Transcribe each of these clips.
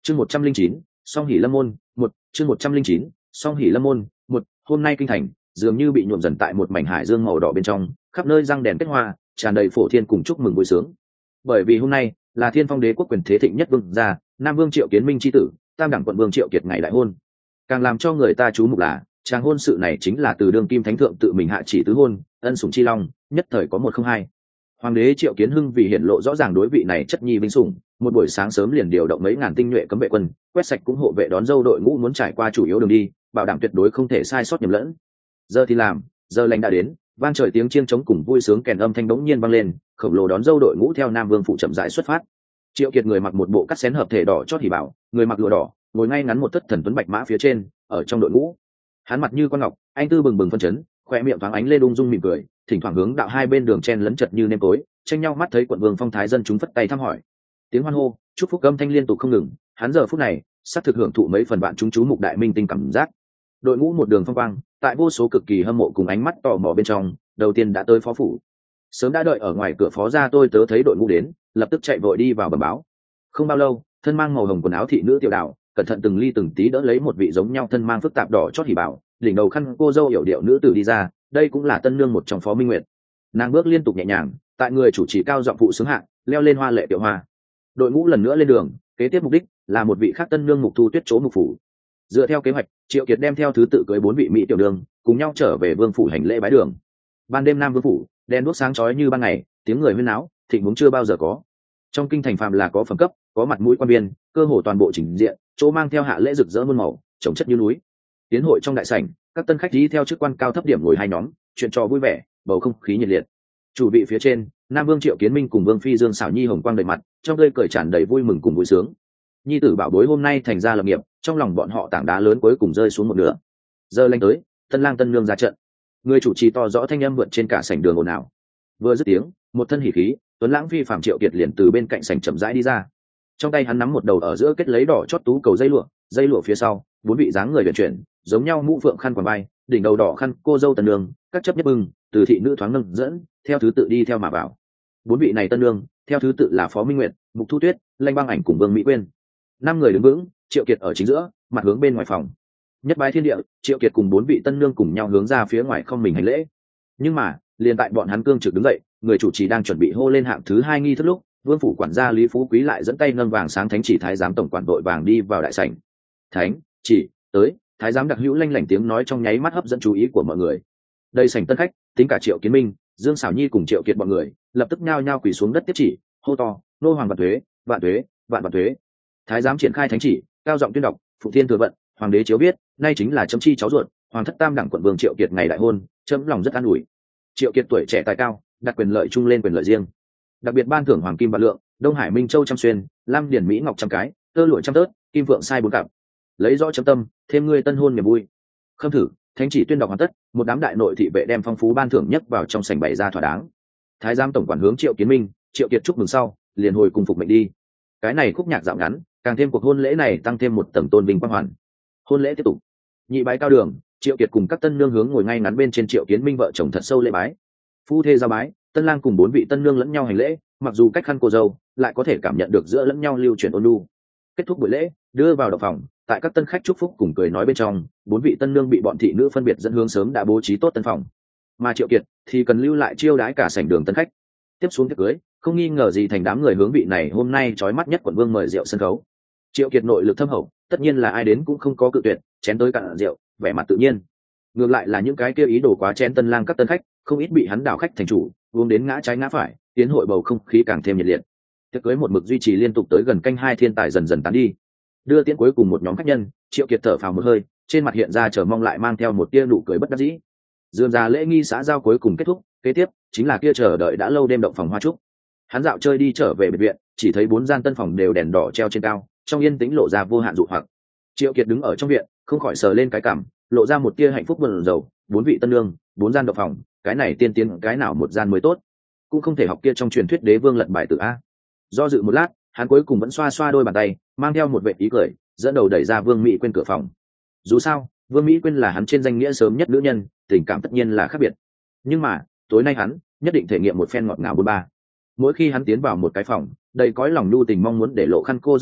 Chương 109, Song Hỷ Lâm môn, một chương 109, Song Hỷ Lâm môn, một hôm nay kinh thành dường như bị nhuộm dần tại một mảnh hải dương màu đỏ bên trong, khắp nơi răng đèn kết hoa, tràn đầy phổ thiên cùng chúc mừng vui sướng. Bởi vì hôm nay là Thiên Phong Đế quốc quyền thế thịnh nhất vương gia, Nam Vương Triệu Kiến Minh chi tử, Tam đẳng quận vương Triệu Kiệt ngày đại hôn. Càng làm cho người ta chú mục là, tràng hôn sự này chính là từ đương kim thánh thượng tự mình hạ chỉ tứ hôn, ân sủng chi long, nhất thời có một không hai. Hoàng đế Triệu Kiến Hưng vì hiển lộ rõ ràng đối vị này chất nhi vinh sủng, một buổi sáng sớm liền điều động mấy ngàn tinh nhuệ cấm vệ quân, quét sạch cũng hộ vệ đón dâu đội ngũ muốn trải qua chủ yếu đường đi, bảo đảm tuyệt đối không thể sai sót nhầm lẫn. Giờ thì làm, giờ lành đã đến, vang trời tiếng chiêng trống cùng vui sướng kèn âm thanh bỗng nhiên vang lên, khổng lồ đón dâu đội ngũ theo Nam Vương phủ chậm rãi xuất phát. Triệu Kiệt người mặc một bộ cắt xén hợp thể đỏ chót hỉ bảo, người mặc lụa đỏ, ngồi ngay ngắn một thất thần tuấn bạch mã phía trên, ở trong đội ngũ. Hắn mặt như con ngọc, anh tư bừng bừng phân chấn, khoe miệng thoáng ánh lên ung dung mỉm cười, thỉnh thoảng hướng đạo hai bên đường chen lấn chật như nêm tối, tranh nhau mắt thấy quận vương phong thái dân chúng phất tay thăm hỏi. Tiếng hoan hô, chúc phúc âm thanh liên tục không ngừng, hắn giờ phút này, sắp thực hưởng thụ mấy phần bạn chúng chú mục đại minh tinh cảm giác. Đội ngũ một đường phong quang, tại vô số cực kỳ hâm mộ cùng ánh mắt tò mò bên trong, đầu tiên đã tới phó phủ. Sớm đã đợi ở ngoài cửa phó gia tôi tớ thấy đội ngũ đến, lập tức chạy vội đi vào bẩm báo. Không bao lâu, thân mang màu hồng quần áo thị nữ tiểu đạo, cẩn thận từng ly từng tí đỡ lấy một vị giống nhau thân mang phức tạp đỏ chót hỉ bảo, đỉnh đầu khăn cô dâu hiểu điệu nữ tử đi ra, đây cũng là tân nương một trong phó minh nguyệt. Nàng bước liên tục nhẹ nhàng, tại người chủ trì cao giọng phụ sướng hạ, leo lên hoa lệ tiểu hoa. Đội ngũ lần nữa lên đường, kế tiếp mục đích là một vị khác tân nương Mục Thu Tuyết chỗ Mục phủ. Dựa theo kế hoạch, Triệu Kiệt đem theo thứ tự cưới 4 vị mỹ tiểu đường, cùng nhau trở về vương phủ hành lễ bái đường. Ban đêm Nam Vương phủ, đèn đuốc sáng chói như ban ngày, tiếng người huyên náo, thịnh vốn chưa bao giờ có. Trong kinh thành phàm là có phẩm cấp, có mặt mũi quan viên, cơ hồ toàn bộ chỉnh diện, chỗ mang theo hạ lễ rực rỡ muôn màu, trồng chất như núi. Tiến hội trong đại sảnh, các tân khách đi theo chức quan cao thấp điểm ngồi hai nhóm, chuyện trò vui vẻ, bầu không khí nhiệt liệt. Chủ vị phía trên, Nam Vương Triệu Kiến Minh cùng Vương phi Dương Sảo Nhi hồng quang đầy mặt, trong tươi cười tràn đầy vui mừng cùng vui sướng. Nhi tử bảo bối hôm nay thành ra lập nghiệp, trong lòng bọn họ tảng đá lớn cuối cùng rơi xuống một nửa. Giờ lanh tới, tân lang tân nương ra trận. Người chủ trì to rõ thanh âm vượt trên cả sảnh đường ồn ào. Vừa dứt tiếng, một thân hỉ khí, tuấn lãng phi phàm Triệu Kiệt liền từ bên cạnh sảnh chậm rãi đi ra. Trong tay hắn nắm một đầu ở giữa kết lấy đỏ chót tú cầu dây lụa phía sau, 4 vị dáng người huyền chuyển, giống nhau mũ phượng khăn quàng vai, đỉnh đầu đỏ khăn cô dâu tân nương, các chấp nhất bưng, từ thị nữ thoáng nâng dẫn, theo thứ tự đi theo mà vào. 4 vị này tân nương, theo thứ tự là Phó Minh Nguyệt, Mục Thu Tuyết, Lanh Băng Ảnh cùng Vương Mỹ Quyên. 5 người đứng vững, Triệu Kiệt ở chính giữa, mặt hướng bên ngoài phòng. Nhất bái thiên địa, Triệu Kiệt cùng 4 vị tân nương cùng nhau hướng ra phía ngoài không mình hành lễ. Nhưng mà, liền tại bọn hắn cương trực đứng dậy, người chủ trì đang chuẩn bị hô lên hạng thứ 2 nghi thức lúc, Vương phủ quản gia Lý Phú Quý lại dẫn tay nâng vàng sáng thánh chỉ thái giám tổng quản đội vàng đi vào đại sảnh. Thánh chỉ tới, thái giám đặc hữu lanh lảnh tiếng nói trong nháy mắt hấp dẫn chú ý của mọi người. Đây sảnh tân khách, tính cả Triệu Kiến Minh, Dương Sảo Nhi cùng Triệu Kiệt bọn người, lập tức nhao nhao quỳ xuống đất tiếp chỉ, hô to, nô hoàng vạn tuế, vạn tuế, vạn tuế. Thái giám triển khai thánh chỉ, cao giọng tuyên đọc, phụ thiên thừa vận, hoàng đế chiếu biết, nay chính là chấm chi cháu ruột, hoàng thất tam đẳng quận vương Triệu Kiệt ngày đại hôn, chấm lòng rất an ủi. Triệu Kiệt tuổi trẻ tài cao, đặt quyền lợi chung lên quyền lợi riêng, đặc biệt ban thưởng hoàng kim vạn lượng, Đông Hải Minh Châu trăm xuyên, Lam Điển Mỹ ngọc trăm cái, tơ lụa trăm tớt, kim vượng sai 4 cặp. Lấy rõ chấm tâm, thêm ngươi tân hôn niềm vui. Khâm thử, thánh chỉ tuyên đọc hoàn tất, một đám đại nội thị vệ đem phong phú ban thưởng nhất vào trong sảnh bày ra thỏa đáng. Thái giám tổng quản hướng Triệu Kiến Minh, Triệu Kiệt chúc mừng sau, liền hồi cùng phục mệnh đi. Cái này khúc nhạc dạo ngắn, càng thêm cuộc hôn lễ này tăng thêm một tầng tôn vinh quang hoàn. Hôn lễ tiếp tục. Nhị bái cao đường, Triệu Kiệt cùng các tân nương hướng ngồi ngay ngắn bên trên Triệu Kiến Minh vợ chồng thật sâu lễ bái. Phu thê ra bái, tân lang cùng 4 vị tân nương lẫn nhau hành lễ, mặc dù cách khăn cô dâu, lại có thể cảm nhận được giữa lẫn nhau lưu chuyển ôn nhu. Kết thúc buổi lễ, đưa vào động phòng, tại các tân khách chúc phúc cùng cười nói bên trong, 4 vị tân nương bị bọn thị nữ phân biệt dẫn hướng sớm đã bố trí tốt tân phòng. Mà Triệu Kiệt thì cần lưu lại chiêu đái cả sảnh đường tân khách. Tiếp xuống tiệc cưới, không nghi ngờ gì thành đám người hướng vị này hôm nay chói mắt nhất quận vương mời rượu sân khấu. Triệu Kiệt nội lực thâm hậu, tất nhiên là ai đến cũng không có cự tuyệt, chén tới cạn rượu, vẻ mặt tự nhiên. Ngược lại là những cái kia ý đồ quá chén tân lang các tân khách, không ít bị hắn đảo khách thành chủ, uống đến ngã trái ngã phải, tiến hội bầu không khí càng thêm nhiệt liệt. Tiệc cưới một mực duy trì liên tục tới gần canh 2 thiên tài dần dần tán đi. Đưa tiễn cuối cùng một nhóm khách nhân, Triệu Kiệt thở phào một hơi, trên mặt hiện ra chờ mong lại mang theo một tia nụ cười bất đắc dĩ. Dườm già lễ nghi xã giao cuối cùng kết thúc, kế tiếp chính là kia chờ đợi đã lâu đêm động phòng hoa trúc. Hắn dạo chơi đi trở về biệt viện, chỉ thấy 4 gian tân phòng đều đèn đỏ treo trên cao, trong yên tĩnh lộ ra vô hạn dụ hoặc. Triệu Kiệt đứng ở trong viện, không khỏi sờ lên cái cằm, lộ ra một tia hạnh phúc buồn rầu. 4 vị tân nương, 4 gian động phòng, cái này tiên tiến cái nào một gian mới tốt, cũng không thể học kia trong truyền thuyết đế vương lật bài tử a. Do dự một lát, hắn cuối cùng vẫn xoa xoa đôi bàn tay, mang theo một vệ ý cười, dẫn đầu đẩy ra Vương Mỹ Quyên cửa phòng. Dù sao, Vương Mỹ Quyên là hắn trên danh nghĩa sớm nhất nữ nhân, tình cảm tất nhiên là khác biệt. Nhưng mà, tối nay hắn nhất định thể nghiệm một phen ngọt ngào 43. Mỗi khi hắn tiến vào một cái phòng, đầy cõi lòng nhu tình mong muốn để lộ khăn cô dâu lúc,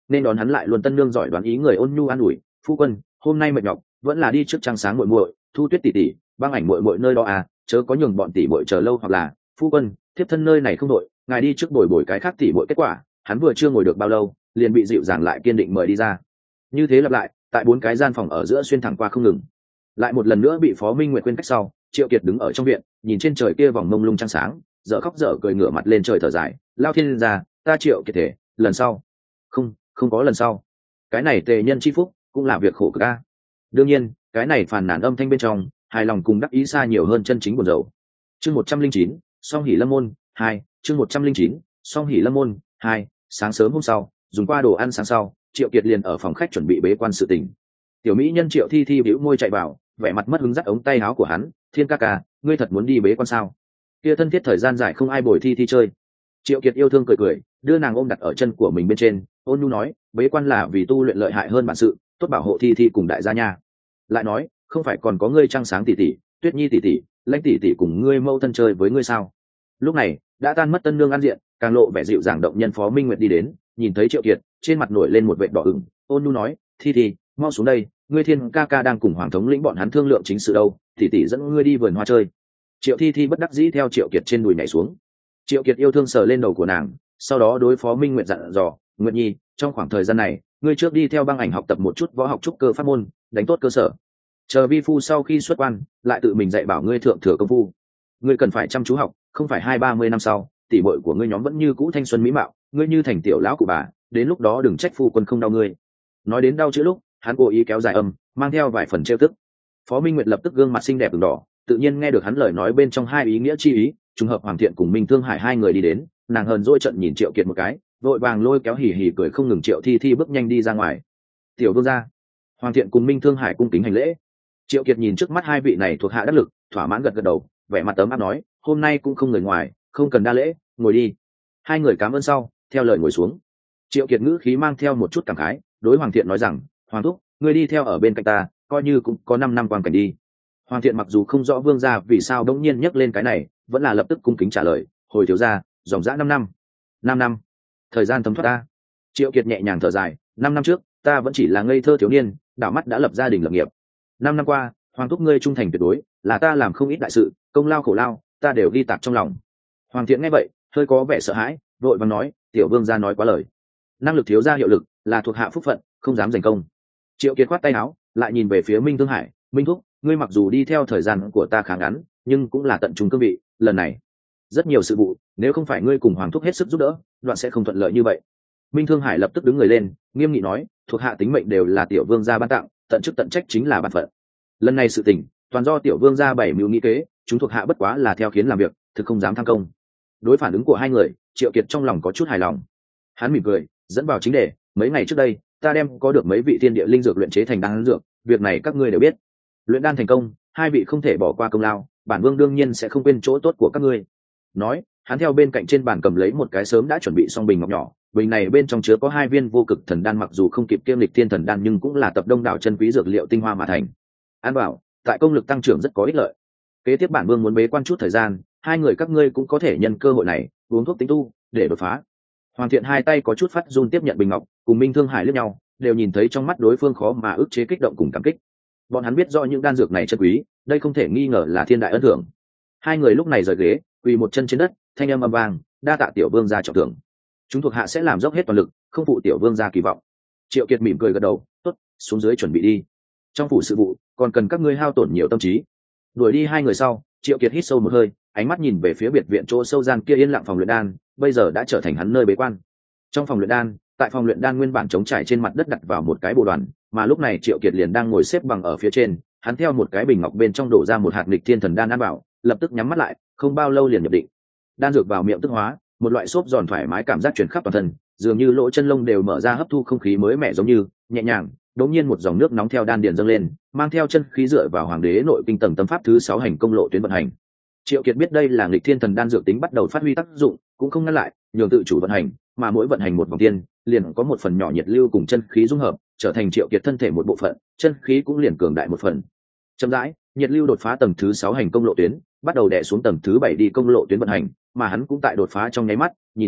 nên đón hắn lại luôn tân nương giỏi đoán ý người ôn nhu an ủi, phu quân hôm nay mệt nhọc vẫn là đi trước trăng sáng muội muội, Thu Tuyết tỷ tỷ, băng ảnh muội muội nơi đó à, chớ có nhường bọn tỷ muội chờ lâu, hoặc là phu quân thiếp thân nơi này không đội, ngài đi trước bồi bồi cái khác tỷ muội. Kết quả hắn vừa chưa ngồi được bao lâu liền bị dịu dàng lại kiên định mời đi ra. Như thế lặp lại tại 4 cái gian phòng ở giữa xuyên thẳng qua không ngừng. Lại một lần nữa bị Phó Minh Nguyệt quên cách sau, Triệu Kiệt đứng ở trong viện nhìn trên trời kia vòng mông lung trăng sáng, dở khóc dở cười ngửa mặt lên trời thở dài, lao thiên ra, ta Triệu Kiệt thể lần sau không có lần sau. Cái này tề nhân chi phúc cũng là việc khổ cực a. Đương nhiên cái này phàn nàn âm thanh bên trong hài lòng cùng đắc ý xa nhiều hơn chân chính buồn rầu. Chương 109, Song Hỷ Lâm Môn 2, chương 109, Song Hỷ Lâm Môn 2. Sáng sớm hôm sau, dùng qua đồ ăn sáng sau, Triệu Kiệt liền ở phòng khách chuẩn bị bế quan sự tình. Tiểu mỹ nhân Triệu Thi Thi bĩu môi chạy vào, vẻ mặt mất hứng dắt ống tay áo của hắn, "Thiên ca ca, ngươi thật muốn đi bế quan sao? Kia thân thiết thời gian dài không ai bồi Thi Thi chơi." Triệu Kiệt yêu thương cười cười, đưa nàng ôm đặt ở chân của mình bên trên, ôn nhu nói, "Bế quan là vì tu luyện lợi hại hơn bản sự, tốt bảo hộ Thi Thi cùng đại gia nha." Lại nói, "Không phải còn có ngươi Trăng Sáng tỷ tỷ, Tuyết Nhi tỷ tỷ, Lãnh tỷ tỷ cùng ngươi mâu thân chơi với ngươi sao?" Lúc này đã tan mất tân nương ăn diện, càng lộ vẻ dịu dàng động nhân Phó Minh Nguyệt đi đến, nhìn thấy Triệu Kiệt trên mặt nổi lên một vệt đỏ ửng, ôn nhu nói, "Thi Thi, mau xuống đây, ngươi Thiên ca ca đang cùng Hoàng thống lĩnh bọn hắn thương lượng chính sự đâu, tỷ tỷ dẫn ngươi đi vườn hoa chơi." Triệu Thi Thi bất đắc dĩ theo Triệu Kiệt trên đùi nhảy xuống. Triệu Kiệt yêu thương sờ lên đầu của nàng, sau đó đối Phó Minh Nguyệt dặn dò, "Nguyệt Nhi, trong khoảng thời gian này ngươi trước đi theo băng ảnh học tập một chút võ học trúc cơ pháp môn, đánh tốt cơ sở, chờ vi phu sau khi xuất quan lại tự mình dạy bảo ngươi thượng thừa công phu. Ngươi cần phải chăm chú học, không phải 20-30 năm sau tỷ muội của ngươi nhóm vẫn như cũ thanh xuân mỹ mạo, ngươi như thành tiểu lão của bà, đến lúc đó đừng trách phu quân không đau ngươi." Nói đến đau chữ lúc hắn cố ý kéo dài âm, mang theo vài phần trêu tức. Phó Minh Nguyệt lập tức gương mặt xinh đẹp ửng đỏ, tự nhiên nghe được hắn lời nói bên trong hai ý nghĩa chi ý, trùng hợp Hoàng Thiện cùng Minh Thương Hải hai người đi đến, nàng hờn dỗi trận nhìn Triệu Kiệt một cái, vội vàng lôi kéo hì hì cười không ngừng Triệu Thi Thi bước nhanh đi ra ngoài. "Tiểu vương gia." Hoàng Thiện cùng Minh Thương Hải cung kính hành lễ. Triệu Kiệt nhìn trước mắt hai vị này thuộc hạ đắc lực, thỏa mãn gật gật đầu, vẻ mặt ấm áp nói, "Hôm nay cũng không người ngoài, không cần đa lễ, ngồi đi." Hai người cảm ơn sau, theo lời ngồi xuống. Triệu Kiệt ngữ khí mang theo một chút cảm khái, đối Hoàng Thiện nói rằng, "Hoàng thúc, ngươi đi theo ở bên cạnh ta, coi như cũng có 5 năm quan cảnh đi." Hoàng Thiện mặc dù không rõ vương gia vì sao đống nhiên nhắc lên cái này, vẫn là lập tức cung kính trả lời, "Hồi thiếu gia, dòng dã 5 năm." 5 năm? Thời gian thấm thoát ta. Triệu Kiệt nhẹ nhàng thở dài, 5 năm trước, ta vẫn chỉ là ngây thơ thiếu niên, đảo mắt đã lập gia đình lập nghiệp. 5 năm qua, Hoàng thúc ngươi trung thành tuyệt đối, là ta làm không ít đại sự, công lao khổ lao, ta đều ghi tạc trong lòng." Hoàng Thiện nghe vậy, hơi có vẻ sợ hãi, vội vàng nói, "Tiểu vương gia nói quá lời. Năng lực thiếu gia hiệu lực, là thuộc hạ phúc phận, không dám giành công." Triệu Kiệt khoát tay áo, lại nhìn về phía Minh Thương Hải, "Minh thúc, ngươi mặc dù đi theo thời gian của ta khá ngắn, nhưng cũng là tận trung cương vị, lần này rất nhiều sự vụ, nếu không phải ngươi cùng Hoàng thúc hết sức giúp đỡ, đoạn sẽ không thuận lợi như vậy." Minh Thương Hải lập tức đứng người lên, nghiêm nghị nói, "Thuộc hạ tính mệnh đều là tiểu vương gia ban tặng, tận chức tận trách chính là bản phận. Lần này sự tình, toàn do tiểu vương gia bảy mưu nghĩ kế, chúng thuộc hạ bất quá là theo khiến làm việc, thực không dám tham công." Đối phản ứng của hai người, Triệu Kiệt trong lòng có chút hài lòng. Hắn mỉm cười, dẫn vào chính đề, "Mấy ngày trước đây, ta đem có được mấy vị thiên địa linh dược luyện chế thành đan dược, việc này các ngươi đều biết. Luyện đan thành công, hai vị không thể bỏ qua công lao, bản vương đương nhiên sẽ không quên chỗ tốt của các ngươi." Nói, hắn theo bên cạnh trên bàn cầm lấy một cái sớm đã chuẩn bị xong bình ngọc nhỏ, bình này bên trong chứa có 2 viên vô cực thần đan, mặc dù không kịp kiêm lịch thiên thần đan nhưng cũng là tập đông đảo chân quý dược liệu tinh hoa mà thành. An bảo, tại công lực tăng trưởng rất có ích lợi. Kế tiếp bản vương muốn bế quan chút thời gian, hai người các ngươi cũng có thể nhân cơ hội này uống thuốc tính tu để đột phá. Hoàng Thiện hai tay có chút phát run tiếp nhận bình ngọc, cùng Minh Thương Hải liếc nhau, đều nhìn thấy trong mắt đối phương khó mà ức chế kích động cùng cảm kích. Bọn hắn biết rõ những đan dược này chân quý, đây không thể nghi ngờ là thiên đại ân thưởng. Hai người lúc này rời ghế, quỳ một chân trên đất, thanh âm ầm vang, "Đa tạ tiểu vương gia trọng thưởng. Chúng thuộc hạ sẽ làm dốc hết toàn lực, không phụ tiểu vương gia kỳ vọng." Triệu Kiệt mỉm cười gật đầu, "Tốt, xuống dưới chuẩn bị đi. Trong phủ sự vụ, còn cần các ngươi hao tổn nhiều tâm trí." Đuổi đi hai người sau, Triệu Kiệt hít sâu một hơi, ánh mắt nhìn về phía biệt viện chỗ sâu gian kia yên lặng phòng luyện đan, bây giờ đã trở thành hắn nơi bế quan. Trong phòng luyện đan, tại phòng luyện đan nguyên bản trống trải trên mặt đất đặt vào một cái bồ đoàn, mà lúc này Triệu Kiệt liền đang ngồi xếp bằng ở phía trên, hắn theo một cái bình ngọc bên trong đổ ra một hạt nghịch thiên thần đan ăn vào, lập tức nhắm mắt lại, không bao lâu liền nhập định. Đan dược vào miệng tức hóa, một loại xốp giòn thoải mái cảm giác truyền khắp toàn thân, dường như lỗ chân lông đều mở ra hấp thu không khí mới mẻ, giống như nhẹ nhàng. Đột nhiên một dòng nước nóng theo đan điền dâng lên, mang theo chân khí dựa vào hoàng đế nội kinh tầng tâm pháp thứ 6 hành công lộ tuyến vận hành. Triệu Kiệt biết đây là nghịch thiên thần đan dược tính bắt đầu phát huy tác dụng, cũng không ngăn lại, nhường tự chủ vận hành, mà mỗi vận hành một vòng tiên, liền có một phần nhỏ nhiệt lưu cùng chân khí dung hợp, trở thành Triệu Kiệt thân thể một bộ phận, chân khí cũng liền cường đại một phần. Chậm rãi, nhiệt lưu đột phá tầng thứ 6 hành công lộ tuyến, bắt đầu đè xuống tầng thứ 7 đi công lộ tuyến vận hành, mà hắn cũng tại đột phá trong nháy mắt, nhìn thấy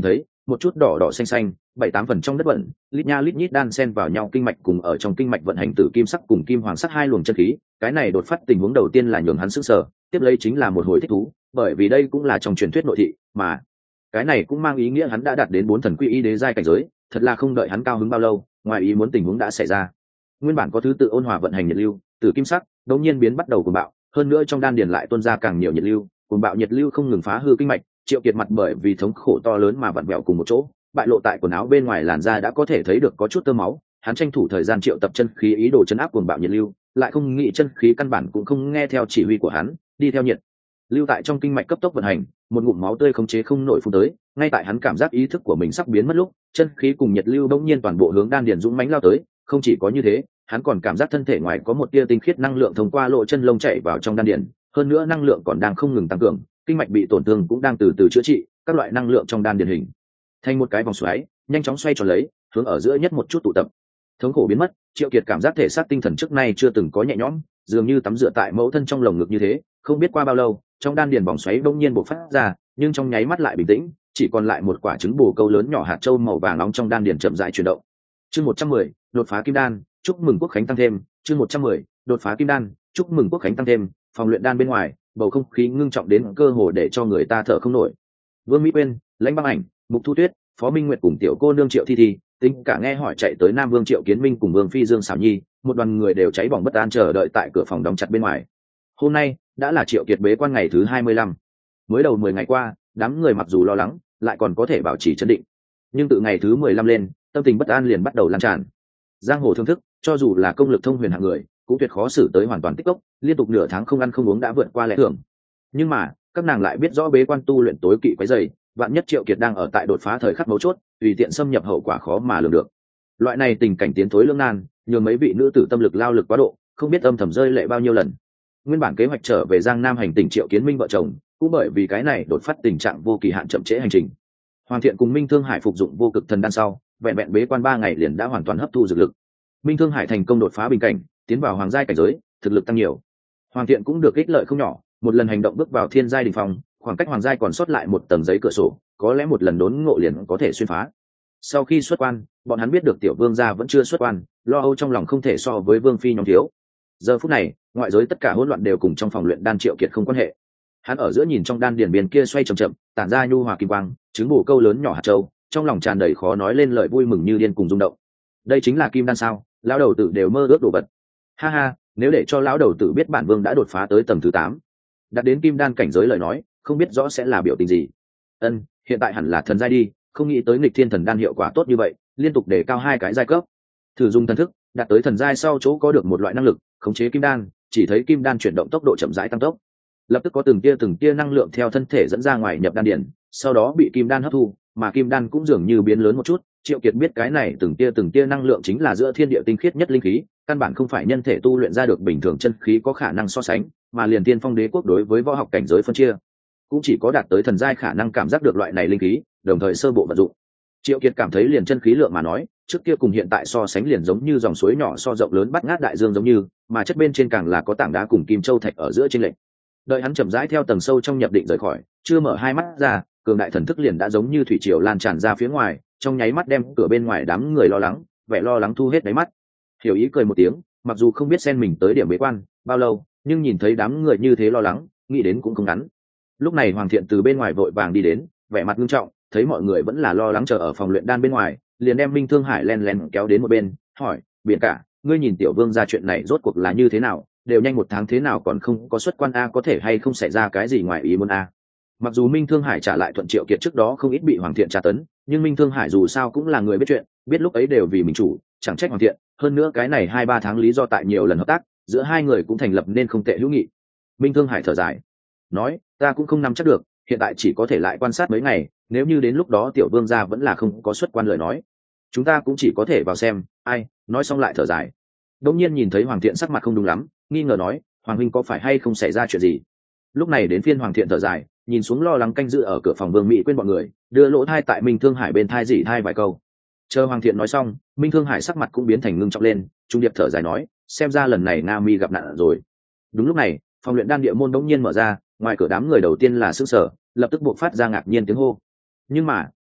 một chút đỏ đỏ xanh xanh, 7-8 phần trong đất bẩn, lít nha lít nhít đan xen vào nhau kinh mạch cùng ở trong kinh mạch vận hành tử kim sắc cùng kim hoàng sắc hai luồng chân khí. Cái này đột phát tình huống đầu tiên là nhường hắn sững sờ, tiếp lấy chính là một hồi thích thú, bởi vì đây cũng là trong truyền thuyết nội thị, mà cái này cũng mang ý nghĩa hắn đã đạt đến 4 thần quy y đế giai cảnh giới, thật là không đợi hắn cao hứng bao lâu, ngoài ý muốn tình huống đã xảy ra. Nguyên bản có thứ tự ôn hòa vận hành nhiệt lưu, tử kim sắc, đột nhiên biến bắt đầu cuồng bạo, hơn nữa trong đan điền lại tuôn ra càng nhiều nhiệt lưu, cuồng bạo nhiệt lưu không ngừng phá hư kinh mạch. Triệu Kiệt mặt bởi vì thống khổ to lớn mà vặn vẹo cùng một chỗ, bại lộ tại quần áo bên ngoài làn da đã có thể thấy được có chút tơ máu. Hắn tranh thủ thời gian triệu tập chân khí ý đồ chấn áp cuồng bạo nhiệt lưu, lại không nghĩ chân khí căn bản cũng không nghe theo chỉ huy của hắn, đi theo nhiệt lưu tại trong kinh mạch cấp tốc vận hành, một ngụm máu tươi khống chế không nổi phun tới. Ngay tại hắn cảm giác ý thức của mình sắp biến mất lúc, chân khí cùng nhiệt lưu bỗng nhiên toàn bộ hướng đan điền dũng mãnh lao tới. Không chỉ có như thế, hắn còn cảm giác thân thể ngoài có một tia tinh khiết năng lượng thông qua lỗ chân lông chảy vào trong đan điền, hơn nữa năng lượng còn đang không ngừng tăng cường, kinh mạch bị tổn thương cũng đang từ từ chữa trị, các loại năng lượng trong đan điền hình thành một cái vòng xoáy, nhanh chóng xoay tròn lấy, hướng ở giữa nhất một chút tụ tập. Thống khổ biến mất, Triệu Kiệt cảm giác thể xác tinh thần trước nay chưa từng có nhẹ nhõm, dường như tắm rửa tại mẫu thân trong lồng ngực như thế. Không biết qua bao lâu, trong đan điền vòng xoáy bỗng nhiên bộc phát ra, nhưng trong nháy mắt lại bình tĩnh, chỉ còn lại một quả trứng bồ câu lớn nhỏ hạt châu màu vàng nóng trong đan điền chậm rãi chuyển động. Chương 110, đột phá kim đan, chúc mừng quốc khánh tăng thêm. Chương 110, đột phá kim đan, chúc mừng quốc khánh tăng thêm. Phòng luyện đan bên ngoài, bầu không khí ngưng trọng đến cơ hồ để cho người ta thở không nổi. Vương Mỹ Quyên, Lãnh Băng Ảnh, Mục Thu Tuyết, Phó Minh Nguyệt cùng tiểu cô nương Triệu Thi Thi, tính cả nghe hỏi chạy tới Nam Vương Triệu Kiến Minh cùng Vương Phi Dương Sảo Nhi, một đoàn người đều cháy bỏng bất an chờ đợi tại cửa phòng đóng chặt bên ngoài. Hôm nay đã là Triệu Kiệt bế quan ngày thứ 25. Mới đầu 10 ngày qua, đám người mặc dù lo lắng, lại còn có thể bảo trì trấn định. Nhưng từ ngày thứ 15 lên, tâm tình bất an liền bắt đầu lan tràn. Giang hồ thương thức, cho dù là công lực thông huyền hạng người, cũng tuyệt khó xử tới hoàn toàn tích cốc, liên tục nửa tháng không ăn không uống đã vượt qua lẽ thường. Nhưng mà, các nàng lại biết rõ bế quan tu luyện tối kỵ quấy rầy, vạn nhất Triệu Kiệt đang ở tại đột phá thời khắc mấu chốt, tùy tiện xâm nhập hậu quả khó mà lường được. Loại này tình cảnh tiến thối lưỡng nan, nhường mấy vị nữ tử tâm lực lao lực quá độ, không biết âm thầm rơi lệ bao nhiêu lần. Nguyên bản kế hoạch trở về Giang Nam hành tỉnh Triệu Kiến Minh vợ chồng, cũng bởi vì cái này đột phát tình trạng vô kỳ hạn chậm trễ hành trình. Hoàng Thiện cùng Minh Thương Hải phục dụng vô cực thần đan sau, vẹn vẹn bế quan 3 ngày liền đã hoàn toàn hấp thu dược lực. Minh Thương Hải thành công đột phá bình cảnh, tiến vào hoàng giai cảnh giới, thực lực tăng nhiều. Hoàng Thiện cũng được ích lợi không nhỏ, một lần hành động bước vào thiên giai đỉnh phong, khoảng cách hoàng giai còn sót lại một tầng giấy cửa sổ, có lẽ một lần đốn ngộ liền có thể xuyên phá. Sau khi xuất quan, bọn hắn biết được tiểu vương gia vẫn chưa xuất quan, lo âu trong lòng không thể so với vương phi nhóm thiếu. Giờ phút này, ngoại giới tất cả hỗn loạn đều cùng trong phòng luyện đan Triệu Kiệt không quan hệ. Hắn ở giữa nhìn trong đan điền biên kia xoay chậm chậm, tản ra nhu hòa kim quang, trứng bổ câu lớn nhỏ hạt châu, trong lòng tràn đầy khó nói lên lời vui mừng như điên cùng rung động. Đây chính là kim đan sao? Lão đầu tử đều mơ ước đồ vật. Ha ha, nếu để cho lão đầu tử biết bản vương đã đột phá tới tầng thứ 8, đạt đến kim đan cảnh giới lời nói, không biết rõ sẽ là biểu tình gì. Hiện tại hẳn là thần giai đi, không nghĩ tới nghịch thiên thần đan hiệu quả tốt như vậy, liên tục để cao 2 cái giai cấp. Thử dùng thần thức, đạt tới thần giai sau chỗ có được một loại năng lực, khống chế kim đan, chỉ thấy kim đan chuyển động tốc độ chậm rãi tăng tốc. Lập tức có từng tia năng lượng theo thân thể dẫn ra ngoài nhập đan điển, sau đó bị kim đan hấp thu, mà kim đan cũng dường như biến lớn một chút. Triệu Kiệt biết cái này từng tia năng lượng chính là giữa thiên địa tinh khiết nhất linh khí, căn bản không phải nhân thể tu luyện ra được bình thường chân khí có khả năng so sánh, mà liền Tiên Phong Đế quốc đối với võ học cảnh giới phân chia, cũng chỉ có đạt tới thần giai khả năng cảm giác được loại này linh khí, đồng thời sơ bộ vận dụng. Triệu Kiệt cảm thấy liền chân khí lượng mà nói, trước kia cùng hiện tại so sánh liền giống như dòng suối nhỏ so rộng lớn bắt ngát đại dương giống như, mà chất bên trên càng là có tảng đá cùng kim châu thạch ở giữa trên lệnh. Đợi hắn chậm rãi theo tầng sâu trong nhập định rời khỏi, chưa mở hai mắt ra, cường đại thần thức liền đã giống như thủy triều lan tràn ra phía ngoài, trong nháy mắt đem cửa bên ngoài đám người lo lắng, vẻ lo lắng thu hết đáy mắt. Hiểu Ý cười một tiếng, mặc dù không biết xen mình tới điểm bế quan bao lâu, nhưng nhìn thấy đám người như thế lo lắng, nghĩ đến cũng không ngắn. Lúc này Hoàng Thiện từ bên ngoài vội vàng đi đến, vẻ mặt nghiêm trọng, thấy mọi người vẫn là lo lắng chờ ở phòng luyện đan bên ngoài, liền đem Minh Thương Hải len lén kéo đến một bên, hỏi: "Biển cả, ngươi nhìn tiểu vương ra chuyện này rốt cuộc là như thế nào? Đều nhanh 1 tháng thế nào còn không có xuất quan a, có thể hay không xảy ra cái gì ngoài ý muốn a?" Mặc dù Minh Thương Hải trả lại thuận Triệu Kiệt trước đó không ít bị Hoàng Thiện tra tấn, nhưng Minh Thương Hải dù sao cũng là người biết chuyện, biết lúc ấy đều vì mình chủ, chẳng trách Hoàng Thiện. Hơn nữa cái này 2-3 tháng lý do tại nhiều lần hợp tác, giữa hai người cũng thành lập nên không tệ hữu nghị. Minh Thương Hải thở dài, nói: "Ta cũng không nắm chắc được, hiện tại chỉ có thể lại quan sát mấy ngày, nếu như đến lúc đó tiểu vương gia vẫn là không có xuất quan lời nói, chúng ta cũng chỉ có thể vào xem." Ai nói xong lại thở dài. Đống nhiên nhìn thấy Hoàng Thiện sắc mặt không đúng lắm, nghi ngờ nói: "Hoàng huynh có phải hay không xảy ra chuyện gì?" Lúc này đến phiên Hoàng Thiện thở dài, nhìn xuống lo lắng canh giữ ở cửa phòng Vương Mỹ Quyên bọn người, đưa lỗ thai tại Minh Thương Hải bên thai dỉ thai vài câu. Chờ Hoàng Thiện nói xong, Minh Thương Hải sắc mặt cũng biến thành ngưng trọng lên, trung điệp thở dài nói: "Xem ra lần này Nga Mi gặp nạn rồi." Đúng lúc này, phòng luyện đan địa môn đống nhiên mở ra, ngoài cửa đám người đầu tiên là sửng sở, lập tức buộc phát ra ngạc nhiên tiếng hô. Nhưng mà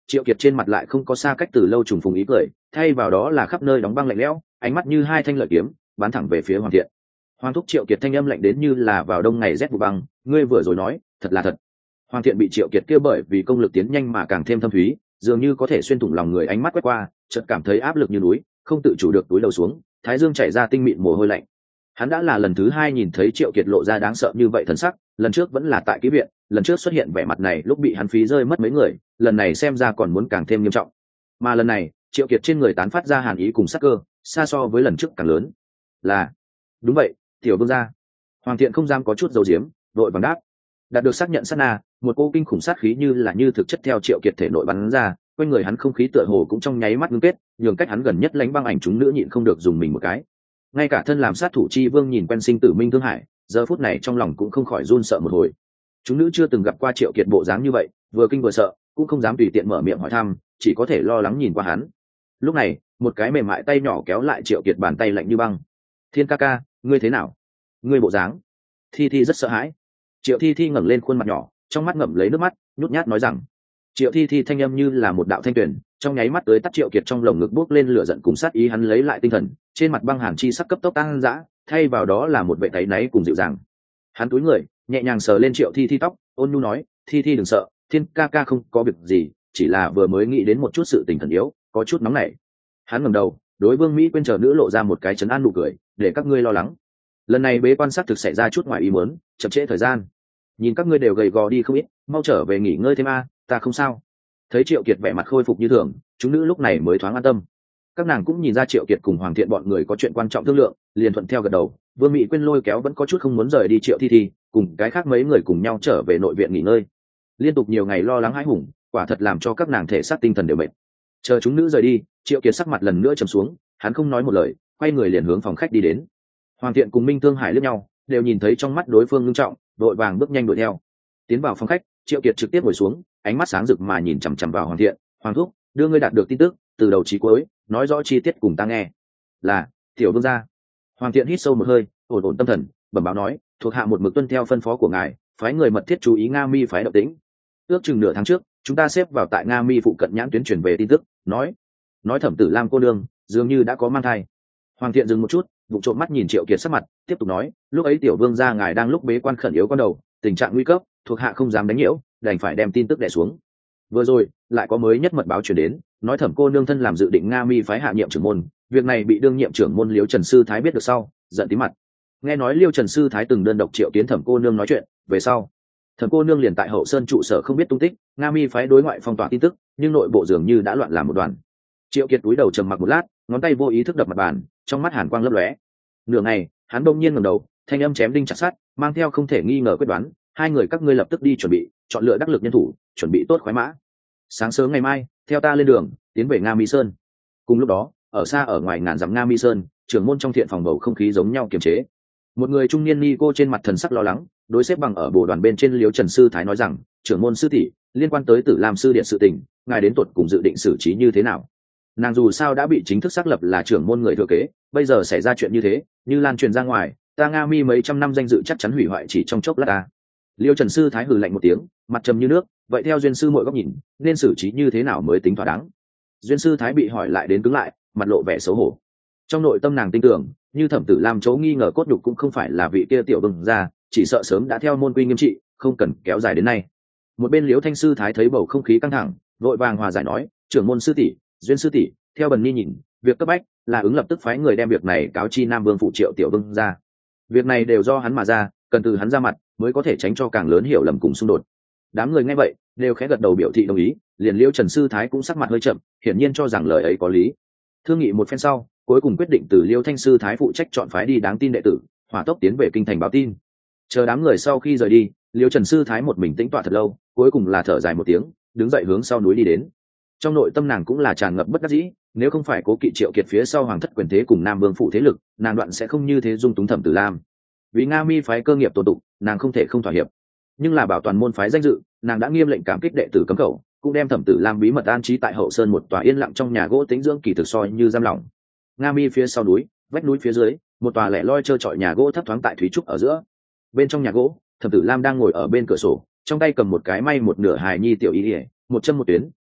Triệu Kiệt trên mặt lại không có xa cách từ lâu trùng phùng ý cười, thay vào đó là khắp nơi đóng băng lạnh lẽo, ánh mắt như hai thanh lợi kiếm bắn thẳng về phía Hoàng Thiện. Hoàng thúc. Triệu Kiệt thanh âm lạnh đến như là vào đông ngày rét vụ băng, ngươi vừa rồi nói thật là thật. Hoàng Thiện bị Triệu Kiệt kia bởi vì công lực tiến nhanh mà càng thêm thâm thúy, dường như có thể xuyên thủng lòng người ánh mắt quét qua, chợt cảm thấy áp lực như núi, không tự chủ được túi đầu xuống, thái dương chảy ra tinh mịn mồ hôi lạnh. Hắn đã là lần thứ hai nhìn thấy Triệu Kiệt lộ ra đáng sợ như vậy thần sắc, lần trước vẫn là tại ký viện, lần trước xuất hiện vẻ mặt này lúc bị hắn phí rơi mất mấy người, lần này xem ra còn muốn càng thêm nghiêm trọng. Mà lần này, Triệu Kiệt trên người tán phát ra hàn ý cùng sắc cơ, xa so với lần trước càng lớn. Là, đúng vậy, tiểu vương gia. Hoàng Thiện không dám có chút dầu diếm, đội vàng đáp. Đạt được xác nhận sát na, một cô kinh khủng sát khí như là như thực chất theo Triệu Kiệt thể nội bắn ra, quanh người hắn không khí tựa hồ cũng trong nháy mắt ngưng kết, nhường cách hắn gần nhất lánh băng ảnh chúng nữ nhịn không được dùng mình một cái. Ngay cả thân làm sát thủ chi vương nhìn quen sinh tử Minh Thương Hải, giờ phút này trong lòng cũng không khỏi run sợ một hồi. Chúng nữ chưa từng gặp qua Triệu Kiệt bộ dáng như vậy, vừa kinh vừa sợ, cũng không dám tùy tiện mở miệng hỏi thăm, chỉ có thể lo lắng nhìn qua hắn. Lúc này, một cái mềm mại tay nhỏ kéo lại Triệu Kiệt, bàn tay lạnh như băng. Thiên ca ca, ngươi thế nào? Ngươi bộ dáng? Thi Thi rất sợ hãi. Triệu Thi Thi ngẩng lên khuôn mặt nhỏ, trong mắt ngậm lấy nước mắt, nhút nhát nói rằng. Triệu Thi Thi thanh âm như là một đạo thanh tuyển, trong nháy mắt tới tắt Triệu Kiệt trong lồng ngực bốc lên lửa giận cùng sát ý, hắn lấy lại tinh thần, trên mặt băng hàn chi sắc cấp tốc tăng dã, thay vào đó là một vẻ táy náy cùng dịu dàng. Hắn cúi người, nhẹ nhàng sờ lên Triệu Thi Thi tóc, ôn nhu nói, Thi Thi đừng sợ, Thiên ca ca không có việc gì, chỉ là vừa mới nghĩ đến một chút sự tình thần yếu, có chút nóng nảy. Hắn ngẩng đầu, đối Vương Mỹ Quyên chờ nữ lộ ra một cái trấn an nụ cười, để các ngươi lo lắng. Lần này bế quan sát thực xảy ra chút ngoài ý muốn, chậm trễ thời gian. Nhìn các ngươi đều gầy gò đi không ít, mau trở về nghỉ ngơi thêm a, ta không sao. Thấy Triệu Kiệt vẻ mặt khôi phục như thường, chúng nữ lúc này mới thoáng an tâm. Các nàng cũng nhìn ra Triệu Kiệt cùng Hoàng Thiện bọn người có chuyện quan trọng thương lượng, liền thuận theo gật đầu. Vương Mỹ Quyên lôi kéo vẫn có chút không muốn rời đi Triệu Thi Thi, cùng cái khác mấy người cùng nhau trở về nội viện nghỉ ngơi. Liên tục nhiều ngày lo lắng hãi hùng, quả thật làm cho các nàng thể xác tinh thần đều mệt. Chờ chúng nữ rời đi, Triệu Kiệt sắc mặt lần nữa trầm xuống, hắn không nói một lời, quay người liền hướng phòng khách đi đến. Hoàng Thiện cùng Minh Thương Hải liếc nhau, đều nhìn thấy trong mắt đối phương nghiêm trọng, đội vàng bước nhanh đuổi theo. Tiến vào phòng khách, Triệu Kiệt trực tiếp ngồi xuống, ánh mắt sáng rực mà nhìn chằm chằm vào Hoàng Thiện. Hoàng thúc, đưa ngươi đạt được tin tức, từ đầu chí cuối, nói rõ chi tiết cùng ta nghe. Là, tiểu vương gia. Hoàng Thiện hít sâu một hơi, ổn ổn tâm thần, bẩm báo nói, thuộc hạ một mực tuân theo phân phó của ngài, phái người mật thiết chú ý Nga Mi phái động tĩnh. Ước chừng nửa tháng trước, chúng ta xếp vào tại Nga Mi phụ cận nhãn tuyến truyền về tin tức, nói Thẩm Tử Lam cô nương dường như đã có mang thai. Hoàng Thiện dừng một chút, vụ trộm mắt nhìn Triệu Kiệt sắc mặt, tiếp tục nói, lúc ấy tiểu vương gia ngài đang lúc bế quan khẩn yếu con đầu, tình trạng nguy cấp, thuộc hạ không dám đánh nhiễu, đành phải đem tin tức đè xuống. Vừa rồi lại có mới nhất mật báo truyền đến, nói Thẩm cô nương thân làm dự định Nga Mi phái hạ nhiệm trưởng môn, việc này bị đương nhiệm trưởng môn Liêu Trần Sư Thái biết được sau, giận tí mặt. Nghe nói Liêu Trần Sư Thái từng đơn độc triệu kiến Thẩm cô nương nói chuyện, về sau Thẩm cô nương liền tại hậu sơn trụ sở không biết tung tích, Nga Mi phái đối ngoại phong tỏa tin tức, nhưng nội bộ dường như đã loạn làm một đoàn. Triệu Kiệt cúi đầu trầm mặc một lát, ngón tay vô ý thức đập mặt bàn, trong mắt hàn quang lấp lóe. Nửa ngày, hắn bỗng nhiên ngẩng đầu, thanh âm chém đinh chặt sắt, mang theo không thể nghi ngờ quyết đoán, hai người các ngươi lập tức đi chuẩn bị, chọn lựa đắc lực nhân thủ, chuẩn bị tốt khoái mã. Sáng sớm ngày mai, theo ta lên đường, tiến về Nga Mi Sơn. Cùng lúc đó, ở xa ở ngoài ngàn dặm Nga Mi Sơn, trưởng môn trong thiện phòng bầu không khí giống nhau kiềm chế. Một người trung niên ni cô trên mặt thần sắc lo lắng, đối xếp bằng ở bồ đoàn bên trên Liêu Trần Sư Thái nói rằng, trưởng môn sư tỷ, liên quan tới Tử Lam sư điện sự tình, ngài đến tuột cùng dự định xử trí như thế nào? Nàng dù sao đã bị chính thức xác lập là trưởng môn người thừa kế, bây giờ xảy ra chuyện như thế, như lan truyền ra ngoài, ta Nga Mi mấy trăm năm danh dự chắc chắn hủy hoại chỉ trong chốc lát ta. Liêu Trần Sư Thái hừ lạnh một tiếng, mặt trầm như nước, vậy theo duyên sư mọi góc nhìn, nên xử trí như thế nào mới tính thỏa đáng? Duyên Sư Thái bị hỏi lại đến cứng lại, mặt lộ vẻ xấu hổ. Trong nội tâm nàng tin tưởng, như Thẩm Tử Lam chỗ nghi ngờ cốt nhục cũng không phải là vị kia tiểu vương gia, chỉ sợ sớm đã theo môn quy nghiêm trị, không cần kéo dài đến nay. Một bên Liễu Thanh Sư Thái thấy bầu không khí căng thẳng, vội vàng hòa giải nói, trưởng môn sư tỷ, Duyên sư tỷ, theo bần ni nhìn, việc cấp bách là ứng lập tức phái người đem việc này cáo chi Nam Vương phụ Triệu tiểu vương ra. Việc này đều do hắn mà ra, cần từ hắn ra mặt mới có thể tránh cho càng lớn hiểu lầm cùng xung đột. Đám người nghe vậy đều khẽ gật đầu biểu thị đồng ý, liền Liêu Trần Sư Thái cũng sắc mặt hơi chậm, hiển nhiên cho rằng lời ấy có lý. Thương nghị một phen sau, cuối cùng quyết định từ Liêu Thanh Sư Thái phụ trách chọn phái đi đáng tin đệ tử, hỏa tốc tiến về kinh thành báo tin. Chờ đám người sau khi rời đi, Liêu Trần Sư Thái một mình tĩnh tọa thật lâu, cuối cùng là thở dài một tiếng, đứng dậy hướng sau núi đi đến. Trong nội tâm nàng cũng là tràn ngập bất đắc dĩ, nếu không phải cố kỵ Triệu Kiệt phía sau hoàng thất quyền thế cùng Nam Vương phụ thế lực, nàng đoạn sẽ không như thế dung túng Thẩm Tử Lam. Vì Nga Mi phái cơ nghiệp tồn tụ, nàng không thể không thỏa hiệp. Nhưng là bảo toàn môn phái danh dự, nàng đã nghiêm lệnh cảm kích đệ tử cấm khẩu, cũng đem Thẩm Tử Lam bí mật an trí tại hậu sơn một tòa yên lặng trong nhà gỗ tĩnh dưỡng kỳ thực soi như giam lỏng. Nga Mi phía sau núi, vách núi phía dưới, một tòa lẻ loi trơ trọi nhà gỗ thấp thoáng tại thúy trúc ở giữa. Bên trong nhà gỗ, Thẩm Tử Lam đang ngồi ở bên cửa sổ, trong tay cầm một cái may một nửa hài nhi tiểu y, một châm một tuyến,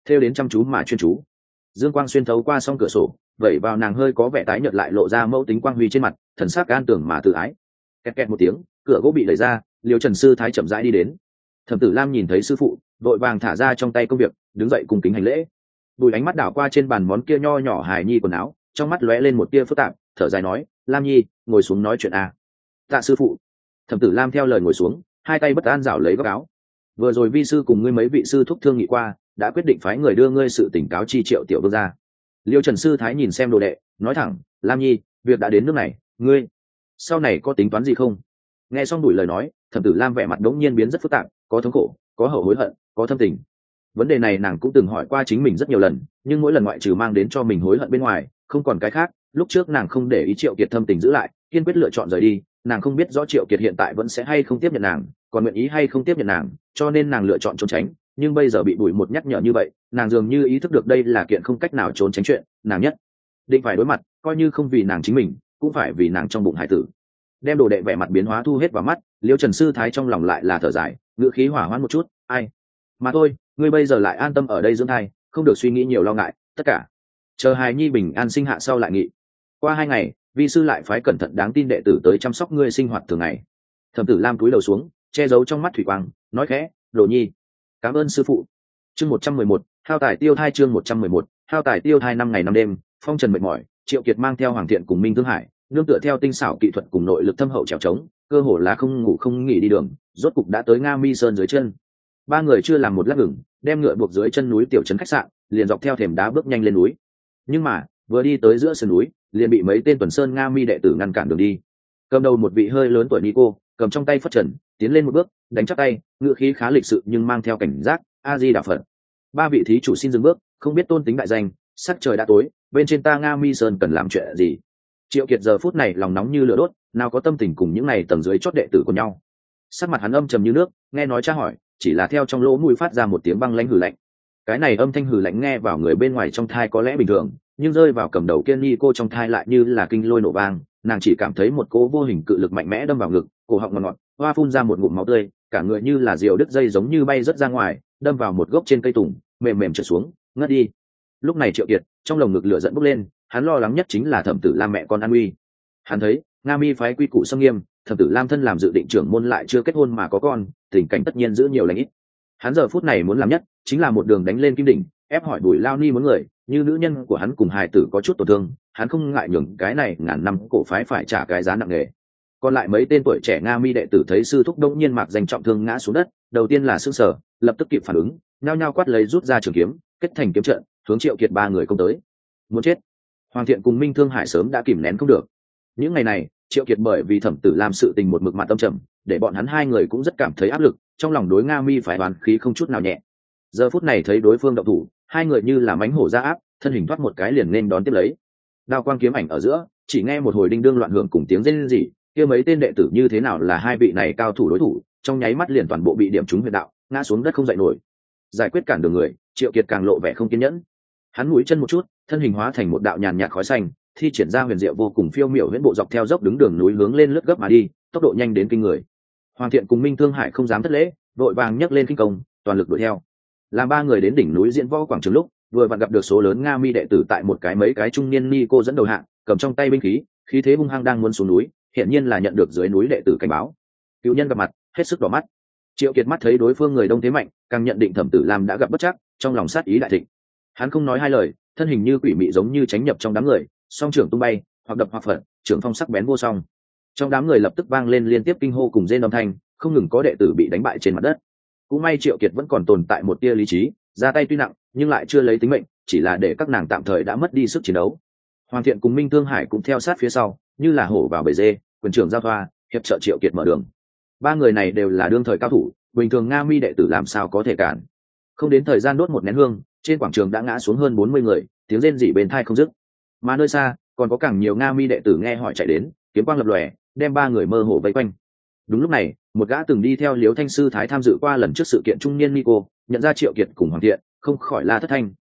theo đến chăm chú mà chuyên chú. Dương quang xuyên thấu qua song cửa sổ, vẩy vào nàng hơi có vẻ tái nhợt lại lộ ra mẫu tính quang huy trên mặt, thần sắc an tưởng mà tự ái. Kẹt kẹt một tiếng, cửa gỗ bị đẩy ra, Liêu Trần sư thái chậm rãi đi đến. Thẩm Tử Lam nhìn thấy sư phụ, vội vàng thả ra trong tay công việc, đứng dậy cùng kính hành lễ. Bùi ánh mắt đảo qua trên bàn món kia nho nhỏ hài nhi quần áo, trong mắt lóe lên một tia phức tạp, thở dài nói, Lam nhi, ngồi xuống nói chuyện à. Tạ sư phụ. Thẩm Tử Lam theo lời ngồi xuống, hai tay bất an rảo lấy góc áo. Vừa rồi vi sư cùng ngươi mấy vị sư thúc thương nghị qua, đã quyết định phái người đưa ngươi sự tỉnh cáo chi Triệu tiểu vương ra. Liêu Trần sư thái nhìn xem đồ đệ, nói thẳng, Lam nhi, việc đã đến nước này, ngươi sau này có tính toán gì không? Nghe xong Bùi lời nói, Thẩm Tử Lam vẻ mặt đống nhiên biến rất phức tạp, có thống khổ, có hậu hối hận, có thâm tình. Vấn đề này nàng cũng từng hỏi qua chính mình rất nhiều lần, nhưng mỗi lần ngoại trừ mang đến cho mình hối hận bên ngoài, không còn cái khác. Lúc trước nàng không để ý Triệu Kiệt thâm tình giữ lại, kiên quyết lựa chọn rời đi. Nàng không biết rõ Triệu Kiệt hiện tại vẫn sẽ hay không tiếp nhận nàng, còn nguyện ý hay không tiếp nhận nàng, cho nên nàng lựa chọn trốn tránh. Nhưng bây giờ bị Bùi một nhắc nhở như vậy, nàng dường như ý thức được đây là kiện không cách nào trốn tránh chuyện, nàng nhất định phải đối mặt, coi như không vì nàng chính mình, cũng phải vì nàng trong bụng hải tử. Đem đồ đệ vẻ mặt biến hóa thu hết vào mắt, Liêu Trần sư thái trong lòng lại là thở dài, ngữ khí hỏa hoãn một chút, ai mà thôi, ngươi bây giờ lại an tâm ở đây dưỡng thai, không được suy nghĩ nhiều lo ngại, tất cả chờ hài nhi bình an sinh hạ sau lại nghị. Qua 2 ngày, vi sư lại phái cẩn thận đáng tin đệ tử tới chăm sóc ngươi sinh hoạt thường ngày. Thẩm Tử Lam cúi đầu xuống, che giấu trong mắt thủy quang, nói khẽ, đồ nhi, cảm ơn sư phụ. Chương 111, hao tài tiêu thai. Chương 111, hao tài tiêu thai. 5 ngày 5 đêm, phong trần mệt mỏi, Triệu Kiệt mang theo Hoàng Thiện cùng Minh Thương Hải, nương tựa theo tinh xảo kỹ thuật cùng nội lực thâm hậu trèo trống, cơ hồ là không ngủ không nghỉ đi đường, rốt cục đã tới Nga Mi Sơn dưới chân. Ba người chưa làm một lát ngừng, đem ngựa buộc dưới chân núi tiểu trấn khách sạn, liền dọc theo thềm đá bước nhanh lên núi. Nhưng mà vừa đi tới giữa sườn núi, liền bị mấy tên tuần sơn Nga Mi đệ tử ngăn cản đường đi. Cầm đầu một vị hơi lớn tuổi Nico, cầm trong tay phất trần, tiến lên một bước, đánh chắc tay, ngựa khí khá lịch sự nhưng mang theo cảnh giác, A Di Đà Phật. Ba vị thí chủ xin dừng bước, không biết tôn tính đại danh, sắc trời đã tối, bên trên ta Nga Mi Sơn cần làm chuyện gì? Triệu Kiệt giờ phút này lòng nóng như lửa đốt, nào có tâm tình cùng những này tầng dưới chót đệ tử của nhau. Sắc mặt hắn âm trầm như nước, nghe nói tra hỏi, chỉ là theo trong lỗ mũi phát ra một tiếng băng lãnh hừ lạnh. Cái này âm thanh hừ lạnh nghe vào người bên ngoài trong thai có lẽ bình thường, nhưng rơi vào cầm đầu Kenny cô trong thai lại như là kinh lôi nổ vang. Nàng chỉ cảm thấy một cỗ vô hình cự lực mạnh mẽ đâm vào ngực, cổ họng ngọt ngọt, hoa phun ra một ngụm máu tươi, cả người như là diều đứt dây giống như bay rớt ra ngoài, đâm vào một gốc trên cây tùng, mềm mềm trượt xuống, ngất đi. Lúc này Triệu Kiệt trong lồng ngực lửa giận bốc lên, hắn lo lắng nhất chính là Thẩm Tử Lam mẹ con an nguy. Hắn thấy Nga Mi phái quy củ xâm nghiêm, Thẩm Tử Lam thân làm dự định trưởng môn lại chưa kết hôn mà có con, tình cảnh tất nhiên giữ nhiều lành ít. Hắn giờ phút này muốn làm nhất chính là một đường đánh lên kim đỉnh, ép hỏi Bùi Lao Ni muốn người, như nữ nhân của hắn cùng hài tử có chút tổn thương, hắn không ngại nhường cái này ngàn năm cổ phái phải trả cái giá nặng nề. Còn lại mấy tên tuổi trẻ Nga Mi đệ tử thấy sư thúc đông nhiên mạc danh trọng thương ngã xuống đất, đầu tiên là sững sờ, lập tức kịp phản ứng, nhao nhao quát lấy rút ra trường kiếm, kết thành kiếm trận, hướng Triệu Kiệt ba người công tới. Muốn chết. Hoàng Thiện cùng Minh Thương Hải sớm đã kìm nén không được. Những ngày này, Triệu Kiệt bởi vì Thẩm Tử Lam sự tình một mực mặt tâm trầm, để bọn hắn hai người cũng rất cảm thấy áp lực, trong lòng đối Nga Mi phải đoán khí không chút nào nhẹ. Giờ phút này thấy đối phương động thủ, hai người như là mãnh hổ ra áp, thân hình thoát một cái liền nên đón tiếp lấy. Đao quang kiếm ảnh ở giữa, chỉ nghe một hồi đinh đương loạn hưởng cùng tiếng rên rỉ, kia mấy tên đệ tử như thế nào là hai vị này cao thủ đối thủ, trong nháy mắt liền toàn bộ bị điểm trúng huyệt đạo, ngã xuống đất không dậy nổi. Giải quyết cản đường người, Triệu Kiệt càng lộ vẻ không kiên nhẫn. Hắn mũi chân một chút, thân hình hóa thành một đạo nhàn nhạt khói xanh, thi triển ra huyền diệu vô cùng phiêu miểu huyễn bộ dọc theo dốc đứng đường núi hướng lên lướt gấp mà đi, tốc độ nhanh đến kinh người. Hoàng Thiện cùng Minh Thương Hải không dám thất lễ, vội vàng nhấc lên kinh công, toàn lực đuổi theo. Làm ba người đến đỉnh núi Diễn Võ quảng trường lúc, vừa vặn gặp được số lớn Nga Mi đệ tử tại một cái mấy cái trung niên ni cô dẫn đầu hạng, cầm trong tay binh khí, khí thế hung hăng đang muốn xuống núi, hiện nhiên là nhận được dưới núi đệ tử cảnh báo. Cựu nhân gặp mặt, hết sức đỏ mắt. Triệu Kiệt mắt thấy đối phương người đông thế mạnh, càng nhận định Thẩm Tử Lam đã gặp bất trắc, trong lòng sát ý đại thịnh. Hắn không nói hai lời, thân hình như quỷ mị giống như tránh nhập trong đám người, song trưởng tung bay, hoặc đập hoặc phật, trưởng phong sắc bén vô song. Trong đám người lập tức vang lên liên tiếp kinh hô cùng rên âm thanh, không ngừng có đệ tử bị đánh bại trên mặt đất. Cũng may Triệu Kiệt vẫn còn tồn tại một tia lý trí, ra tay tuy nặng, nhưng lại chưa lấy tính mệnh, chỉ là để các nàng tạm thời đã mất đi sức chiến đấu. Hoàng Thiện cùng Minh Thương Hải cũng theo sát phía sau, như là hổ vào bầy dê, quyền trưởng giao thoa, hiệp trợ Triệu Kiệt mở đường. Ba người này đều là đương thời cao thủ, bình thường Nga Mi đệ tử làm sao có thể cản. Không đến thời gian đốt một nén hương, trên quảng trường đã ngã xuống hơn 40 người, tiếng rên rỉ bên tai không dứt. Mà nơi xa, còn có càng nhiều Nga Mi đệ tử nghe hỏi chạy đến, kiếm quang lập lòe, đem ba người mơ hồ vây quanh. Đúng lúc này, một gã từng đi theo Liễu Thanh sư thái tham dự qua lần trước sự kiện trung niên Nico, nhận ra Triệu Kiệt cùng Hoàng Thiện, không khỏi la thất thanh,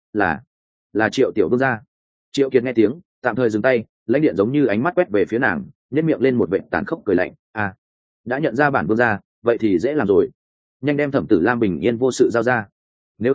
là Triệu tiểu vương gia. Triệu Kiệt nghe tiếng, tạm thời dừng tay, lãnh điện giống như ánh mắt quét về phía nàng, nhếch miệng lên một vệt tàn khốc cười lạnh, "À, đã nhận ra bản vương gia, vậy thì dễ làm rồi. Nhanh đem Thẩm Tử Lam bình yên vô sự giao ra. Nếu không,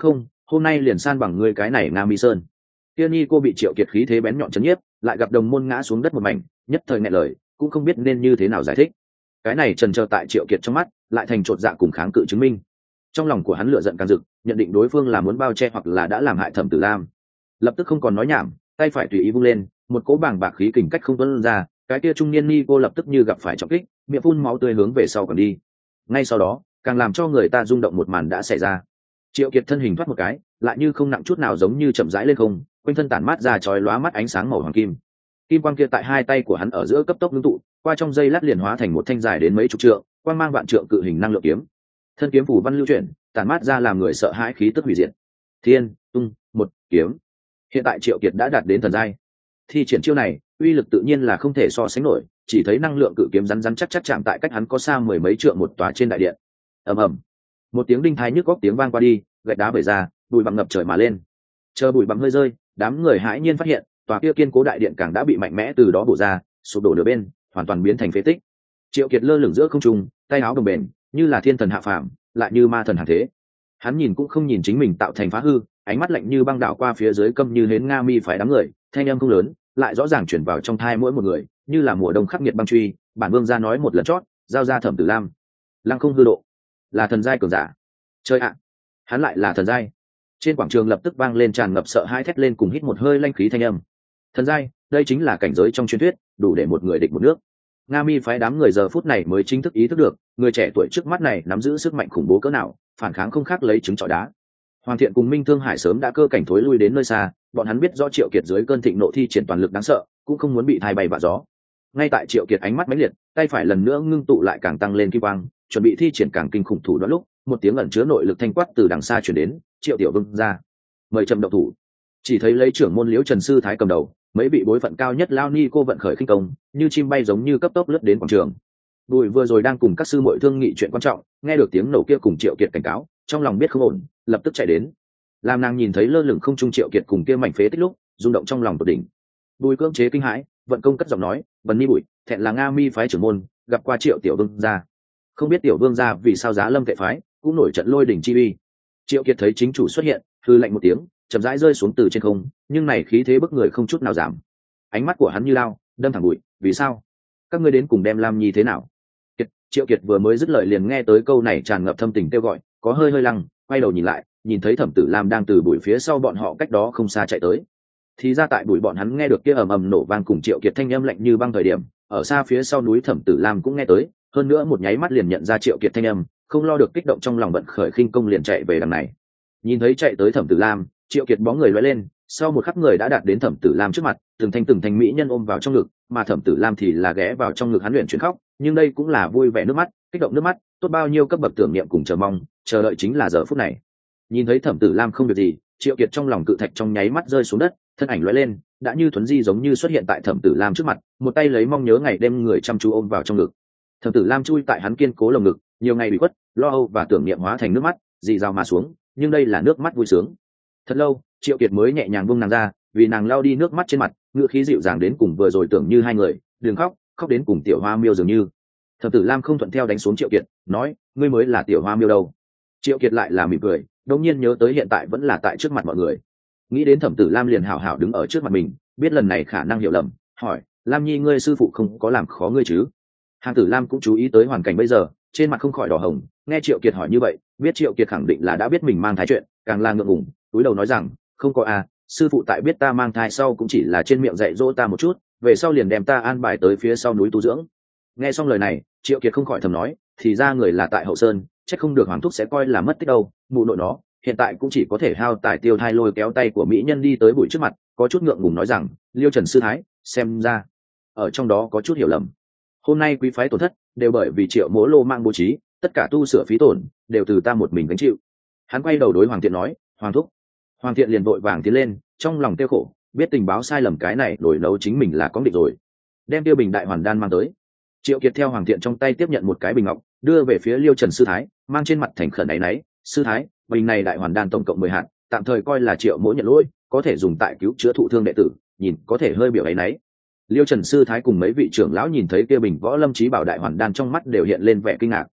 hôm nay liền san bằng ngươi cái này Nga Mi Sơn. Kia Ni cô bị Triệu Kiệt khí thế bén nhọn chấn nhiếp, lại gặp đồng môn ngã xuống đất một mảnh, nhất thời nghẹn lời, cũng không biết nên như thế nào giải thích. Cái này trần chờ tại Triệu Kiệt trong mắt, lại thành trột dạ cùng kháng cự chứng minh. Trong lòng của hắn lửa giận càng rực, nhận định đối phương là muốn bao che hoặc là đã làm hại Thẩm Tử Lam. Lập tức không còn nói nhảm, tay phải tùy ý vung lên, một cỗ bàng bạc khí kình cách không tuôn ra, cái kia trung niên Ni cô lập tức như gặp phải trọng kích, miệng phun máu tươi hướng về sau còn đi. Ngay sau đó, càng làm cho người ta rung động một màn đã xảy ra. Triệu Kiệt thân hình thoát một cái, lại như không nặng chút nào, giống như chậm rãi lên không, quanh thân tản mát ra chói lóa mắt ánh sáng màu hoàng kim. Kim quang kia tại hai tay của hắn ở giữa cấp tốc ngưng tụ, qua trong giây lát liền hóa thành một thanh dài đến mấy chục trượng, quang mang vạn trượng cự hình năng lượng kiếm. Thân kiếm phủ văn lưu chuyển, tản mát ra làm người sợ hãi khí tức hủy diệt. Thiên, tung, một, kiếm. Hiện tại Triệu Kiệt đã đạt đến thần giai. Thi triển chiêu này, uy lực tự nhiên là không thể so sánh nổi, chỉ thấy năng lượng cự kiếm rắn rắn chắc chắc chạm tại cách hắn có xa mười mấy trượng một tòa trên đại điện. Ầm ầm. Một tiếng đinh thái nhức góc tiếng vang qua đi, gạch đá bể ra, bụi bặm ngập trời mà lên. Chờ bụi bặm hơi rơi, đám người hãi nhiên phát hiện, tòa kia kiên cố đại điện càng đã bị mạnh mẽ từ đó bổ ra, sụp đổ nửa bên, hoàn toàn biến thành phế tích. Triệu Kiệt lơ lửng giữa không trung, tay áo đồng bền, như là thiên thần hạ phàm, lại như ma thần hàng thế. Hắn nhìn cũng không nhìn chính mình tạo thành phá hư, ánh mắt lạnh như băng đảo qua phía dưới câm như hến Nga Mi phái đám người, thanh âm không lớn, lại rõ ràng truyền vào trong tai mỗi một người, như là mùa đông khắc nghiệt băng truy. Bản vương gia nói một lần chót, giao ra Thẩm Tử Lam, lăng không hư độ, là thần giai cường giả. Chơi ạ, hắn lại là thần giai. Trên quảng trường lập tức vang lên tràn ngập sợ hãi thét lên cùng hít một hơi lanh khí thanh âm. Thần giai, đây chính là cảnh giới trong truyền thuyết, đủ để một người địch một nước. Nga Mi phái đám người giờ phút này mới chính thức ý thức được, người trẻ tuổi trước mắt này nắm giữ sức mạnh khủng bố cỡ nào, phản kháng không khác lấy trứng trọi đá. Hoàng Thiện cùng Minh Thương Hải sớm đã cơ cảnh thối lui đến nơi xa, bọn hắn biết rõ Triệu Kiệt dưới cơn thịnh nộ thi triển toàn lực đáng sợ, cũng không muốn bị thay bay vạ gió. Ngay tại Triệu Kiệt ánh mắt mãnh liệt, tay phải lần nữa ngưng tụ lại càng tăng lên kim quang, chuẩn bị thi triển càng kinh khủng thủ đoạn lúc, một tiếng ẩn chứa nội lực thanh quát từ đằng xa truyền đến, Triệu Tiểu Vương ra, mời trầm động thủ. Chỉ thấy lấy trưởng môn Liễu Trần sư thái cầm đầu, mấy vị bối phận cao nhất lao ni cô vận khởi khinh công, như chim bay giống như cấp tốc lướt đến quảng trường. Bùi vừa rồi đang cùng các sư muội thương nghị chuyện quan trọng, nghe được tiếng nổ kia cùng Triệu Kiệt cảnh cáo, trong lòng biết không ổn, lập tức chạy đến. Làm nàng nhìn thấy lơ lửng không trung Triệu Kiệt cùng kia mảnh phế tích lúc, rung động trong lòng tột đỉnh. Bùi cưỡng chế kinh hãi, vận công cất giọng nói, "Bần ni Bùi, thẹn là Nga Mi phái trưởng môn, gặp qua Triệu tiểu vương gia. Không biết tiểu vương gia vì sao Giá Lâm kệ phái cũng nổi trận lôi đỉnh chi uy." Triệu Kiệt thấy chính chủ xuất hiện, hư lạnh một tiếng, chậm rãi rơi xuống từ trên không, nhưng này khí thế bức người không chút nào giảm. Ánh mắt của hắn như lao, đâm thẳng Bùi, "Vì sao? Các ngươi đến cùng đem Lam Nhi thế nào?" Triệu Kiệt vừa mới dứt lời liền nghe tới câu này tràn ngập thâm tình kêu gọi, có hơi lăng, quay đầu nhìn lại, nhìn thấy Thẩm Tử Lam đang từ bụi phía sau bọn họ cách đó không xa chạy tới. Thì ra tại bụi bọn hắn nghe được kia ầm ầm nổ vang cùng Triệu Kiệt thanh âm lạnh như băng thời điểm, ở xa phía sau núi Thẩm Tử Lam cũng nghe tới, hơn nữa một nháy mắt liền nhận ra Triệu Kiệt thanh âm, không lo được kích động trong lòng vận khởi khinh công liền chạy về đằng này. Nhìn thấy chạy tới Thẩm Tử Lam, Triệu Kiệt bóng người lóe lên, sau một khắc người đã đạt đến Thẩm Tử Lam trước mặt, từng thanh mỹ nhân ôm vào trong ngực, mà Thẩm Tử Lam thì là ghé vào trong ngực hắn luyện chuyển khóc, nhưng đây cũng là vui vẻ nước mắt, kích động nước mắt, tốt bao nhiêu cấp bậc tưởng niệm cùng chờ mong, chờ đợi chính là giờ phút này. Nhìn thấy Thẩm Tử Lam không việc gì, Triệu Kiệt trong lòng cự thạch trong nháy mắt rơi xuống đất, thân ảnh lóe lên, đã như thuấn di giống như xuất hiện tại Thẩm Tử Lam trước mặt, một tay lấy mong nhớ ngày đêm người chăm chú ôm vào trong ngực. Thẩm Tử Lam chui tại hắn kiên cố lồng ngực, nhiều ngày bị khuất, lo âu và tưởng niệm hóa thành nước mắt, rì rào mà xuống, nhưng đây là nước mắt vui sướng. Thật lâu, Triệu Kiệt mới nhẹ nhàng buông nàng ra, vì nàng lau đi nước mắt trên mặt, ngữ khí dịu dàng đến cùng vừa rồi tưởng như hai người, đừng khóc, khóc đến cùng Tiểu Hoa Miêu dường như. Thẩm Tử Lam không thuận theo đánh xuống Triệu Kiệt, nói, ngươi mới là Tiểu Hoa Miêu đâu. Triệu Kiệt lại là mỉm cười, đột nhiên nhớ tới hiện tại vẫn là tại trước mặt mọi người. Nghĩ đến Thẩm Tử Lam liền hảo hảo đứng ở trước mặt mình, biết lần này khả năng hiểu lầm, hỏi, Lam Nhi ngươi sư phụ không có làm khó ngươi chứ? Hàng Tử Lam cũng chú ý tới hoàn cảnh bây giờ, trên mặt không khỏi đỏ hồng, nghe Triệu Kiệt hỏi như vậy, biết Triệu Kiệt khẳng định là đã biết mình mang thai chuyện, càng là ngượng ngùng, cúi đầu nói rằng, không có à, sư phụ tại biết ta mang thai sau cũng chỉ là trên miệng dạy dỗ ta một chút, về sau liền đem ta an bài tới phía sau núi tu dưỡng. Nghe xong lời này, Triệu Kiệt không khỏi thầm nói, thì ra người là tại Hậu Sơn, chắc không được Hoàng thúc sẽ coi là mất tích đâu, mụ nội nó, hiện tại cũng chỉ có thể hao tài tiêu thai lôi kéo tay của mỹ nhân đi tới Bụi trước mặt, có chút ngượng ngùng nói rằng, Liêu Trần sư thái, xem ra ở trong đó có chút hiểu lầm. Hôm nay quý phái tổn thất đều bởi vì Triệu Mỗ Lô mang bố trí, tất cả tu sửa phí tổn đều từ ta một mình gánh chịu. Hắn quay đầu đối Hoàng Thiện nói, Hoàng thúc. Hoàng Thiện liền vội vàng tiến lên, trong lòng tiêu khổ, biết tình báo sai lầm cái này đổi nấu chính mình là có định rồi, đem tiêu bình đại hoàn đan mang tới. Triệu Kiệt theo Hoàng Thiện trong tay tiếp nhận một cái bình ngọc, đưa về phía Liêu Trần sư thái, mang trên mặt thành khẩn áy náy, sư thái, bình này đại hoàn đan tổng cộng 10 hạt, tạm thời coi là Triệu Mỗ nhận lỗi, có thể dùng tại cứu chữa thụ thương đệ tử, nhìn có thể hơi biểu áy náy. Liêu Trần sư thái cùng mấy vị trưởng lão nhìn thấy kia bình Võ Lâm Chí Bảo đại hoàn đan trong mắt đều hiện lên vẻ kinh ngạc.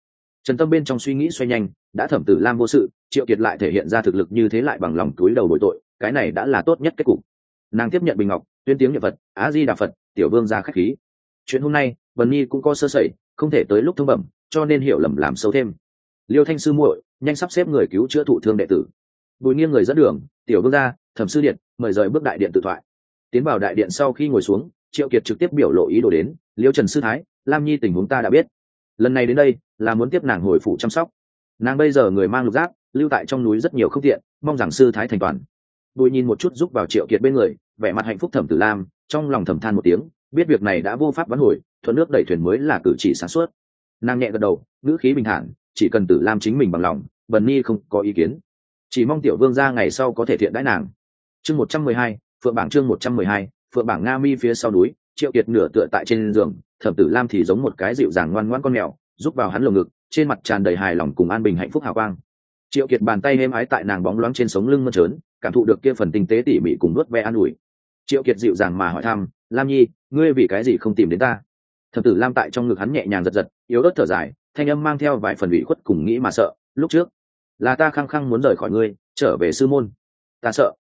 Trần Tâm bên trong suy nghĩ xoay nhanh, đã Thẩm Tử Lam vô sự, Triệu Kiệt lại thể hiện ra thực lực như thế lại bằng lòng túi đầu bồi tội, cái này đã là tốt nhất kết cục. Nàng tiếp nhận bình ngọc, tuyên tiếng niệm Phật, Á Di Đà Phật, tiểu vương gia khách khí. Chuyện hôm nay, Vân Nhi cũng có sơ sẩy, không thể tới lúc thông bẩm, cho nên hiểu lầm làm sâu thêm. Liêu Thanh sư muội, nhanh sắp xếp người cứu chữa thụ thương đệ tử. Bùi Nghiêng người dẫn đường, tiểu vương gia, Thẩm sư điện, mời rời bước đại điện tự thoại. Tiến vào đại điện sau khi ngồi xuống, Triệu Kiệt trực tiếp biểu lộ ý đồ đến, Liêu Trần sư thái, Lam Nhi tình huống ta đã biết. Lần này đến đây là muốn tiếp nàng hồi phủ chăm sóc. Nàng bây giờ người mang lục giáp, lưu tại trong núi rất nhiều không tiện, mong rằng sư thái thành toàn. Bùi nhìn một chút giúp vào Triệu Kiệt bên người, vẻ mặt hạnh phúc Thẩm Tử Lam, trong lòng thầm than một tiếng, biết việc này đã vô pháp vãn hồi, thuận nước đẩy thuyền mới là cử chỉ sáng suốt. Nàng nhẹ gật đầu, ngữ khí bình thản, chỉ cần Tử Lam chính mình bằng lòng, Bần Nhi không có ý kiến. Chỉ mong tiểu vương gia ngày sau có thể thiện đãi nàng. Chương 112, Phượng bảng chương 112, Phượng bảng Nga Mi phía sau núi, Triệu Kiệt nửa tựa tại trên giường, Thẩm Tử Lam thì giống một cái dịu dàng ngoan ngoãn con mèo, giúp vào hắn lồng ngực, trên mặt tràn đầy hài lòng cùng an bình hạnh phúc hào quang. Triệu Kiệt bàn tay êm ái tại nàng bóng loáng trên sống lưng mơn trớn, cảm thụ được kia phần tinh tế tỉ mỉ cùng nuốt ve an ủi. Triệu Kiệt dịu dàng mà hỏi thăm, Lam Nhi, ngươi vì cái gì không tìm đến ta? Thẩm Tử Lam tại trong ngực hắn nhẹ nhàng giật giật, yếu ớt thở dài, thanh âm mang theo vài phần ủy khuất cùng nghĩ mà sợ. Lúc trước là ta khăng khăng muốn rời khỏi ngươi, trở về sư môn. Ta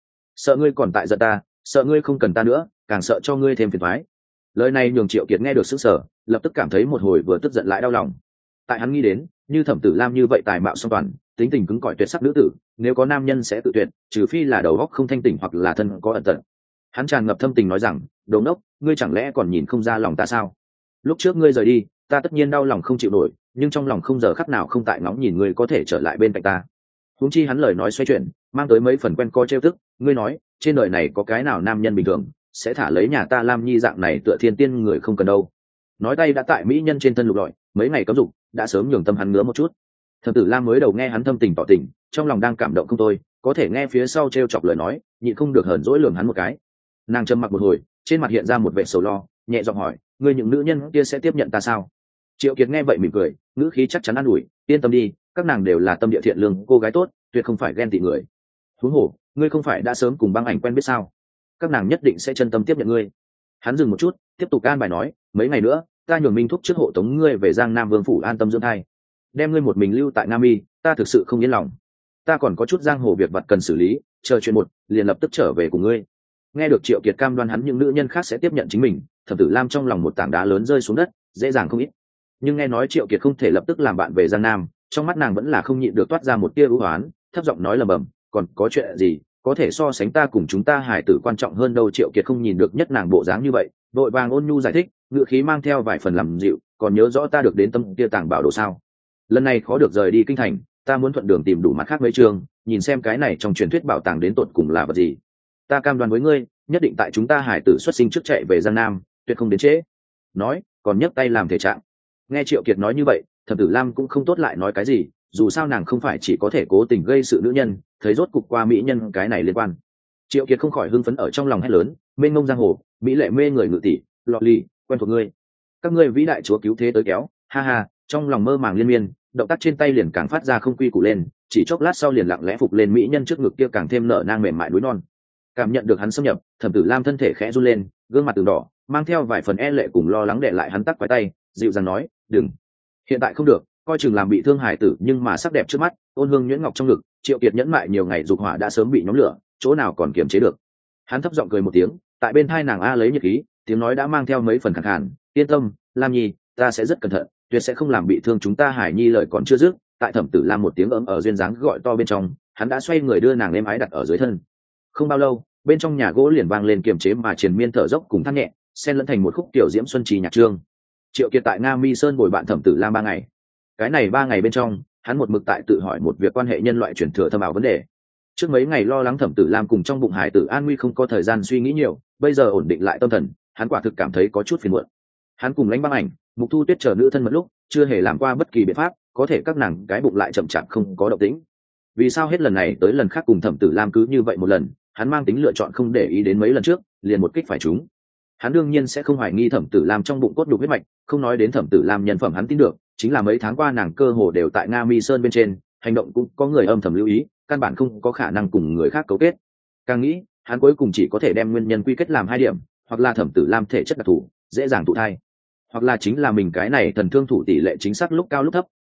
sợ ngươi còn tại giận ta, sợ ngươi không cần ta nữa, càng sợ cho ngươi thêm phiền toái. Lời này nhường Triệu Kiệt nghe được sững sờ, lập tức cảm thấy một hồi vừa tức giận lại đau lòng. Tại hắn nghĩ đến, như Thẩm Tử Lam như vậy tài mạo song toàn, tính tình cứng cỏi tuyệt sắc nữ tử, nếu có nam nhân sẽ tự tuyệt, trừ phi là đầu óc không thanh tỉnh hoặc là thân có ẩn tật. Hắn tràn ngập thâm tình nói rằng, đồ ngốc, ngươi chẳng lẽ còn nhìn không ra lòng ta sao? Lúc trước ngươi rời đi, ta tất nhiên đau lòng không chịu nổi, nhưng trong lòng không giờ khắc nào không tại ngóng nhìn ngươi có thể trở lại bên cạnh ta. Huống chi hắn lời nói xoay chuyển, mang tới mấy phần quen co trêu tức, ngươi nói, trên đời này có cái nào nam nhân bình thường sẽ thả lấy nhà ta Lam Nhi dạng này tựa thiên tiên người không cần đâu. Nói tay đã tại mỹ nhân trên thân lục lọi, mấy ngày cấm dục đã sớm nhường tâm hắn ngứa một chút. Thẩm Tử Lam mới đầu nghe hắn thâm tình tỏ tình, trong lòng đang cảm động không thôi, có thể nghe phía sau trêu chọc lời nói, nhịn không được hờn dỗi lườm hắn một cái. Nàng trầm mặc một hồi, trên mặt hiện ra một vẻ sầu lo, nhẹ giọng hỏi, ngươi những nữ nhân kia sẽ tiếp nhận ta sao? Triệu Kiệt nghe vậy mỉm cười, ngữ khí chắc chắn an ủi, yên tâm đi, các nàng đều là tâm địa thiện lương, cô gái tốt, tuyệt không phải ghen tị người. Huống hồ, ngươi không phải đã sớm cùng Băng Ảnh quen biết sao? Các nàng nhất định sẽ chân tâm tiếp nhận ngươi. Hắn dừng một chút, tiếp tục an bài nói, mấy ngày nữa, ta nhường Minh thúc trước hộ tống ngươi về Giang Nam Vương phủ an tâm dưỡng thai. Đem ngươi một mình lưu tại Nam Mi, ta thực sự không yên lòng. Ta còn có chút giang hồ việc vặt cần xử lý, chờ chuyện một, liền lập tức trở về cùng ngươi. Nghe được Triệu Kiệt cam đoan hắn những nữ nhân khác sẽ tiếp nhận chính mình, Thẩm Tử Lam trong lòng một tảng đá lớn rơi xuống đất, dễ dàng không ít. Nhưng nghe nói Triệu Kiệt không thể lập tức làm bạn về Giang Nam, trong mắt nàng vẫn là không nhịn được toát ra một tia ưu oán, thấp giọng nói lẩm bẩm, còn có chuyện gì có thể so sánh ta cùng chúng ta hải tử quan trọng hơn đâu. Triệu Kiệt không nhìn được nhất nàng bộ dáng như vậy, vội vàng ôn nhu giải thích, ngữ khí mang theo vài phần làm dịu, còn nhớ rõ ta được đến tâm kia tàng bảo đồ sao? Lần này khó được rời đi kinh thành, ta muốn thuận đường tìm đủ mặt khác mấy trường, nhìn xem cái này trong truyền thuyết bảo tàng đến tột cùng là vật gì. Ta cam đoan với ngươi, nhất định tại chúng ta hải tử xuất sinh trước chạy về Giang Nam, tuyệt không đến trễ. Nói, còn nhấc tay làm thể trạng. Nghe Triệu Kiệt nói như vậy, Thẩm Tử Lam cũng không tốt lại nói cái gì, dù sao nàng không phải chỉ có thể cố tình gây sự nữ nhân, thấy rốt cục qua mỹ nhân cái này liên quan. Triệu Kiệt không khỏi hưng phấn ở trong lòng hét lớn, mênh mông giang hồ, mỹ lệ mê người ngự tỷ, lọt ly, quen thuộc ngươi. Các ngươi vĩ đại chúa cứu thế tới kéo, ha ha, trong lòng mơ màng liên miên, động tác trên tay liền càng phát ra không quy củ lên, chỉ chốc lát sau liền lặng lẽ phục lên mỹ nhân trước ngực kia càng thêm nở nang mềm mại núi non. Cảm nhận được hắn xâm nhập, Thẩm Tử Lam thân thể khẽ run lên, gương mặt từng đỏ, mang theo vài phần e lệ cùng lo lắng để lại hắn tắc quái tay, dịu dàng nói, đừng, hiện tại không được, coi chừng làm bị thương hải tử, nhưng mà sắc đẹp trước mắt, ôn hương nhuyễn ngọc trong ngực, Triệu Kiệt nhẫn mại nhiều ngày dục hỏa đã sớm bị nhóm lửa, chỗ nào còn kiềm chế được. Hắn thấp giọng cười một tiếng, tại bên thai nàng a lấy nhiệt khí, tiếng nói đã mang theo mấy phần khàn khàn, yên tâm, Lam Nhi, ta sẽ rất cẩn thận, tuyệt sẽ không làm bị thương chúng ta. Hải Nhi lời còn chưa dứt, tại Thẩm Tử Lam một tiếng ấm ở duyên dáng gọi to bên trong, hắn đã xoay người đưa nàng êm ái đặt ở dưới thân. Không bao lâu, bên trong nhà gỗ liền vang lên kiềm chế mà triền miên thở dốc cùng than nhẹ, xen lẫn thành một khúc tiểu diễm xuân trì nhạc chương. Triệu Kiệt tại Nga Mi Sơn bồi bạn Thẩm Tử Lam 3 ngày. Cái này 3 ngày bên trong, hắn một mực tại tự hỏi một việc quan hệ nhân loại truyền thừa thâm ảo vấn đề. Trước mấy ngày lo lắng Thẩm Tử Lam cùng trong bụng hải tử an nguy không có thời gian suy nghĩ nhiều, bây giờ ổn định lại tâm thần, hắn quả thực cảm thấy có chút phiền muộn. Hắn cùng Lãnh Băng Ảnh, Mục Thu Tuyết chờ nữ thân mật lúc, chưa hề làm qua bất kỳ biện pháp, có thể các nàng cái bụng lại chậm chạp không có động tĩnh. Vì sao hết lần này tới lần khác cùng Thẩm Tử Lam cứ như vậy một lần, hắn mang tính lựa chọn không để ý đến mấy lần trước, liền một kích phải trúng. Hắn đương nhiên sẽ không hoài nghi Thẩm Tử Lam trong bụng cốt nhục huyết mạch, không nói đến Thẩm Tử Lam nhân phẩm hắn tin được, chính là mấy tháng qua nàng cơ hồ đều tại Nga Mi Sơn bên trên, hành động cũng có người âm thầm lưu ý, căn bản không có khả năng cùng người khác cấu kết. Càng nghĩ, hắn cuối cùng chỉ có thể đem nguyên nhân quy kết làm 2 điểm, hoặc là Thẩm Tử Lam thể chất đặc thù, dễ dàng thụ thai, hoặc là chính là mình cái này thần thương thủ tỷ lệ chính xác lúc cao lúc thấp,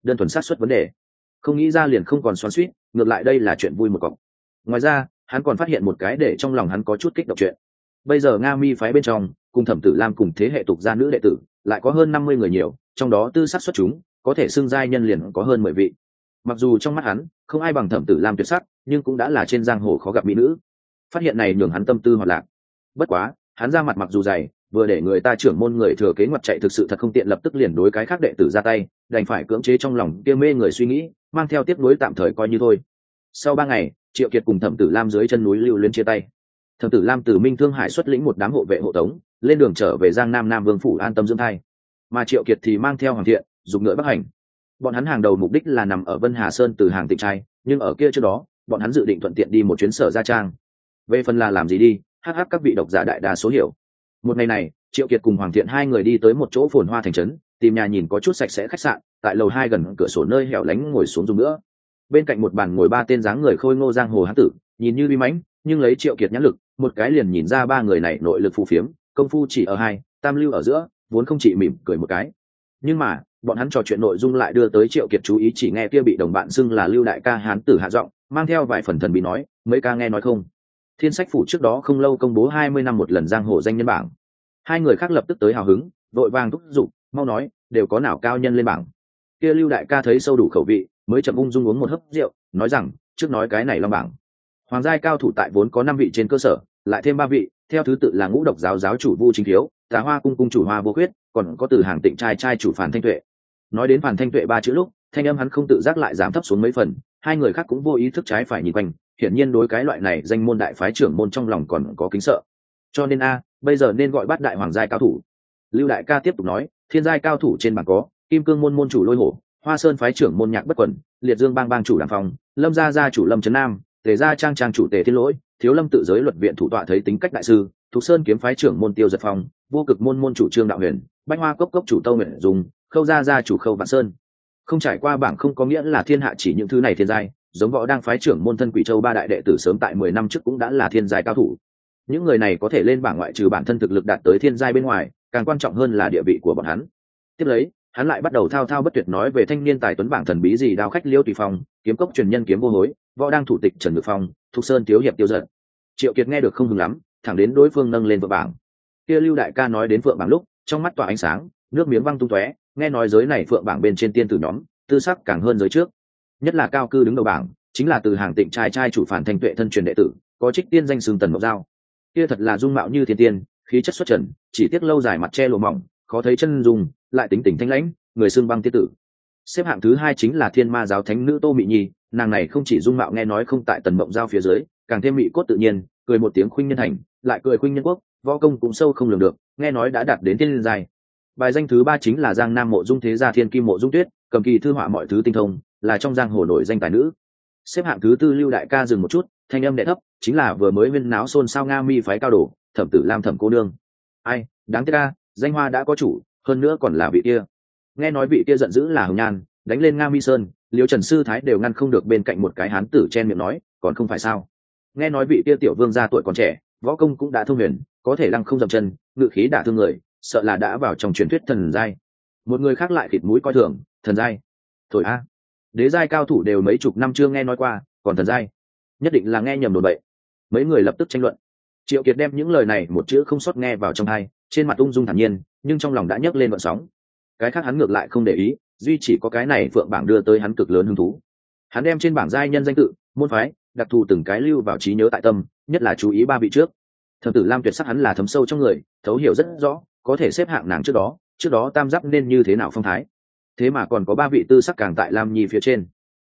đơn thuần xác suất vấn đề. Không nghĩ ra liền không còn xoắn xuýt, ngược lại đây là chuyện vui một cọc. Ngoài ra hắn còn phát hiện một cái để trong lòng hắn có chút kích động chuyện. Bây giờ Nga Mi phái bên trong cùng Thẩm Tử Lam cùng thế hệ tục gia nữ đệ tử lại có hơn 50 người nhiều, trong đó tư sắc xuất chúng có thể xưng giai nhân liền có hơn 10 vị. Mặc dù trong mắt hắn không ai bằng Thẩm Tử Lam tuyệt sắc, nhưng cũng đã là trên giang hồ khó gặp mỹ nữ. Phát hiện này nhường hắn tâm tư hoạt lạc. Bất quá hắn ra mặt mặc dù dày, vừa để người ta trưởng môn người thừa kế ngoặt chạy thực sự thật không tiện lập tức liền đối cái khác đệ tử ra tay, đành phải cưỡng chế trong lòng kia mê người suy nghĩ, mang theo tiếp nối tạm thời coi như thôi. Sau 3 ngày, Triệu Kiệt cùng Thẩm Tử Lam dưới chân núi lưu luyến chia tay. Thẩm Tử Lam từ Minh Thương Hải xuất lĩnh một đám hộ vệ hộ tống, lên đường trở về Giang Nam Nam Vương phủ an tâm dưỡng thai. Mà Triệu Kiệt thì mang theo Hoàng Thiện, dùng ngựa bắc hành. Bọn hắn hàng đầu mục đích là nằm ở Vân Hà Sơn từ hàng Tịnh trai, nhưng ở kia trước đó, bọn hắn dự định thuận tiện đi một chuyến Sở Gia Trang. Về phần là làm gì đi, hắc các vị độc giả đại đa số hiểu. Một ngày này, Triệu Kiệt cùng Hoàng Thiện hai người đi tới một chỗ phồn hoa thành trấn, tìm nhà nhìn có chút sạch sẽ khách sạn, tại lầu 2 gần cửa sổ nơi hẻo lánh ngồi xuống dùng nữa. Bên cạnh một bàn ngồi 3 tên dáng người khôi ngô giang hồ hán tử, nhìn như uy mãnh, nhưng lấy Triệu Kiệt nhãn lực, một cái liền nhìn ra 3 người này nội lực phù phiếm, công phu chỉ ở hai, tam lưu ở giữa, vốn không chỉ mỉm cười một cái. Nhưng mà, bọn hắn trò chuyện nội dung lại đưa tới Triệu Kiệt chú ý, chỉ nghe kia bị đồng bạn xưng là Lưu đại ca hán tử hạ giọng, mang theo vài phần thần bí nói, mấy ca nghe nói không? Thiên Sách phủ trước đó không lâu công bố 20 năm một lần giang hồ danh nhân bảng. Hai người khác lập tức tới hào hứng, vội vàng thúc giục, mau nói, đều có nào cao nhân lên bảng. Kia Lưu đại ca thấy sâu đủ khẩu vị, mới chậm ung dung uống một hớp rượu, nói rằng, trước nói cái này long bảng. Hoàng giai cao thủ tại vốn có 5 vị trên cơ sở, lại thêm 3 vị, theo thứ tự là Ngũ Độc giáo giáo chủ Vu Chính Thiếu, Tà Hoa cung cung chủ Hoa Vô Khuyết, còn có từ hàng Tịnh trai chủ Phàn Thanh Tuệ. Nói đến Phàn Thanh Tuệ 3 chữ lúc, thanh âm hắn không tự giác lại giảm thấp xuống mấy phần, hai người khác cũng vô ý thức trái phải nhìn quanh, hiển nhiên đối cái loại này danh môn đại phái trưởng môn trong lòng còn có kính sợ. Cho nên bây giờ nên gọi Bát đại hoàng giai cao thủ. Lưu đại ca tiếp tục nói, thiên giai cao thủ trên bảng có Kim Cương môn môn chủ Lôi Hổ, Hoa Sơn phái trưởng môn Nhạc Bất Quẩn, Liệt Dương bang chủ Đàm Phong, Lâm gia gia chủ Lâm Trấn Nam, Tề gia trang chủ Tề Thiên Lỗi, Thiếu Lâm tự giới luật viện thủ tọa thấy tính cách đại sư, Thục Sơn kiếm phái trưởng môn Tiêu Giật Phong, Vô Cực môn môn chủ Trương Đạo Huyền, Bách Hoa cốc chủ Tâu Nguyện Dùng, Khâu gia gia chủ Khâu Vạn Sơn. Không trải qua bảng không có nghĩa là thiên hạ chỉ những thứ này thiên giai, giống Võ đang phái trưởng môn thân Quỷ Châu 3 đại đệ tử sớm tại 10 năm trước cũng đã là thiên giai cao thủ. Những người này có thể lên bảng ngoại trừ bản thân thực lực đạt tới thiên giai bên ngoài, càng quan trọng hơn là địa vị của bọn hắn. Tiếp lấy, hắn lại bắt đầu thao thao bất tuyệt nói về thanh niên tài tuấn bảng thần bí gì đao khách Liêu Tùy Phong, kiếm cốc truyền nhân Kiếm Vô Hối, Võ đang thủ tịch Trần Ngự Phong, Thục Sơn thiếu hiệp Tiêu Giật. Triệu Kiệt nghe được không hứng lắm, thẳng đến đối phương nâng lên vợ bảng. Kia Lưu đại ca nói đến phượng bảng lúc, trong mắt tỏa ánh sáng, nước miếng văng tung tóe, nghe nói giới này phượng bảng bên trên tiên tử nhóm, tư sắc càng hơn giới trước. Nhất là cao cư đứng đầu bảng, chính là từ hàng Tịnh trai chủ Phản Thanh Tuệ thân truyền đệ tử, có trích tiên danh xưng Tần Mộc Giao. Kia thật là dung mạo như thiên tiên, khí chất xuất trần, chỉ tiếc lâu dài mặt che lụa mỏng, khó thấy chân dung, lại tính tình thanh lãnh, người xưng băng tiên tử. Xếp hạng thứ 2 chính là Thiên Ma giáo thánh nữ Tô Mị Nhi, nàng này không chỉ dung mạo nghe nói không tại Tần Mộng Giao phía dưới, càng thêm mị cốt tự nhiên, cười một tiếng khuynh nhân thành, lại cười khuynh nhân quốc, võ công cũng sâu không lường được, nghe nói đã đạt đến thiên giai. Bài danh thứ 3 chính là Giang Nam Mộ Dung thế gia Thiên Kim Mộ Dung Tuyết, cầm kỳ thư họa mọi thứ tinh thông, là trong giang hồ nổi danh tài nữ. Xếp hạng thứ 4 Lưu đại ca dừng một chút, thanh âm đẽ thấp, chính là vừa mới huyên náo xôn xao Nga Mi phái cao đồ, Thẩm Tử Lam Thẩm cô nương. Ai, đáng tiếc danh hoa đã có chủ, hơn nữa còn là vị kia. Nghe nói vị kia giận dữ là Hồng Nhan, đánh lên Nga Mi Sơn, Liêu Trần sư thái đều ngăn không được, bên cạnh một cái hán tử chen miệng nói, còn không phải sao? Nghe nói vị kia tiểu vương gia tuổi còn trẻ, võ công cũng đã thông huyền, có thể lăng không dậm chân, ngự khí đả thương người, sợ là đã vào trong truyền thuyết thần giai. Một người khác lại khịt mũi coi thường, thần giai? Thổi đế giai cao thủ đều mấy chục năm chưa nghe nói qua, còn thần giai, nhất định là nghe nhầm đồn bậy. Mấy người lập tức tranh luận. Triệu Kiệt đem những lời này một chữ không sót nghe vào trong tai, trên mặt ung dung thản nhiên, nhưng trong lòng đã nhấc lên vận sóng. Cái khác hắn ngược lại không để ý, duy chỉ có cái này phượng bảng đưa tới hắn cực lớn hứng thú. Hắn đem trên bảng giai nhân danh tự, môn phái, đặc thù từng cái lưu vào trí nhớ tại tâm, nhất là chú ý 3 vị trước. Thẩm Tử Lam tuyệt sắc hắn là thấm sâu trong người, thấu hiểu rất rõ, có thể xếp hạng nàng trước đó tam giáp nên như thế nào phong thái. Thế mà còn có 3 vị tư sắc càng tại Lam Nhi phía trên.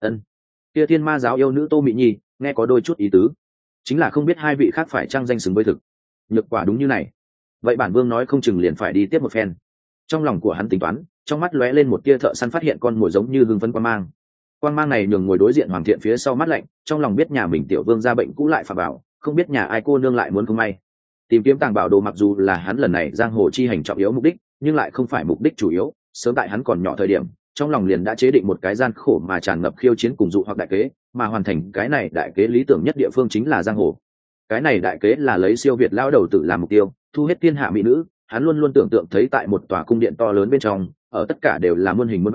Kia Thiên Ma giáo yêu nữ Tô Mị Nhi, nghe có đôi chút ý tứ, chính là không biết 2 vị khác phải trang danh xứng với thực. Nhược quả đúng như này, vậy bản vương nói không chừng liền phải đi tiếp một phen. Trong lòng của hắn tính toán, trong mắt lóe lên một tia thợ săn phát hiện con mồi giống như hưng phấn quang mang này nhường ngồi đối diện Hoàng Thiện phía sau mắt lạnh, trong lòng biết nhà mình tiểu vương ra bệnh cũ lại phạm vào, không biết nhà ai cô nương lại muốn không may. Tìm kiếm tàng bảo đồ mặc dù là hắn lần này giang hồ chi hành trọng yếu mục đích, nhưng lại không phải mục đích chủ yếu. Sớm tại hắn còn nhỏ thời điểm, trong lòng liền đã chế định một cái gian khổ mà tràn ngập khiêu chiến cùng dụ hoặc đại kế, mà hoàn thành cái này đại kế lý tưởng nhất địa phương chính là giang hồ. Cái này đại kế là lấy siêu việt lão đầu tử làm mục tiêu, thu hết thiên hạ mỹ nữ. Hắn luôn luôn tưởng tượng thấy tại một tòa cung điện to lớn bên trong, ở tất cả đều là muôn hình muôn vẻ,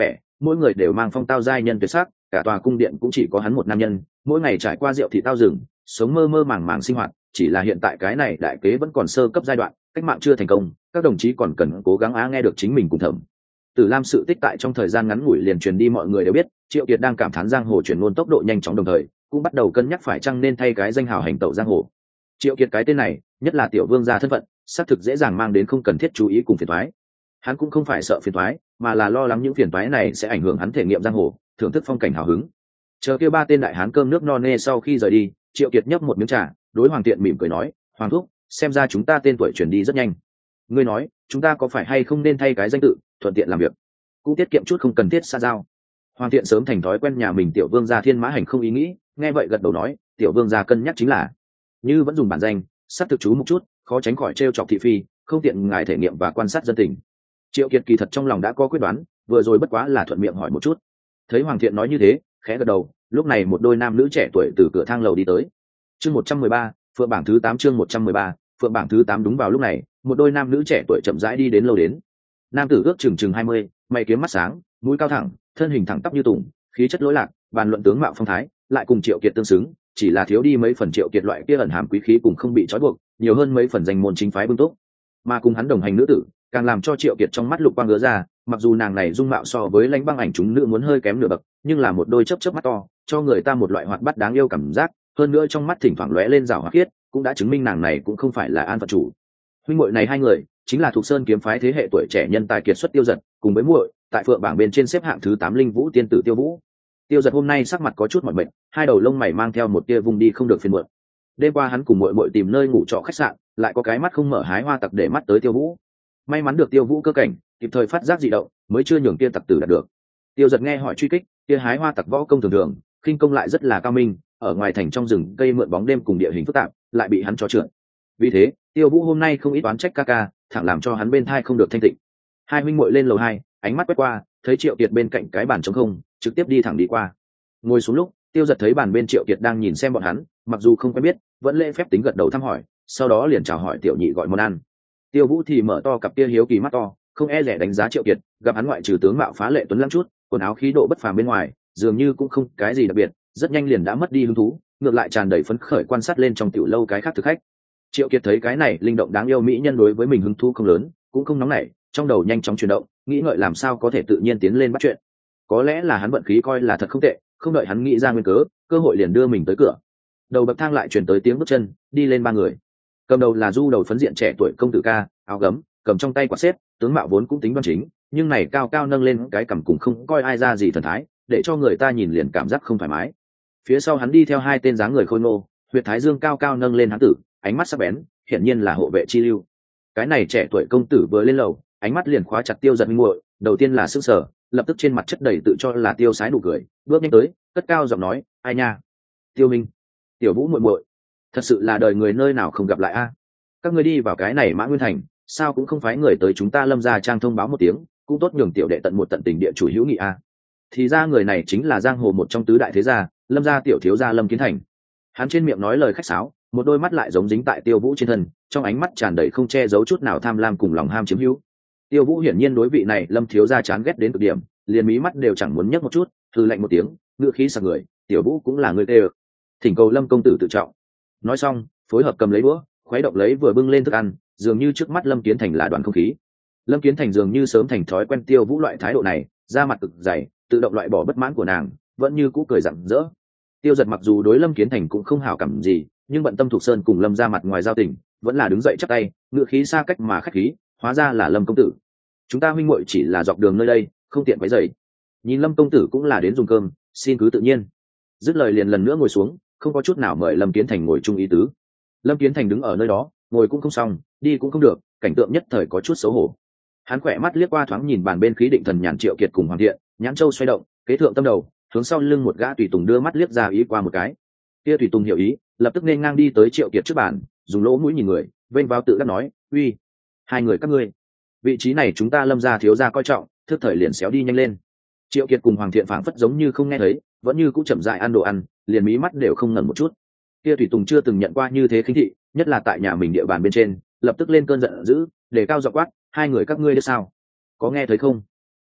mỗi người đều mang phong tao giai nhân tuyệt sắc, cả tòa cung điện cũng chỉ có hắn một nam nhân, mỗi ngày trải qua rượu thị tao rừng, sống mơ mơ màng màng sinh hoạt. Chỉ là hiện tại cái này đại kế vẫn còn sơ cấp giai đoạn, cách mạng chưa thành công, các đồng chí còn cần cố gắng nghe được chính mình cùng thẩm. Tử Lam sự tích tại trong thời gian ngắn ngủi liền truyền đi, mọi người đều biết Triệu Kiệt đang cảm thán giang hồ chuyển ngôn tốc độ nhanh chóng, đồng thời cũng bắt đầu cân nhắc phải chăng nên thay cái danh hào hành tẩu giang hồ. Triệu Kiệt cái tên này, nhất là tiểu vương gia thân phận, xác thực dễ dàng mang đến không cần thiết chú ý cùng phiền toái. Hắn cũng không phải sợ phiền toái, mà là lo lắng những phiền toái này sẽ ảnh hưởng hắn thể nghiệm giang hồ, thưởng thức phong cảnh hào hứng. Chờ kêu ba tên đại hán cơm nước no nê sau khi rời đi, Triệu Kiệt nhấp một miếng trà, đối Hoàng Tiện mỉm cười nói: "Hoàng thúc, xem ra chúng ta tên tuổi truyền đi rất nhanh. Ngươi nói, chúng ta có phải hay không nên thay cái danh tự, thuận tiện làm việc, cũng tiết kiệm chút không cần thiết xa giao." Hoàng Tiện sớm thành thói quen nhà mình tiểu vương gia thiên mã hành không ý nghĩ, nghe vậy gật đầu nói: "Tiểu vương gia cân nhắc chính là, như vẫn dùng bản danh, sắp thực chú một chút, khó tránh khỏi trêu chọc thị phi, không tiện ngài thể nghiệm và quan sát dân tình." Triệu Kiệt kỳ thật trong lòng đã có quyết đoán, vừa rồi bất quá là thuận miệng hỏi một chút. Thấy Hoàng Thiện nói như thế, khẽ gật đầu. Lúc này một đôi nam nữ trẻ tuổi từ cửa thang lầu đi tới. Chương 113, phượng bảng thứ 8, chương 113, phượng bảng thứ 8. Đúng vào lúc này, một đôi nam nữ trẻ tuổi chậm rãi đi đến lâu đến. Nam tử ước chừng 20, mày kiếm mắt sáng, mũi cao thẳng, thân hình thẳng tắp như tùng, khí chất lỗi lạc, bàn luận tướng mạo phong thái, lại cùng Triệu Kiệt tương xứng, chỉ là thiếu đi mấy phần Triệu Kiệt loại kia ẩn hàm quý khí cùng không bị trói buộc, nhiều hơn mấy phần danh môn chính phái bưng túc. Mà cùng hắn đồng hành nữ tử, càng làm cho Triệu Kiệt trong mắt lục quang ngứa ra, mặc dù nàng này dung mạo so với Lãnh Băng Ảnh chúng nữ muốn hơi kém nửa bậc, nhưng là một đôi chớp chớp mắt to, cho người ta một loại hoạt bát đáng yêu cảm giác, hơn nữa trong mắt thỉnh thoảng lóe lên rào hoạt khiết, cũng đã chứng minh nàng này cũng không phải là an phận chủ. Huynh muội này hai người, chính là thuộc Sơn kiếm phái thế hệ tuổi trẻ nhân tài kiệt xuất Tiêu Dật, cùng với muội, tại phượng bảng bên trên xếp hạng thứ 8 Linh Vũ tiên tử Tiêu Vũ. Tiêu Dật hôm nay sắc mặt có chút mỏi mệt, hai đầu lông mày mang theo một tia vùng đi không được phiền muộn. Đêm qua hắn cùng muội muội tìm nơi ngủ trọ khách sạn, lại có cái mắt không mở hái hoa tặc để mắt tới Tiêu Vũ. May mắn được Tiêu Vũ cơ cảnh, kịp thời phát giác dị động, mới chưa nhường kia tặc tử đạt được. Tiêu Dật nghe hỏi truy kích, kia hái hoa tặc võ công thường thường, khinh công lại rất là cao minh, ở ngoài thành trong rừng cây mượn bóng đêm cùng địa hình phức tạp, lại bị hắn cho trượt. Vì thế, Tiêu Vũ hôm nay không ít oán trách ca ca, thẳng làm cho hắn bên thai không được thanh tịnh. Hai huynh muội lên lầu 2, ánh mắt quét qua, thấy Triệu Kiệt bên cạnh cái bàn trống không, trực tiếp đi thẳng đi qua. Ngồi xuống lúc, Tiêu Dật thấy bàn bên Triệu Kiệt đang nhìn xem bọn hắn, mặc dù không quen biết, vẫn lễ phép tính gật đầu thăm hỏi, sau đó liền chào hỏi tiểu nhị gọi món ăn. Tiêu Vũ thì mở to cặp kia hiếu kỳ mắt to, không e rẻ đánh giá Triệu Kiệt, gặp hắn ngoại trừ tướng mạo phá lệ tuấn lãng chút, quần áo khí độ bất phàm bên ngoài, dường như cũng không cái gì đặc biệt, rất nhanh liền đã mất đi hứng thú, ngược lại tràn đầy phấn khởi quan sát lên trong tiểu lâu cái khác thực khách. Triệu Kiệt thấy cái này linh động đáng yêu mỹ nhân đối với mình hứng thú không lớn, cũng không nóng nảy, trong đầu nhanh chóng chuyển động, nghĩ ngợi làm sao có thể tự nhiên tiến lên bắt chuyện. Có lẽ là hắn vận khí coi là thật không tệ, không đợi hắn nghĩ ra nguyên cớ, cơ hội liền đưa mình tới cửa. Đầu bậc thang lại truyền tới tiếng bước chân, đi lên ba người. Cầm đầu là du đầu phấn diện trẻ tuổi công tử ca, áo gấm, cầm trong tay quạt xếp, tướng mạo vốn cũng tính đoan chính, nhưng này cao cao nâng lên cái cằm cùng không coi ai ra gì thần thái, để cho người ta nhìn liền cảm giác không thoải mái. Phía sau hắn đi theo hai tên dáng người khôi ngô, huyệt thái dương cao cao nâng lên hắn tử, ánh mắt sắc bén, hiển nhiên là hộ vệ chi lưu. Cái này trẻ tuổi công tử vừa lên lầu, ánh mắt liền khóa chặt Tiêu Dật huynh muội, đầu tiên là sững sờ, lập tức trên mặt chất đầy tự cho là tiêu sái nụ cười, bước nhanh tới, cất cao giọng nói: "Ai nha, Tiêu Minh, Tiểu Vũ muội muội, thật sự là đời người nơi nào không gặp lại a. Các ngươi đi vào cái này Mã Nguyên Thành, sao cũng không phái người tới chúng ta Lâm gia trang thông báo một tiếng, cũng tốt nhường tiểu đệ tận một tận tình địa chủ hữu nghị a." Thì ra người này chính là giang hồ một trong tứ đại thế gia, Lâm gia tiểu thiếu gia Lâm Kiến Thành. Hắn trên miệng nói lời khách sáo, một đôi mắt lại giống dính tại Tiêu Vũ trên thân, trong ánh mắt tràn đầy không che giấu chút nào tham lam cùng lòng ham chiếm hữu. Tiêu Vũ hiển nhiên đối vị này Lâm thiếu gia chán ghét đến cực điểm, liền mí mắt đều chẳng muốn nhấc một chút, hừ lạnh một tiếng, ngựa khí sặc người: "Tiểu Vũ cũng là người tê ơ, thỉnh cầu Lâm công tử tự trọng." Nói xong, phối hợp cầm lấy đũa, khuấy động lấy vừa bưng lên thức ăn, dường như trước mắt Lâm Kiến Thành là đoàn không khí. Lâm Kiến Thành dường như sớm thành thói quen Tiêu Vũ loại thái độ này, da mặt cực dày, tự động loại bỏ bất mãn của nàng, vẫn như cũ cười rạng rỡ. Tiêu Dật mặc dù đối Lâm Kiến Thành cũng không hảo cảm gì, nhưng bận tâm thuộc Sơn cùng Lâm ra mặt ngoài giao tình, vẫn là đứng dậy chắp tay, ngựa khí xa cách mà khách khí: "Hóa ra là Lâm công tử, chúng ta huynh muội chỉ là dọc đường nơi đây, không tiện quấy rầy. Nhìn Lâm công tử cũng là đến dùng cơm, xin cứ tự nhiên." Dứt lời liền lần nữa ngồi xuống, không có chút nào mời Lâm Kiến Thành ngồi chung ý tứ. Lâm Kiến Thành đứng ở nơi đó, ngồi cũng không xong, đi cũng không được, cảnh tượng nhất thời có chút xấu hổ. Hắn khỏe mắt liếc qua thoáng nhìn bàn bên khí định thần nhàn Triệu Kiệt cùng Hoàng Thiện, nhãn châu xoay động, kế thượng tâm đầu, hướng sau lưng một gã tùy tùng đưa mắt liếc ra ý qua một cái. Kia tùy tùng hiểu ý, lập tức nên ngang đi tới Triệu Kiệt trước bàn, dùng lỗ mũi nhìn người, vênh vào tự đắc nói: "Uy, hai người các ngươi, vị trí này chúng ta Lâm gia thiếu gia coi trọng, thức thời liền xéo đi nhanh lên." Triệu Kiệt cùng Hoàng Thiện phảng phất giống như không nghe thấy, vẫn như cũng chậm rãi ăn đồ ăn, liền mí mắt đều không ngẩng một chút. Kia tùy tùng chưa từng nhận qua như thế khinh thị, nhất là tại nhà mình địa bàn bên trên, lập tức lên cơn giận dữ, đề cao giọng quát: "Hai người các ngươi đây sao? Có nghe thấy không?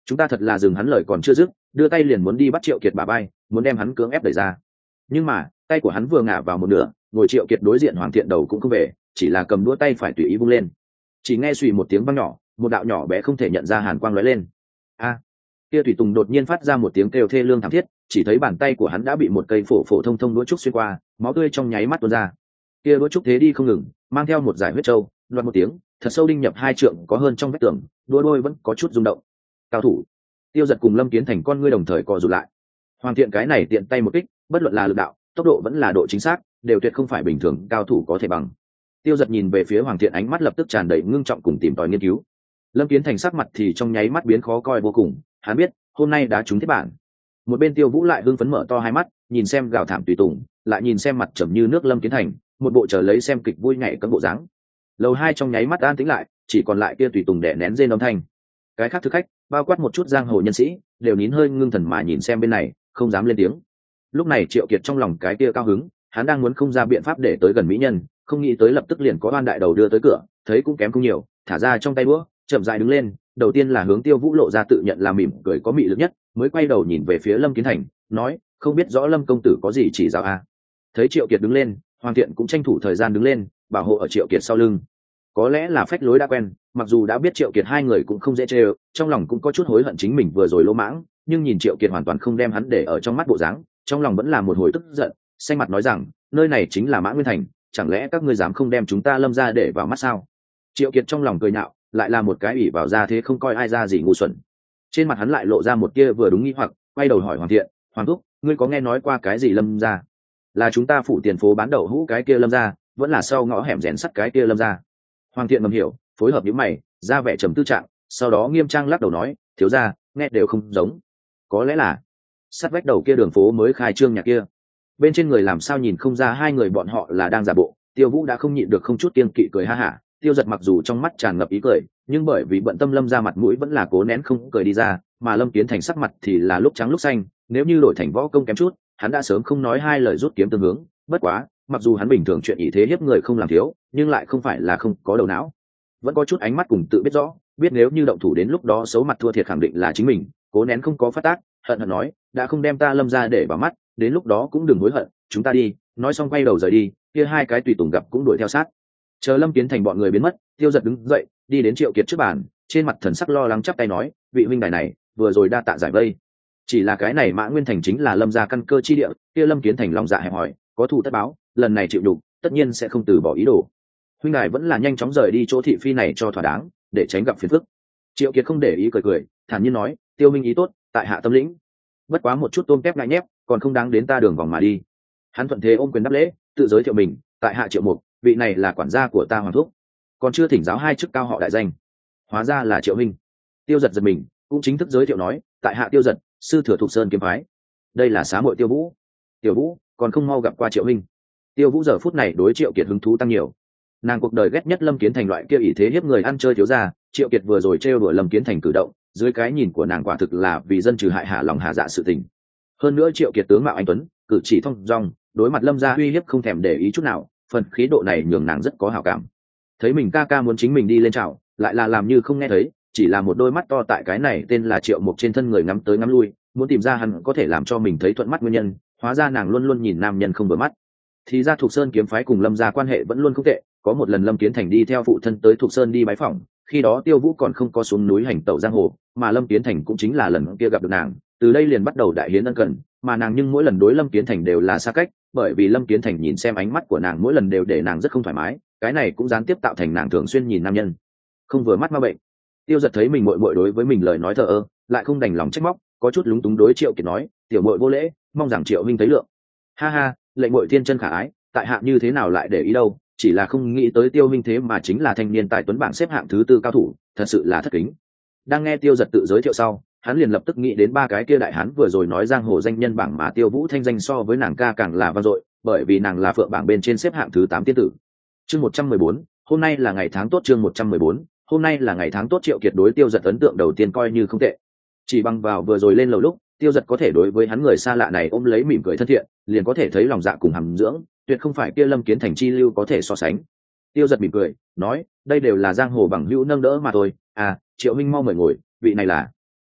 chúng ta thật là dừng hắn lời còn chưa dứt, đưa tay liền muốn đi bắt Triệu Kiệt bả vai, muốn đem hắn cưỡng ép đẩy ra. Nhưng mà tay của hắn vừa ngả vào một nửa, ngồi Triệu Kiệt đối diện Hoàng Thiện đầu cũng không về, chỉ là cầm đũa tay phải tùy ý vung lên. Chỉ nghe xùy một tiếng vang nhỏ, một đạo nhỏ bé không thể nhận ra hàn quang lóe lên. A! Kia Thủy Tùng đột nhiên phát ra một tiếng kêu thê lương thảm thiết, chỉ thấy bàn tay của hắn đã bị một cây phổ phổ thông thông đũa trúc xuyên qua, máu tươi trong nháy mắt tuôn ra. Kia đũa trúc thế đi không ngừng, mang theo một dải huyết trâu, loạt một tiếng, thật sâu đinh nhập 2 trượng có hơn trong vách tường, đũa đôi vẫn có chút rung động. Cao thủ. Tiêu Giật cùng Lâm Kiến Thành con ngươi đồng thời co rụt lại. Hoàng Thiện cái này tiện tay một kích, bất luận là lực đạo, tốc độ vẫn là độ chính xác, đều tuyệt không phải bình thường cao thủ có thể bằng. Tiêu Giật nhìn về phía Hoàng Thiện, ánh mắt lập tức tràn đầy ngưng trọng cùng tìm tòi nghiên cứu. Lâm Kiến Thành sắc mặt thì trong nháy mắt biến khó coi vô cùng, hắn biết hôm nay đã trúng thiết bản. Một bên Tiêu Vũ lại hưng phấn mở to hai mắt, nhìn xem gào thảm tùy tùng, lại nhìn xem mặt trầm như nước Lâm Kiến Thành, một bộ chờ lấy xem kịch vui nhảy cấm bộ dáng. Lầu 2 trong nháy mắt an tĩnh lại, chỉ còn lại kia tùy tùng đè nén rên âm thanh. Cái khác thực khách, bao quát một chút giang hồ nhân sĩ, đều nín hơi ngưng thần mà nhìn xem bên này, không dám lên tiếng. Lúc này Triệu Kiệt trong lòng cái kia cao hứng, hắn đang muốn không ra biện pháp để tới gần mỹ nhân, không nghĩ tới lập tức liền có oan đại đầu đưa tới cửa, thấy cũng kém không nhiều, thả ra trong tay đũa, chậm rãi đứng lên, đầu tiên là hướng Tiêu Vũ lộ ra tự nhận là mỉm cười có mị lực nhất, mới quay đầu nhìn về phía Lâm Kiến Thành, nói, không biết rõ Lâm công tử có gì chỉ giáo a. Thấy Triệu Kiệt đứng lên, Hoàng Thiện cũng tranh thủ thời gian đứng lên, bảo hộ ở Triệu Kiệt sau lưng. Có lẽ là phách lối đã quen, mặc dù đã biết Triệu Kiệt hai người cũng không dễ chơi, trong lòng cũng có chút hối hận chính mình vừa rồi lỗ mãng, nhưng nhìn Triệu Kiệt hoàn toàn không đem hắn để ở trong mắt bộ dáng, trong lòng vẫn là một hồi tức giận, xanh mặt nói rằng, nơi này chính là Mã Nguyên Thành, chẳng lẽ các ngươi dám không đem chúng ta Lâm gia để vào mắt sao? Triệu Kiệt trong lòng cười nhạo, lại là một cái ủy vào ra thế không coi ai ra gì ngu xuẩn. Trên mặt hắn lại lộ ra một kia vừa đúng nghi hoặc, quay đầu hỏi Hoàng Thiện, Hoàng thúc, ngươi có nghe nói qua cái gì Lâm gia? Là chúng ta phủ tiền phố bán đậu hũ cái kia Lâm gia, vẫn là sau ngõ hẻm rèn sắt cái kia Lâm gia? Hoàng Thiện ngầm hiểu, phối hợp những mày, ra vẻ trầm tư trạng, sau đó nghiêm trang lắc đầu nói, thiếu gia, nghe đều không giống. Có lẽ là sắt vách đầu kia đường phố mới khai trương nhà kia. Bên trên người làm sao nhìn không ra hai người bọn họ là đang giả bộ. Tiêu Vũ đã không nhịn được không chút kiêng kỵ cười ha hả. Tiêu Giật mặc dù trong mắt tràn ngập ý cười, nhưng bởi vì bận tâm Lâm ra mặt mũi vẫn là cố nén không cười đi ra, mà Lâm Kiến Thành sắc mặt thì là lúc trắng lúc xanh, nếu như đổi thành võ công kém chút, hắn đã sớm không nói hai lời rút kiếm tương hướng. Bất quá, mặc dù hắn bình thường chuyện ý thế hiếp người không làm thiếu, nhưng lại không phải là không có đầu não, vẫn có chút ánh mắt cùng tự biết rõ, biết nếu như động thủ đến lúc đó xấu mặt thua thiệt khẳng định là chính mình, cố nén không có phát tác, hận hận nói, đã không đem ta Lâm ra để vào mắt, đến lúc đó cũng đừng hối hận, chúng ta đi. Nói xong quay đầu rời đi, kia hai cái tùy tùng gặp cũng đuổi theo sát. Chờ Lâm Kiến Thành bọn người biến mất, Tiêu Giật đứng dậy, đi đến Triệu Kiệt trước bàn, trên mặt thần sắc lo lắng chắp tay nói, vị huynh đài này vừa rồi đa tạ giải vây, chỉ là cái này Mã Nguyên Thành chính là Lâm gia căn cơ chi địa, kia Lâm Kiến Thành lòng dạ hẹp hòi, có thù tất báo, lần này chịu nhục, tất nhiên sẽ không từ bỏ ý đồ. Huynh đài vẫn là nhanh chóng rời đi chỗ thị phi này cho thỏa đáng, để tránh gặp phiền phức. Triệu Kiệt không để ý cười cười, thản nhiên nói, Tiêu minh ý tốt, tại hạ tâm lĩnh. Bất quá một chút tôm tép ngại nhép, còn không đáng đến ta đường vòng mà đi. Hắn thuận thế ôm quyền đáp lễ, tự giới thiệu mình, tại hạ Triệu Mục, vị này là quản gia của ta Hoàng thúc, còn chưa thỉnh giáo hai chức cao họ đại danh. Hóa ra là Triệu huynh. Tiêu Giật giật mình, cũng chính thức giới thiệu nói, tại hạ Tiêu Giật, sư thừa Thục Sơn kiếm phái. Đây là xá muội Tiêu Vũ. Tiểu Vũ, còn không mau gặp qua Triệu huynh. Tiêu Vũ giờ phút này đối Triệu Kiệt hứng thú tăng nhiều. Nàng cuộc đời ghét nhất Lâm Kiến Thành loại kia ỷ thế hiếp người ăn chơi thiếu gia, Triệu Kiệt vừa rồi trêu đùa Lâm Kiến Thành cử động, dưới cái nhìn của nàng quả thực là vì dân trừ hại hạ lòng hạ dạ sự tình. Hơn nữa Triệu Kiệt tướng mạo anh tuấn, cử chỉ thông dong, đối mặt Lâm gia uy hiếp không thèm để ý chút nào, phần khí độ này nhường nàng rất có hảo cảm. Thấy mình ca ca muốn chính mình đi lên chào, lại là làm như không nghe thấy, chỉ là một đôi mắt to tại cái này tên là Triệu Mục trên thân người ngắm tới ngắm lui, muốn tìm ra hắn có thể làm cho mình thấy thuận mắt nguyên nhân, hóa ra nàng luôn luôn nhìn nam nhân không vừa mắt. Thì ra Thục Sơn kiếm phái cùng Lâm gia quan hệ vẫn luôn không tệ, có một lần Lâm Kiến Thành đi theo phụ thân tới Thục Sơn đi bái phỏng, khi đó Tiêu Vũ còn không có xuống núi hành tẩu giang hồ, mà Lâm Kiến Thành cũng chính là lần kia gặp được nàng, từ đây liền bắt đầu đại hiến ân cần, mà nàng nhưng mỗi lần đối Lâm Kiến Thành đều là xa cách, bởi vì Lâm Kiến Thành nhìn xem ánh mắt của nàng mỗi lần đều để nàng rất không thoải mái, cái này cũng gián tiếp tạo thành nàng thường xuyên nhìn nam nhân không vừa mắt ma bệnh. Tiêu Giật thấy mình muội muội đối với mình lời nói thờ ơ, lại không đành lòng trách móc, có chút lúng túng đối Triệu Kiệt nói, tiểu muội vô lễ, mong rằng Triệu huynh thấy lượng. Ha ha, lệnh muội thiên chân khả ái, tại hạ như thế nào lại để ý đâu, chỉ là không nghĩ tới Tiêu huynh thế mà chính là thanh niên tài tuấn bảng xếp hạng thứ 4 cao thủ, thật sự là thất kính. Đang nghe Tiêu Giật tự giới thiệu sau, hắn liền lập tức nghĩ đến ba cái kia đại hán vừa rồi nói giang hồ danh nhân bảng mà Tiêu Vũ thanh danh so với nàng ca càng là vang dội, bởi vì nàng là phượng bảng bên trên xếp hạng thứ 8 tiên tử. Chương 114, hôm nay là ngày tháng tốt. Chương 114, hôm nay là ngày tháng tốt. Triệu Kiệt đối Tiêu Giật ấn tượng đầu tiên coi như không tệ, chỉ bằng vào vừa rồi lên lầu lúc Tiêu Giật có thể đối với hắn người xa lạ này ôm lấy mỉm cười thân thiện, liền có thể thấy lòng dạ cùng hàm dưỡng, tuyệt không phải kia Lâm Kiến Thành chi lưu có thể so sánh. Tiêu Giật mỉm cười nói, đây đều là giang hồ bằng hữu nâng đỡ mà thôi. À, Triệu huynh mau mời ngồi, vị này là.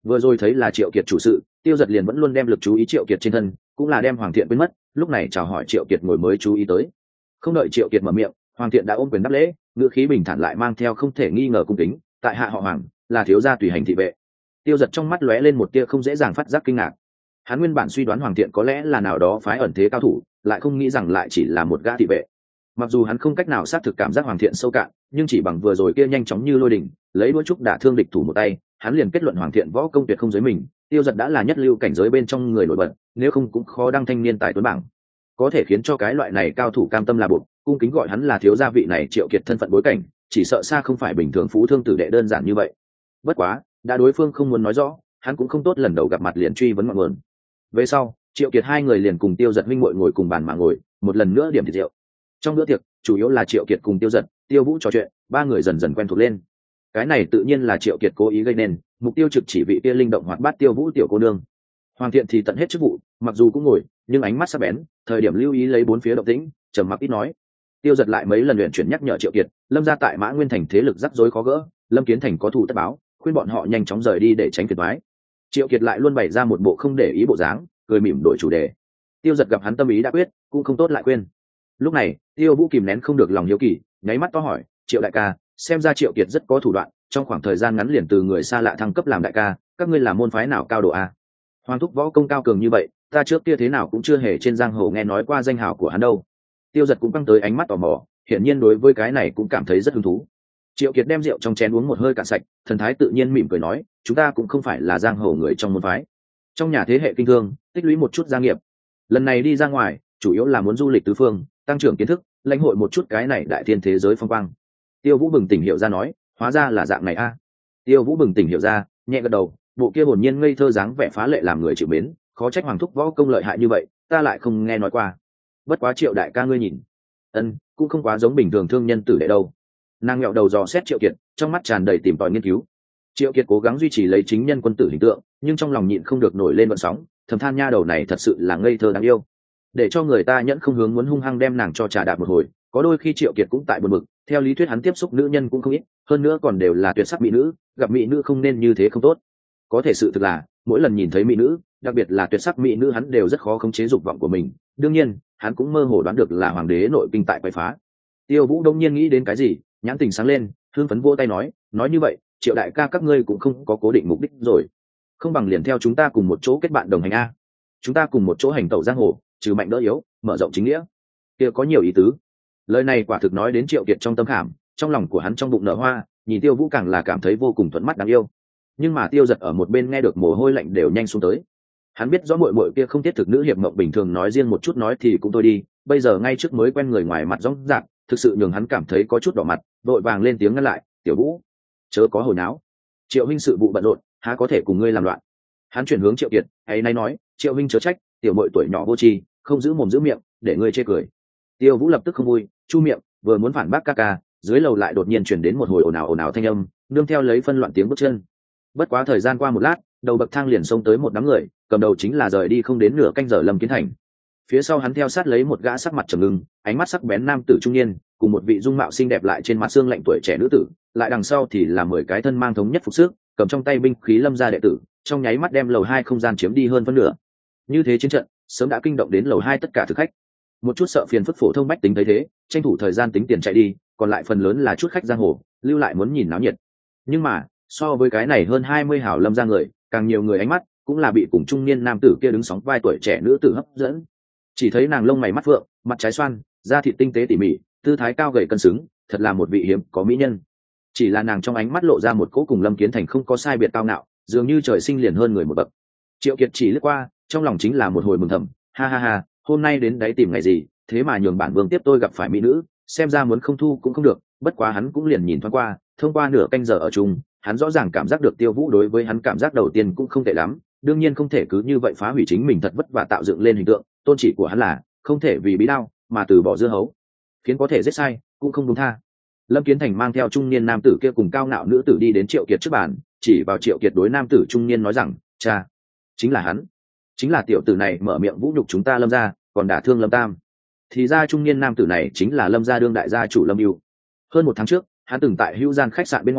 Vừa rồi thấy là Triệu Kiệt chủ sự, Tiêu Giật liền vẫn luôn đem lực chú ý Triệu Kiệt trên thân, cũng là đem Hoàng Thiện quên mất, lúc này chào hỏi Triệu Kiệt ngồi mới chú ý tới. Không đợi Triệu Kiệt mở miệng, Hoàng Thiện đã ôm quyền đáp lễ, ngữ khí bình thản lại mang theo không thể nghi ngờ cung kính, tại hạ họ Hoàng, là thiếu gia tùy hành thị vệ. Tiêu Giật trong mắt lóe lên một tia không dễ dàng phát giác kinh ngạc. Hắn nguyên bản suy đoán Hoàng Thiện có lẽ là nào đó phái ẩn thế cao thủ, lại không nghĩ rằng lại chỉ là một gã thị vệ. Mặc dù hắn không cách nào xác thực cảm giác Hoàng Thiện sâu cạn, nhưng chỉ bằng vừa rồi kia nhanh chóng như lôi đình, lấy đũa trúc đả thương địch thủ một tay, hắn liền kết luận Hoàng Thiện võ công tuyệt không dưới mình. Tiêu Giật đã là nhất lưu cảnh giới bên trong người nổi bật, nếu không cũng khó đăng thanh niên tài tuấn bảng. Có thể khiến cho cái loại này cao thủ cam tâm là buộc, cung kính gọi hắn là thiếu gia vị này Triệu Kiệt thân phận bối cảnh, chỉ sợ xa không phải bình thường phú thương tử đệ đơn giản như vậy. Bất quá, đã đối phương không muốn nói rõ, hắn cũng không tốt lần đầu gặp mặt liền truy vấn ngọn nguồn. Về sau, Triệu Kiệt hai người liền cùng Tiêu Giật huynh muội ngồi cùng bàn mà ngồi, một lần nữa điểm thịt rượu. Trong bữa tiệc, chủ yếu là Triệu Kiệt cùng Tiêu Giật, Tiêu Vũ trò chuyện, ba người dần dần quen thuộc lên. Cái này tự nhiên là Triệu Kiệt cố ý gây nên, mục tiêu trực chỉ vị kia linh động hoạt bát Tiêu Vũ tiểu cô nương. Hoàng Thiện thì tận hết chức vụ, mặc dù cũng ngồi, nhưng ánh mắt sắc bén, thời điểm lưu ý lấy bốn phía động tĩnh, trầm mặc ít nói. Tiêu Giật lại mấy lần luyện chuyển nhắc nhở Triệu Kiệt, Lâm gia tại Mã Nguyên thành thế lực rắc rối khó gỡ, Lâm Kiến thành có thù tất báo, khuyên bọn họ nhanh chóng rời đi để tránh phiền toái. Triệu Kiệt lại luôn bày ra một bộ không để ý bộ dáng, cười mỉm đổi chủ đề. Tiêu Giật gặp hắn tâm ý đã quyết, cũng không tốt lại khuyên. Lúc này, Tiêu Vũ kìm nén không được lòng hiếu kỳ, nháy mắt to hỏi, Triệu đại ca, xem ra Triệu Kiệt rất có thủ đoạn, trong khoảng thời gian ngắn liền từ người xa lạ thăng cấp làm đại ca, các ngươi là môn phái nào cao độ a? Hoàng thúc võ công cao cường như vậy, ta trước kia thế nào cũng chưa hề trên giang hồ nghe nói qua danh hào của hắn đâu. Tiêu Giật cũng căng tới ánh mắt tò mò, hiển nhiên đối với cái này cũng cảm thấy rất hứng thú. Triệu Kiệt đem rượu trong chén uống một hơi cạn sạch, thần thái tự nhiên mỉm cười nói, chúng ta cũng không phải là giang hồ người trong môn phái, trong nhà thế hệ kinh thương, tích lũy một chút gia nghiệp, lần này đi ra ngoài chủ yếu là muốn du lịch tứ phương, tăng trưởng kiến thức, lãnh hội một chút cái này đại thiên thế giới phong quang. Tiêu Vũ bừng tỉnh hiểu ra nói, hóa ra là dạng này a. Tiêu Vũ bừng tỉnh hiểu ra, nhẹ gật đầu, bộ kia hồn nhiên ngây thơ dáng vẻ phá lệ làm người chịu mến, khó trách Hoàng thúc võ công lợi hại như vậy, ta lại không nghe nói qua. Bất quá Triệu đại ca ngươi nhìn, cũng không quá giống bình thường thương nhân tử đệ đâu. Nàng nghẹo đầu dò xét Triệu Kiệt, trong mắt tràn đầy tìm tòi nghiên cứu. Triệu Kiệt cố gắng duy trì lấy chính nhân quân tử hình tượng, nhưng trong lòng nhịn không được nổi lên vận sóng, thầm than nha đầu này thật sự là ngây thơ đáng yêu, để cho người ta nhẫn không hướng muốn hung hăng đem nàng cho trà đạp một hồi. Có đôi khi Triệu Kiệt cũng tại buồn bực, theo lý thuyết hắn tiếp xúc nữ nhân cũng không ít, hơn nữa còn đều là tuyệt sắc mỹ nữ, gặp mỹ nữ không nên như thế không tốt. Có thể sự thực là, mỗi lần nhìn thấy mỹ nữ, đặc biệt là tuyệt sắc mỹ nữ, hắn đều rất khó khống chế dục vọng của mình. Đương nhiên, hắn cũng mơ hồ đoán được là hoàng đế nội kinh tại quậy phá. Tiêu Vũ đông nhiên nghĩ đến cái gì, nhãn tình sáng lên, hưng phấn vỗ tay nói như vậy, Triệu đại ca các ngươi cũng không có cố định mục đích rồi, không bằng liền theo chúng ta cùng một chỗ kết bạn đồng hành a. Chúng ta cùng một chỗ hành tẩu giang hồ, trừ mạnh đỡ yếu, mở rộng chính nghĩa, kia có nhiều ý tứ. Lời này quả thực nói đến Triệu Kiệt trong tâm khảm, trong lòng của hắn trong bụng nở hoa, nhìn Tiêu Vũ càng là cảm thấy vô cùng thuận mắt đáng yêu. Nhưng mà Tiêu Giật ở một bên nghe được mồ hôi lạnh đều nhanh xuống tới. Hắn biết rõ muội muội kia không thiết thực nữ hiệp mộng bình thường nói riêng một chút nói thì cũng thôi đi, bây giờ ngay trước mới quen người ngoài mặt rõ ràng, thực sự nhường hắn cảm thấy có chút đỏ mặt, vội vàng lên tiếng ngăn lại, Tiểu Vũ, chớ có hồi náo. Triệu huynh sự vụ bận rộn, há có thể cùng ngươi làm loạn. Hắn chuyển hướng Triệu Kiệt, ấy nay nói, Triệu huynh chớ trách, tiểu muội tuổi nhỏ vô tri, không giữ mồm giữ miệng, để ngươi chê cười. Tiêu Vũ lập tức không vui, chu miệng, vừa muốn phản bác ca ca, dưới lầu lại đột nhiên truyền đến một hồi ồn ào thanh âm, nương theo lấy phân loạn tiếng bước chân. Bất quá thời gian qua một lát, đầu bậc thang liền xông tới một đám người, cầm đầu chính là rời đi không đến nửa canh giờ Lâm Kiến Thành. Phía sau hắn theo sát lấy một gã sắc mặt trầm ngưng, ánh mắt sắc bén nam tử trung niên, cùng một vị dung mạo xinh đẹp lại trên mặt xương lạnh tuổi trẻ nữ tử, lại đằng sau thì là 10 cái thân mang thống nhất phục sức, cầm trong tay binh khí Lâm gia đệ tử, trong nháy mắt đem lầu 2 không gian chiếm đi hơn phân nửa. Như thế chiến trận sớm đã kinh động đến lầu 2 tất cả thực khách. Một chút sợ phiền phức phổ thông bách tính thấy thế, tranh thủ thời gian tính tiền chạy đi, còn lại phần lớn là chút khách giang hồ, lưu lại muốn nhìn náo nhiệt. Nhưng mà, so với cái này hơn 20 hảo Lâm gia người, càng nhiều người ánh mắt cũng là bị cùng trung niên nam tử kia đứng sóng vai tuổi trẻ nữ tử hấp dẫn. Chỉ thấy nàng lông mày mắt phượng, mặt trái xoan, da thịt tinh tế tỉ mỉ, tư thái cao gầy cân xứng, thật là một vị hiếm có mỹ nhân. Chỉ là nàng trong ánh mắt lộ ra một cỗ cùng Lâm Kiến Thành không có sai biệt cao ngạo, dường như trời sinh liền hơn người một bậc. Triệu Kiệt chỉ lướt qua, trong lòng chính là một hồi mừng thầm, ha ha ha, hôm nay đến đấy tìm ngày gì, thế mà nhường bản vương tiếp tôi gặp phải mỹ nữ, xem ra muốn không thu cũng không được. Bất quá hắn cũng liền nhìn thoáng qua, thông qua nửa canh giờ ở chung, hắn rõ ràng cảm giác được Tiêu Vũ đối với hắn cảm giác đầu tiên cũng không tệ lắm, đương nhiên không thể cứ như vậy phá hủy chính mình thật vất vả tạo dựng lên hình tượng. Tôn chỉ của hắn là không thể vì bí đao mà từ bỏ dưa hấu, khiến có thể giết sai cũng không đúng tha. Lâm Kiến Thành mang theo trung niên nam tử kia cùng cao ngạo nữ tử đi đến Triệu Kiệt trước bàn, chỉ vào Triệu Kiệt đối nam tử trung niên nói rằng, cha, chính là hắn, chính là tiểu tử này mở miệng vũ nhục chúng ta Lâm gia, còn đả thương Lâm Tam. Thì ra trung niên nam tử này chính là Lâm gia đương đại gia chủ Lâm Ưu. Hơn 1 tháng trước, hắn từng tại Hữu Gian khách sạn bên ngoài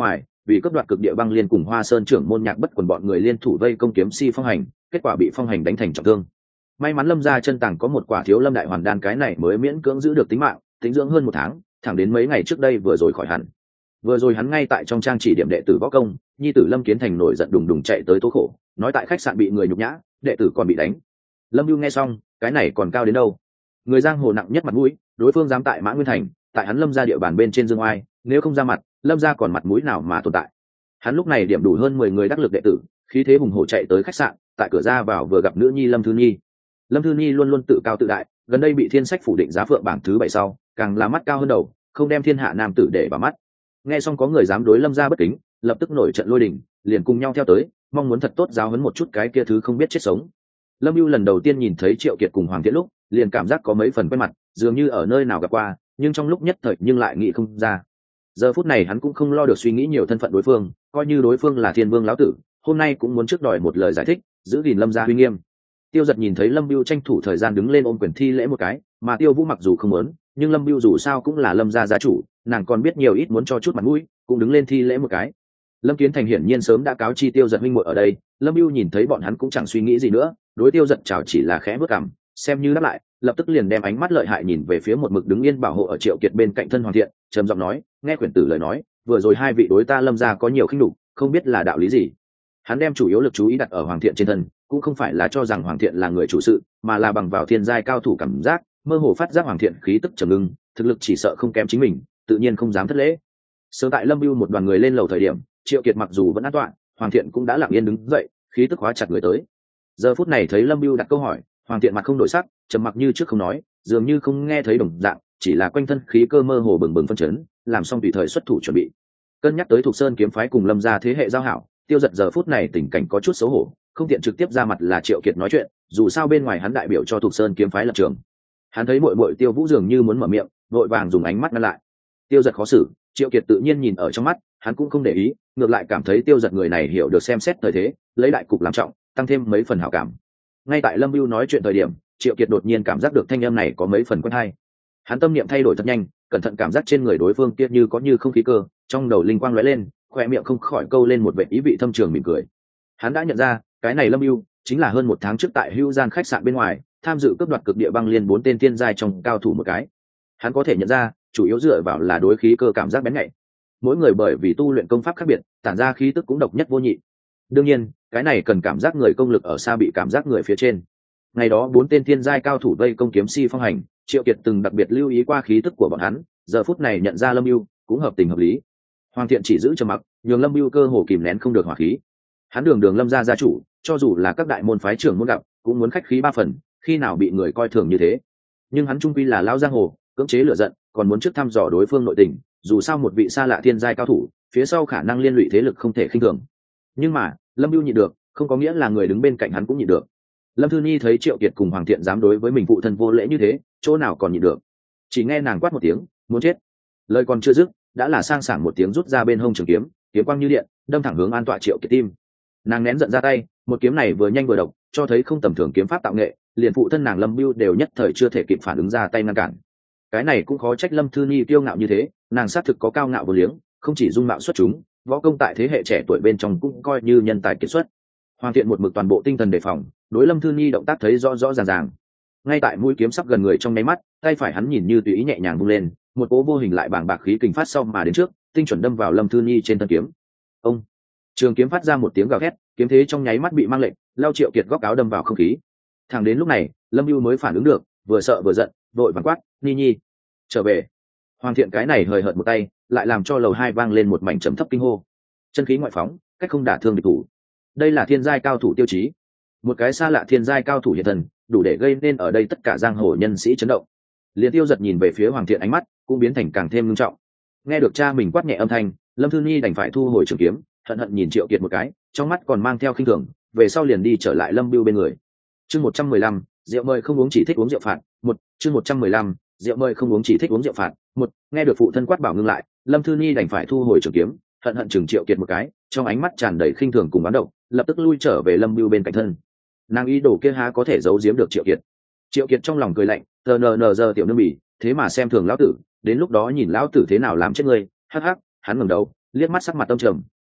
vì cấp đoạt cực địa băng liên cùng Hoa Sơn trưởng môn Nhạc Bất Quần bọn người liên thủ vây công kiếm si Phong Hành, kết quả bị Phong Hành đánh thành trọng thương. May mắn Lâm gia chân tàng có một quả Thiếu Lâm đại hoàn đan, cái này mới miễn cưỡng giữ được tính mạng, tĩnh dưỡng hơn 1 tháng, thẳng đến mấy ngày trước đây vừa rồi khỏi hẳn. Vừa rồi hắn ngay tại trong trang chỉ điểm đệ tử võ công, nhi tử Lâm Kiến Thành nổi giận đùng đùng chạy tới tố khổ, nói tại khách sạn bị người nhục nhã, đệ tử còn bị đánh. Lâm Bưu nghe xong, cái này còn cao đến đâu? Người giang hồ nặng nhất mặt mũi, đối phương dám tại Mã Nguyên Thành, tại hắn Lâm gia địa bàn bên trên dương oai, nếu không ra mặt, Lâm gia còn mặt mũi nào mà tồn tại? Hắn lúc này điểm đủ hơn 10 người đắc lực đệ tử, khí thế hùng hổ chạy tới khách sạn, tại cửa ra vào vừa gặp nữ nhi Lâm Thư Nhi. Lâm Thư Nhi luôn luôn tự cao tự đại, gần đây bị Thiên Sách phủ định giá phượng bảng thứ 7 sau, càng là mắt cao hơn đầu, không đem thiên hạ nam tử để vào mắt. Nghe xong có người dám đối Lâm gia bất kính, lập tức nổi trận lôi đình, liền cùng nhau theo tới, mong muốn thật tốt giáo huấn một chút cái kia thứ không biết chết sống. Lâm Bưu lần đầu tiên nhìn thấy Triệu Kiệt cùng Hoàng Thiện lúc, liền cảm giác có mấy phần quen mặt, dường như ở nơi nào gặp qua, nhưng trong lúc nhất thời nhưng lại nghĩ không ra. Giờ phút này hắn cũng không lo được suy nghĩ nhiều thân phận đối phương, coi như đối phương là Thiên Vương lão tử, hôm nay cũng muốn trước đòi một lời giải thích, giữ gìn Lâm gia uy nghiêm. Tiêu Giật nhìn thấy Lâm Bưu tranh thủ thời gian đứng lên ôm quyền thi lễ một cái, mà Tiêu Vũ mặc dù không muốn, nhưng Lâm Bưu dù sao cũng là Lâm gia gia chủ, nàng còn biết nhiều ít muốn cho chút mặt mũi, cũng đứng lên thi lễ một cái. Lâm Kiến Thành hiển nhiên sớm đã cáo chi Tiêu Giật huynh muội ở đây, Lâm Bưu nhìn thấy bọn hắn cũng chẳng suy nghĩ gì nữa, đối Tiêu Giật chào chỉ là khẽ bước cằm, xem như đáp lại, lập tức liền đem ánh mắt lợi hại nhìn về phía một mực đứng yên bảo hộ ở Triệu Kiệt bên cạnh thân Hoàng Thiện, trầm giọng nói, nghe quyển tử lời nói, vừa rồi hai vị đối ta Lâm gia có nhiều khinh nhục, không biết là đạo lý gì. Hắn đem chủ yếu lực chú ý đặt ở Hoàng Thiện trên thân, cũng không phải là cho rằng Hoàng Thiện là người chủ sự, mà là bằng vào thiên giai cao thủ cảm giác, mơ hồ phát giác Hoàng Thiện khí tức trầm ngưng, thực lực chỉ sợ không kém chính mình, tự nhiên không dám thất lễ. Sớm tại Lâm Bưu một đoàn người lên lầu thời điểm, Triệu Kiệt mặc dù vẫn an toàn, Hoàng Thiện cũng đã lặng yên đứng dậy, khí tức hóa chặt người tới. Giờ phút này thấy Lâm Bưu đặt câu hỏi, Hoàng Thiện mặt không đổi sắc, trầm mặc như trước không nói, dường như không nghe thấy đồng dạng, chỉ là quanh thân khí cơ mơ hồ bừng bừng phân chấn, làm xong tùy thời xuất thủ chuẩn bị. Cân nhắc tới Thục Sơn kiếm phái cùng Lâm gia thế hệ giao hảo, Tiêu Giật giờ phút này tình cảnh có chút xấu hổ, không tiện trực tiếp ra mặt là Triệu Kiệt nói chuyện, dù sao bên ngoài hắn đại biểu cho Thục Sơn kiếm phái lập trường. Hắn thấy muội muội Tiêu Vũ dường như muốn mở miệng, vội vàng dùng ánh mắt ngăn lại. Tiêu Giật khó xử, Triệu Kiệt tự nhiên nhìn ở trong mắt, hắn cũng không để ý, ngược lại cảm thấy Tiêu Giật người này hiểu được xem xét thời thế, lấy đại cục làm trọng, tăng thêm mấy phần hảo cảm. Ngay tại Lâm Bưu nói chuyện thời điểm, Triệu Kiệt đột nhiên cảm giác được thanh âm này có mấy phần quen hay. Hắn tâm niệm thay đổi thật nhanh, cẩn thận cảm giác trên người đối phương kia như có như không khí cơ, trong đầu linh quang lóe lên, khóe miệng không khỏi câu lên một vẻ ý vị thâm trường mỉm cười. Hắn đã nhận ra, cái này Lâm Bưu chính là hơn 1 tháng trước tại Hữu Gian khách sạn bên ngoài, tham dự cướp đoạt cực địa băng liên 4 tên tiên giai trong cao thủ một cái. Hắn có thể nhận ra, chủ yếu dựa vào là đối khí cơ cảm giác bén nhạy. Mỗi người bởi vì tu luyện công pháp khác biệt, tản ra khí tức cũng độc nhất vô nhị. Đương nhiên, cái này cần cảm giác người công lực ở xa bị cảm giác người phía trên. Ngày đó 4 tên tiên giai cao thủ vây công kiếm si Phong Hành, Triệu Kiệt từng đặc biệt lưu ý qua khí tức của bọn hắn, giờ phút này nhận ra Lâm Bưu, cũng hợp tình hợp lý. Hoàng Thiện chỉ giữ trầm mặc, nhường Lâm Bưu cơ hồ kìm nén không được hỏa khí. Hắn đường đường Lâm gia gia chủ, cho dù là các đại môn phái trưởng muốn gặp, cũng muốn khách khí 3 phần, khi nào bị người coi thường như thế. Nhưng hắn trung quy là lão giang hồ, cưỡng chế lửa giận, còn muốn trước thăm dò đối phương nội tình, dù sao một vị xa lạ thiên giai cao thủ, phía sau khả năng liên lụy thế lực không thể khinh thường. Nhưng mà, Lâm Bưu nhịn được, không có nghĩa là người đứng bên cạnh hắn cũng nhịn được. Lâm Thư Nhi thấy Triệu Kiệt cùng Hoàng Thiện dám đối với mình phụ thân vô lễ như thế, chỗ nào còn nhịn được. Chỉ nghe nàng quát một tiếng, muốn chết. Lời còn chưa dứt, đã là sang sảng một tiếng rút ra bên hông trường kiếm, kiếm quang như điện, đâm thẳng hướng an tọa Triệu Kiệt tim. Nàng nén giận ra tay, một kiếm này vừa nhanh vừa độc, cho thấy không tầm thường kiếm pháp tạo nghệ, liền phụ thân nàng Lâm Bưu đều nhất thời chưa thể kịp phản ứng ra tay ngăn cản. Cái này cũng khó trách Lâm Thư Nhi kiêu ngạo như thế, nàng xác thực có cao ngạo vô liếng, không chỉ dung mạo xuất chúng, võ công tại thế hệ trẻ tuổi bên trong cũng coi như nhân tài kiệt xuất. Hoàng Thiện một mực toàn bộ tinh thần đề phòng, đối Lâm Thư Nhi động tác thấy rõ rõ ràng ràng. Ngay tại mũi kiếm sắp gần người trong nháy mắt, tay phải hắn nhìn như tùy ý nhẹ nhàng vung lên, một cỗ vô hình lại bàng bạc khí kình phát sau mà đến trước, tinh chuẩn đâm vào Lâm Thư Nhi trên thân kiếm. Ông! Trường kiếm phát ra một tiếng gào thét, kiếm thế trong nháy mắt bị mang lệnh, lao Triệu Kiệt góc áo đâm vào không khí. Thẳng đến lúc này, Lâm Bưu mới phản ứng được, vừa sợ vừa giận, vội vàng quát, "Nhi Nhi, trở về!" Hoàng Thiện cái này hời hợt một tay, lại làm cho lầu 2 vang lên một mảnh trầm thấp kinh hô. Chân khí ngoại phóng, cách không đả thương địch thủ. Đây là thiên giai cao thủ tiêu chí. Một cái xa lạ thiên giai cao thủ hiện thần, đủ để gây nên ở đây tất cả giang hồ nhân sĩ chấn động. Liên Tiêu Giật nhìn về phía Hoàng Thiện, ánh mắt cũng biến thành càng thêm nghiêm trọng. Nghe được cha mình quát nhẹ âm thanh, Lâm Thư Nhi đành phải thu hồi trường kiếm, hận hận nhìn Triệu Kiệt một cái, trong mắt còn mang theo khinh thường, về sau liền đi trở lại Lâm Bưu bên người. Chương 115, rượu mời không uống chỉ thích uống rượu phạt. Chương 115, rượu mời không uống chỉ thích uống rượu phạt. Nghe được phụ thân quát bảo ngưng lại, Lâm Thư Nhi đành phải thu hồi trường kiếm, hận hận chừng Triệu Kiệt một cái, trong ánh mắt tràn đầy khinh thường cùng bán động, lập tức lui trở về Lâm Bưu bên cạnh thân. Nàng ý đồ kia há có thể giấu giếm được Triệu Kiệt. Triệu Kiệt trong lòng cười lạnh, tờ nờ giờ tiểu nương bỉ, thế mà xem thường lão tử, đến lúc đó nhìn lão tử thế nào làm chết ngươi. Hắc hắc, hắn ngẩng đầu, liếc mắt sắc mặt tâm trầm,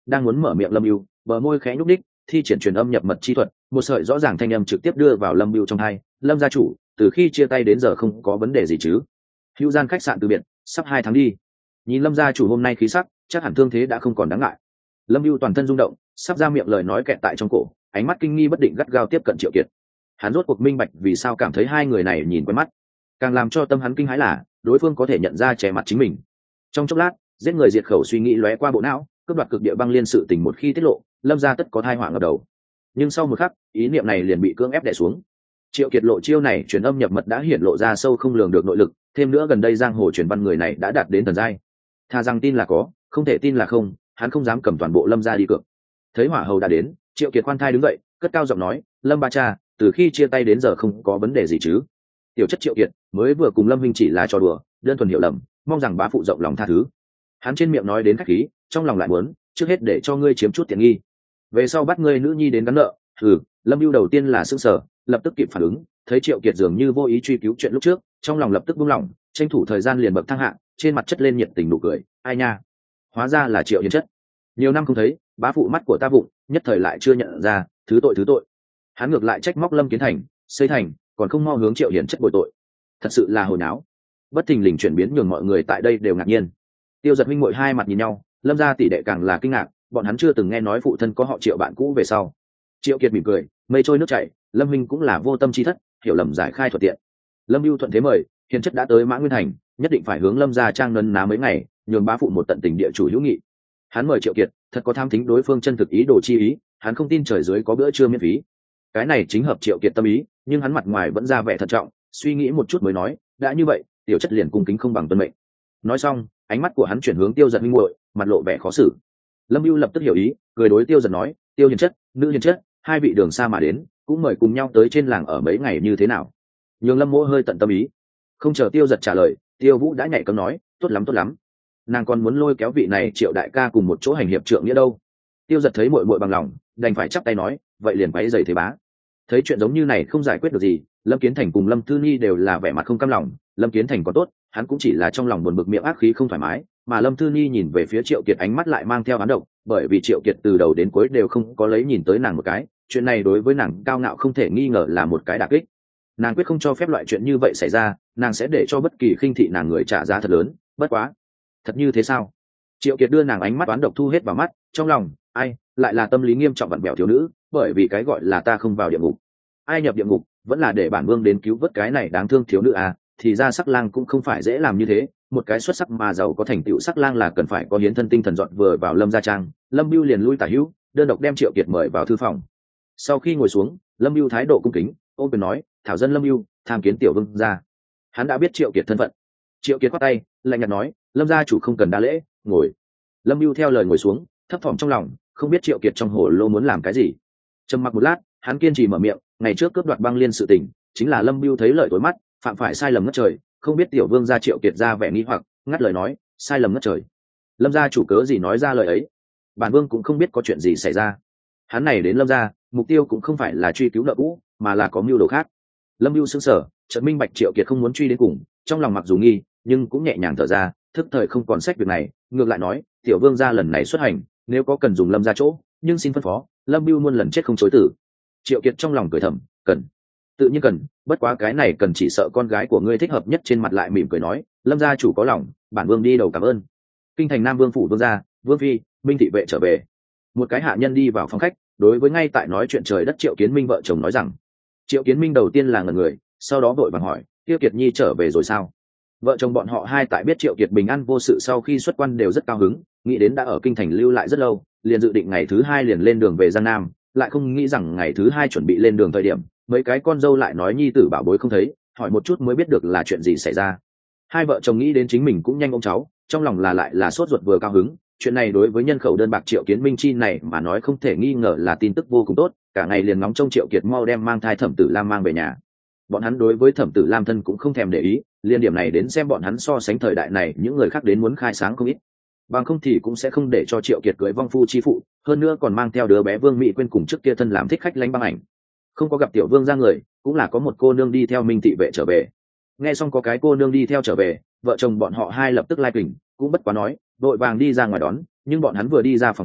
đang muốn mở miệng Lâm Bưu, bờ môi khẽ nhúc đích, thi triển truyền âm nhập mật chi thuật, một sợi rõ ràng thanh âm trực tiếp đưa vào Lâm Bưu trong tai. Lâm gia chủ, từ khi chia tay đến giờ không có vấn đề gì chứ? Hữu Gian khách sạn từ biệt, sắp 2 tháng đi. Nhìn Lâm gia chủ hôm nay khí sắc, chắc hẳn thương thế đã không còn đáng ngại. Lâm Bưu toàn thân rung động, sắp ra miệng lời nói kẹt tại trong cổ, ánh mắt kinh nghi bất định gắt gao tiếp cận Triệu Kiệt. Hắn rốt cuộc minh bạch vì sao cảm thấy hai người này nhìn quen mắt. Càng làm cho tâm hắn kinh hãi là đối phương có thể nhận ra che mặt chính mình. Trong chốc lát, giết người diệt khẩu suy nghĩ lóe qua bộ não, cướp đoạt cực địa băng liên sự tình một khi tiết lộ, Lâm gia tất có tai họa ngập đầu. Nhưng sau một khắc, ý niệm này liền bị cưỡng ép đè xuống. Triệu Kiệt lộ chiêu này truyền âm nhập mật đã hiển lộ ra sâu không lường được nội lực, thêm nữa gần đây giang hồ truyền văn người này đã đạt đến thần giai. Thà rằng tin là có, không thể tin là không, hắn không dám cầm toàn bộ Lâm gia đi cược. Thấy hỏa hầu đã đến, Triệu Kiệt khoan thai đứng dậy, cất cao giọng nói, Lâm ba cha, từ khi chia tay đến giờ không có vấn đề gì chứ? Tiểu chất Triệu Kiệt mới vừa cùng Lâm huynh chỉ là trò đùa, đơn thuần hiểu lầm, mong rằng bá phụ rộng lòng tha thứ. Hắn trên miệng nói đến khách khí, trong lòng lại muốn trước hết để cho ngươi chiếm chút tiện nghi, về sau bắt ngươi nữ nhi đến gắn nợ. Lâm Bưu đầu tiên là sững sờ, lập tức kịp phản ứng, thấy Triệu Kiệt dường như vô ý truy cứu chuyện lúc trước, trong lòng lập tức buông lỏng, tranh thủ thời gian liền bậc thang hạ, trên mặt chất lên nhiệt tình nụ cười, ai nha, hóa ra là Triệu Hiền chất, nhiều năm không thấy, bá phụ mắt của ta vụng, nhất thời lại chưa nhận ra, thứ tội. Hắn ngược lại trách móc Lâm Kiến Thành, xây thành, còn không mo hướng Triệu Hiền chất bồi tội, thật sự là hồi náo. Bất thình lình chuyển biến nhường mọi người tại đây đều ngạc nhiên. Tiêu Giật huynh muội hai mặt nhìn nhau, Lâm gia tỷ đệ càng là kinh ngạc, bọn hắn chưa từng nghe nói phụ thân có họ Triệu bạn cũ về sau. Triệu Kiệt mỉm cười, mây trôi nước chảy, Lâm huynh cũng là vô tâm chi thất, hiểu lầm giải khai thuận tiện. Lâm Bưu thuận thế mời, Hiền chất đã tới Mã Nguyên Thành, nhất định phải hướng Lâm gia trang nấn ná mấy ngày, nhường bá phụ một tận tình địa chủ hữu nghị. Hắn mời Triệu Kiệt, thật có tham thính đối phương chân thực ý đồ chi ý, hắn không tin trời dưới có bữa trưa miễn phí. Cái này chính hợp Triệu Kiệt tâm ý, nhưng hắn mặt ngoài vẫn ra vẻ thận trọng, suy nghĩ một chút mới nói, đã như vậy, tiểu chất liền cung kính không bằng tuân mệnh. Nói xong, ánh mắt của hắn chuyển hướng Tiêu Giật huynh muội, mặt lộ vẻ khó xử. Lâm Bưu lập tức hiểu ý, cười đối Tiêu Giật nói, Tiêu Hiền chất, nữ hiền chất, hai vị đường xa mà đến, cũng mời cùng nhau tới trên làng ở mấy ngày như thế nào? Nhường Lâm Mỗ hơi tận tâm ý. Không chờ Tiêu Giật trả lời, Tiêu Vũ đã nhảy cẫng nói, tốt lắm, nàng còn muốn lôi kéo vị này Triệu đại ca cùng một chỗ hành hiệp trượng nghĩa đâu. Tiêu Giật thấy muội muội bằng lòng, đành phải chắp tay nói, vậy liền quấy giày thế bá. Thấy chuyện giống như này không giải quyết được gì, Lâm Kiến Thành cùng Lâm Thư Nhi đều là vẻ mặt không cam lòng. Lâm Kiến Thành còn tốt, hắn cũng chỉ là trong lòng buồn bực miệng ác khí không thoải mái, mà Lâm Thư Nhi nhìn về phía Triệu Kiệt ánh mắt lại mang theo oán độc, bởi vì Triệu Kiệt từ đầu đến cuối đều không có lấy nhìn tới nàng một cái, chuyện này đối với nàng cao ngạo không thể nghi ngờ là một cái đả kích. Nàng quyết không cho phép loại chuyện như vậy xảy ra, nàng sẽ để cho bất kỳ khinh thị nàng người trả giá thật lớn. Bất quá, thật như thế sao? Triệu Kiệt đưa nàng ánh mắt oán độc thu hết vào mắt, trong lòng, ai, lại là tâm lý nghiêm trọng vặn vẹo thiếu nữ, bởi vì cái gọi là ta không vào địa ngục, ai nhập địa ngục, vẫn là để bản vương đến cứu vớt cái này đáng thương thiếu nữ à? Thì ra Sắc Lang cũng không phải dễ làm như thế, một cái xuất sắc mà giàu có thành tựu Sắc Lang là cần phải có hiến thân tinh thần dọn vừa vào Lâm gia trang. Lâm Bưu liền lui tả hữu, đơn độc đem Triệu Kiệt mời vào thư phòng. Sau khi ngồi xuống, Lâm Bưu thái độ cung kính, ôm quyền nói, thảo dân Lâm Bưu tham kiến tiểu vương gia. Hắn đã biết Triệu Kiệt thân phận. Triệu Kiệt quát tay, lạnh nhạt nói, Lâm gia chủ không cần đa lễ, ngồi. Lâm Bưu theo lời ngồi xuống, thấp thỏm trong lòng, không biết Triệu Kiệt trong hồ lô muốn làm cái gì. Trầm mặc một lát, hắn kiên trì mở miệng, ngày trước cướp đoạt băng liên sự tình, chính là Lâm Bưu thấy lợi tối mắt, phạm phải sai lầm ngất trời, không biết tiểu vương gia Triệu Kiệt ra vẻ nghi hoặc, ngắt lời nói, sai lầm ngất trời. Lâm gia chủ cớ gì nói ra lời ấy? Bản vương cũng không biết có chuyện gì xảy ra. Hắn này đến Lâm gia, mục tiêu cũng không phải là truy cứu nợ cũ, mà là có mưu đồ khác. Lâm Bưu sững sờ, chợt minh bạch Triệu Kiệt không muốn truy đến cùng, trong lòng mặc dù nghi, nhưng cũng nhẹ nhàng thở ra, thức thời không còn sách việc này, ngược lại nói, tiểu vương gia lần này xuất hành, nếu có cần dùng Lâm gia chỗ, nhưng xin phân phó. Lâm Bưu muôn lần chết không chối từ. Triệu Kiệt trong lòng cười thầm, cần, tự nhiên cần, bất quá cái này cần chỉ sợ con gái của ngươi thích hợp nhất. Trên mặt lại mỉm cười nói, Lâm gia chủ có lòng, bản vương đi đầu cảm ơn. Kinh thành Nam Vương phủ vương gia, Vương phi, Minh thị vệ trở về. Một cái hạ nhân đi vào phòng khách, đối với ngay tại nói chuyện trời đất Triệu Kiến Minh vợ chồng nói rằng. Triệu Kiến Minh đầu tiên là ngẩn người, sau đó vội vàng hỏi, Tiêu Kiệt Nhi trở về rồi sao? Vợ chồng bọn họ hai tại biết Triệu Kiệt bình an vô sự sau khi xuất quan đều rất cao hứng, nghĩ đến đã ở kinh thành lưu lại rất lâu, liền dự định ngày thứ hai liền lên đường về Giang Nam, lại không nghĩ rằng ngày thứ hai chuẩn bị lên đường thời điểm, mấy cái con dâu lại nói nhi tử bảo bối không thấy, hỏi một chút mới biết được là chuyện gì xảy ra. Hai vợ chồng nghĩ đến chính mình cũng nhanh ông cháu, trong lòng lại là sốt ruột vừa cao hứng. Chuyện này đối với nhân khẩu đơn bạc Triệu Kiến Minh chi này mà nói không thể nghi ngờ là tin tức vô cùng tốt, cả ngày liền ngóng trông Triệu Kiệt mau đem mang thai Thẩm Tử Lam mang về nhà. Bọn hắn đối với Thẩm Tử Lam thân cũng không thèm để ý, liên điểm này đến xem bọn hắn so sánh thời đại này những người khác đến muốn khai sáng không ít, bằng không thì cũng sẽ không để cho Triệu Kiệt cưới vong phu chi phụ, hơn nữa còn mang theo đứa bé Vương Mỹ Quyên cùng trước kia thân làm thích khách lánh băng ảnh. Không có gặp tiểu vương ra người, cũng là có một cô nương đi theo Minh thị vệ trở về. Nghe xong có cái cô nương đi theo trở về, vợ chồng bọn họ hai lập tức lai kình, cũng bất quá nói, đội vàng đi ra ngoài đón. Nhưng bọn hắn vừa đi ra phòng khách,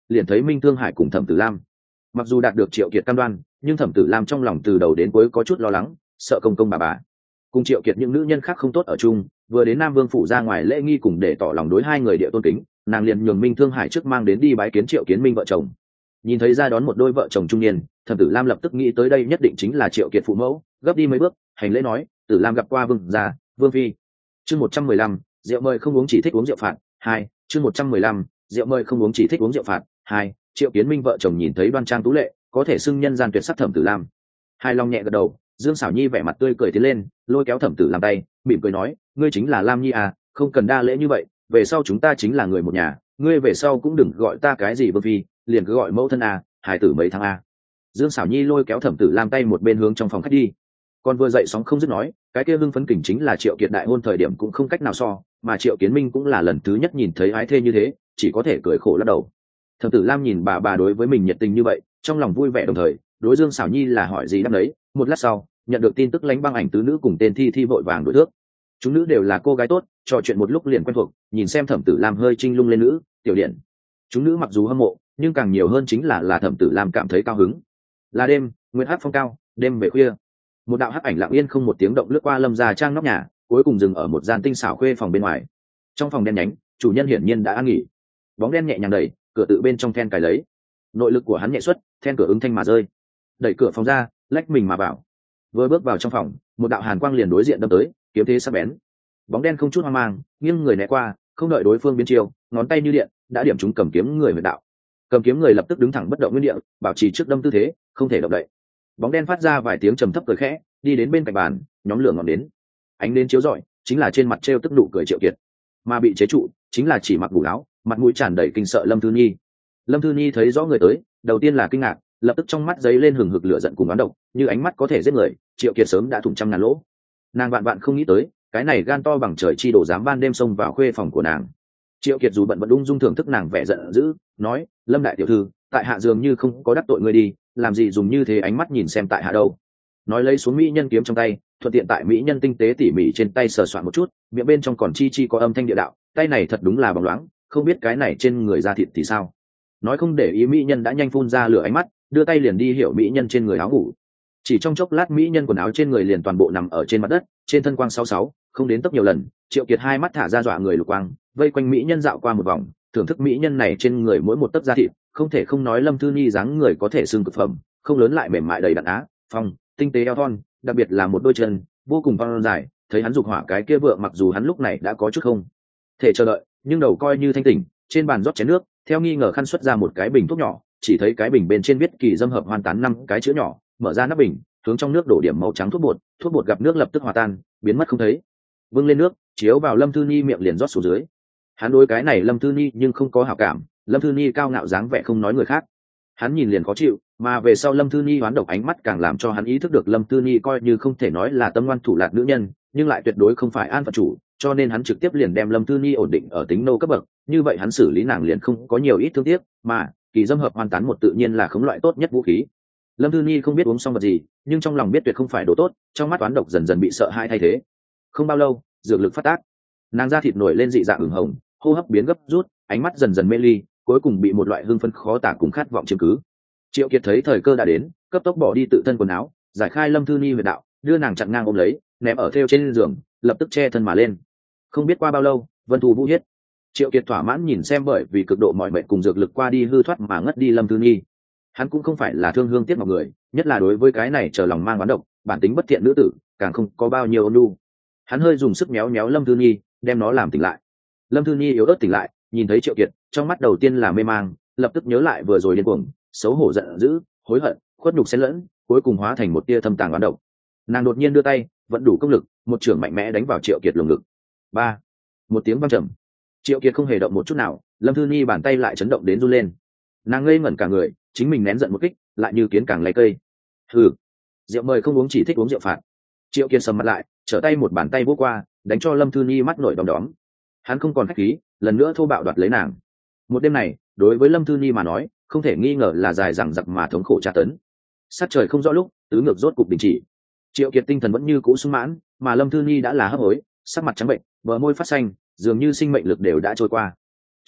liền thấy Minh Thương Hải cùng Thẩm Tử Lam. Mặc dù đạt được Triệu Kiệt cam đoan, nhưng Thẩm Tử Lam trong lòng từ đầu đến cuối có chút lo lắng, sợ công công bà cùng Triệu Kiệt những nữ nhân khác không tốt ở chung. Vừa đến Nam Vương phủ ra ngoài lễ nghi cùng để tỏ lòng đối hai người địa tôn kính, nàng liền nhường Minh Thương Hải trước mang đến đi bái kiến Triệu Kiến Minh vợ chồng. Nhìn thấy ra đón một đôi vợ chồng trung niên, Thẩm Tử Lam lập tức nghĩ tới đây nhất định chính là Triệu Kiệt phụ mẫu, gấp đi mấy bước hành lễ nói: Tử Lam gặp qua vương gia, vương phi. Chương 115, rượu mời không uống chỉ thích uống rượu phạt 2. Chương 115, rượu mời không uống chỉ thích uống rượu phạt 2. Triệu Kiến Minh vợ chồng nhìn thấy đoan trang tú lệ, có thể xưng nhân gian tuyệt sắc Thẩm Tử Lam, hai long nhẹ gật đầu. Dương Sảo Nhi vẻ mặt tươi cười tiến lên, lôi kéo Thẩm Tử Lam tay, mỉm cười nói: ngươi chính là Lam Nhi à, không cần đa lễ như vậy, về sau chúng ta chính là người một nhà, ngươi về sau cũng đừng gọi ta cái gì vương phi, liền cứ gọi mẫu thân à, hài tử mấy tháng à. Dương Sảo Nhi lôi kéo Thẩm Tử Lam tay một bên hướng trong phòng khách đi. Còn vừa dậy sóng không dứt nói, cái kia hưng phấn kình chính là Triệu Kiệt đại hôn thời điểm cũng không cách nào so, mà Triệu Kiến Minh cũng là lần thứ nhất nhìn thấy ái thê như thế, chỉ có thể cười khổ lắc đầu. Thẩm Tử Lam nhìn bà đối với mình nhiệt tình như vậy, trong lòng vui vẻ đồng thời, đối Dương Sảo Nhi là hỏi gì đáp đấy. Một lát sau, nhận được tin tức Lánh Băng Ảnh tứ nữ cùng tên Thi vội vàng đuổi thước. Chúng nữ đều là cô gái tốt, trò chuyện một lúc liền quen thuộc, nhìn xem Thẩm Tử Lam hơi trinh lung lên nữ tiểu điện. Chúng nữ mặc dù hâm mộ, nhưng càng nhiều hơn chính là Thẩm Tử Lam cảm thấy cao hứng. Là đêm, nguyệt hát phong cao, đêm về khuya, một đạo hắc ảnh lặng yên không một tiếng động lướt qua Lâm gia trang nóc nhà, cuối cùng dừng ở một gian tinh xảo khuê phòng bên ngoài. Trong phòng đen nhánh, chủ nhân hiển nhiên đã ăn nghỉ. Bóng đen nhẹ nhàng đẩy, cửa tự bên trong then cài lấy. Nội lực của hắn nhẹ xuất, then cửa ứng thanh mà rơi. Đẩy cửa phòng ra, lách mình mà vào. Vừa bước vào trong phòng, một đạo hàn quang liền đối diện đâm tới, kiếm thế sắc bén. Bóng đen không chút hoang mang, nghiêng người né qua, không đợi đối phương biến chiêu, ngón tay như điện, đã điểm trúng cầm kiếm người huyệt đạo. Cầm kiếm người lập tức đứng thẳng bất động nguyên địa, bảo trì trước đâm tư thế, không thể động đậy. Bóng đen phát ra vài tiếng trầm thấp cười khẽ, đi đến bên cạnh bàn, nhóm lửa ngọn đến. Ánh đến chiếu rọi, chính là trên mặt treo tức nụ cười Triệu Kiệt, mà bị chế trụ, chính là chỉ mặc bù áo, mặt mũi tràn đầy kinh sợ Lâm Thư Nhi. Lâm Thư Nhi thấy rõ người tới, đầu tiên là kinh ngạc, lập tức trong mắt giấy lên hừng hực lửa giận cùng oán độc, như ánh mắt có thể giết người. Triệu Kiệt sớm đã thủng trăm ngàn lỗ, nàng vạn vạn không nghĩ tới, cái này gan to bằng trời chi đổ dám ban đêm xông vào khuê phòng của nàng. Triệu Kiệt dù bận vẫn ung dung thưởng thức nàng vẻ giận dữ, nói: Lâm đại tiểu thư, tại hạ dường như không có đắc tội ngươi đi, làm gì dùng như thế ánh mắt nhìn xem tại hạ đâu. Nói lấy xuống mỹ nhân kiếm trong tay, thuận tiện tại mỹ nhân tinh tế tỉ mỉ trên tay sờ soạn một chút, miệng bên trong còn chi có âm thanh địa đạo, tay này thật đúng là bóng loáng, không biết cái này trên người da thịt thì sao. Nói không để ý mỹ nhân đã nhanh phun ra lửa ánh mắt, đưa tay liền đi hiểu mỹ nhân trên người áo ngủ. Chỉ trong chốc lát mỹ nhân quần áo trên người liền toàn bộ nằm ở trên mặt đất, trên thân quang 66, không đến tấp nhiều lần. Triệu Kiệt hai mắt thả ra dọa người lục quang, vây quanh mỹ nhân dạo qua một vòng, thưởng thức mỹ nhân này trên người mỗi một tấc da thịt, không thể không nói Lâm Thư Nhi dáng người có thể xưng cực phẩm, không lớn lại mềm mại đầy đặn á, phong, tinh tế eo thon, đặc biệt là một đôi chân vô cùng thon dài. Thấy hắn dục hỏa cái kia vượng, mặc dù hắn lúc này đã có chút không thể chờ đợi, nhưng đầu coi như thanh tỉnh. Trên bàn rót chén nước, theo nghi ngờ khăn xuất ra một cái bình thuốc nhỏ, chỉ thấy cái bình bên trên viết kỳ dâm hợp hoan tán 5 cái chữ nhỏ, mở ra nắp bình, hướng trong nước đổ điểm màu trắng thuốc bột gặp nước lập tức hòa tan, biến mất không thấy. Vâng lên nước, chiếu vào Lâm Thư Nhi miệng liền rót xuống dưới. Hắn đối cái này Lâm Thư Nhi nhưng không có hảo cảm, Lâm Thư Nhi cao ngạo dáng vẻ không nói người khác, hắn nhìn liền khó chịu, mà về sau Lâm Thư Nhi hoán độc ánh mắt càng làm cho hắn ý thức được Lâm Thư Nhi coi như không thể nói là tâm ngoan thủ lạt nữ nhân, nhưng lại tuyệt đối không phải an phận chủ, cho nên hắn trực tiếp liền đem Lâm Thư Nhi ổn định ở tính nô cấp bậc, như vậy hắn xử lý nàng liền không có nhiều ít thương tiếc, mà kỳ dâm hợp hoàn tán một tự nhiên là khống loại tốt nhất vũ khí. Lâm Thư Nhi không biết uống xong vật gì, nhưng trong lòng biết tuyệt không phải đồ tốt, trong mắt toán độc dần dần bị sợ hãi thay thế. Không bao lâu, dược lực phát tác, nàng da thịt nổi lên dị dạng ửng hồng, hô hấp biến gấp rút, ánh mắt dần dần mê ly, cuối cùng bị một loại hưng phấn khó tả cùng khát vọng chiếm cứ. Triệu Kiệt thấy thời cơ đã đến, cấp tốc bỏ đi tự thân quần áo, giải khai Lâm Thư Nhi huyệt đạo, đưa nàng chặn ngang ôm lấy, ném ở thêu trên giường, lập tức che thân mà lên. Không biết qua bao lâu, Vân Thu Vũ hết. Triệu Kiệt thỏa mãn nhìn xem bởi vì cực độ mỏi mệt cùng dược lực qua đi hư thoát mà ngất đi Lâm Thư Nhi. Hắn cũng không phải là thương hương tiếc ngọc người, nhất là đối với cái này chờ lòng mang oán độc, bản tính bất thiện nữ tử, càng không có bao nhiêu ôn nhu. Hắn hơi dùng sức méo méo Lâm Thư Nhi, đem nó làm tỉnh lại. Lâm Thư Nhi yếu ớt tỉnh lại, nhìn thấy Triệu Kiệt, trong mắt đầu tiên là mê mang, lập tức nhớ lại vừa rồi điên cuồng, xấu hổ giận dữ, hối hận, khuất nhục xen lẫn, cuối cùng hóa thành một tia thâm tàng oán độc. Nàng đột nhiên đưa tay, vận đủ công lực, một chưởng mạnh mẽ đánh vào Triệu Kiệt lồng ngực. Ba, một tiếng vang trầm. Triệu Kiệt không hề động một chút nào, Lâm Thư Nhi bàn tay lại chấn động đến run lên. Nàng ngây ngẩn cả người, chính mình nén giận một kích, lại như kiến càng lấy cây. Hừ, rượu mời không uống chỉ thích uống rượu phạt. Triệu Kiệt sầm mặt lại, trở tay một bàn tay vỗ qua, đánh cho Lâm Thư Nhi mắt nổi đom đóm. Hắn không còn khách khí, lần nữa thô bạo đoạt lấy nàng. Một đêm này, đối với Lâm Thư Nhi mà nói, không thể nghi ngờ là dài dằng dặc mà thống khổ tra tấn. Sát trời không rõ lúc, tứ ngược rốt cục đình chỉ. Triệu Kiệt tinh thần vẫn như cũ sung mãn, mà Lâm Thư Nhi đã là hấp hối, sắc mặt trắng bệnh, bờ môi phát xanh, dường như sinh mệnh lực đều đã trôi qua.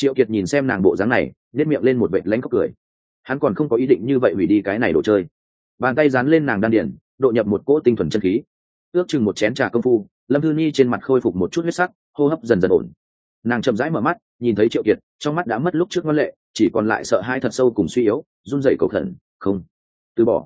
Triệu Kiệt nhìn xem nàng bộ dáng này, nhếch miệng lên một vệt lánh khóc cười. Hắn còn không có ý định như vậy hủy đi cái này đồ chơi. Bàn tay dán lên nàng đan điền, độ nhập một cỗ tinh thuần chân khí. Ước chừng một chén trà công phu, Lâm Thư Nhi trên mặt khôi phục một chút huyết sắc, hô hấp dần dần ổn. Nàng chậm rãi mở mắt, nhìn thấy Triệu Kiệt, trong mắt đã mất lúc trước ngoan lệ, chỉ còn lại sợ hãi thật sâu cùng suy yếu, run rẩy cầu khẩn, "Không, từ bỏ,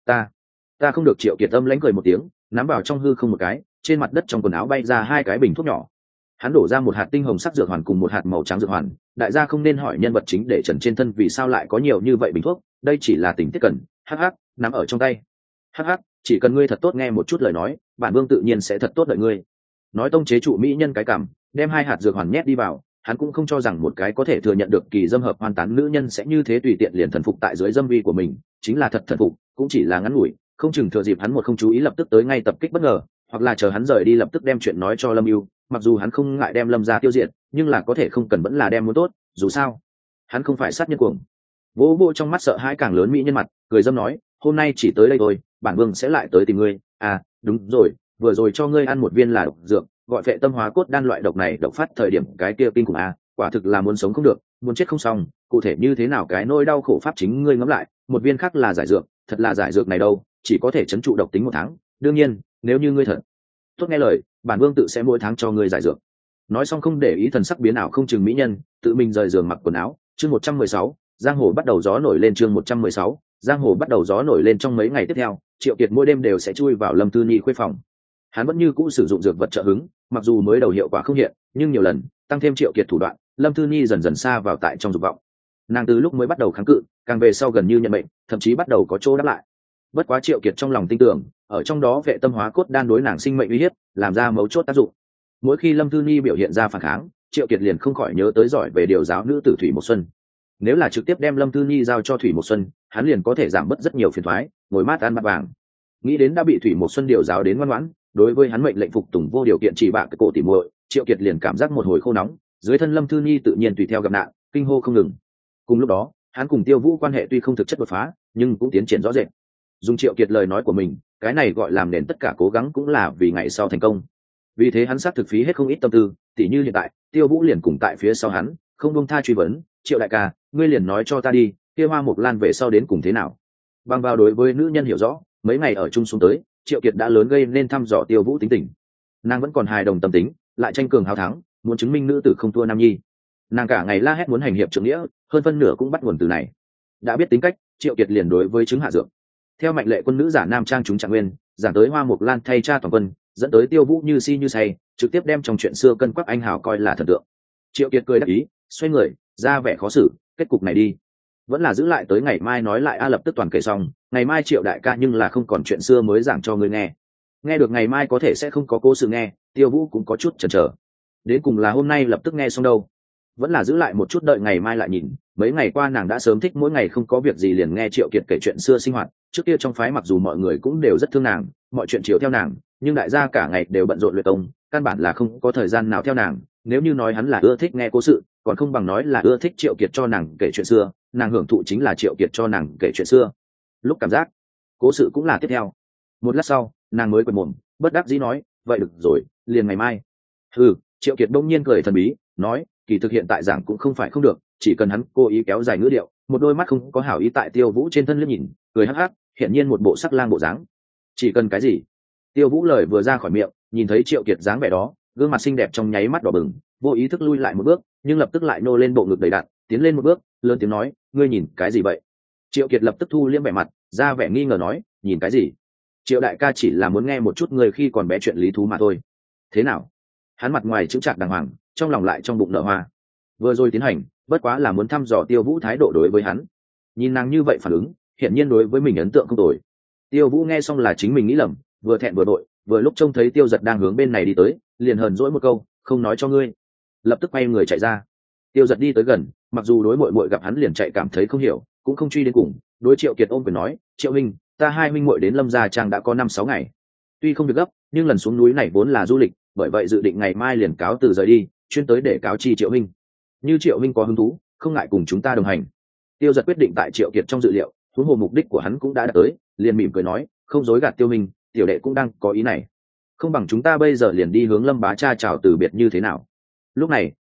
ta không được." Triệu Kiệt âm lãnh cười một tiếng, nắm vào trong hư không một cái, trên mặt đất trong quần áo bay ra hai cái bình thuốc nhỏ. Hắn đổ ra một hạt tinh hồng sắc dược hoàn cùng một hạt màu trắng dược hoàn. Đại gia không nên hỏi nhân vật chính để trần trên thân vì sao lại có nhiều như vậy bình thuốc, đây chỉ là tình tiết cần. Hắc hắc, nắm ở trong tay. Hắc hắc, chỉ cần ngươi thật tốt nghe một chút lời nói, bản vương tự nhiên sẽ thật tốt đợi ngươi. Nói tông chế trụ mỹ nhân cái cảm, đem hai hạt dược hoàn nhét đi vào. Hắn cũng không cho rằng một cái có thể thừa nhận được kỳ dâm hợp hoàn tán nữ nhân sẽ như thế tùy tiện liền thần phục tại dưới dâm vi của mình, chính là thật thần phục, cũng chỉ là ngắn ngủi, không chừng thừa dịp hắn một không chú ý lập tức tới ngay tập kích bất ngờ, hoặc là chờ hắn rời đi lập tức đem chuyện nói cho Lâm Ưu. Mặc dù hắn không ngại đem Lâm gia tiêu diệt, nhưng là có thể không cần vẫn là đem muốn tốt, dù sao hắn không phải sát nhân cuồng. Vô vô trong mắt sợ hãi càng lớn mỹ nhân mặt, cười dâm nói, "Hôm nay chỉ tới đây thôi, bản vương sẽ lại tới tìm ngươi. À, đúng rồi, vừa rồi cho ngươi ăn một viên là độc dược, gọi Phệ Tâm Hóa Cốt đan, loại độc này độc phát thời điểm cái kia kinh khủng a, quả thực là muốn sống không được, muốn chết không xong, cụ thể như thế nào cái nỗi đau khổ pháp chính ngươi ngẫm lại, một viên khác là giải dược, thật là giải dược này đâu, chỉ có thể trấn trụ độc tính 1 tháng, đương nhiên, nếu như ngươi thật tốt nghe lời, bản vương tự sẽ mỗi tháng cho ngươi giải dược." Nói xong không để ý thần sắc biến ảo không chừng mỹ nhân, tự mình rời giường mặc quần áo. Chương 116, giang hồ bắt đầu gió nổi lên. Chương 116, giang hồ bắt đầu gió nổi lên. Trong mấy ngày tiếp theo, Triệu Kiệt mỗi đêm đều sẽ chui vào Lâm Thư Nhi khuê phòng. Hắn vẫn như cũ sử dụng dược vật trợ hứng, mặc dù mới đầu hiệu quả không hiện, nhưng nhiều lần tăng thêm Triệu Kiệt thủ đoạn, Lâm Thư Nhi dần dần xa vào tại trong dục vọng. Nàng từ lúc mới bắt đầu kháng cự, càng về sau gần như nhận bệnh, thậm chí bắt đầu có chỗ đáp lại. Bất quá Triệu Kiệt trong lòng tin tưởng, ở trong đó Vệ Tâm Hóa Cốt đan đối nàng sinh mệnh uy hiếp, làm ra mấu chốt tác dụng. Mỗi khi Lâm Thư Nhi biểu hiện ra phản kháng, Triệu Kiệt liền không khỏi nhớ tới giỏi về điều giáo nữ tử Thủy Một Xuân. Nếu là trực tiếp đem Lâm Thư Nhi giao cho Thủy Một Xuân, hắn liền có thể giảm bớt rất nhiều phiền toái, ngồi mát ăn bát vàng. Nghĩ đến đã bị Thủy Một Xuân điều giáo đến ngoan ngoãn, đối với hắn mệnh lệnh phục tùng vô điều kiện chỉ bạ cái cổ tỉ muội, Triệu Kiệt liền cảm giác một hồi khô nóng, dưới thân Lâm Thư Nhi tự nhiên tùy theo gặp nạn, kinh hô không ngừng. Cùng lúc đó, hắn cùng Tiêu Vũ quan hệ tuy không thực chất đột phá, nhưng cũng tiến triển rõ rệt. Dùng Triệu Kiệt lời nói của mình, cái này gọi làm nền tất cả cố gắng cũng là vì ngày sau thành công. Vì thế hắn xác thực phí hết không ít tâm tư, tỉ như hiện tại, Tiêu Vũ liền cùng tại phía sau hắn, không buông tha truy vấn, "Triệu đại ca, ngươi liền nói cho ta đi, kia Hoa Mộc Lan về sau đến cùng thế nào?" Bằng vào đối với nữ nhân hiểu rõ, mấy ngày ở chung xuống tới, Triệu Kiệt đã lớn gây nên thăm dò Tiêu Vũ tính tình. Nàng vẫn còn hài đồng tâm tính, lại tranh cường hào thắng, muốn chứng minh nữ tử không thua nam nhi. Nàng cả ngày la hét muốn hành hiệp trượng nghĩa, hơn phân nửa cũng bắt nguồn từ này. Đã biết tính cách, Triệu Kiệt liền đối với chứng hạ dược. Theo mệnh lệ quân nữ giả nam trang chúng Trạng Nguyên, giảng tới Hoa Mộc Lan thay cha toàn quân, dẫn tới Tiêu Vũ như si như say, trực tiếp đem trong chuyện xưa cân quắc anh hào coi là thần tượng. Triệu Kiệt cười đắc ý, xoay người, ra vẻ khó xử, "Kết cục này đi, vẫn là giữ lại tới ngày mai nói lại a." Lập tức toàn kể xong, ngày mai Triệu đại ca nhưng là không còn chuyện xưa mới giảng cho ngươi nghe. Nghe được ngày mai có thể sẽ không có cố sự nghe, Tiêu Vũ cũng có chút chần chờ. Đến cùng là hôm nay lập tức nghe xong đâu, vẫn là giữ lại một chút đợi ngày mai lại nhìn. Mấy ngày qua nàng đã sớm thích mỗi ngày không có việc gì liền nghe Triệu Kiệt kể chuyện xưa sinh hoạt. Trước kia trong phái mặc dù mọi người cũng đều rất thương nàng, mọi chuyện chiều theo nàng, nhưng đại gia cả ngày đều bận rộn luyện công, căn bản là không có thời gian nào theo nàng. Nếu như nói hắn là ưa thích nghe cố sự, còn không bằng nói là ưa thích Triệu Kiệt cho nàng kể chuyện xưa. Nàng hưởng thụ chính là Triệu Kiệt cho nàng kể chuyện xưa, lúc cảm giác cố sự cũng là tiếp theo. Một lát sau, nàng mới quệt mồm, bất đắc dĩ nói, "Vậy được rồi, liền ngày mai." Triệu Kiệt bỗng nhiên cười thần bí, nói, "Kỳ thực hiện tại giảng cũng không phải không được, chỉ cần hắn cố ý kéo dài ngữ điệu." Một đôi mắt không có hảo ý tại Tiêu Vũ trên thân liếc nhìn, cười hắc hắc, hiện nhiên một bộ sắc lang bộ dáng. "Chỉ cần cái gì?" Tiêu Vũ lời vừa ra khỏi miệng, nhìn thấy Triệu Kiệt dáng vẻ đó, gương mặt xinh đẹp trong nháy mắt đỏ bừng, vô ý thức lui lại một bước, nhưng lập tức lại nô lên bộ ngực đầy đặn, tiến lên một bước, lớn tiếng nói, "Ngươi nhìn cái gì vậy?" Triệu Kiệt lập tức thu liễm vẻ mặt, ra vẻ nghi ngờ nói, "Nhìn cái gì? Triệu đại ca chỉ là muốn nghe một chút người khi còn bé chuyện lý thú mà thôi." "Thế nào?" Hắn mặt ngoài chững chạc đàng hoàng, trong lòng lại trong bụng nở hoa. Vừa rồi tiến hành, bất quá là muốn thăm dò Tiêu Vũ thái độ đối với hắn. Nhìn nàng như vậy phản ứng, hiển nhiên đối với mình ấn tượng không tồi. Tiêu Vũ nghe xong là chính mình nghĩ lầm, vừa thẹn vừa đội, vừa lúc trông thấy Tiêu Giật đang hướng bên này đi tới, liền hờn dỗi một câu, "Không nói cho ngươi." Lập tức quay người chạy ra. Tiêu Giật đi tới gần, mặc dù đối muội muội gặp hắn liền chạy cảm thấy không hiểu, cũng không truy đến cùng, đối Triệu Kiệt ôm quyền nói, "Triệu huynh, ta hai huynh muội đến Lâm gia trang đã có 5-6 ngày. Tuy không việc gấp, nhưng lần xuống núi này vốn là du lịch, bởi vậy dự định ngày mai liền cáo từ rời đi, chuyên tới để cáo chi Triệu huynh. Như Triệu huynh có hứng thú, không ngại cùng chúng ta đồng hành." Tiêu Giật quyết định tại Triệu Kiệt trong dự liệu, huống hồ mục đích của hắn cũng đã đạt tới, liền mỉm cười nói, "Không dối gạt Tiêu huynh, tiểu đệ cũng đang có ý này. Không bằng chúng ta bây giờ liền đi hướng Lâm bá cha chào từ biệt như thế nào?" Lúc này,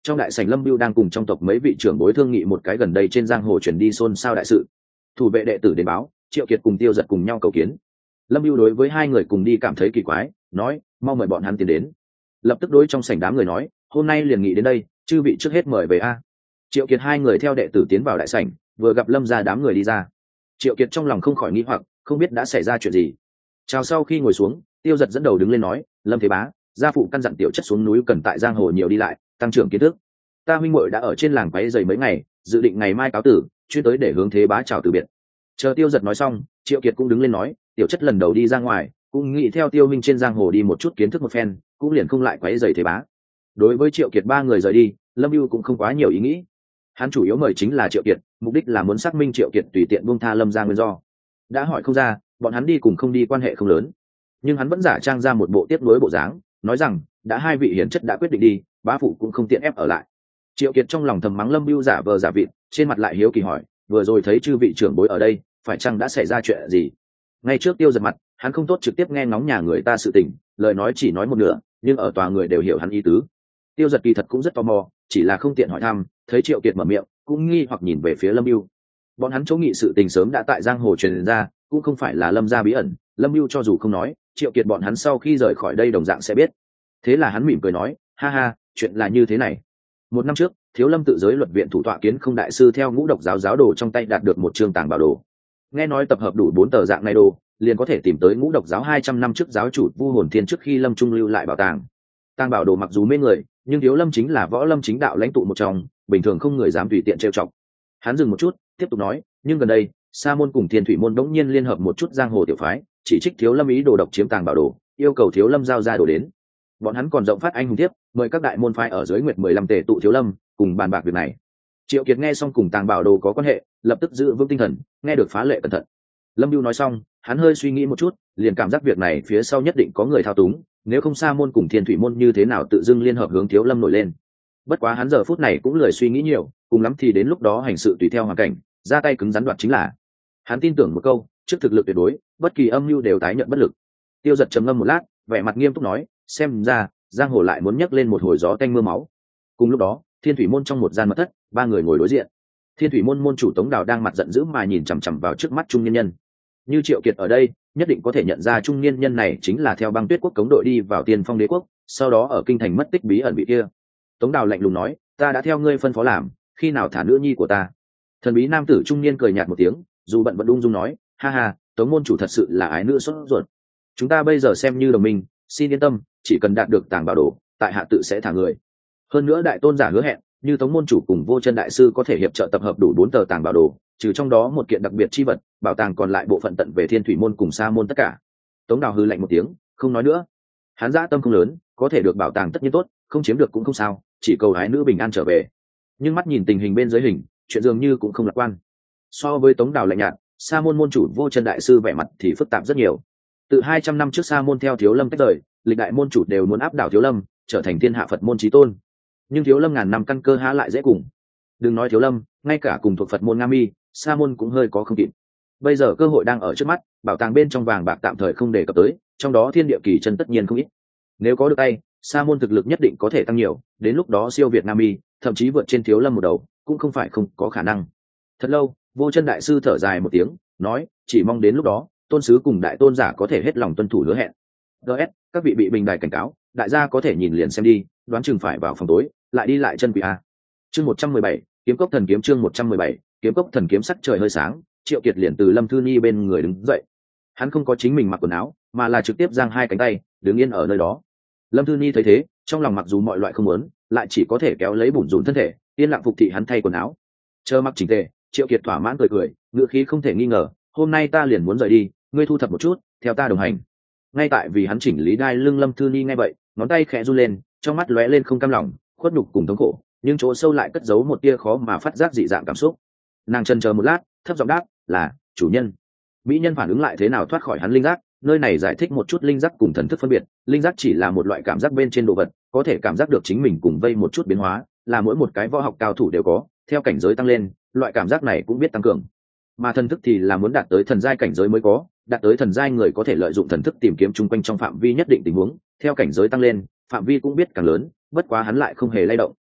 Trong đại sảnh Lâm Bưu đang cùng trong tộc mấy vị trưởng bối thương nghị một cái gần đây trên giang hồ truyền đi xôn xao đại sự. Thủ vệ đệ tử đến báo, Triệu Kiệt cùng Tiêu Giật cùng nhau cầu kiến. Lâm Bưu đối với hai người cùng đi cảm thấy kỳ quái, nói mau mời bọn hắn tiến đến. Lập tức đối trong sảnh đám người nói, hôm nay liền nghị đến đây, chư vị trước hết mời về a. Triệu Kiệt hai người theo đệ tử tiến vào đại sảnh, vừa gặp Lâm gia đám người đi ra. Triệu Kiệt trong lòng không khỏi nghi hoặc, không biết đã xảy ra chuyện gì. Chào sau khi ngồi xuống, Tiêu Giật dẫn đầu đứng lên nói, Lâm Thế Bá, gia phụ căn dặn tiểu chất xuống núi cần tại giang hồ nhiều đi lại, tăng trưởng kiến thức. Ta huynh muội đã ở trên làng quấy rầy mấy ngày, dự định ngày mai cáo tử, chuyên tới để hướng Thế Bá chào từ biệt. Chờ Tiêu Giật nói xong, Triệu Kiệt cũng đứng lên nói, tiểu chất lần đầu đi ra ngoài, cũng nghĩ theo Tiêu minh trên giang hồ đi một chút kiến thức một phen, cũng liền không lại quấy rầy Thế Bá. Đối với Triệu Kiệt ba người rời đi, Lâm Bưu cũng không quá nhiều ý nghĩ. Hắn chủ yếu mời chính là Triệu Kiệt, mục đích là muốn xác minh Triệu Kiệt tùy tiện buông tha Lâm gia nguyên do. Đã hỏi không ra, bọn hắn đi cùng không đi quan hệ không lớn, nhưng hắn vẫn giả trang ra một bộ tiếp nối bộ dáng, nói rằng đã hai vị hiển chất đã quyết định đi, bá phụ cũng không tiện ép ở lại. Triệu Kiệt trong lòng thầm mắng Lâm Bưu giả vờ giả vịt, trên mặt lại hiếu kỳ hỏi, vừa rồi thấy chư vị trưởng bối ở đây, phải chăng đã xảy ra chuyện gì? Ngay trước Tiêu Giật mặt, hắn không tốt trực tiếp nghe ngóng nhà người ta sự tình, lời nói chỉ nói một nửa, nhưng ở tòa người đều hiểu hắn ý tứ. Tiêu Giật kỳ thật cũng rất tò mò, chỉ là không tiện hỏi thăm, thấy Triệu Kiệt mở miệng, cũng nghi hoặc nhìn về phía Lâm Bưu. Bọn hắn chỗ nghị sự tình sớm đã tại giang hồ truyền ra, cũng không phải là Lâm gia bí ẩn, Lâm Bưu cho dù không nói, Triệu Kiệt bọn hắn sau khi rời khỏi đây đồng dạng sẽ biết. Thế là hắn mỉm cười nói, ha ha, chuyện là như thế này. Một năm trước, Thiếu Lâm tự giới luật viện thủ tọa Kiến Không đại sư theo Ngũ Độc giáo giáo đồ trong tay đạt được một chương tàng bảo đồ. Nghe nói tập hợp đủ 4 tờ dạng này đồ, liền có thể tìm tới Ngũ Độc giáo 200 năm trước giáo chủ Vu Hồn Thiên trước khi Lâm Trung lưu lại bảo tàng. Tàng bảo đồ mặc dù mê người, nhưng Thiếu Lâm chính là võ lâm chính đạo lãnh tụ một trong, bình thường không người dám tùy tiện trêu chọc. Hắn dừng một chút, tiếp tục nói, nhưng gần đây, Sa môn cùng Thiên Thủy môn đống nhiên liên hợp một chút giang hồ tiểu phái, chỉ trích Thiếu Lâm ý đồ độc chiếm tàng bảo đồ, yêu cầu Thiếu Lâm giao ra đồ đến. Bọn hắn còn rộng phát anh hùng thiếp, mời các đại môn phái ở dưới nguyệt 15 tề tụ Thiếu Lâm, cùng bàn bạc việc này. Triệu Kiệt nghe xong cùng tàng bảo đồ có quan hệ, lập tức giữ vững tinh thần, nghe được phá lệ cẩn thận. Lâm Bưu nói xong, hắn hơi suy nghĩ một chút, liền cảm giác việc này phía sau nhất định có người thao túng, nếu không Sa môn cùng Thiên Thủy môn như thế nào tự dưng liên hợp hướng Thiếu Lâm nổi lên. Bất quá hắn giờ phút này cũng lười suy nghĩ nhiều, cùng lắm thì đến lúc đó hành sự tùy theo hoàn cảnh, ra tay cứng rắn đoạt chính là. Hắn tin tưởng một câu, trước thực lực tuyệt đối, bất kỳ âm mưu đều tái nhận bất lực. Tiêu Giật trầm ngâm một lát, vẻ mặt nghiêm túc nói, xem ra giang hồ lại muốn nhấc lên một hồi gió tanh mưa máu. Cùng lúc đó, Thiên Thủy môn trong một gian mật thất, ba người ngồi đối diện. Thiên Thủy môn môn chủ Tống Đào đang mặt giận dữ mà nhìn chằm chằm vào trước mắt trung niên nhân. Như Triệu Kiệt ở đây, nhất định có thể nhận ra trung niên nhân này chính là theo băng Tuyết quốc cống đội đi vào Tiên Phong đế quốc, sau đó ở kinh thành mất tích bí ẩn vị kia. Tống Đào lạnh lùng nói, ta đã theo ngươi phân phó làm, khi nào thả nữ nhi của ta? Thần bí nam tử trung niên cười nhạt một tiếng, dù bận vẫn ung dung nói, ha ha, Tống môn chủ thật sự là ái nữ sốt ruột. Chúng ta bây giờ xem như đồng minh, xin yên tâm, chỉ cần đạt được tàng bảo đồ, tại hạ tự sẽ thả người. Hơn nữa đại tôn giả hứa hẹn, như Tống môn chủ cùng Vô Chân đại sư có thể hiệp trợ tập hợp đủ 4 tờ tàng bảo đồ, trừ trong đó một kiện đặc biệt chi vật, bảo tàng còn lại bộ phận tận về Thiên Thủy môn cùng Sa môn tất cả. Tống Đào hừ lạnh một tiếng, không nói nữa. Hắn dã tâm không lớn, có thể được bảo tàng tất nhiên tốt, không chiếm được cũng không sao, chỉ cầu ái nữ bình an trở về. Nhưng mắt nhìn tình hình bên dưới hình, chuyện dường như cũng không lạc quan. So với Tống Đào lạnh nhạt, Sa môn môn chủ Vô Chân đại sư vẻ mặt thì phức tạp rất nhiều. Từ 200 năm trước Sa môn theo Thiếu Lâm tách rời, lịch đại môn chủ đều muốn áp đảo Thiếu Lâm, trở thành thiên hạ Phật môn chí tôn. Nhưng Thiếu Lâm ngàn năm căn cơ há lại dễ cùng. Đừng nói Thiếu Lâm, ngay cả cùng thuộc Phật môn Nga Mi, Sa môn cũng hơi có không kịp. Bây giờ cơ hội đang ở trước mắt, bảo tàng bên trong vàng bạc tạm thời không đề cập tới, trong đó thiên địa kỳ chân tất nhiên không ít. Nếu có được tay, Sa môn thực lực nhất định có thể tăng nhiều, đến lúc đó siêu việt Nam Mi, thậm chí vượt trên Thiếu Lâm một đầu, cũng không phải không có khả năng. Thật lâu, Vô Chân đại sư thở dài một tiếng, nói, chỉ mong đến lúc đó, tôn sứ cùng đại tôn giả có thể hết lòng tuân thủ hứa hẹn. DS, các vị bị bình đài cảnh cáo, đại gia có thể nhìn liền xem đi, đoán chừng phải vào phòng tối, lại đi lại chân quỷ a. Chương 117, kiếm cốc thần kiếm chương 117, kiếm cốc thần kiếm sắc trời hơi sáng, Triệu Kiệt liền từ Lâm Thư Nhi bên người đứng dậy. Hắn không có chính mình mặc quần áo, mà là trực tiếp giang hai cánh tay, đứng yên ở nơi đó. Lâm Thư Nhi thấy thế, trong lòng mặc dù mọi loại không muốn, lại chỉ có thể kéo lấy bủn rủn thân thể, yên lặng phục thị hắn thay quần áo. Chờ mặc chỉnh tề, Triệu Kiệt thỏa mãn cười, ngựa khí không thể nghi ngờ, hôm nay ta liền muốn rời đi, ngươi thu thập một chút, theo ta đồng hành. Ngay tại vì hắn chỉnh lý đai lưng, Lâm Thư Nhi nghe vậy, ngón tay khẽ run lên, trong mắt lóe lên không cam lòng, khuất nhục cùng thống khổ, nhưng chỗ sâu lại cất giấu một tia khó mà phát giác dị dạng cảm xúc. Nàng chần chờ một lát, thấp giọng đáp, là chủ nhân. Mỹ nhân phản ứng lại thế nào thoát khỏi hắn linh giác, nơi này giải thích một chút linh giác cùng thần thức phân biệt. Linh giác chỉ là một loại cảm giác bên trên đồ vật, có thể cảm giác được chính mình cùng vây một chút biến hóa, là mỗi một cái võ học cao thủ đều có, theo cảnh giới tăng lên, loại cảm giác này cũng biết tăng cường. Mà thần thức thì là muốn đạt tới thần giai cảnh giới mới có, đạt tới thần giai người có thể lợi dụng thần thức tìm kiếm chung quanh trong phạm vi nhất định tình huống, theo cảnh giới tăng lên, phạm vi cũng biết càng lớn, bất quá hắn lại không hề lay động,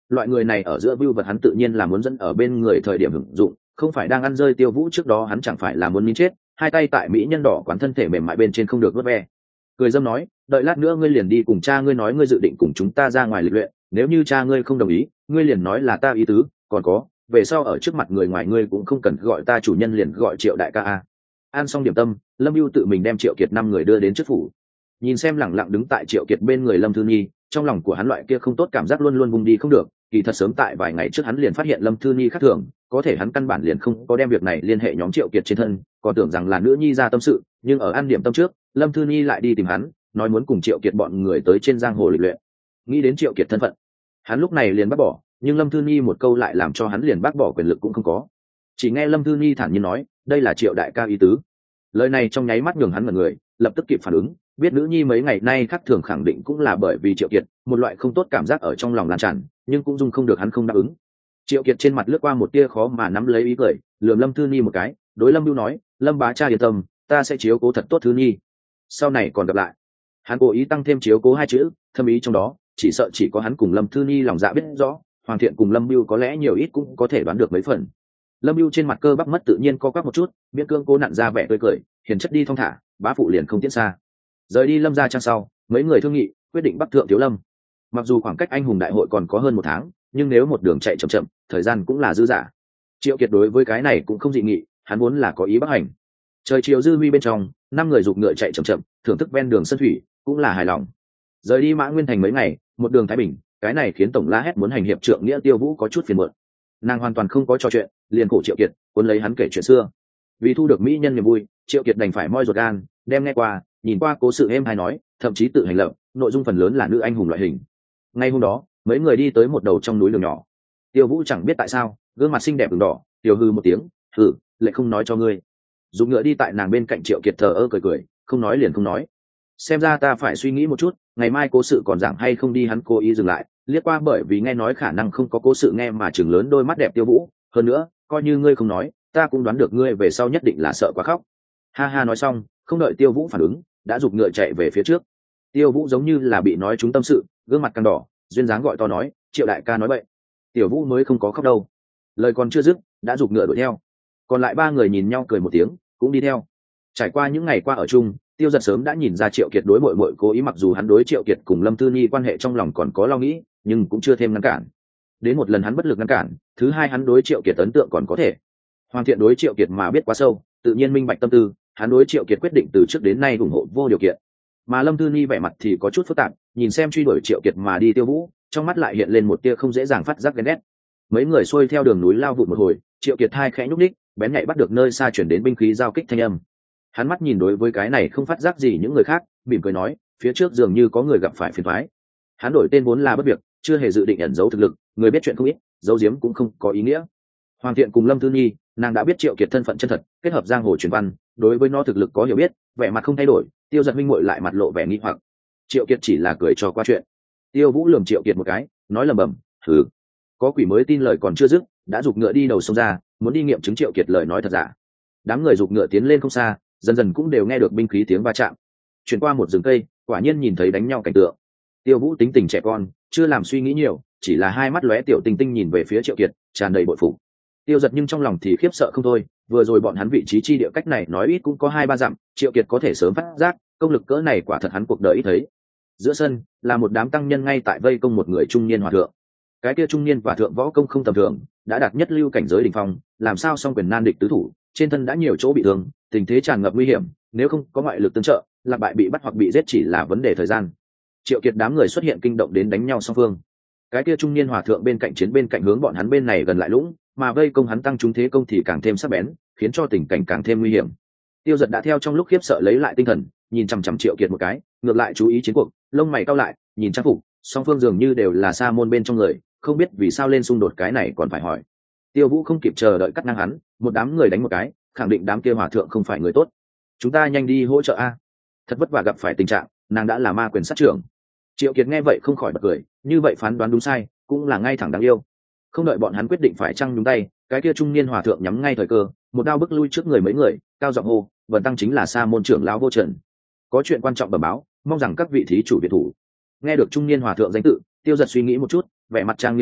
loại người này ở giữa view vật hắn tự nhiên là muốn dẫn ở bên người thời điểm hưởng dụng, không phải đang ăn rơi Tiêu Vũ trước đó hắn chẳng phải là muốn nín chết, hai tay tại mỹ nhân đỏ quán thân thể mềm mại bên trên không được vớt ve. Cười dâm nói, đợi lát nữa ngươi liền đi cùng cha ngươi nói ngươi dự định cùng chúng ta ra ngoài lịch luyện, nếu như cha ngươi không đồng ý, ngươi liền nói là ta ý tứ, còn có, về sau ở trước mặt người ngoài ngươi cũng không cần gọi ta chủ nhân, liền gọi Triệu đại ca a. Ăn xong điểm tâm, Lâm Ưu tự mình đem Triệu Kiệt 5 người đưa đến trước phủ. Nhìn xem lẳng lặng đứng tại Triệu Kiệt bên người Lâm Thư Nhi, trong lòng của hắn loại kia không tốt cảm giác luôn luôn vùng đi không được, kỳ thật sớm tại vài ngày trước hắn liền phát hiện Lâm Thư Nhi khác thường, có thể hắn căn bản liền không có đem việc này liên hệ nhóm Triệu Kiệt trên thân, còn tưởng rằng là nữ nhi ra tâm sự, nhưng ở ăn điểm tâm trước, Lâm Thư Nhi lại đi tìm hắn, nói muốn cùng Triệu Kiệt bọn người tới trên giang hồ lịch luyện. Nghĩ đến Triệu Kiệt thân phận, hắn lúc này liền bác bỏ, nhưng Lâm Thư Nhi một câu lại làm cho hắn liền bác bỏ quyền lực cũng không có. Chỉ nghe Lâm Thư Nhi thản nhiên nói, đây là Triệu đại ca ý tứ. Lời này trong nháy mắt nhường hắn ngẩn người, lập tức kịp phản ứng, biết nữ nhi mấy ngày nay khác thường khẳng định cũng là bởi vì Triệu Kiệt, một loại không tốt cảm giác ở trong lòng lan tràn, nhưng cũng dung không được hắn không đáp ứng. Triệu Kiệt trên mặt lướt qua một tia khó mà nắm lấy ý cười, lườm Lâm Thư Nhi một cái, đối Lâm Bưu nói, Lâm bá cha yên tâm, ta sẽ chiếu cố thật tốt Thư Nhi, sau này còn gặp lại. Hắn cố ý tăng thêm chiếu cố hai chữ, thâm ý trong đó, chỉ sợ chỉ có hắn cùng Lâm Thư Nhi lòng dạ biết rõ, Hoàng Thiện cùng Lâm Bưu có lẽ nhiều ít cũng có thể đoán được mấy phần. Lâm Bưu trên mặt cơ bắp mất tự nhiên co quắp một chút, miễn cương cố nặn ra vẻ tươi cười, hiền chất đi thong thả, bá phụ liền không tiễn xa. Rời đi Lâm gia trang sau, mấy người thương nghị, quyết định bắc thượng Thiếu Lâm. Mặc dù khoảng cách anh hùng đại hội còn có hơn 1 tháng, nhưng nếu một đường chạy chậm chậm, thời gian cũng là dư dả. Triệu Kiệt đối với cái này cũng không dị nghị, hắn vốn là có ý bắc hành. Trời chiều dư huy bên trong, 5 người giục ngựa chạy chậm chậm, thưởng thức ven đường sân thủy, cũng là hài lòng. Rời đi Mã Nguyên Thành mấy ngày, một đường thái bình, cái này khiến tổng la hét muốn hành hiệp trượng nghĩa Tiêu Vũ có chút phiền muộn. Nàng hoàn toàn không có trò chuyện, liền cổ Triệu Kiệt, cuốn lấy hắn kể chuyện xưa. Vì thu được mỹ nhân niềm vui, Triệu Kiệt đành phải moi ruột gan, đem nghe qua, nhìn qua cố sự êm hay nói, thậm chí tự hành lập, nội dung phần lớn là nữ anh hùng loại hình. Ngay hôm đó, mấy người đi tới một đầu trong núi đường nhỏ. Tiêu Vũ chẳng biết tại sao, gương mặt xinh đẹp ửng đỏ, tiêu hư một tiếng, hừ, lại không nói cho ngươi. Dùng ngựa đi tại nàng bên cạnh Triệu Kiệt thờ ơ cười cười, không nói liền không nói. Xem ra ta phải suy nghĩ một chút, ngày mai cố sự còn giảng hay không đi. Hắn cố ý dừng lại, liếc qua bởi vì nghe nói khả năng không có cố sự nghe mà chừng lớn đôi mắt đẹp Tiêu Vũ. Hơn nữa, coi như ngươi không nói, ta cũng đoán được ngươi về sau nhất định là sợ quá khóc. Ha ha, nói xong, không đợi Tiêu Vũ phản ứng, đã giục ngựa chạy về phía trước. Tiêu Vũ giống như là bị nói trúng tâm sự, gương mặt càng đỏ, duyên dáng gọi to nói, Triệu đại ca nói bậy. Tiểu Vũ mới không có khóc đâu. Lời còn chưa dứt, đã giục ngựa đuổi theo. Còn lại 3 người nhìn nhau cười một tiếng, cũng đi theo. Trải qua những ngày qua ở chung, Tiêu Giật sớm đã nhìn ra Triệu Kiệt đối muội muội cố ý, mặc dù hắn đối Triệu Kiệt cùng Lâm Thư Nhi quan hệ trong lòng còn có lo nghĩ, nhưng cũng chưa thêm ngăn cản. Đến một lần hắn bất lực ngăn cản, thứ hai hắn đối Triệu Kiệt ấn tượng còn có thể. Hoàng Thiện đối Triệu Kiệt mà biết quá sâu, tự nhiên minh bạch tâm tư, hắn đối Triệu Kiệt quyết định từ trước đến nay ủng hộ vô điều kiện. Mà Lâm Thư Nhi vẻ mặt thì có chút phức tạp, nhìn xem truy đuổi Triệu Kiệt mà đi Tiêu Vũ, trong mắt lại hiện lên một tia không dễ dàng phát giác ghen ghét. Mấy người xuôi theo đường núi lao vụt một hồi, Triệu Kiệt hai khẽ nhúc nhích, bén nhạy bắt được nơi xa chuyển đến binh khí giao kích thanh âm. Hắn mắt nhìn đối với cái này không phát giác gì những người khác, mỉm cười nói, phía trước dường như có người gặp phải phiền toái. Hắn đổi tên vốn là bất việc, chưa hề dự định ẩn giấu thực lực, người biết chuyện không ít, giấu giếm cũng không có ý nghĩa. Hoàng Thiện cùng Lâm Thư Nhi, nàng đã biết Triệu Kiệt thân phận chân thật, kết hợp giang hồ truyền văn, đối với nó thực lực có hiểu biết, vẻ mặt không thay đổi. Tiêu Giật minh muội lại mặt lộ vẻ nghi hoặc. Triệu Kiệt chỉ là cười cho qua chuyện. Tiêu Vũ lườm Triệu Kiệt một cái, nói lầm bầm, thử có quỷ mới tin lời còn chưa dứt, đã giục ngựa đi đầu sông ra, muốn đi nghiệm chứng Triệu Kiệt lời nói thật giả. Đám người giục ngựa tiến lên không xa, dần dần cũng đều nghe được binh khí tiếng va chạm. Chuyển qua một rừng cây, quả nhiên nhìn thấy đánh nhau cảnh tượng. Tiêu Vũ tính tình trẻ con, chưa làm suy nghĩ nhiều, chỉ là hai mắt lóe tiểu tinh tinh nhìn về phía Triệu Kiệt, tràn đầy bội phục. Tiêu Giật nhưng trong lòng thì khiếp sợ không thôi, vừa rồi bọn hắn vị trí chi địa cách này nói ít cũng có 2-3 dặm, Triệu Kiệt có thể sớm phát giác, công lực cỡ này quả thật hắn cuộc đời ít thấy. Giữa sân là một đám tăng nhân ngay tại vây công một người trung niên hòa thượng. Cái kia trung niên hòa thượng võ công không tầm thường, đã đạt nhất lưu cảnh giới đỉnh phong, làm sao song quyền nan địch tứ thủ, trên thân đã nhiều chỗ bị thương, tình thế tràn ngập nguy hiểm, nếu không có ngoại lực tương trợ, Lạc Bại bị bắt hoặc bị giết chỉ là vấn đề thời gian. Triệu Kiệt đám người xuất hiện kinh động đến đánh nhau song phương. Cái kia trung niên hòa thượng bên cạnh chiến bên cạnh hướng bọn hắn bên này gần lại lũng, mà vây công hắn tăng chúng thế công thì càng thêm sắc bén, khiến cho tình cảnh càng thêm nguy hiểm. Tiêu Giật đã theo trong lúc khiếp sợ lấy lại tinh thần, nhìn chằm chằm Triệu Kiệt một cái, ngược lại chú ý chiến cuộc, lông mày cau lại, nhìn trang phục, song phương dường như đều là sa môn bên trong người, không biết vì sao lên xung đột cái này còn phải hỏi. Tiêu Vũ không kịp chờ đợi cắt ngang hắn, một đám người đánh một cái, khẳng định đám kia hòa thượng không phải người tốt. Chúng ta nhanh đi hỗ trợ a. Thật vất vả gặp phải tình trạng, nàng đã là ma quyền sát trưởng. Triệu Kiệt nghe vậy không khỏi bật cười, như vậy phán đoán đúng sai, cũng là ngay thẳng đáng yêu. Không đợi bọn hắn quyết định phải chăng nhúng tay, cái kia trung niên hòa thượng nhắm ngay thời cơ, một đao bức lui trước người mấy người, cao giọng hô, "Vân tăng chính là Sa môn trưởng lão Vô Trần, có chuyện quan trọng bẩm báo, mong rằng các vị thí chủ biệt thủ." Nghe được trung niên hòa thượng danh tự, Tiêu Giật suy nghĩ một chút, vẻ mặt trang nghiêm nói,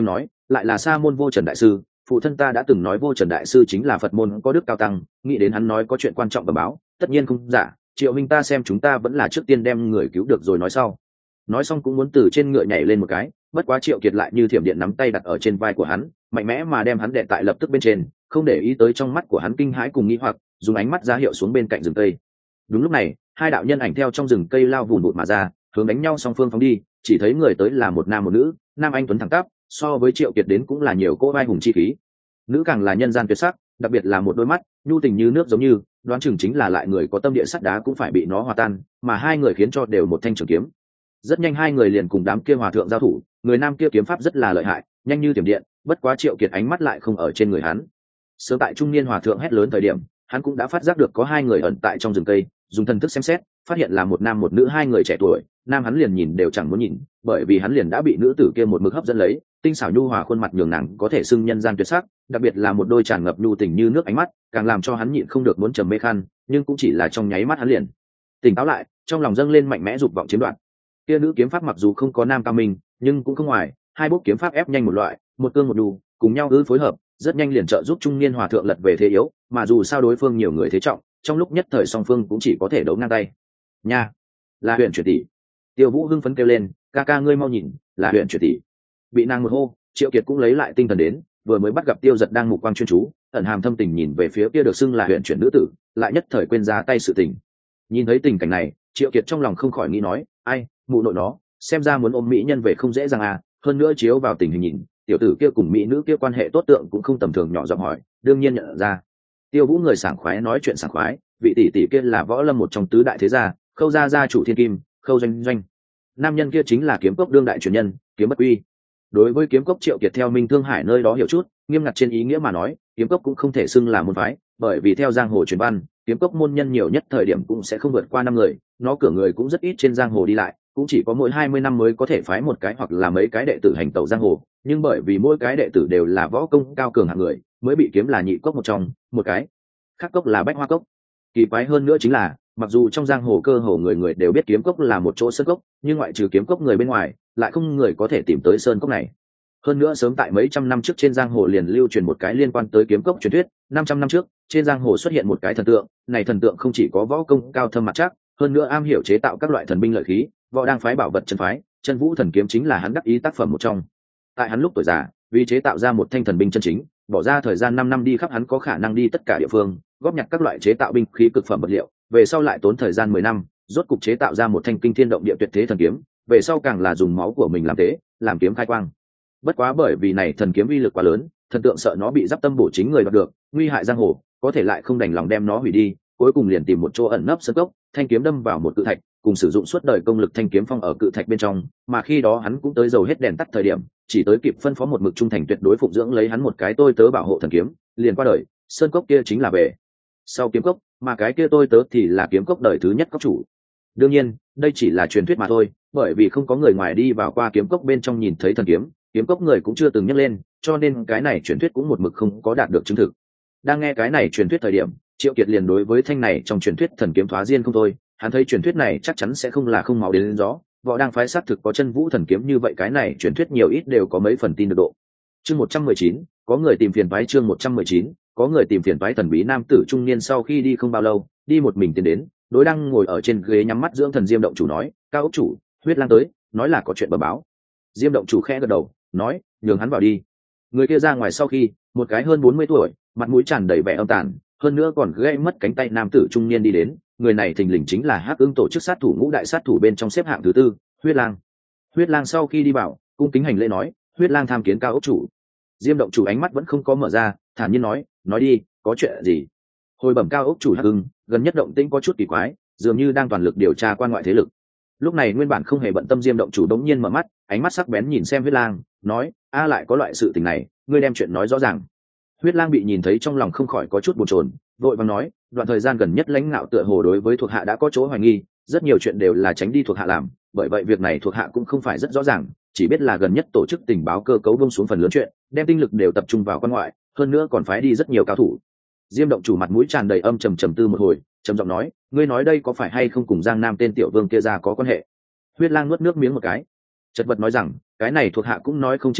lại là sa môn vô trần đại sư. Phụ thân ta đã từng nói vô trần đại sư chính là Phật môn có đức cao tăng, nghĩ đến hắn nói có chuyện quan trọng bẩm báo, tất nhiên không giả. Triệu minh ta xem chúng ta vẫn là trước tiên đem người cứu được rồi nói sau. Nói xong cũng muốn từ trên ngựa nhảy lên một cái, bất quá Triệu Kiệt lại như thiểm điện nắm tay đặt ở trên vai của hắn, mạnh mẽ mà đem hắn đè tại lập tức bên trên, không để ý tới trong mắt của hắn kinh hãi cùng nghi hoặc, dùng ánh mắt ra hiệu xuống bên cạnh rừng cây. Đúng lúc này, hai đạo nhân ảnh theo trong rừng cây lao vùn vụt mà ra, hướng đánh nhau song phương phóng đi, chỉ thấy người tới là một nam một nữ, nam anh tuấn thẳng tắp, so với Triệu Kiệt đến cũng là nhiều cô vai hùng chi khí. Nữ càng là nhân gian tuyệt sắc, đặc biệt là một đôi mắt nhu tình như nước giống như, đoán chừng chính là lại người có tâm địa sắt đá cũng phải bị nó hòa tan, mà hai người khiến cho đều một thanh trường kiếm. Rất nhanh hai người liền cùng đám kia hòa thượng giao thủ, người nam kia kiếm pháp rất là lợi hại, nhanh như tiềm điện, bất quá Triệu Kiệt ánh mắt lại không ở trên người hắn. Sớm tại trung niên hòa thượng hét lớn thời điểm, hắn cũng đã phát giác được có hai người ẩn tại trong rừng cây, dùng thần thức xem xét, phát hiện là một nam một nữ, hai người trẻ tuổi, nam hắn liền nhìn đều chẳng muốn nhìn, bởi vì hắn liền đã bị nữ tử kia một mực hấp dẫn lấy, tinh xảo nhu hòa khuôn mặt nhường nàng có thể xưng nhân gian tuyệt sắc, đặc biệt là một đôi tràn ngập nhu tình như nước ánh mắt, càng làm cho hắn nhịn không được muốn trầm mê khan, nhưng cũng chỉ là trong nháy mắt hắn liền tỉnh táo lại, trong lòng dâng lên mạnh mẽ dục vọng chiếm đoạt. Kia nữ kiếm pháp mặc dù không có nam cao minh, nhưng cũng không ngoài, hai bốc kiếm pháp ép nhanh một loại, một cương một đù, cùng nhau phối hợp, rất nhanh liền trợ giúp trung niên hòa thượng lật về thế yếu, mà dù sao đối phương nhiều người thế trọng, trong lúc nhất thời song phương cũng chỉ có thể đấu ngang tay. Nha, là Huyền Chuyển tỷ. Tiêu Vũ hưng phấn kêu lên, ca ca ngươi mau nhìn, là Huyền Chuyển tỷ. Bị nàng một hô, Triệu Kiệt cũng lấy lại tinh thần đến, vừa mới bắt gặp Tiêu Giật đang mục quang chuyên chú, ẩn hàm thâm tình nhìn về phía kia được xưng là Huyền Chuyển nữ tử, lại nhất thời quên ra tay sự tình. Nhìn thấy tình cảnh này, Triệu Kiệt trong lòng không khỏi nghĩ nói, ai, mụ nội nó, xem ra muốn ôm mỹ nhân về không dễ dàng à, hơn nữa chiếu vào tình hình nhìn, tiểu tử kia cùng mỹ nữ kia quan hệ tốt tượng cũng không tầm thường, nhỏ giọng hỏi, đương nhiên nhận ra. Tiêu Vũ người sảng khoái nói chuyện sảng khoái, vị tỷ tỷ kia là võ lâm một trong tứ đại thế gia, Khâu gia gia chủ Thiên Kim, Khâu Doanh Doanh. Nam nhân kia chính là kiếm cốc đương đại truyền nhân, Kiếm Bất Uy. Đối với kiếm cốc Triệu Kiệt theo Minh Thương Hải nơi đó hiểu chút, nghiêm ngặt trên ý nghĩa mà nói, kiếm cốc cũng không thể xưng là môn phái, bởi vì theo giang hồ truyền văn, kiếm cốc môn nhân nhiều nhất thời điểm cũng sẽ không vượt qua 5 người, nó cửa người cũng rất ít trên giang hồ đi lại, cũng chỉ có mỗi 20 năm mới có thể phái một cái hoặc là mấy cái đệ tử hành tẩu giang hồ, nhưng bởi vì mỗi cái đệ tử đều là võ công cao cường hạng người, mới bị kiếm là nhị cốc một trong, một cái khác cốc là Bách Hoa cốc. Kỳ quái hơn nữa chính là, mặc dù trong giang hồ cơ hồ người người đều biết kiếm cốc là một chỗ sơn cốc, nhưng ngoại trừ kiếm cốc người bên ngoài, lại không người có thể tìm tới sơn cốc này. Hơn nữa sớm tại mấy trăm năm trước trên giang hồ liền lưu truyền một cái liên quan tới kiếm cốc truyền thuyết, 500 năm trước, trên giang hồ xuất hiện một cái thần tượng, này thần tượng không chỉ có võ công cao thâm mặt chắc, hơn nữa am hiểu chế tạo các loại thần binh lợi khí, võ đang phái bảo vật chân phái, Chân Vũ thần kiếm chính là hắn đắc ý tác phẩm một trong. Tại hắn lúc tuổi già, vì chế tạo ra một thanh thần binh chân chính, bỏ ra thời gian 5 năm đi khắp hắn có khả năng đi tất cả địa phương, góp nhặt các loại chế tạo binh khí cực phẩm vật liệu, về sau lại tốn thời gian 10 năm, rốt cục chế tạo ra một thanh kinh thiên động địa tuyệt thế thần kiếm, về sau càng là dùng máu của mình làm thế, làm kiếm khai quang. Bất quá bởi vì này thần kiếm uy lực quá lớn, thần tượng sợ nó bị giáp tâm bổ chính người đoạt được, nguy hại giang hồ, có thể lại không đành lòng đem nó hủy đi, cuối cùng liền tìm một chỗ ẩn nấp sơn cốc, thanh kiếm đâm vào một cự thạch, cùng sử dụng suốt đời công lực thanh kiếm phong ở cự thạch bên trong, mà khi đó hắn cũng tới dầu hết đèn tắt thời điểm, chỉ tới kịp phân phó một mực trung thành tuyệt đối phụng dưỡng lấy hắn một cái tôi tớ bảo hộ thần kiếm, liền qua đời, sơn cốc kia chính là về sau kiếm cốc, mà cái kia tôi tớ thì là kiếm cốc đời thứ nhất cốc chủ. Đương nhiên, đây chỉ là truyền thuyết mà thôi, bởi vì không có người ngoài đi vào qua kiếm cốc bên trong nhìn thấy thần kiếm, kiếm cốc người cũng chưa từng nhắc lên, cho nên cái này truyền thuyết cũng một mực không có đạt được chứng thực. Đang nghe cái này truyền thuyết thời điểm, Triệu Kiệt liền đối với thanh này trong truyền thuyết thần kiếm thoá diên không thôi, hắn thấy truyền thuyết này chắc chắn sẽ không là không máu đến lên gió, võ đang phái sát thực có Chân Vũ thần kiếm như vậy, cái này truyền thuyết nhiều ít đều có mấy phần tin được độ. Chương 119, có người tìm phiền toái. Chương 119, có người tìm phiền toái. Thần bí nam tử trung niên sau khi đi không bao lâu, đi một mình tiến đến, đối đang ngồi ở trên ghế nhắm mắt dưỡng thần Diêm động chủ nói, cao ốc chủ, huyết lang tới, nói là có chuyện bẩm báo. Diêm động chủ khẽ gật đầu, nói, nhường hắn vào đi. Người kia ra ngoài sau khi, một cái hơn 40 tuổi, mặt mũi tràn đầy vẻ âm tàn, hơn nữa còn gãy mất cánh tay nam tử trung niên đi đến, người này thình lình chính là Hắc Ưng tổ chức sát thủ ngũ đại sát thủ bên trong xếp hạng thứ 4, Huyết Lang. Huyết Lang sau khi đi vào, cung kính hành lễ nói, Huyết Lang tham kiến cao ốc chủ. Diêm động chủ ánh mắt vẫn không có mở ra, thản nhiên nói đi, có chuyện gì? Hồi bẩm cao ốc chủ Hắc Ưng, gần nhất động tĩnh có chút kỳ quái, dường như đang toàn lực điều tra quan ngoại thế lực. Lúc này nguyên bản không hề bận tâm Diêm động chủ đống nhiên mở mắt, ánh mắt sắc bén nhìn xem Huyết Lang, nói, a lại có loại sự tình này, ngươi đem chuyện nói rõ ràng. Huyết Lang bị nhìn thấy trong lòng không khỏi có chút bồn chồn, vội vàng nói, đoạn thời gian gần nhất lãnh ngạo tựa hồ đối với thuộc hạ đã có chỗ hoài nghi, rất nhiều chuyện đều là tránh đi thuộc hạ làm, bởi vậy việc này thuộc hạ cũng không phải rất rõ ràng, chỉ biết là gần nhất tổ chức tình báo cơ cấu buông xuống phần lớn chuyện, đem tinh lực đều tập trung vào quan ngoại, hơn nữa còn phái đi rất nhiều cao thủ. Diêm động chủ mặt mũi tràn đầy âm trầm trầm tư một hồi, trầm giọng nói, ngươi nói đây có phải hay không cùng Giang Nam tên tiểu vương kia ra có quan hệ? Huyết Lang nuốt nước miếng một cái, chật vật nói rằng, cái này thuộc hạ cũng nói không chính xác,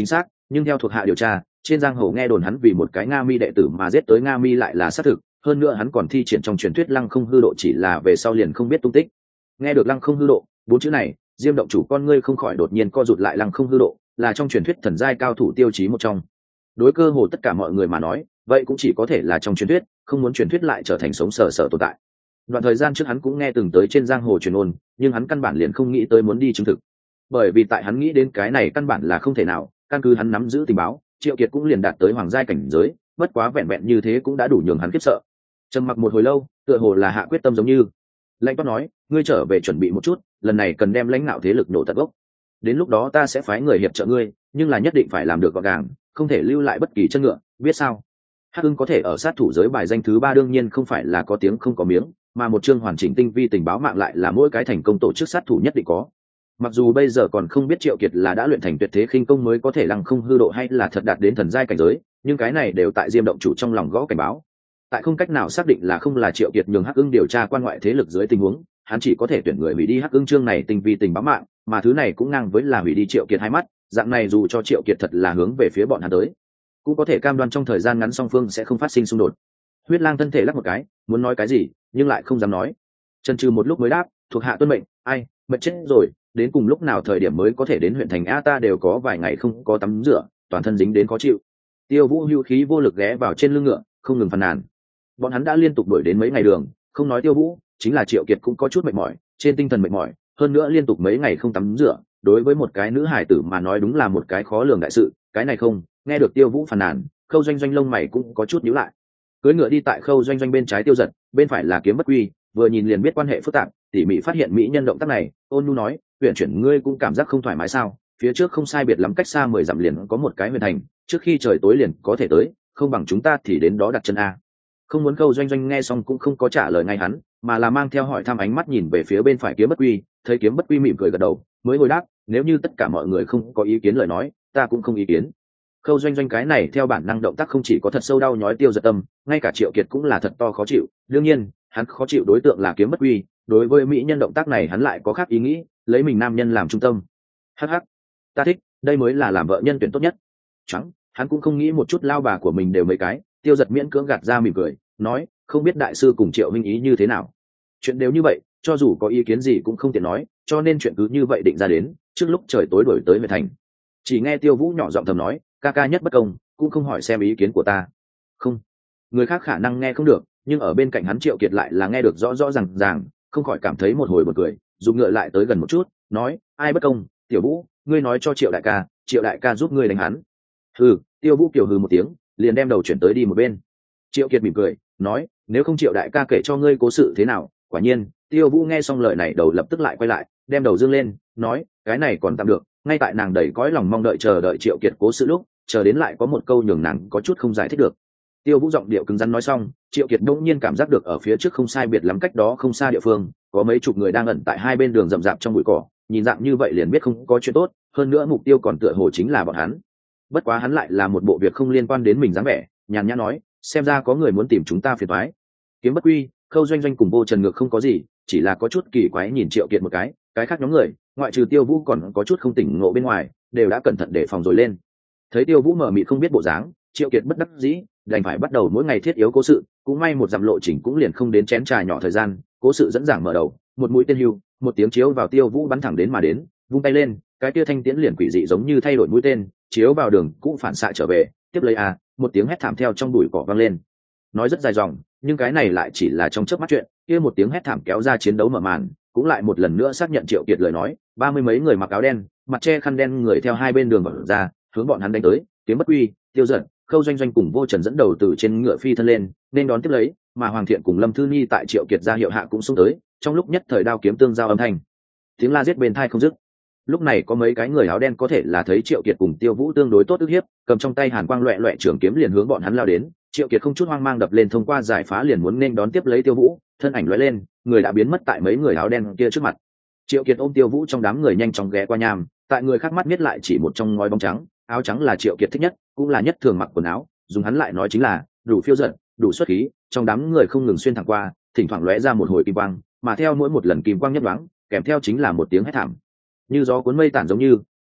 nhưng theo thuộc hạ điều tra, trên giang hồ nghe đồn hắn vì một cái Nga Mi đệ tử mà giết tới Nga Mi lại là xác thực, hơn nữa hắn còn thi triển trong truyền thuyết lăng không hư độ, chỉ là về sau liền không biết tung tích. Nghe được lăng không hư độ 4 chữ này, Diêm động chủ con ngươi không khỏi đột nhiên co rụt lại. Lăng không hư độ là trong truyền thuyết thần giai cao thủ tiêu chí một trong, đối cơ hồ tất cả mọi người mà nói vậy cũng chỉ có thể là trong truyền thuyết, không muốn truyền thuyết lại trở thành sống sờ sờ tồn tại. Đoạn thời gian trước hắn cũng nghe từng tới trên giang hồ truyền ôn, nhưng hắn căn bản liền không nghĩ tới muốn đi chứng thực, bởi vì tại hắn nghĩ đến cái này căn bản là không thể nào. Căn cứ hắn nắm giữ tình báo, Triệu Kiệt cũng liền đạt tới hoàng giai cảnh giới, bất quá vẹn vẹn như thế cũng đã đủ nhường hắn khiếp sợ. Trầm mặc một hồi lâu, tựa hồ là hạ quyết tâm giống như. Lãnh Toát nói, ngươi trở về chuẩn bị một chút, lần này cần đem lãnh nạo thế lực nổ tận gốc. Đến lúc đó ta sẽ phái người hiệp trợ ngươi, nhưng là nhất định phải làm được gọn gàng, không thể lưu lại bất kỳ chân ngựa, biết sao? Hắc Ưng có thể ở sát thủ giới bài danh thứ 3 đương nhiên không phải là có tiếng không có miếng, mà một chương hoàn chỉnh tinh vi tình báo mạng lại là mỗi cái thành công tổ chức sát thủ nhất định có. Mặc dù bây giờ còn không biết Triệu Kiệt là đã luyện thành tuyệt thế khinh công mới có thể lăng không hư độ hay là thật đạt đến thần giai cảnh giới, nhưng cái này đều tại Diêm động chủ trong lòng gõ cảnh báo. Tại không cách nào xác định là không là Triệu Kiệt nhường Hắc Ưng điều tra quan ngoại thế lực dưới tình huống, hắn chỉ có thể tuyển người hủy đi Hắc Ưng chương này tinh vi tình báo mạng, mà thứ này cũng ngang với là hủy đi Triệu Kiệt hai mắt, dạng này dù cho Triệu Kiệt thật là hướng về phía bọn hắn tới, cũng có thể cam đoan trong thời gian ngắn song phương sẽ không phát sinh xung đột. Huyết Lang thân thể lắc một cái, muốn nói cái gì nhưng lại không dám nói. Chần chừ một lúc mới đáp, thuộc hạ tuân mệnh. Ai, mệt chết rồi, đến cùng lúc nào thời điểm mới có thể đến huyện thành a, ta đều có vài ngày không có tắm rửa, toàn thân dính đến khó chịu. Tiêu Vũ hưu khí vô lực ghé vào trên lưng ngựa, không ngừng phàn nàn. Bọn hắn đã liên tục đuổi đến mấy ngày đường, không nói Tiêu Vũ, chính là Triệu Kiệt cũng có chút mệt mỏi, trên tinh thần mệt mỏi, hơn nữa liên tục mấy ngày không tắm rửa, đối với một cái nữ hài tử mà nói đúng là một cái khó lường đại sự. Cái này không, nghe được Tiêu Vũ phàn nàn, Khâu Doanh Doanh lông mày cũng có chút nhíu lại. Cưỡi ngựa đi tại Khâu Doanh Doanh bên trái Tiêu Giật, bên phải là Kiếm Bất Quy, vừa nhìn liền biết quan hệ phức tạp, tỉ mỉ phát hiện mỹ nhân động tác này, ôn nhu nói, huyền chuyển ngươi cũng cảm giác không thoải mái sao? Phía trước không sai biệt lắm cách xa 10 dặm liền có một cái huyền thành, trước khi trời tối liền có thể tới, không bằng chúng ta thì đến đó đặt chân a. Không muốn Khâu Doanh Doanh nghe xong cũng không có trả lời ngay hắn, mà là mang theo hỏi thăm ánh mắt nhìn về phía bên phải Kiếm Bất Quy, thấy Kiếm Bất Quy mỉm cười gật đầu, mới hồi đáp, nếu như tất cả mọi người không có ý kiến lời nói, ta cũng không ý kiến. Khâu Doanh Doanh cái này theo bản năng động tác không chỉ có thật sâu đau nhói Tiêu Giật tâm, ngay cả Triệu Kiệt cũng là thật to khó chịu. Đương nhiên, hắn khó chịu đối tượng là Kiếm Bất Quy, đối với mỹ nhân động tác này hắn lại có khác ý nghĩ, lấy mình nam nhân làm trung tâm. Hắc hắc, ta thích, đây mới là làm vợ nhân tuyển tốt nhất. Chẳng, hắn cũng không nghĩ một chút lao bà của mình đều mấy cái. Tiêu Giật miễn cưỡng gạt ra mỉm cười, nói, không biết đại sư cùng Triệu huynh ý như thế nào. Chuyện đều như vậy, cho dù có ý kiến gì cũng không tiện nói, cho nên chuyện cứ như vậy định ra đến, trước lúc trời tối đuổi tới Huyện thành. Chỉ nghe Tiêu Vũ nhỏ giọng thầm nói, ca ca nhất bất công, cũng không hỏi xem ý kiến của ta. Không, người khác khả năng nghe không được, nhưng ở bên cạnh hắn Triệu Kiệt lại là nghe được rõ rõ ràng, không khỏi cảm thấy một hồi buồn cười, dùng ngựa lại tới gần một chút, nói, ai bất công? Tiểu Vũ, ngươi nói cho Triệu đại ca giúp ngươi đánh hắn. Hừ, Tiêu Vũ kiều hừ một tiếng, liền đem đầu chuyển tới đi một bên. Triệu Kiệt mỉm cười, nói, nếu không Triệu đại ca kể cho ngươi cố sự thế nào? Quả nhiên, Tiêu Vũ nghe xong lời này đầu lập tức lại quay lại, đem đầu dương lên, nói, cái này còn tạm được. Ngay tại nàng đầy cõi lòng mong đợi chờ đợi Triệu Kiệt cố sự lúc, chờ đến lại có một câu nhường nàng có chút không giải thích được. Tiêu Vũ giọng điệu cứng rắn nói xong, Triệu Kiệt đột nhiên cảm giác được ở phía trước không sai biệt lắm cách đó không xa địa phương, có mấy chục người đang ẩn tại hai bên đường rậm rạp trong bụi cỏ, nhìn dạng như vậy liền biết không có chuyện tốt, hơn nữa mục tiêu còn tựa hồ chính là bọn hắn. Bất quá hắn lại là một bộ việc không liên quan đến mình dáng vẻ, nhàn nhã nói, xem ra có người muốn tìm chúng ta phiền toái. Kiếm Bất Quy, Khâu Doanh Doanh cùng Vô Trần Ngược không có gì, chỉ là có chút kỳ quái nhìn Triệu Kiệt một cái khác nhóm người, ngoại trừ Tiêu Vũ còn có chút không tỉnh ngộ bên ngoài, đều đã cẩn thận đề phòng rồi lên. Thấy Tiêu Vũ mở mịt không biết bộ dáng, Triệu Kiệt bất đắc dĩ, đành phải bắt đầu mỗi ngày thiết yếu cố sự. Cũng may một dặm lộ trình cũng liền không đến chén trà nhỏ thời gian, cố sự dẫn giảng mở đầu, một mũi tên hưu, một tiếng chiếu vào Tiêu Vũ bắn thẳng đến mà đến, vung tay lên, cái kia thanh tiễn liền quỷ dị giống như thay đổi mũi tên, chiếu vào đường cũng phản xạ trở về, tiếp lấy một tiếng hét thảm theo trong bụi cỏ vang lên. Nói rất dài dòng, nhưng cái này lại chỉ là trong chớp mắt chuyện, kia một tiếng hét thảm kéo ra chiến đấu mở màn, cũng lại một lần nữa xác nhận Triệu Kiệt lời nói, 30 mấy người mặc áo đen, mặt che khăn đen người theo hai bên đường mở ra, hướng bọn hắn đánh tới. Kiếm Bất Quy, Tiêu Giật, Khâu Doanh Doanh cùng Vô Trần dẫn đầu từ trên ngựa phi thân lên, nên đón tiếp lấy, mà Hoàng Thiện cùng Lâm Thư Nhi tại Triệu Kiệt ra hiệu hạ cũng xông tới, trong lúc nhất thời đao kiếm tương giao âm thanh, tiếng la giết bên tai không dứt. Lúc này có mấy cái người áo đen có thể là thấy Triệu Kiệt cùng Tiêu Vũ tương đối tốt ức hiếp, cầm trong tay hàn quang loẹt loẹt trường kiếm liền hướng bọn hắn lao đến. Triệu Kiệt không chút hoang mang đập lên thông qua giải phá liền muốn nên đón tiếp lấy Tiêu Vũ, thân ảnh lóe lên, người đã biến mất tại mấy người áo đen kia trước mặt. Triệu Kiệt ôm Tiêu Vũ trong đám người nhanh chóng ghé qua nham, tại người khác mắt biết lại chỉ một trong ngói bóng trắng, áo trắng là Triệu Kiệt thích nhất, cũng là nhất thường mặc quần áo, dùng hắn lại nói chính là đủ phiêu dật, đủ xuất khí, trong đám người không ngừng xuyên thẳng qua, thỉnh thoảng lóe ra một hồi kim quang, mà theo mỗi một lần kim quang nhất đoáng, kèm theo chính là một tiếng hét thảm. Như gió cuốn mây tản giống như,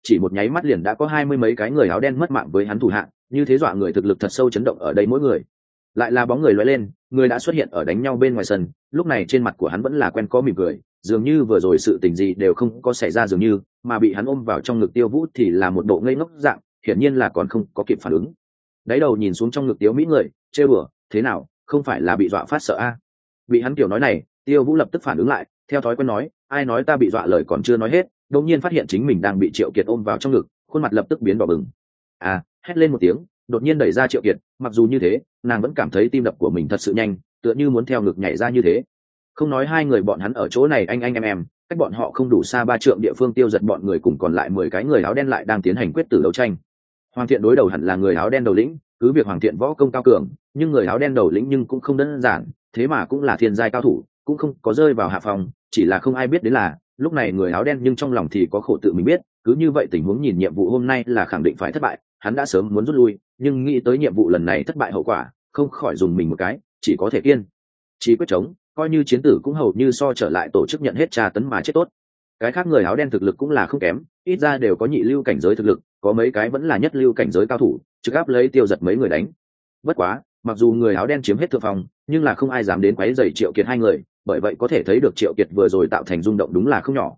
chỉ một nháy mắt liền đã có 20 mấy cái người áo đen mất mạng với hắn thủ hạ, như thế dọa người thực lực thật sâu chấn động ở đây mỗi người. Lại là bóng người lóe lên, người đã xuất hiện ở đánh nhau bên ngoài sân, lúc này trên mặt của hắn vẫn là quen có mỉm cười, dường như vừa rồi sự tình gì đều không có xảy ra dường như, mà bị hắn ôm vào trong ngực Tiêu Vũ thì là một bộ ngây ngốc dạng, hiển nhiên là còn không có kịp phản ứng. Đáy đầu nhìn xuống trong ngực Tiếu Mỹ người, trêu đùa, thế nào, không phải là bị dọa phát sợ a? Bị hắn kiểu nói này, Tiêu Vũ lập tức phản ứng lại, theo thói quen nói, ai nói ta bị dọa, lời còn chưa nói hết, đột nhiên phát hiện chính mình đang bị Triệu Kiệt ôm vào trong ngực, khuôn mặt lập tức biến đỏ bừng. Hét lên một tiếng, đột nhiên đẩy ra Triệu Kiệt, mặc dù như thế, nàng vẫn cảm thấy tim đập của mình thật sự nhanh, tựa như muốn theo ngực nhảy ra như thế. Không nói hai người bọn hắn ở chỗ này anh em, cách bọn họ không đủ xa 3 trượng địa phương Tiêu Giật bọn người cùng còn lại 10 cái người áo đen lại đang tiến hành quyết tử đấu tranh. Hoàng Thiện đối đầu hẳn là người áo đen đầu lĩnh, cứ việc Hoàng Thiện võ công cao cường, nhưng người áo đen đầu lĩnh nhưng cũng không đơn giản, thế mà cũng là thiên giai cao thủ, cũng không có rơi vào hạ phòng, chỉ là không ai biết đến là, lúc này người áo đen nhưng trong lòng thì có khổ tự mình biết, cứ như vậy tình huống nhìn nhiệm vụ hôm nay là khẳng định phải thất bại, hắn đã sớm muốn rút lui, nhưng nghĩ tới nhiệm vụ lần này thất bại hậu quả, không khỏi dùng mình một cái, chỉ có thể kiên chỉ quyết chống, coi như chiến tử cũng hầu như so trở lại tổ chức nhận hết tra tấn mà chết tốt. Cái khác người áo đen thực lực cũng là không kém, ít ra đều có nhị lưu cảnh giới thực lực, có mấy cái vẫn là nhất lưu cảnh giới cao thủ, trực áp lấy Tiêu Giật mấy người đánh. Bất quá, mặc dù người áo đen chiếm hết thượng phòng, nhưng là không ai dám đến quấy rầy Triệu Kiệt hai người, bởi vậy có thể thấy được Triệu Kiệt vừa rồi tạo thành rung động đúng là không nhỏ.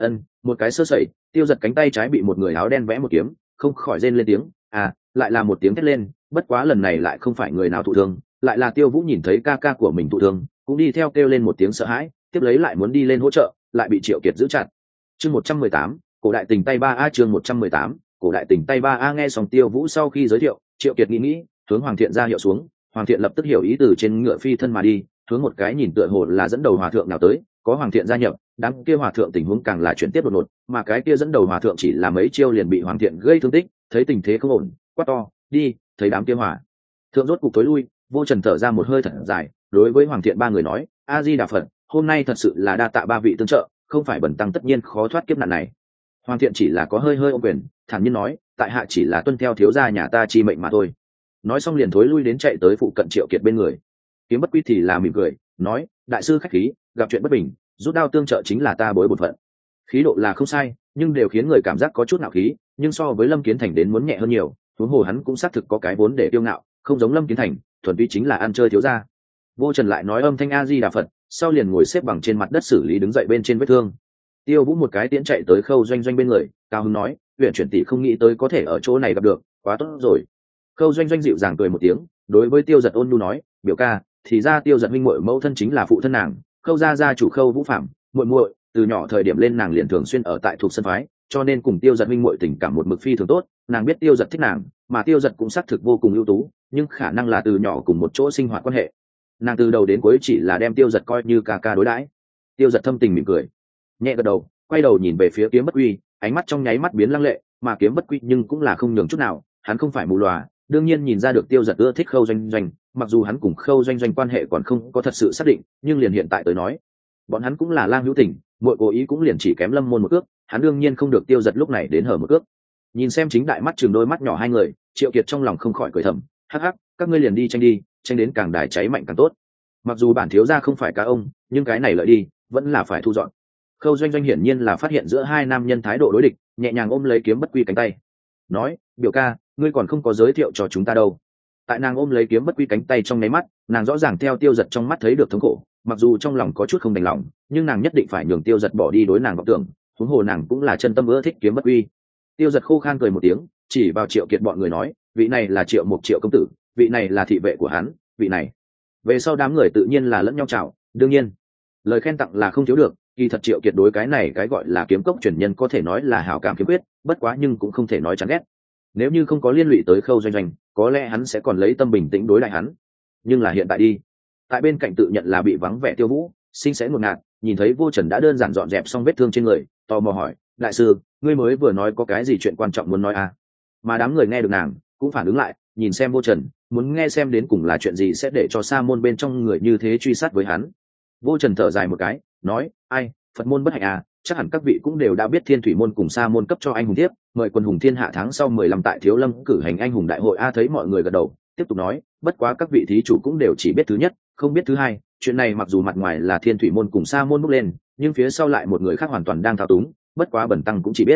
Một cái sơ sẩy, Tiêu Giật cánh tay trái bị một người áo đen vẽ một kiếm, không khỏi rên lên tiếng, lại là một tiếng thét lên, bất quá lần này lại không phải người nào thụ thương, lại là Tiêu Vũ nhìn thấy ca ca của mình thụ thương, cũng đi theo kêu lên một tiếng sợ hãi, tiếp lấy lại muốn đi lên hỗ trợ, lại bị Triệu Kiệt giữ chặt. Chương 118, cổ đại tình tay 3A. Chương 118, cổ đại tình tay 3A. Nghe xong Tiêu Vũ sau khi giới thiệu, Triệu Kiệt nghĩ, hướng Hoàng Thiện ra hiệu xuống, Hoàng Thiện lập tức hiểu ý từ trên ngựa phi thân mà đi, hướng một cái nhìn tựa hồ là dẫn đầu hòa thượng nào tới, có Hoàng Thiện gia nhập, đám kia hòa thượng tình huống càng là chuyển tiếp đột ngột, mà cái kia dẫn đầu hòa thượng chỉ là mấy chiêu liền bị Hoàng Thiện gây thương tích, thấy tình thế không ổn, quát to, đi, thấy đám kia hòa thượng rốt cục tối lui, Vô Trần thở ra một hơi thật dài, đối với Hoàng Thiện ba người nói, A Di Đà Phật, hôm nay thật sự là đa tạ ba vị tương trợ, không phải bần tăng tất nhiên khó thoát kiếp nạn này. Hoàng Thiện chỉ là có hơi ôm quyền, thản nhiên nói, tại hạ chỉ là tuân theo thiếu gia nhà ta chi mệnh mà thôi. Nói xong liền thối lui đến chạy tới phụ cận Triệu Kiệt bên người. Kiếm Bất Quy thì là mỉm cười, nói, đại sư khách khí, gặp chuyện bất bình, rút đao tương trợ chính là ta bối bổn phận. Khí độ là không sai, nhưng đều khiến người cảm giác có chút nạo khí, nhưng so với Lâm Kiến Thành đến muốn nhẹ hơn nhiều, huống hồ hắn cũng xác thực có cái vốn để kiêu ngạo, không giống Lâm Kiến Thành, thuần túy chính là ăn chơi thiếu gia. Vô Trần lại nói âm thanh A Di Đà Phật, sau liền ngồi xếp bằng trên mặt đất xử lý đứng dậy bên trên vết thương. Tiêu Vũ một cái tiễn chạy tới Khâu Doanh Doanh bên người, cao hứng nói, huyện chuyển tỷ không nghĩ tới có thể ở chỗ này gặp được, quá tốt rồi. Khâu Doanh Doanh dịu dàng cười một tiếng, đối với Tiêu Giật ôn nhu nói, biểu ca, thì ra Tiêu Giật huynh muội mẫu thân chính là phụ thân nàng, Khâu gia gia chủ Khâu Vũ Phạm, muội muội, từ nhỏ thời điểm lên nàng liền thường xuyên ở tại thuộc sân phái, cho nên cùng Tiêu Giật huynh muội tình cảm một mực phi thường tốt, nàng biết Tiêu Giật thích nàng, mà Tiêu Giật cũng xác thực vô cùng ưu tú, nhưng khả năng là từ nhỏ cùng một chỗ sinh hoạt quan hệ. Nàng từ đầu đến cuối chỉ là đem Tiêu Giật coi như ca ca đối đãi. Tiêu Giật thâm tình mỉm cười, nhẹ gật đầu, quay đầu nhìn về phía Kiếm Bất Quy, ánh mắt trong nháy mắt biến lăng lệ, mà Kiếm Bất Quy nhưng cũng là không nhường chút nào, hắn không phải mù lòa, đương nhiên nhìn ra được Tiêu Giật ưa thích Khâu Doanh Doanh, mặc dù hắn cùng Khâu Doanh Doanh quan hệ còn không có thật sự xác định, nhưng liền hiện tại tới nói, bọn hắn cũng là lang hữu tình, muội cố ý cũng liền chỉ kém Lâm Môn một cước, hắn đương nhiên không được Tiêu Giật lúc này đến hở một cước. Nhìn xem chính đại mắt chừng đôi mắt nhỏ hai người, Triệu Kiệt trong lòng không khỏi cười thầm, hắc hắc, các ngươi liền đi tranh đến càng đài cháy mạnh càng tốt. Mặc dù bản thiếu gia không phải cá ông, nhưng cái này lợi đi, vẫn là phải thu dọn. Khâu Doanh Doanh hiển nhiên là phát hiện giữa hai nam nhân thái độ đối địch, nhẹ nhàng ôm lấy Kiếm Bất Quy cánh tay, nói, biểu ca, ngươi còn không có giới thiệu cho chúng ta đâu. Tại nàng ôm lấy Kiếm Bất Quy cánh tay trong nháy mắt, nàng rõ ràng theo Tiêu Giật trong mắt thấy được thống khổ, mặc dù trong lòng có chút không đành lòng, nhưng nàng nhất định phải nhường Tiêu Giật bỏ đi đối nàng vọng tưởng, huống hồ nàng cũng là chân tâm ưa thích Kiếm Bất Quy. Tiêu Giật khô khan cười một tiếng, chỉ vào Triệu Kiệt bọn người nói, vị này là Triệu Mục Triệu công tử, vị này là thị vệ của hắn, vị này. Về sau đám người tự nhiên là lẫn nhau chào, đương nhiên lời khen tặng là không thiếu được, kỳ thật Triệu Kiệt đối cái này cái gọi là kiếm cốc truyền nhân có thể nói là hảo cảm khiếm khuyết, bất quá nhưng cũng không thể nói chán ghét. Nếu như không có liên lụy tới Khâu Doanh Doanh, có lẽ hắn sẽ còn lấy tâm bình tĩnh đối lại hắn, nhưng là hiện tại đi, tại bên cạnh tự nhận là bị vắng vẻ Tiêu Vũ sinh sẽ ngột ngạt, nhìn thấy Vô Trần đã đơn giản dọn dẹp xong vết thương trên người, tò mò hỏi, đại sư, ngươi mới vừa nói có cái gì chuyện quan trọng muốn nói à? Mà đám người nghe được nàng cũng phản ứng lại, nhìn xem Vô Trần, muốn nghe xem đến cùng là chuyện gì sẽ để cho sa môn bên trong người như thế truy sát với hắn. Vô Trần thở dài một cái, nói, ai, Phật môn bất hạnh à, chắc hẳn các vị cũng đều đã biết Thiên Thủy môn cùng sa môn cấp cho anh hùng thiếp, mời quân hùng thiên hạ tháng sau 15 tại Thiếu Lâm cử hành anh hùng đại hội a. Thấy mọi người gật đầu, tiếp tục nói, bất quá các vị thí chủ cũng đều chỉ biết thứ nhất, không biết thứ hai, chuyện này mặc dù mặt ngoài là Thiên Thủy môn cùng sa môn bốc lên, nhưng phía sau lại một người khác hoàn toàn đang thao túng, bất quá bần tăng cũng chỉ biết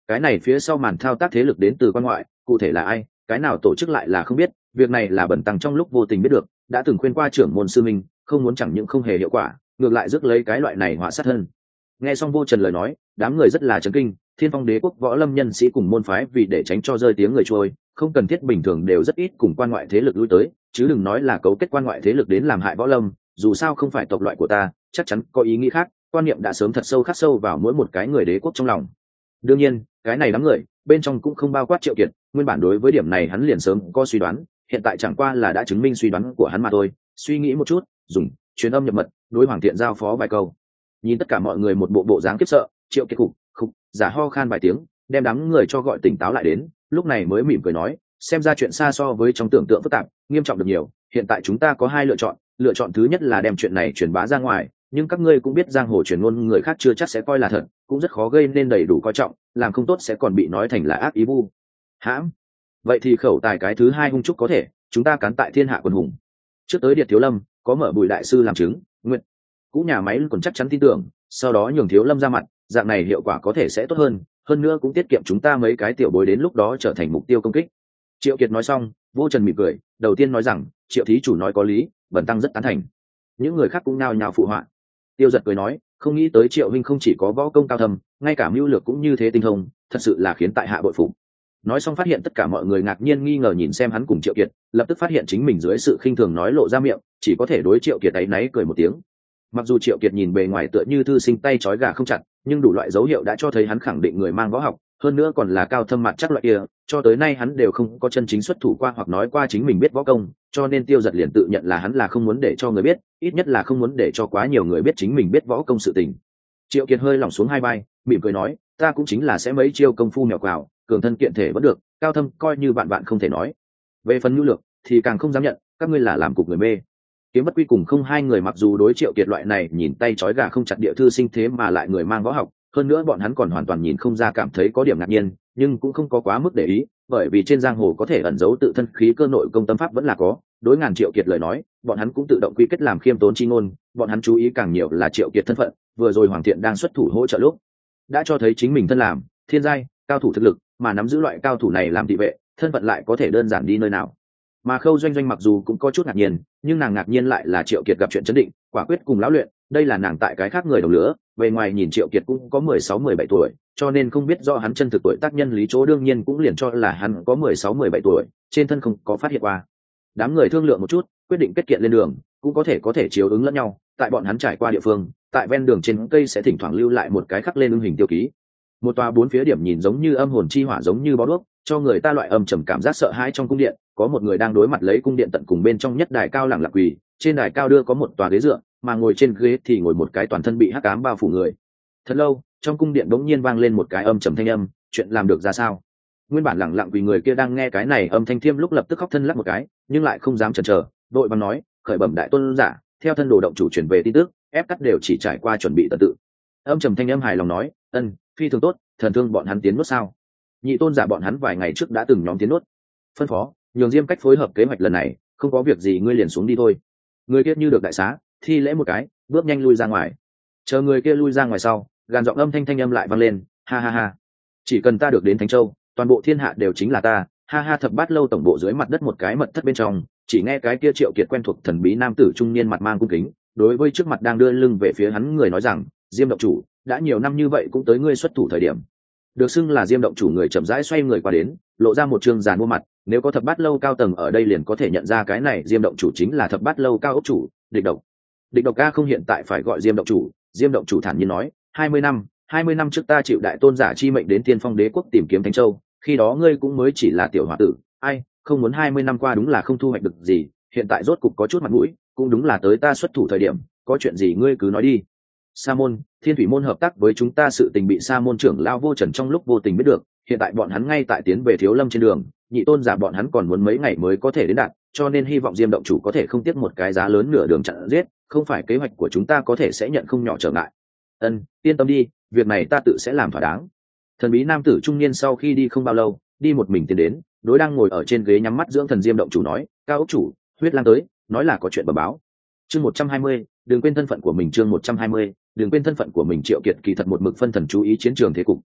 cái này phía sau màn thao tác thế lực đến từ quan ngoại, cụ thể là ai, cái nào tổ chức lại là không biết. Việc này là Bẩn Tăng trong lúc vô tình biết được, đã từng khuyên qua trưởng môn sư minh, không muốn chẳng những không hề hiệu quả, ngược lại rước lấy cái loại này họa sát thân. Nghe xong Vô Trần lời nói, đám người rất là chấn kinh. Thiên Phong Đế quốc võ lâm nhân sĩ cùng môn phái vì để tránh cho rơi tiếng người trôi, không cần thiết bình thường đều rất ít cùng quan ngoại thế lực lui tới, chứ đừng nói là cấu kết quan ngoại thế lực đến làm hại võ lâm. Dù sao không phải tộc loại của ta, chắc chắn có ý nghĩ khác, quan niệm đã sớm thật sâu khắc sâu vào mỗi một cái người đế quốc trong lòng. Đương nhiên, cái này đám người bên trong cũng không bao quát Triệu Kiệt, nguyên bản đối với điểm này hắn liền sớm có suy đoán, hiện tại chẳng qua là đã chứng minh suy đoán của hắn mà thôi. Suy nghĩ một chút, dùng truyền âm nhập mật đối Hoàng Thiện giao phó vài câu. Nhìn tất cả mọi người một bộ dáng khiếp sợ, Triệu Kiệt khục giả ho khan vài tiếng, đem đám người cho gọi tỉnh táo lại đến, lúc này mới mỉm cười nói, xem ra chuyện xa so với trong tưởng tượng phức tạp, nghiêm trọng được nhiều. Hiện tại chúng ta có hai lựa chọn thứ nhất là đem chuyện này truyền bá ra ngoài, nhưng các ngươi cũng biết giang hồ truyền ngôn người khác chưa chắc sẽ coi là thật, cũng rất khó gây nên đầy đủ coi trọng, làm không tốt sẽ còn bị nói thành là ác ý vu hãm. Vậy thì khẩu tài cái thứ hai hung trúc có thể, chúng ta cán tại thiên hạ quần hùng. Trước tới Điệt Thiếu Lâm có mở Bùi đại sư làm chứng, nguyện cũ nhà máy còn chắc chắn tin tưởng, sau đó nhường Thiếu Lâm ra mặt, dạng này hiệu quả có thể sẽ tốt hơn nữa cũng tiết kiệm chúng ta mấy cái tiểu bối đến lúc đó trở thành mục tiêu công kích. Triệu Kiệt nói xong, Vô Trần mỉm cười, đầu tiên nói rằng, Triệu thí chủ nói có lý, Bẩn Tăng rất tán thành. Những người khác cũng nao nhao phụ họa. Tiêu Giật cười nói, không nghĩ tới Triệu huynh không chỉ có võ công cao thâm, ngay cả mưu lược cũng như thế tinh thông, thật sự là khiến tại hạ bội phục. Nói xong phát hiện tất cả mọi người ngạc nhiên nghi ngờ nhìn xem hắn cùng Triệu Kiệt, lập tức phát hiện chính mình dưới sự khinh thường nói lộ ra miệng, chỉ có thể đối Triệu Kiệt áy náy cười một tiếng. Mặc dù Triệu Kiệt nhìn bề ngoài tựa như thư sinh tay trói gà không chặt, nhưng đủ loại dấu hiệu đã cho thấy hắn khẳng định người mang võ học, hơn nữa còn là cao thâm mặt chắc loại kia, cho tới nay hắn đều không có chân chính xuất thủ qua hoặc nói qua chính mình biết võ công, cho nên Tiêu Giật liền tự nhận là hắn là không muốn để cho người biết, ít nhất là không muốn để cho quá nhiều người biết chính mình biết võ công sự tình. Triệu Kiệt hơi lỏng xuống hai vai, mỉm cười nói, ta cũng chính là sẽ mấy chiêu công phu mèo quào, cường thân kiện thể vẫn được, cao thâm coi như bạn không thể nói. Về phần nhu lược thì càng không dám nhận, các ngươi là làm cục người mê. Kiếm Bất Quy cùng không hai người mặc dù đối Triệu Kiệt loại này nhìn tay trói gà không chặt địa thư sinh thế mà lại người mang võ học, hơn nữa bọn hắn còn hoàn toàn nhìn không ra cảm thấy có điểm ngạc nhiên, nhưng cũng không có quá mức để ý, bởi vì trên giang hồ có thể ẩn giấu tự thân khí cơ nội công tâm pháp vẫn là có. Đối ngàn Triệu Kiệt lời nói, bọn hắn cũng tự động quy kết làm khiêm tốn chi ngôn, bọn hắn chú ý càng nhiều là Triệu Kiệt thân phận, vừa rồi Hoàng Thiện đang xuất thủ hỗ trợ lúc, đã cho thấy chính mình thân làm thiên giai cao thủ thực lực, mà nắm giữ loại cao thủ này làm thị vệ, thân phận lại có thể đơn giản đi nơi nào. Mà Khâu Doanh Doanh mặc dù cũng có chút ngạc nhiên, nhưng nàng ngạc nhiên lại là Triệu Kiệt gặp chuyện chấn định, quả quyết cùng lão luyện, đây là nàng tại cái khác người đồng lứa, về ngoài nhìn Triệu Kiệt cũng có 16-17 tuổi, cho nên không biết do hắn chân thực tuổi tác nhân lý chỗ đương nhiên cũng liền cho là hắn có 16-17 tuổi, trên thân không có phát hiện qua. Đám người thương lượng một chút, quyết định kết kiện lên đường, cũng có thể chiếu ứng lẫn nhau, tại bọn hắn trải qua địa phương, tại ven đường trên cây sẽ thỉnh thoảng lưu lại một cái khắc lên ưng hình tiêu ký. Một tòa bốn phía điểm nhìn giống như âm hồn chi hỏa giống như bó đuốc, cho người ta loại âm trầm cảm giác sợ hãi trong cung điện. Có một người đang đối mặt lấy cung điện tận cùng bên trong nhất đài cao lẳng lặng quỳ, trên đài cao đưa có một tòa ghế dựa, mà ngồi trên ghế thì ngồi một cái toàn thân bị hắc ám bao phủ người. Thật lâu, trong cung điện bỗng nhiên vang lên một cái âm trầm thanh âm, chuyện làm được ra sao? Nguyên bản lẳng lặng quỳ người kia đang nghe cái này âm thanh thiêm lúc lập tức khóc thân lắc một cái, nhưng lại không dám chần chờ, đội vàng nói, khởi bẩm đại tôn giả, theo thân đồ động chủ truyền về tin tức, ép cắt đều chỉ trải qua chuẩn bị tận tự. Âm trầm thanh âm hài lòng nói, ân, phi thường tốt, thần thương bọn hắn tiến nốt sao? Nhị tôn giả bọn hắn vài ngày trước đã từng nhóm tiến nốt. Phân phó, nhường Diêm Cách phối hợp kế hoạch lần này, không có việc gì ngươi liền xuống đi thôi. Người kia như được đại xá, thi lễ một cái, bước nhanh lui ra ngoài. Chờ người kia lui ra ngoài sau, gàn giọng âm thanh âm lại vang lên, ha ha ha, chỉ cần ta được đến Thánh Châu, toàn bộ thiên hạ đều chính là ta, ha ha. Thập Bát Lâu tổng bộ dưới mặt đất một cái mật thất bên trong, chỉ nghe cái kia Triệu Kiệt quen thuộc thần bí nam tử trung niên mặt mang cung kính, đối với trước mặt đang đưa lưng về phía hắn người nói rằng, Diêm động chủ, đã nhiều năm như vậy cũng tới ngươi xuất thủ thời điểm. Được xưng là Diêm động chủ người chậm rãi xoay người qua đến, lộ ra một trương giàn mua mặt, nếu có Thập Bát Lâu cao tầng ở đây liền có thể nhận ra cái này Diêm động chủ chính là Thập Bát Lâu cao ốc chủ, Địch Độc. Địch Độc ca không hiện tại phải gọi Diêm động chủ. Diêm động chủ thản nhiên nói, 20 năm trước ta chịu đại tôn giả chi mệnh đến Tiên Phong Đế quốc tìm kiếm Thánh Châu, khi đó ngươi cũng mới chỉ là tiểu hòa tử, ai, không muốn 20 năm qua đúng là không thu hoạch được gì, hiện tại rốt cục có chút mặt mũi, cũng đúng là tới ta xuất thủ thời điểm, có chuyện gì ngươi cứ nói đi. Sa môn, Thiên Thủy môn hợp tác với chúng ta, sự tình bị Sa môn trưởng lão Vô Trần trong lúc vô tình biết được, hiện tại bọn hắn ngay tại tiến về Thiếu Lâm trên đường, nhị tôn giả bọn hắn còn muốn mấy ngày mới có thể đến đạt, cho nên hy vọng Diêm động chủ có thể không tiếc một cái giá lớn nửa đường chặn giết, không phải kế hoạch của chúng ta có thể sẽ nhận không nhỏ trở ngại. Ân, yên tâm đi, việc này ta tự sẽ làm thỏa đáng. Thần bí nam tử trung niên sau khi đi không bao lâu, đi một mình tiến đến, đối đang ngồi ở trên ghế nhắm mắt dưỡng thần Diêm động chủ nói, cao ốc chủ, huyết lang tới, nói là có chuyện bẩm báo. Chương 120, đừng quên thân phận của mình. Chương 120, đừng quên thân phận của mình. Triệu Kiệt kỳ thật một mực phân thần chú ý chiến trường thế cục.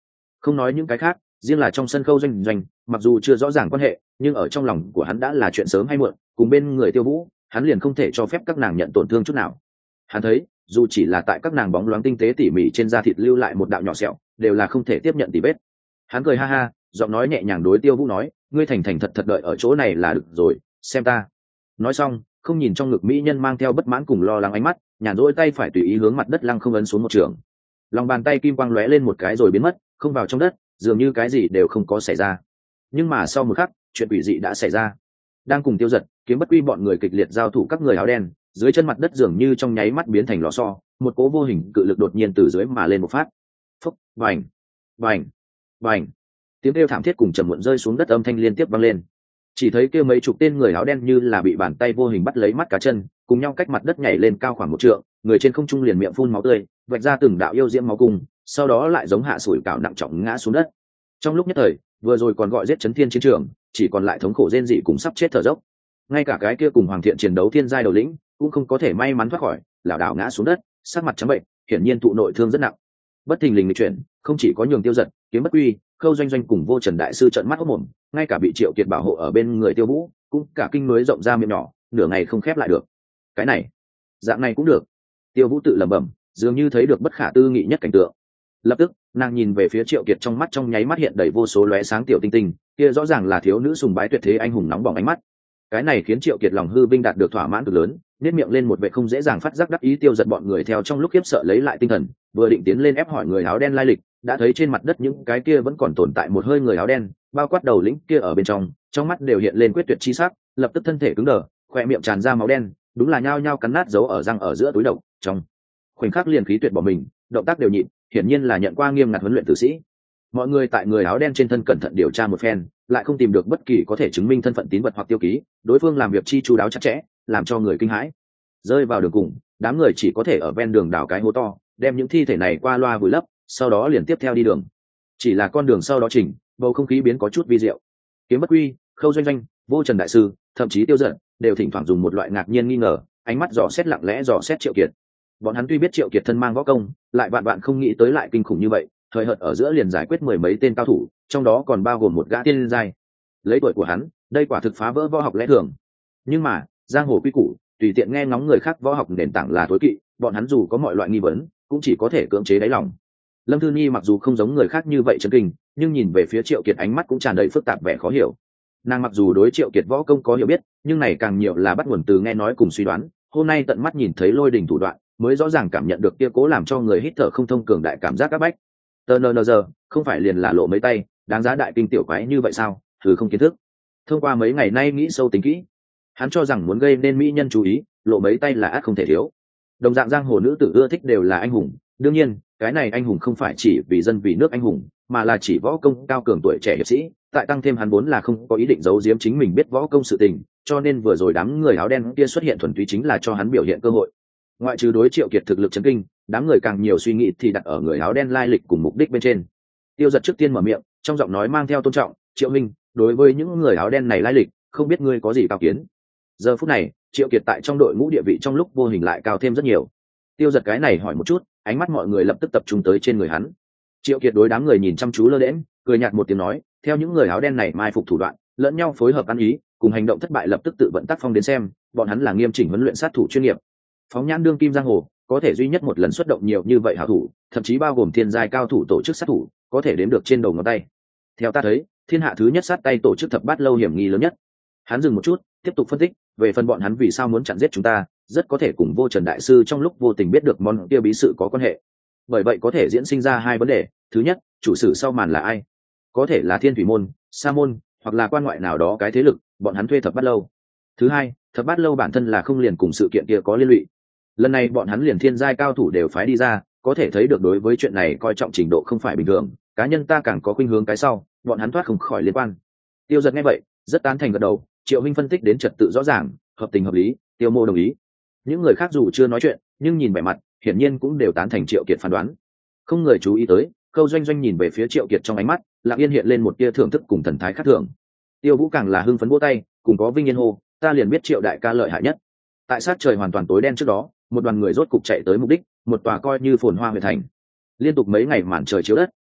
Không nói những cái khác, riêng là trong sân Khâu Doanh Doanh, mặc dù chưa rõ ràng quan hệ, nhưng ở trong lòng của hắn đã là chuyện sớm hay muộn, cùng bên người Tiêu Vũ, hắn liền không thể cho phép các nàng nhận tổn thương chút nào. Hắn thấy, dù chỉ là tại các nàng bóng loáng tinh tế tỉ mỉ trên da thịt lưu lại một đạo nhỏ sẹo, đều là không thể tiếp nhận tỉ vết. Hắn cười ha ha, giọng nói nhẹ nhàng đối Tiêu Vũ nói, ngươi thành thành thật thật đợi ở chỗ này là được rồi, xem ta. Nói xong, không nhìn trong ngực mỹ nhân mang theo bất mãn cùng lo lắng ánh mắt, nhàn rỗi tay phải tùy ý hướng mặt đất lăng không ấn xuống một trường. Lòng bàn tay kim quang lóe lên một cái rồi biến mất, không vào trong đất, dường như cái gì đều không có xảy ra. Nhưng mà sau một khắc, chuyện quỷ dị đã xảy ra. Đang cùng Tiêu Giật, Kiếm Bất Quy bọn người kịch liệt giao thủ, các người áo đen dưới chân mặt đất dường như trong nháy mắt biến thành lò xo, một cỗ vô hình cự lực đột nhiên từ dưới mà lên một phát. Phốc, vành, vành, vành. Tiếng kêu thảm thiết cùng trầm muộn rơi xuống đất âm thanh liên tiếp vang lên. Chỉ thấy kêu mấy chục tên người áo đen như là bị bàn tay vô hình bắt lấy mắt cá chân, cùng nhau cách mặt đất nhảy lên cao khoảng 1 trượng, người trên không trung liền miệng phun máu tươi, vạch ra từng đạo yêu diễm máu cung, sau đó lại giống hạ sủi cảo nặng trọng ngã xuống đất. Trong lúc nhất thời, vừa rồi còn gọi giết chấn thiên chiến trường, chỉ còn lại thống khổ rên rỉ cùng sắp chết thở dốc. Ngay cả cái kia cùng Hoàng Thiện chiến đấu thiên giai đầu lĩnh cũng không có thể may mắn thoát khỏi, lảo đảo ngã xuống đất, sắc mặt trắng bệnh, hiển nhiên thụ nội thương rất nặng. Bất thình lình lịch chuyển, không chỉ có Nhường Tiêu Giật, Kiếm Bất Quy, Khâu Doanh Doanh cùng Vô Trần đại sư trợn mắt hốt mồm, ngay cả bị Triệu Kiệt bảo hộ ở bên người Tiêu Vũ, cũng cả kinh núi rộng ra miệng nhỏ, nửa ngày không khép lại được. Cái này, dạng này cũng được. Tiêu Vũ tự lẩm bẩm, dường như thấy được bất khả tư nghị nhất cảnh tượng. Lập tức, nàng nhìn về phía Triệu Kiệt, trong mắt trong nháy mắt hiện đầy vô số lóe sáng tiểu tinh tinh, kia rõ ràng là thiếu nữ sùng bái tuyệt thế anh hùng nóng bỏng ánh mắt. Cái này khiến Triệu Kiệt lòng hư vinh đạt được thỏa mãn cực lớn, nét miệng lên một vẻ không dễ dàng phát giác đắc ý. Tiêu Giật bọn người theo trong lúc khiếp sợ lấy lại tinh thần, vừa định tiến lên ép hỏi người áo đen lai lịch, đã thấy trên mặt đất những cái kia vẫn còn tồn tại một hơi người áo đen, bao quát đầu lĩnh kia ở bên trong mắt đều hiện lên quyết tuyệt chi sắc, lập tức thân thể cứng đờ, khoe miệng tràn ra máu đen, đúng là nhao nhao cắn nát dấu ở răng ở giữa túi độc, trong khoảnh khắc liền khí tuyệt bỏ mình, động tác đều nhịn, hiển nhiên là nhận qua nghiêm ngặt huấn luyện tử sĩ. Mọi người tại người áo đen trên thân cẩn thận điều tra một phen, lại không tìm được bất kỳ có thể chứng minh thân phận tín vật hoặc tiêu ký, đối phương làm việc chi chu đáo chặt chẽ, làm cho người kinh hãi. Rơi vào đường cùng, đám người chỉ có thể ở ven đường đào cái hố to, đem những thi thể này qua loa vùi lấp, sau đó liền tiếp theo đi đường. Chỉ là con đường sau đó chỉnh, bầu không khí biến có chút vi diệu. Kiếm Bất Quy, Khâu Doanh Doanh, Vô Trần đại sư, thậm chí Tiêu Giật, đều thỉnh thoảng dùng một loại ngạc nhiên nghi ngờ ánh mắt dò xét, lặng lẽ dò xét Triệu Kiệt. Bọn hắn tuy biết Triệu Kiệt thân mang võ công, lại vạn vạn không nghĩ tới lại kinh khủng như vậy, thời hợt ở giữa liền giải quyết 10 mấy tên cao thủ, trong đó còn bao gồm một gã tiên giai. Lấy tuổi của hắn, đây quả thực phá vỡ võ học lẽ thường. Nhưng mà, giang hồ quy củ, tùy tiện nghe ngóng người khác võ học nền tảng là tối kỵ, bọn hắn dù có mọi loại nghi vấn, cũng chỉ có thể cưỡng chế đáy lòng. Lâm Thư Nhi mặc dù không giống người khác như vậy chấn kinh, nhưng nhìn về phía Triệu Kiệt ánh mắt cũng tràn đầy phức tạp vẻ khó hiểu. Nàng mặc dù đối Triệu Kiệt võ công có hiểu biết, nhưng này càng nhiều là bắt nguồn từ nghe nói cùng suy đoán, hôm nay tận mắt nhìn thấy lôi đình thủ đoạn, mới rõ ràng cảm nhận được kia cố làm cho người hít thở không thông cường đại cảm giác áp bách. TNNZ, không phải liền là lộ mấy tay, đáng giá đại kinh tiểu quái như vậy sao? Thử không kiến thức. Thông qua mấy ngày nay nghĩ sâu tính kỹ, hắn cho rằng muốn gây nên mỹ nhân chú ý, lộ mấy tay là ắt không thể thiếu. Đồng dạng giang hồ nữ tử ưa thích đều là anh hùng, đương nhiên, cái này anh hùng không phải chỉ vì dân vì nước anh hùng, mà là chỉ võ công cao cường tuổi trẻ hiệp sĩ. Tại tăng thêm hắn vốn là không có ý định giấu giếm chính mình biết võ công sự tình, cho nên vừa rồi đám người áo đen kia xuất hiện thuần túy chính là cho hắn biểu hiện cơ hội. Ngoại trừ đối Triệu Kiệt thực lực chấn kinh, đám người càng nhiều suy nghĩ thì đặt ở người áo đen lai lịch cùng mục đích bên trên. Tiêu Giật trước tiên mở miệng, trong giọng nói mang theo tôn trọng, Triệu Minh, đối với những người áo đen này lai lịch, không biết ngươi có gì cao kiến. Giờ phút này, Triệu Kiệt tại trong đội ngũ địa vị trong lúc vô hình lại cao thêm rất nhiều. Tiêu Giật cái này hỏi một chút, ánh mắt mọi người lập tức tập trung tới trên người hắn. Triệu Kiệt đối đám người nhìn chăm chú lơ đễnh, cười nhạt một tiếng nói, theo những người áo đen này mai phục thủ đoạn, lẫn nhau phối hợp ăn ý, cùng hành động thất bại lập tức tự vận tác phong đến xem, bọn hắn là nghiêm chỉnh huấn luyện sát thủ chuyên nghiệp. Phóng nhãn đương kim giang hồ, có thể duy nhất một lần xuất động nhiều như vậy hảo thủ, thậm chí bao gồm thiên giai cao thủ tổ chức sát thủ, có thể đếm được trên đầu ngón tay. Theo ta thấy, thiên hạ thứ nhất sát tay tổ chức thập bát lâu hiểm nghi lớn nhất. Hắn dừng một chút, tiếp tục phân tích, về phần bọn hắn vì sao muốn chặn giết chúng ta, rất có thể cùng Vô Trần đại sư trong lúc vô tình biết được món kia bí sự có quan hệ. Bởi vậy có thể diễn sinh ra hai vấn đề, thứ nhất, chủ sử sau màn là ai? Có thể là Thiên Thủy môn, Sa môn, hoặc là quan ngoại nào đó cái thế lực, bọn hắn thuê thập bát lâu. Thứ hai, thập bát lâu bản thân là không liền cùng sự kiện kia có liên lụy. Lần này bọn hắn liền thiên giai cao thủ đều phái đi ra, có thể thấy được đối với chuyện này coi trọng trình độ không phải bình thường. Cá nhân ta càng có khuynh hướng cái sau, bọn hắn thoát không khỏi liên quan. Tiêu Giật nghe vậy, rất tán thành gật đầu. Triệu Minh phân tích đến trật tự rõ ràng, hợp tình hợp lý, Tiêu Mô đồng ý. Những người khác dù chưa nói chuyện, nhưng nhìn vẻ mặt, hiển nhiên cũng đều tán thành Triệu Kiệt phán đoán. Không người chú ý tới, Khâu Doanh Doanh nhìn về phía Triệu Kiệt trong ánh mắt, lặng yên hiện lên một tia thưởng thức cùng thần thái khác thường. Tiêu Vũ càng là hưng phấn vỗ tay, cùng có vinh yên hô, ta liền biết Triệu đại ca lợi hại nhất. Tại sát trời hoàn toàn tối đen trước đó, một đoàn người rốt cục chạy tới mục đích, một tòa coi như phồn hoa huyện thành. Liên tục mấy ngày màn trời chiếu đất,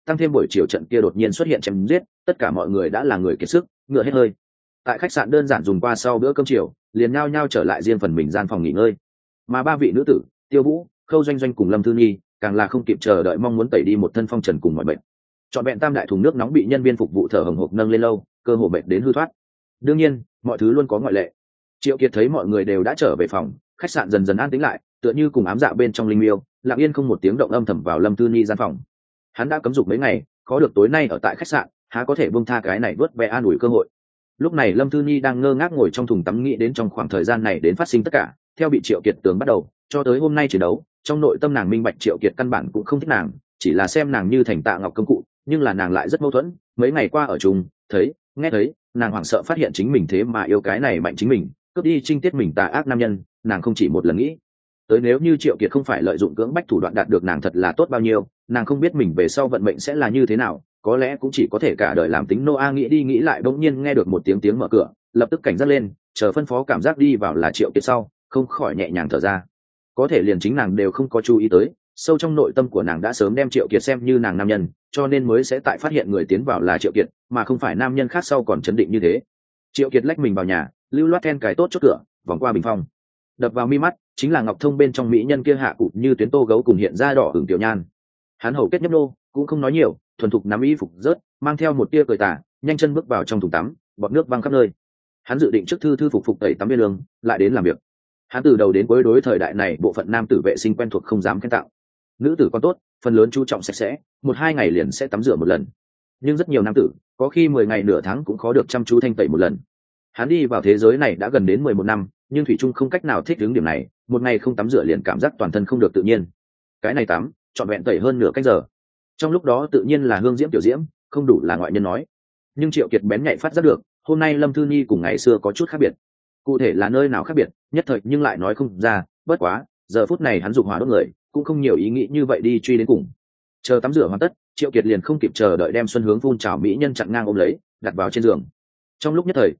tăng thêm buổi chiều trận kia đột nhiên xuất hiện chém giết, tất cả mọi người đã là người kiệt sức, ngựa hết hơi. Tại khách sạn đơn giản dùng qua sau bữa cơm chiều, liền nhao nhao trở lại riêng phần mình gian phòng nghỉ ngơi. Mà ba vị nữ tử, Tiêu Vũ, Khâu Doanh Doanh cùng Lâm Thư Nhi, càng là không kịp chờ đợi mong muốn tẩy đi một thân phong trần cùng mọi bệnh. Trọn vẹn tam đại thùng nước nóng bị nhân viên phục vụ thở hồng hộc nâng lên lâu, cơ hồ mệt đến hư thoát. Đương nhiên, mọi thứ luôn có ngoại lệ. Triệu Kiệt thấy mọi người đều đã trở về phòng, khách sạn dần dần an tĩnh lại, tựa như cùng ám dạ bên trong linh miêu, lặng yên không một tiếng động âm thầm vào Lâm Thư Nhi gian phòng. Hắn đã cấm dục mấy ngày, có được tối nay ở tại khách sạn, há có thể buông tha cái này vớt ve an ủi cơ hội. Lúc này Lâm Thư Nhi đang ngơ ngác ngồi trong thùng tắm nghĩ đến trong khoảng thời gian này đến phát sinh tất cả, theo bị Triệu Kiệt tường bắt đầu, cho tới hôm nay chiến đấu, trong nội tâm nàng minh bạch Triệu Kiệt căn bản cũng không thích nàng, chỉ là xem nàng như thành Tạ Ngọc công cụ, nhưng là nàng lại rất mâu thuẫn. Mấy ngày qua ở chung, nghe thấy, nàng hoảng sợ phát hiện chính mình thế mà yêu cái này mạnh chính mình, cướp đi trinh tiết mình tà ác nam nhân, nàng không chỉ một lần nghĩ tới nếu như Triệu Kiệt không phải lợi dụng cưỡng bách thủ đoạn đạt được nàng thật là tốt bao nhiêu, nàng không biết mình về sau vận mệnh sẽ là như thế nào, có lẽ cũng chỉ có thể cả đời làm tính Noa. Nghĩ đi nghĩ lại bỗng nhiên nghe được một tiếng mở cửa, lập tức cảnh giác lên, chờ phân phó cảm giác đi vào là Triệu Kiệt sau, không khỏi nhẹ nhàng thở ra. Có thể liền chính nàng đều không có chú ý tới, sâu trong nội tâm của nàng đã sớm đem Triệu Kiệt xem như nàng nam nhân, cho nên mới sẽ tại phát hiện người tiến vào là Triệu Kiệt, mà không phải nam nhân khác sau còn chấn định như thế. Triệu Kiệt lách mình vào nhà, lưu loát then cài tốt chốt cửa, vòng qua bình phong, đập vào mi mắt chính là Ngọc Thông bên trong mỹ nhân kia hạ cụ như tuyến tô gấu cùng hiện ra đỏ hưởng tiểu nhan. Hắn hầu kết nhấp nô, cũng không nói nhiều, thuần thục nắm y phục rớt, mang theo một tia cười tà, nhanh chân bước vào trong thùng tắm, bọt nước văng khắp nơi. Hắn dự định trước thư phục tẩy tắm viên lương, lại đến làm việc. Hắn từ đầu đến cuối đối thời đại này bộ phận nam tử vệ sinh quen thuộc không dám khen tạo. Nữ tử còn tốt, phần lớn chú trọng sạch sẽ, 1-2 ngày liền sẽ tắm rửa một lần. Nhưng rất nhiều nam tử, có khi 10 ngày nửa tháng cũng khó được chăm chú thanh tẩy một lần. Hắn đi vào thế giới này đã gần đến 11 năm, nhưng thủy trung không cách nào thích ứng điểm này, một ngày không tắm rửa liền cảm giác toàn thân không được tự nhiên. Cái này tắm, trọn vẹn tẩy hơn nửa canh giờ. Trong lúc đó tự nhiên là hương diễm tiểu diễm, không đủ là ngoại nhân nói. Nhưng Triệu Kiệt bén nhạy phát giác được, hôm nay Lâm Thư Nhi cùng ngày xưa có chút khác biệt. Cụ thể là nơi nào khác biệt, nhất thời nhưng lại nói không ra, bất quá, giờ phút này hắn dục hỏa đốt người, cũng không nhiều ý nghĩ như vậy đi truy đến cùng. Chờ tắm rửa hoàn tất, Triệu Kiệt liền không kịp chờ đợi đem Xuân Hướng phun trào mỹ nhân chặn ngang ôm lấy, đặt vào trên giường. Trong lúc nhất thời,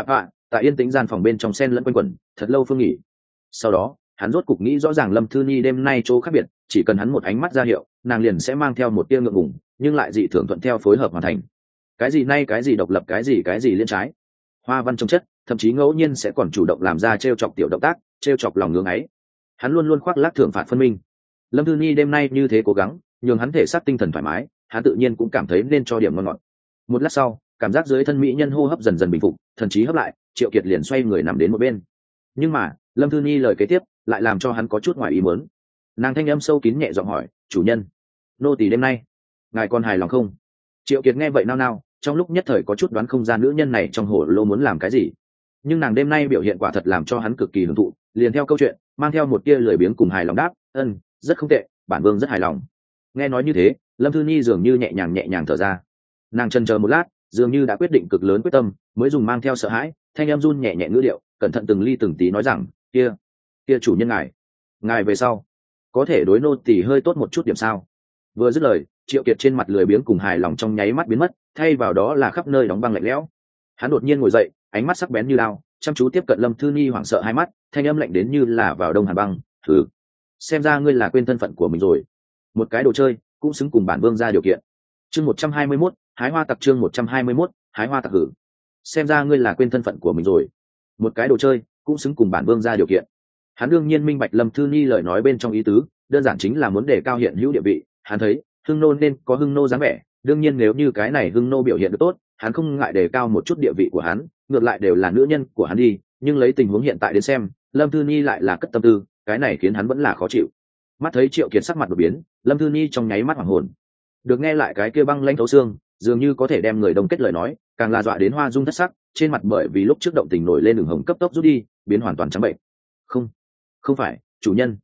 tại yên tĩnh gian phòng bên trong sen lẫn quanh quẩn, thật lâu phương nghỉ. Sau đó, hắn rốt cục nghĩ rõ ràng Lâm Thư Nhi đêm nay chỗ khác biệt, chỉ cần hắn một ánh mắt ra hiệu, nàng liền sẽ mang theo một tia ngượng ngùng, nhưng lại dị thường thuận theo phối hợp hoàn thành. Cái gì nay cái gì độc lập cái gì liên trái, hoa văn trong chất, thậm chí ngẫu nhiên sẽ còn chủ động làm ra trêu chọc tiểu động tác, trêu chọc lòng ngưỡng ấy. Hắn luôn luôn khoác lác thưởng phạt phân minh. Lâm Thư Nhi đêm nay như thế cố gắng, nhường hắn thể xác tinh thần thoải mái, hắn tự nhiên cũng cảm thấy nên cho điểm ngon ngọt. Một lát sau, cảm giác dưới thân mỹ nhân hô hấp dần dần bình phục, thần trí hấp lại, Triệu Kiệt liền xoay người nằm đến một bên. Nhưng mà Lâm Thư Nhi lời kế tiếp lại làm cho hắn có chút ngoài ý muốn. Nàng thanh âm sâu kín nhẹ giọng hỏi, chủ nhân, nô tỳ đêm nay ngài còn hài lòng không? Triệu Kiệt nghe vậy nao nao, trong lúc nhất thời có chút đoán không ra nữ nhân này trong hồ lô muốn làm cái gì. Nhưng nàng đêm nay biểu hiện quả thật làm cho hắn cực kỳ hưởng thụ, liền theo câu chuyện mang theo một tia lười biếng cùng hài lòng đáp, rất không tệ, bản vương rất hài lòng. Nghe nói như thế, Lâm Thư Nhi dường như nhẹ nhàng thở ra. Nàng chần chờ một lát, dường như đã quyết định cực lớn quyết tâm, mới dùng mang theo sợ hãi, thanh em run nhẹ nhẹ ngữ điệu, cẩn thận từng ly từng tí nói rằng, kia chủ nhân ngài về sau có thể đối nô tỳ hơi tốt một chút điểm sao? Vừa dứt lời, Triệu Kiệt trên mặt lười biếng cùng hài lòng trong nháy mắt biến mất, thay vào đó là khắp nơi đóng băng lạnh lẽo. Hắn đột nhiên ngồi dậy, ánh mắt sắc bén như đao, chăm chú tiếp cận Lâm Thư Nhi hoảng sợ hai mắt, thanh âm lạnh đến như là vào đông hàn băng, "Thử, xem ra ngươi là quên thân phận của mình rồi. Một cái đồ chơi, cũng xứng cùng bản vương ra điều kiện." Chương 121, hái hoa tặc. Chương 121, hái hoa tặc. Hử, xem ra ngươi là quên thân phận của mình rồi. Một cái đồ chơi, cũng xứng cùng bản vương ra điều kiện. Hắn đương nhiên minh bạch Lâm Thư Nhi lời nói bên trong ý tứ, đơn giản chính là muốn đề cao hiện hữu địa vị. Hắn thấy hưng nô nên có hưng nô dáng vẻ, đương nhiên nếu như cái này hưng nô biểu hiện được tốt, hắn không ngại đề cao một chút địa vị của hắn, ngược lại đều là nữ nhân của hắn đi. Nhưng lấy tình huống hiện tại đến xem, Lâm Thư Nhi lại là cất tâm tư, cái này khiến hắn vẫn là khó chịu. Mắt thấy Triệu Kiệt sắc mặt đột biến, Lâm Thư Nhi trong nháy mắt hoảng hồn. Được nghe lại cái kia băng lãnh thấu xương, dường như có thể đem người đông kết lời nói, càng là dọa đến hoa dung thất sắc, trên mặt bởi vì lúc trước động tình nổi lên đường hồng cấp tốc rút đi, biến hoàn toàn trắng bệnh. Không phải, chủ nhân,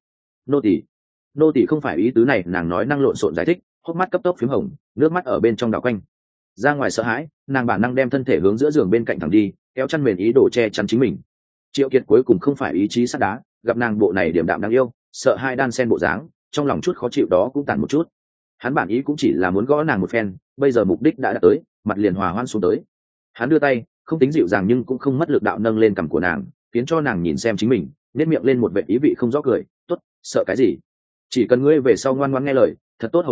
nô tỳ không phải ý tứ này. Nàng nói năng lộn xộn giải thích, hốc mắt cấp tốc phím hồng, nước mắt ở bên trong đảo quanh. Ra ngoài sợ hãi, nàng bản năng đem thân thể hướng giữa giường bên cạnh thẳng đi, kéo chăn mền ý đồ che chắn chính mình. Triệu Kiệt cuối cùng không phải ý chí sắt đá, gặp nàng bộ này điềm đạm đáng yêu, sợ hai đan sen bộ dáng, trong lòng chút khó chịu đó cũng tàn một chút. Hắn bản ý cũng chỉ là muốn gõ nàng một phen, bây giờ mục đích đã đạt tới, mặt liền hòa hoan xuống tới. Hắn đưa tay, không tính dịu dàng nhưng cũng không mất lực đạo nâng lên cằm của nàng, khiến cho nàng nhìn xem chính mình, nét miệng lên một vẻ ý vị không rõ cười, "Tốt, sợ cái gì? Chỉ cần ngươi về sau ngoan ngoãn nghe lời, thật tốt hầu hạ,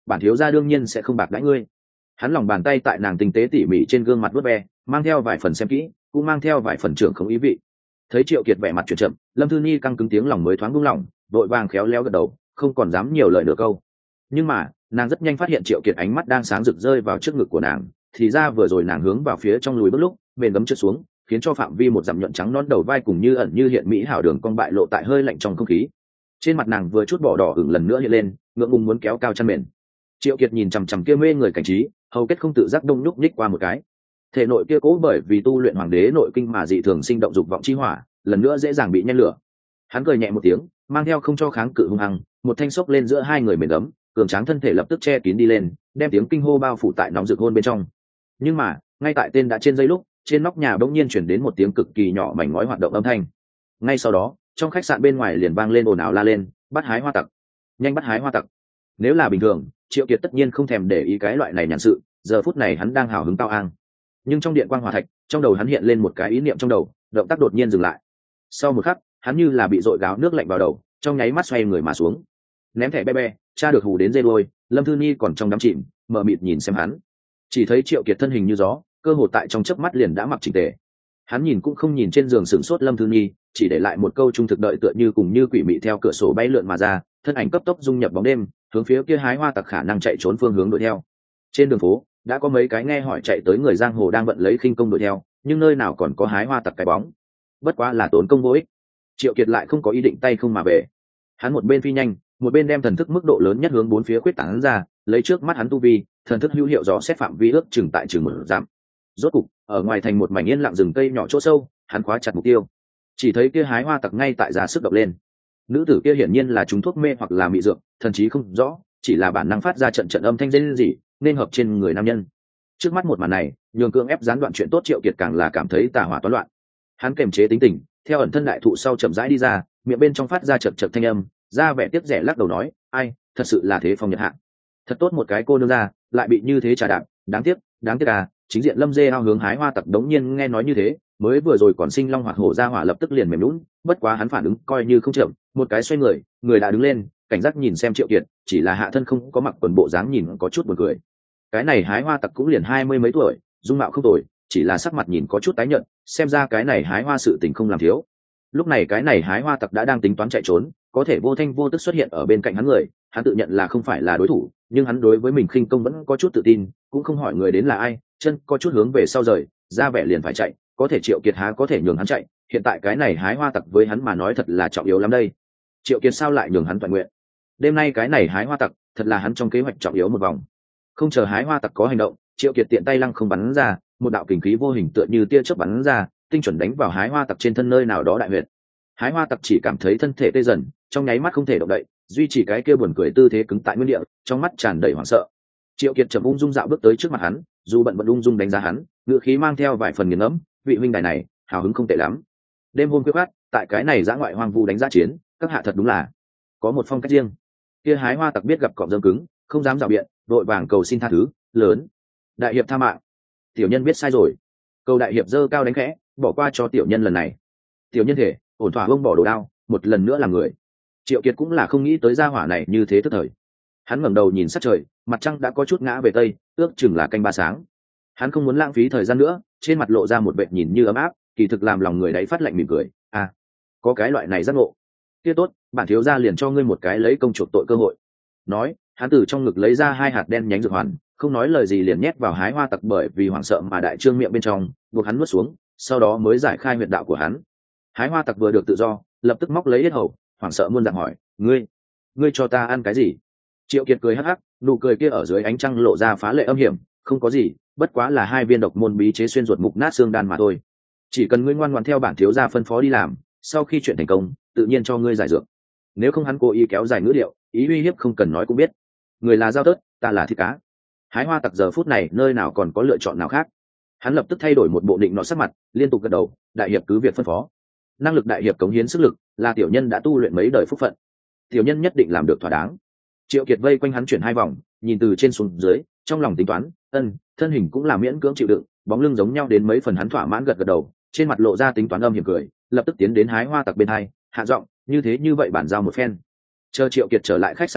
bản thiếu gia đương nhiên sẽ không bạc đãi ngươi. Hắn lòng bàn tay tại nàng tinh tế tỉ mỉ trên gương mặt vuốt ve, mang theo vài phần xem kỹ, cũng mang theo vài phần trưởng không ý vị. Thấy Triệu Kiệt vẻ mặt chuyển chậm, Lâm Thư Nhi căng cứng tiếng lòng mới thoáng buông lỏng, đội vàng khéo léo gật đầu, không còn dám nhiều lời nửa câu. Nhưng mà nàng rất nhanh phát hiện Triệu Kiệt ánh mắt đang sáng rực rơi vào trước ngực của nàng, thì ra vừa rồi nàng hướng vào phía trong lùi bước lúc bền gấm trượt xuống, khiến cho phạm vi một dặm nhuận trắng non đầu vai cùng như ẩn như hiện mỹ hảo đường cong bại lộ tại hơi lạnh trong không khí. Trên mặt nàng vừa chút bỏ đỏ ửng lần nữa hiện lên, ngượng ngùng muốn kéo cao chân mền. Triệu Kiệt nhìn chằm chằm kia mê người cảnh trí, hầu kết không tự giác đông nhúc nhích qua một cái. Thể nội kia cố bởi vì tu luyện hoàng đế nội kinh mà dị thường sinh động dục vọng chi hỏa, lần nữa dễ dàng bị nhen lửa. Hắn cười nhẹ một tiếng, mang theo không cho kháng cự hung hăng, một thanh xốc lên giữa hai người mềm ấm, cường tráng thân thể lập tức che kín đi lên, đem tiếng kinh hô bao phủ tại nóng rực hôn bên trong. Nhưng mà ngay tại tên đã trên dây lúc, trên nóc nhà bỗng nhiên chuyển đến một tiếng cực kỳ nhỏ mảnh ngói hoạt động âm thanh. Ngay sau đó trong khách sạn bên ngoài liền vang lên ồn ào la lên, bắt hái hoa tặc, nhanh bắt hái hoa tặc. Nếu là bình thường, Triệu Kiệt tất nhiên không thèm để ý cái loại này nhàn sự, giờ phút này hắn đang hào hứng cao ang. Nhưng trong điện quang hỏa thạch, trong đầu hắn hiện lên một cái ý niệm trong đầu, động tác đột nhiên dừng lại. Sau một khắc, hắn như là bị dội gáo nước lạnh vào đầu, trong nháy mắt xoay người mà xuống. Ném thẻ be be, cha được hù đến dây đôi, Lâm Thư Nhi còn trong đám chìm, mờ mịt nhìn xem hắn. Chỉ thấy Triệu Kiệt thân hình như gió, cơ hồ tại trong chớp mắt liền đã mặc chỉnh tề. Hắn nhìn cũng không nhìn trên giường sửng sốt Lâm Thư Nhi, chỉ để lại một câu trung thực đợi tựa như cùng như quỷ mị theo cửa sổ bay lượn mà ra, thân ảnh cấp tốc dung nhập bóng đêm, hướng phía kia hái hoa tặc khả năng chạy trốn phương hướng đuổi theo. Trên đường phố đã có mấy cái nghe hỏi chạy tới người giang hồ đang bận lấy khinh công đuổi theo, nhưng nơi nào còn có hái hoa tặc cái bóng. Bất quá là tốn công vô ích. Triệu Kiệt lại không có ý định tay không mà về. Hắn một bên phi nhanh, một bên đem thần thức mức độ lớn nhất hướng bốn phía quyết tán ra, lấy trước mắt hắn tu vi, thần thức hữu hiệu rõ xét phạm vi ước chừng tại chừng 1 dặm. Rốt cục, ở ngoài thành một mảnh yên lặng rừng cây nhỏ chỗ sâu, hắn khóa chặt mục tiêu. Chỉ thấy kia hái hoa tặc ngay tại ra sức động lên. Nữ tử kia hiển nhiên là trúng thuốc mê hoặc là mị dược, thần trí không rõ, chỉ là bản năng phát ra trận trận âm thanh rên rỉ, nên hợp trên người nam nhân. Trước mắt một màn này, nhường cưỡng ép gián đoạn chuyện tốt Triệu Kiệt càng là cảm thấy tà hỏa toán loạn. Hắn kiềm chế tính tình, theo ẩn thân đại thụ sau chậm rãi đi ra, miệng bên trong phát ra chập chập thanh âm, ra vẻ tiếc rẻ lắc đầu nói, ai, thật sự là thế phong nhật hạ. Thật tốt một cái cô nương ra, lại bị như thế trà đạp, đáng tiếc à. Chính diện Lâm Dê ao hướng hái hoa tặc đống nhiên nghe nói như thế, mới vừa rồi còn sinh long hoạt hổ ra hỏa lập tức liền mềm lún, bất quá hắn phản ứng coi như không chậm, một cái xoay người đã đứng lên, cảnh giác nhìn xem Triệu Kiệt, chỉ là hạ thân không có mặc quần bộ dáng nhìn có chút buồn cười. Cái này hái hoa tặc cũng liền 20 mấy tuổi, dung mạo không tồi, chỉ là sắc mặt nhìn có chút tái nhợt, xem ra cái này hái hoa sự tình không làm thiếu. Lúc này cái này hái hoa tặc đã đang tính toán chạy trốn, có thể vô thanh vô tức xuất hiện ở bên cạnh hắn người, hắn tự nhận là không phải là đối thủ, nhưng hắn đối với mình khinh công vẫn có chút tự tin, cũng không hỏi người đến là ai, chân có chút hướng về sau rời, ra vẻ liền phải chạy, có thể Triệu Kiệt há có thể nhường hắn chạy, hiện tại cái này hái hoa tặc với hắn mà nói thật là trọng yếu lắm đây. Triệu Kiệt sao lại nhường hắn toàn nguyện? Đêm nay cái này hái hoa tặc, thật là hắn trong kế hoạch trọng yếu một vòng. Không chờ hái hoa tặc có hành động, Triệu Kiệt tiện tay lăng không bắn ra, một đạo kình khí vô hình tựa như tia chớp bắn ra, tinh chuẩn đánh vào hái hoa tặc trên thân nơi nào đó đại huyệt. Hái hoa tặc chỉ cảm thấy thân thể tê dần, trong nháy mắt không thể động đậy, duy trì cái kia buồn cười tư thế cứng tại nguyên địa, trong mắt tràn đầy hoảng sợ. Triệu Kiệt trầm ung dung dạo bước tới trước mặt hắn, dù bận vẫn ung dung đánh giá hắn, ngữ khí mang theo vài phần nghiền ngẫm, vị huynh đài này hào hứng không tệ lắm. Đêm hôm khuya khoắt, tại cái này dã ngoại hoang vu đánh giá chiến, các hạ thật đúng là có một phong cách riêng. Kia hái hoa tặc biết gặp cọp dơm cứng, không dám dạo biện, đội vàng cầu xin tha thứ lớn. Đại hiệp tha mạng, tiểu nhân biết sai rồi. Cầu đại hiệp giơ cao đánh khẽ, bỏ qua cho tiểu nhân lần này. Tiểu nhân thể ổn thỏa bông bỏ đồ đao, một lần nữa làm người. Triệu Kiệt cũng là không nghĩ tới gia hỏa này như thế tức thời. Hắn ngẩng đầu nhìn sát trời, mặt trăng đã có chút ngã về tây, ước chừng là canh 3 sáng. Hắn không muốn lãng phí thời gian nữa, trên mặt lộ ra một vẻ nhìn như ấm áp, kỳ thực làm lòng người đấy phát lạnh mỉm cười. À, có cái loại này giác ngộ. Kia tốt, bản thiếu gia liền cho ngươi một cái lấy công chuộc tội cơ hội. Nói, hắn từ trong ngực lấy ra 2 hạt đen nhánh dược hoàn, không nói lời gì liền nhét vào hái hoa tặc bởi vì hoảng sợ mà đại trương miệng bên trong, buộc hắn nuốt xuống, sau đó mới giải khai huyệt đạo của hắn. Hái hoa tặc vừa được tự do, lập tức móc lấy yết hầu, hoảng sợ muôn dạng hỏi, ngươi cho ta ăn cái gì? Triệu Kiệt cười hắc hắc, nụ cười kia ở dưới ánh trăng lộ ra phá lệ âm hiểm, không có gì, bất quá là 2 viên độc môn bí chế xuyên ruột mục nát xương đan mà thôi. Chỉ cần ngươi ngoan ngoãn theo bản thiếu gia phân phó đi làm, sau khi chuyện thành công, tự nhiên cho ngươi giải dược. Nếu không hắn cố ý kéo dài ngữ điệu, ý uy hiếp không cần nói cũng biết. Người là dao tớt, ta là thịt cá. Hái hoa tặc giờ phút này nơi nào còn có lựa chọn nào khác. Hắn lập tức thay đổi một bộ định nọ sắc mặt, liên tục gật đầu, đại hiệp cứ việc phân phó. Năng lực đại hiệp cống hiến sức lực, là tiểu nhân đã tu luyện mấy đời phúc phận. Tiểu nhân nhất định làm được thỏa đáng. Triệu Kiệt vây quanh hắn chuyển 2 vòng, nhìn từ trên xuống dưới, trong lòng tính toán, thân hình cũng là miễn cưỡng chịu đựng, bóng lưng giống nhau đến mấy phần hắn thỏa mãn gật gật đầu, trên mặt lộ ra tính toán âm hiểm cười, lập tức tiến đến hái hoa tặc bên hai, hạ giọng, như thế như vậy bản giao một phen. Chờ Triệu Kiệt trở lại khách sạn lúc,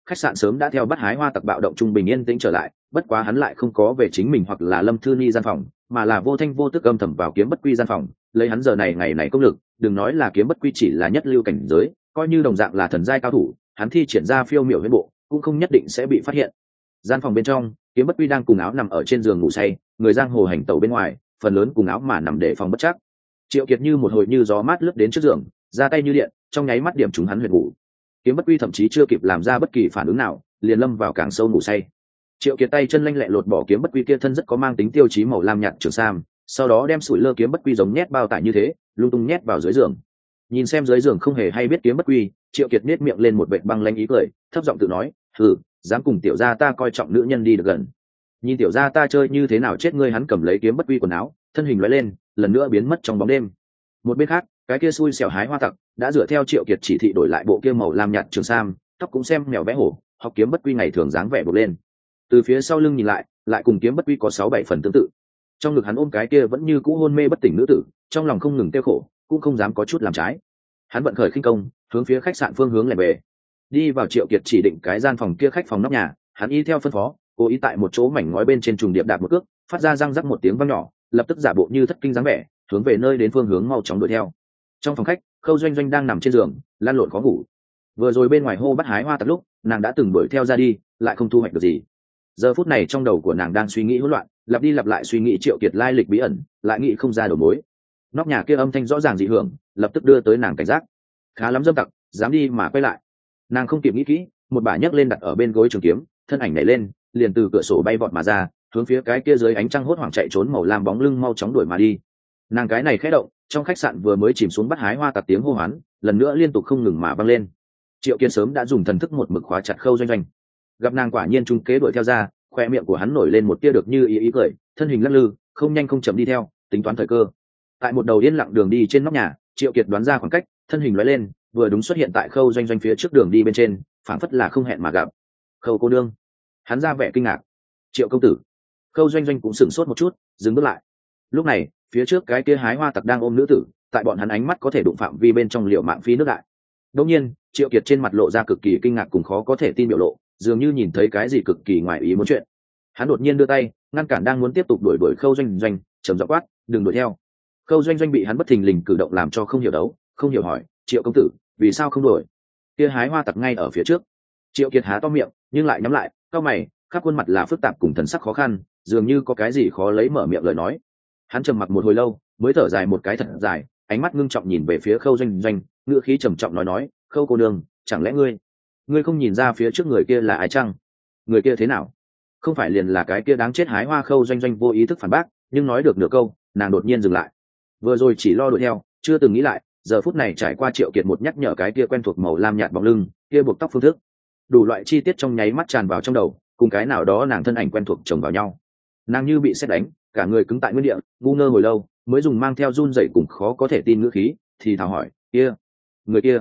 khách sạn sớm đã theo bắt hái hoa tặc bạo động trung bình yên tĩnh trở lại, bất quá hắn lại không có về chính mình hoặc là Lâm Thư Ni gian phòng, mà là vô thanh vô tức âm thầm vào Kiếm Bất Quy gian phòng, lấy hắn giờ này ngày này công lực, đừng nói là Kiếm Bất Quy chỉ là nhất lưu cảnh giới, coi như đồng dạng là thần giai cao thủ, hắn thi triển ra phiêu miểu huyễn bộ, cũng không nhất định sẽ bị phát hiện. Gian phòng bên trong, Kiếm Bất Quy đang cùng áo nằm ở trên giường ngủ say, người giang hồ hành tẩu bên ngoài, phần lớn cùng áo mà nằm để phòng bất chắc. Triệu Kiệt như một hồi như gió mát lướt đến trước giường, ra tay như điện, trong nháy mắt điểm trúng hắn huyệt ngủ. Kiếm Bất Quy thậm chí chưa kịp làm ra bất kỳ phản ứng nào, liền lâm vào càng sâu ngủ say. Triệu Kiệt tay chân lanh lẹ lột bỏ Kiếm Bất Quy kia thân rất có mang tính tiêu chí màu lam nhạt trường sam, sau đó đem sủi lơ Kiếm Bất Quy giống nhét bao tải như thế, lung tung nhét vào dưới giường. Nhìn xem dưới giường không hề hay biết Kiếm Bất Quy, Triệu Kiệt nhếch miệng lên một vệt băng lãnh ý cười, thấp giọng tự nói, "Hừ, dám cùng tiểu gia ta coi trọng nữ nhân đi được gần. Nhìn tiểu gia ta chơi như thế nào chết ngươi." Hắn cầm lấy Kiếm Bất Quy quần áo, thân hình lóe lên, lần nữa biến mất trong bóng đêm. Một bên khác, cái kia xui xẻo hái hoa tặc đã dựa theo Triệu Kiệt chỉ thị đổi lại bộ kia màu lam nhạt trường sam, tóc cũng xem mèo vẽ hổ, học Kiếm Bất Quy ngày thường dáng vẻ buộc lên. Từ phía sau lưng nhìn lại cùng Kiếm Bất Quy có 6-7 phần tương tự. Trong ngực hắn ôm cái kia vẫn như cũ hôn mê bất tỉnh nữ tử, trong lòng không ngừng tiêu khổ, cũng không dám có chút làm trái. Hắn vận khởi khinh công, hướng phía khách sạn phương hướng lẻn về. Đi vào Triệu Kiệt chỉ định cái gian phòng kia khách phòng nóc nhà, hắn y theo phân phó, cố ý tại một chỗ mảnh ngói bên trên trùng điệp đạp một cước, phát ra răng rắc một tiếng vang nhỏ, lập tức giả bộ như thất kinh dáng vẻ, hướng về nơi đến phương hướng mau chóng đuổi theo. Trong phòng khách, Khâu Doanh Doanh đang nằm trên giường, lăn lộn khó ngủ. Vừa rồi bên ngoài hô bắt hái hoa tặc lúc, nàng đã từng đuổi theo ra đi, lại không thu hoạch được gì. Giờ phút này trong đầu của nàng đang suy nghĩ hỗn loạn, lặp đi lặp lại suy nghĩ Triệu Kiệt lai lịch bí ẩn, lại nghĩ không ra đầu mối. Nóc nhà kia âm thanh rõ ràng dị hưởng, lập tức đưa tới nàng cảnh giác. Khá lắm dâm tặc, dám đi mà quay lại. Nàng không kịp nghĩ kỹ, một bả nhấc lên đặt ở bên gối trường kiếm, thân ảnh nhảy lên, liền từ cửa sổ bay vọt mà ra, hướng phía cái kia dưới ánh trăng hốt hoảng chạy trốn màu lam bóng lưng mau chóng đuổi mà đi. Nàng cái này khẽ động, trong khách sạn vừa mới chìm xuống bắt hái hoa tặc tiếng hô hoán, lần nữa liên tục không ngừng mà vang lên. Triệu Kiệt sớm đã dùng thần thức một mực khóa chặt Khâu Doanh Doanh. Gặp nàng quả nhiên trung kế đuổi theo ra, khoe miệng của hắn nổi lên một tia được như ý cười, thân hình lắc lư, không nhanh không chậm đi theo, tính toán thời cơ. Tại một đầu yên lặng đường đi trên nóc nhà, Triệu Kiệt đoán ra khoảng cách, thân hình lóe lên, vừa đúng xuất hiện tại Khâu Doanh Doanh phía trước đường đi bên trên, phảng phất là không hẹn mà gặp. "Khâu cô nương." Hắn ra vẻ kinh ngạc. "Triệu công tử." Khâu Doanh Doanh cũng sửng sốt một chút, dừng bước lại. Lúc này, phía trước cái kia hái hoa tặc đang ôm nữ tử, tại bọn hắn ánh mắt có thể đụng phạm vi bên trong liều mạng phi nước đại. Đột nhiên, Triệu Kiệt trên mặt lộ ra cực kỳ kinh ngạc cùng khó có thể tin biểu lộ, dường như nhìn thấy cái gì cực kỳ ngoài ý muốn chuyện. Hắn đột nhiên đưa tay, ngăn cản đang muốn tiếp tục đuổi Khâu Doanh Doanh, trầm giọng quát, "Đừng đuổi theo." Khâu Doanh Doanh bị hắn bất thình lình cử động làm cho không hiểu đấu, không hiểu hỏi, "Triệu công tử, vì sao không đuổi?" Kia hái hoa tặc ngay ở phía trước. Triệu Kiệt há to miệng, nhưng lại nhắm lại, cau mày, khắp khuôn mặt là phức tạp cùng thần sắc khó khăn, dường như có cái gì khó lấy mở miệng lời nói. Hắn trầm mặc một hồi lâu, mới thở dài một cái thật dài, ánh mắt ngưng trọng nhìn về phía Khâu Doanh Doanh, ngữ khí trầm trọng nói, "Khâu cô nương, chẳng lẽ ngươi không nhìn ra phía trước người kia là ai chăng?" "Người kia thế nào? Không phải liền là cái kia đáng chết hái hoa?" Khâu Doanh Doanh vô ý thức phản bác, nhưng nói được nửa câu, nàng đột nhiên dừng lại. Vừa rồi chỉ lo đuổi theo, chưa từng nghĩ lại, giờ phút này trải qua Triệu Kiệt một nhắc nhở cái kia quen thuộc màu lam nhạt bóng lưng, kia buộc tóc phương thức, đủ loại chi tiết trong nháy mắt tràn vào trong đầu, cùng cái nào đó nàng thân ảnh quen thuộc chồng vào nhau. Nàng như bị sét đánh, cả người cứng tại nguyên địa, ngu ngơ hồi lâu, mới dùng mang theo run rẩy cùng khó có thể tin ngữ khí, thì thào hỏi, người kia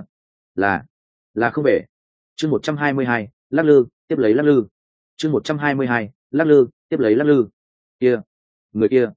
là không về." Chương 122, lắc lư, tiếp lấy lắc lư. Chương 122, lắc lư, tiếp lấy lắc lư. Người kia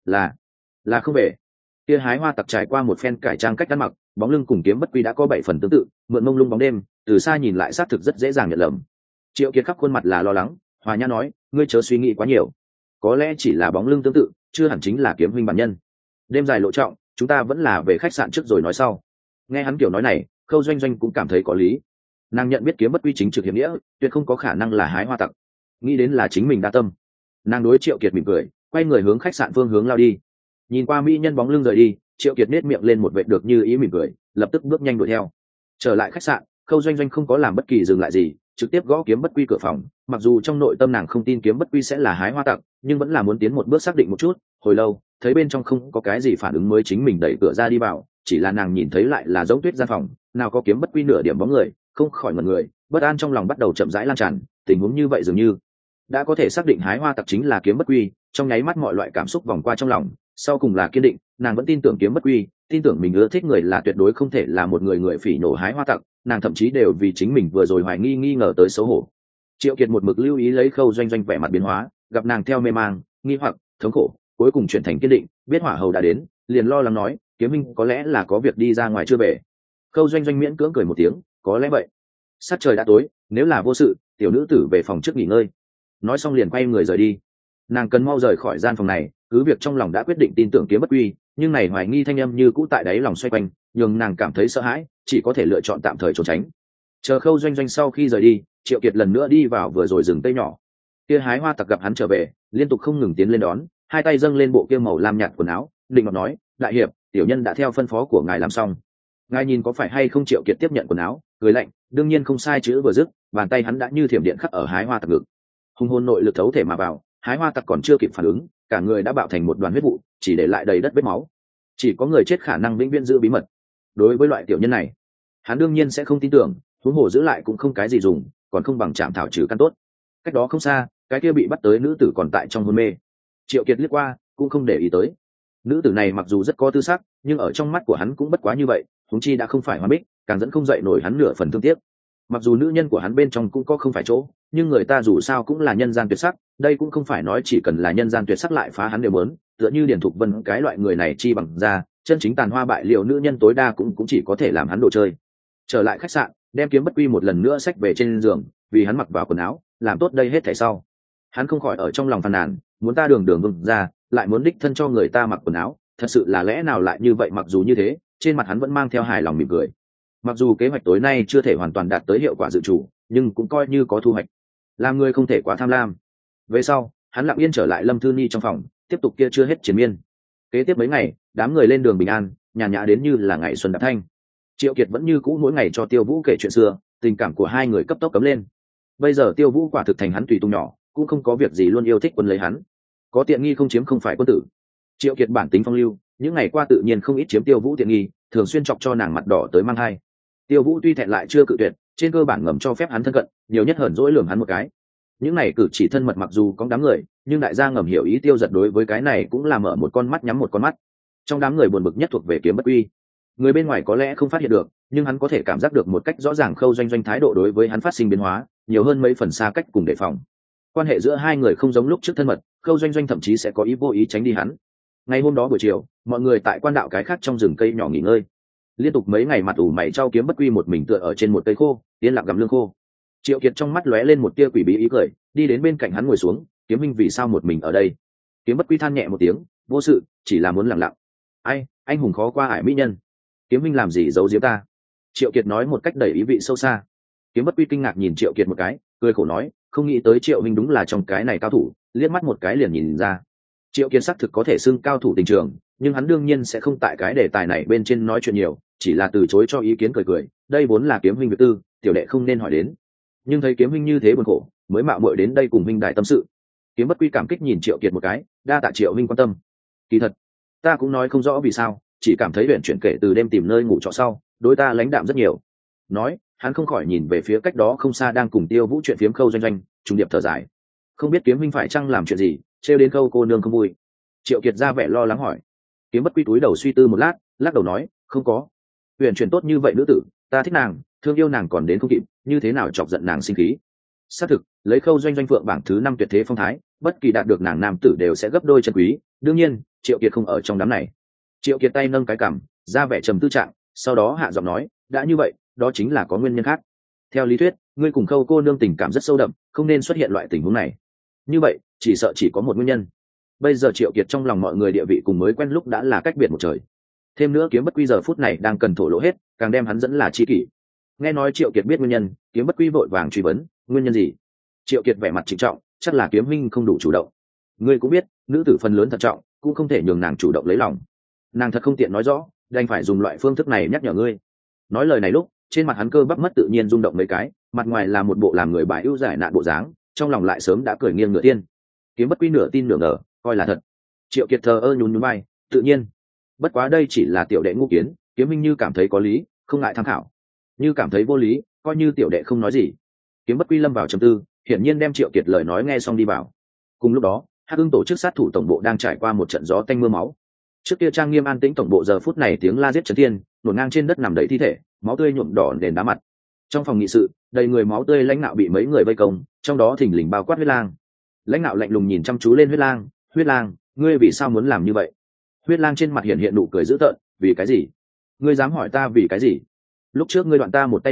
là không về. Kia hái hoa tặc trải qua một phen cải trang cách ăn mặc, bóng lưng cùng Kiếm Bất Quy đã có 7 phần tương tự, mượn mông lung bóng đêm, từ xa nhìn lại xác thực rất dễ dàng nhận lầm. Triệu Kiệt khắp khuôn mặt là lo lắng, hòa nhã nói, "Ngươi chớ suy nghĩ quá nhiều, có lẽ chỉ là bóng lưng tương tự, chưa hẳn chính là Kiếm huynh bản nhân. Đêm dài lộ trọng, chúng ta vẫn là về khách sạn trước rồi nói sau." Nghe hắn kiểu nói này, Khâu Doanh Doanh cũng cảm thấy có lý. Nàng nhận biết Kiếm Bất Quy chính trực hiểm nghĩa, tuyệt không có khả năng là hái hoa tặc. Nghĩ đến là chính mình đa tâm, nàng đối Triệu Kiệt mỉm cười, quay người hướng khách sạn phương hướng lao đi. Nhìn qua mỹ nhân bóng lưng rời đi, Triệu Kiệt nét miệng lên một vệt được như ý mỉm cười, lập tức bước nhanh đuổi theo. Trở lại khách sạn, Khâu Doanh Doanh không có làm bất kỳ dừng lại gì, trực tiếp gõ Kiếm Bất Quy cửa phòng. Mặc dù trong nội tâm nàng không tin Kiếm Bất Quy sẽ là hái hoa tặc, nhưng vẫn là muốn tiến một bước xác định một chút. Hồi lâu, thấy bên trong không có cái gì phản ứng mới chính mình đẩy cửa ra đi vào, chỉ là nàng nhìn thấy lại là giống tuyết gian phòng, nào có Kiếm Bất Quy nửa điểm bóng người, không khỏi ngẩn người, bất an trong lòng bắt đầu chậm rãi lan tràn. Tình huống như vậy dường như đã có thể xác định hái hoa tặc chính là Kiếm Bất Quy, trong nháy mắt mọi loại cảm xúc vòng qua trong lòng, sau cùng là kiên định, nàng vẫn tin tưởng Kiếm Bất Quy, tin tưởng mình ưa thích người là tuyệt đối không thể là một người phỉ nổ hái hoa tặc, nàng thậm chí đều vì chính mình vừa rồi hoài nghi ngờ tới xấu hổ. Triệu Kiệt một mực lưu ý lấy Khâu Doanh Doanh vẻ mặt biến hóa, gặp nàng theo mê mang, nghi hoặc, thống khổ, cuối cùng chuyển thành kiên định, biết hỏa hầu đã đến, liền lo lắng nói, "Kiếm huynh có lẽ là có việc đi ra ngoài chưa về." Khâu Doanh Doanh miễn cưỡng cười một tiếng, "Có lẽ vậy." Sát trời đã tối, nếu là vô sự, tiểu nữ tử về phòng trước nghỉ ngơi. Nói xong liền quay người rời đi. Nàng cần mau rời khỏi gian phòng này, cứ việc trong lòng đã quyết định tin tưởng Kiếm Bất Quy, nhưng này hoài nghi thanh âm như cũ tại đáy lòng xoay quanh, nhường nàng cảm thấy sợ hãi, chỉ có thể lựa chọn tạm thời trốn tránh. Chờ Khâu Doanh Doanh sau khi rời đi, Triệu Kiệt lần nữa đi vào vừa rồi rừng cây nhỏ. Kia hái hoa tặc gặp hắn trở về, liên tục không ngừng tiến lên đón, hai tay dâng lên bộ kia màu lam nhạt quần áo, định ngọt nói: đại hiệp, tiểu nhân đã theo phân phó của ngài làm xong. Ngài nhìn có phải hay không? Triệu Kiệt tiếp nhận quần áo, cười lạnh: đương nhiên không sai. Chữ vừa dứt, bàn tay hắn đã như thiểm điện khắc ở hái hoa tặc ngực. Hung hồn nội lực thấu thể mà vào, hái hoa tặc còn chưa kịp phản ứng, cả người đã bạo thành một đoàn huyết vụ, chỉ để lại đầy đất vết máu. Chỉ có người chết khả năng vĩnh viễn giữ bí mật. Đối với loại tiểu nhân này, hắn đương nhiên sẽ không tin tưởng, huống hồ giữ lại cũng không cái gì dùng, còn không bằng chạm thảo trừ căn tốt. Cách đó không xa, cái kia bị bắt tới nữ tử còn tại trong hôn mê. Triệu Kiệt liếc qua, cũng không để ý tới. Nữ tử này mặc dù rất có tư sắc, nhưng ở trong mắt của hắn cũng bất quá như vậy, huống chi đã không phải Hoa Bích, càng dẫn không dậy nổi hắn nửa phần thương tiếc. Mặc dù nữ nhân của hắn bên trong cũng có không phải chỗ, nhưng người ta dù sao cũng là nhân gian tuyệt sắc, đây cũng không phải nói chỉ cần là nhân gian tuyệt sắc lại phá hắn đều muốn, tựa như Điền Thục Vân cái loại người này chi bằng ra, chân chính tàn hoa bại liệu nữ nhân tối đa cũng chỉ có thể làm hắn đồ chơi. Trở lại khách sạn, đem Kiếm Bất Quy một lần nữa xách về trên giường, vì hắn mặc vào quần áo, làm tốt đây hết thảy sau, hắn không khỏi ở trong lòng phàn nàn, muốn ta đường đường vương ra, lại muốn đích thân cho người ta mặc quần áo, thật sự là lẽ nào lại như vậy? Mặc dù như thế, trên mặt hắn vẫn mang theo hài lòng mỉm cười. Mặc dù kế hoạch tối nay chưa thể hoàn toàn đạt tới hiệu quả dự chủ, nhưng cũng coi như có thu hoạch. Làm người không thể quá tham lam. Về sau, hắn lặng yên trở lại Lâm Thư Nhi trong phòng, tiếp tục kia chưa hết chiến miên. Kế tiếp mấy ngày, đám người lên đường bình an, nhàn nhã đến như là ngày xuân đạp thanh. Triệu Kiệt vẫn như cũ mỗi ngày cho Tiêu Vũ kể chuyện xưa, tình cảm của hai người cấp tốc cấm lên. Bây giờ Tiêu Vũ quả thực thành hắn tùy tùng nhỏ, cũng không có việc gì luôn yêu thích quân lấy hắn. Có tiện nghi không chiếm không phải quân tử. Triệu Kiệt bản tính phong lưu, những ngày qua tự nhiên không ít chiếm Tiêu Vũ tiện nghi, thường xuyên chọc cho nàng mặt đỏ tới mang hai. Tiêu Vũ tuy thẹn lại chưa cự tuyệt, trên cơ bản ngầm cho phép hắn thân cận, nhiều nhất hờn dỗi lườm hắn một cái. Những này cử chỉ thân mật mặc dù có đám người, nhưng đại gia ngầm hiểu ý Tiêu Giật đối với cái này cũng là mở một con mắt nhắm một con mắt. Trong đám người buồn bực nhất thuộc về Kiếm Bất Quy. Người bên ngoài có lẽ không phát hiện được, nhưng hắn có thể cảm giác được một cách rõ ràng Khâu Doanh Doanh thái độ đối với hắn phát sinh biến hóa, nhiều hơn mấy phần xa cách cùng đề phòng. Quan hệ giữa hai người không giống lúc trước thân mật, Khâu Doanh Doanh thậm chí sẽ có ý vô ý tránh đi hắn. Ngày hôm đó buổi chiều, mọi người tại quan đạo cái khác trong rừng cây nhỏ nghỉ ngơi. Liên tục mấy ngày mặt ủ mày trao Kiếm Bất Quy một mình tựa ở trên một cây khô, yên lặng gặm lương khô. Triệu Kiệt trong mắt lóe lên một tia quỷ bí ý cười, đi đến bên cạnh hắn ngồi xuống. Kiếm Minh vì sao một mình ở đây? Kiếm Bất Quy than nhẹ một tiếng, vô sự, chỉ là muốn lặng lặng. Ai, anh hùng khó qua ải mỹ nhân. Kiếm Minh làm gì giấu giếm ta? Triệu Kiệt nói một cách đầy ý vị sâu xa. Kiếm Bất Quy kinh ngạc nhìn Triệu Kiệt một cái, cười khổ nói, không nghĩ tới Triệu Minh đúng là trong cái này cao thủ, liếc mắt một cái liền nhìn ra. Triệu Kiệt xác thực có thể xưng cao thủ tình trường, nhưng hắn đương nhiên sẽ không tại cái đề tài này bên trên nói chuyện nhiều, chỉ là từ chối cho ý kiến cười cười, đây vốn là Kiếm huynh việc tư, tiểu đệ không nên hỏi đến. Nhưng thấy Kiếm huynh như thế buồn khổ, mới mạo muội đến đây cùng huynh đại tâm sự. Kiếm Bất Quy cảm kích nhìn Triệu Kiệt một cái, đa tạ Triệu huynh quan tâm. Kỳ thật, ta cũng nói không rõ vì sao, chỉ cảm thấy huyện chuyển kể từ đêm tìm nơi ngủ trọ sau, đối ta lãnh đạm rất nhiều. Nói, hắn không khỏi nhìn về phía cách đó không xa đang cùng Tiêu Vũ chuyện phiếm Khâu Doanh Doanh, trùng điệp thở dài. Không biết Kiếm huynh phải chăng làm chuyện gì, trêu đến Khâu cô nương không vui. Triệu Kiệt ra vẻ lo lắng hỏi. Kiếm Bất Quy túi đầu suy tư một lát, lắc đầu nói, không có. Huyền chuyển tốt như vậy nữ tử, ta thích nàng, thương yêu nàng còn đến không kịp, như thế nào chọc giận nàng sinh khí. Xác thực, lấy Khâu Doanh Doanh phượng bảng thứ 5 tuyệt thế phong thái, bất kỳ đạt được nàng nam tử đều sẽ gấp đôi chân quý, đương nhiên, Triệu Kiệt không ở trong đám này. Triệu Kiệt tay nâng cái cằm, ra vẻ trầm tư trạng, sau đó hạ giọng nói, đã như vậy, đó chính là có nguyên nhân khác. Theo lý thuyết, ngươi cùng Khâu cô nương tình cảm rất sâu đậm, không nên xuất hiện loại tình huống này. Như vậy, chỉ sợ chỉ có một nguyên nhân. Bây giờ Triệu Kiệt trong lòng mọi người địa vị cùng mới quen lúc đã là cách biệt một trời. Thêm nữa Kiếm Bất Quy giờ phút này đang cần thổ lộ hết, càng đem hắn dẫn là chi kỷ. Nghe nói Triệu Kiệt biết nguyên nhân, Kiếm Bất Quy vội vàng truy vấn, nguyên nhân gì? Triệu Kiệt vẻ mặt trịnh trọng, chắc là Kiếm huynh không đủ chủ động. Ngươi cũng biết, nữ tử phần lớn thận trọng, cũng không thể nhường nàng chủ động lấy lòng. Nàng thật không tiện nói rõ, đành phải dùng loại phương thức này nhắc nhở ngươi. Nói lời này lúc, trên mặt hắn cơ bắp mất tự nhiên rung động mấy cái, mặt ngoài là một bộ làm người bài ưu giải nạn bộ dáng, trong lòng lại sớm đã cười nghiêng nửa tiên. Kiếm Bất Quy nửa tin nửa ngờ, coi là thật. Triệu Kiệt thờ ơ nhún nhún vai, tự nhiên. Bất quá đây chỉ là tiểu đệ ngu kiến, Kiếm huynh như cảm thấy có lý, không ngại tham khảo. Như cảm thấy vô lý, coi như tiểu đệ không nói gì. Kiếm Bất Quy lâm vào trầm tư, hiển nhiên đem Triệu Kiệt lời nói nghe xong đi vào. Cùng lúc đó, Hắc Ưng tổ chức sát thủ tổng bộ đang trải qua một trận gió tanh mưa máu. Trước kia trang nghiêm an tĩnh tổng bộ giờ phút này tiếng la giết chấn thiên, nổ ngang trên đất nằm đầy thi thể, máu tươi nhuộm đỏ nền đá mặt. Trong phòng nghị sự, đầy người máu tươi lãnh nạo bị mấy người vây công, trong đó thình lình bao quát Huyết Lang. Lãnh nạo lạnh lùng nhìn chăm chú lên Huyết Lang, ngươi vì sao muốn làm như vậy? Huyết Lang trên mặt hiện nụ cười dữ tợn, vì cái gì? Ngươi dám hỏi ta vì cái gì? Lúc trước ngươi đoạn ta một tay lúc,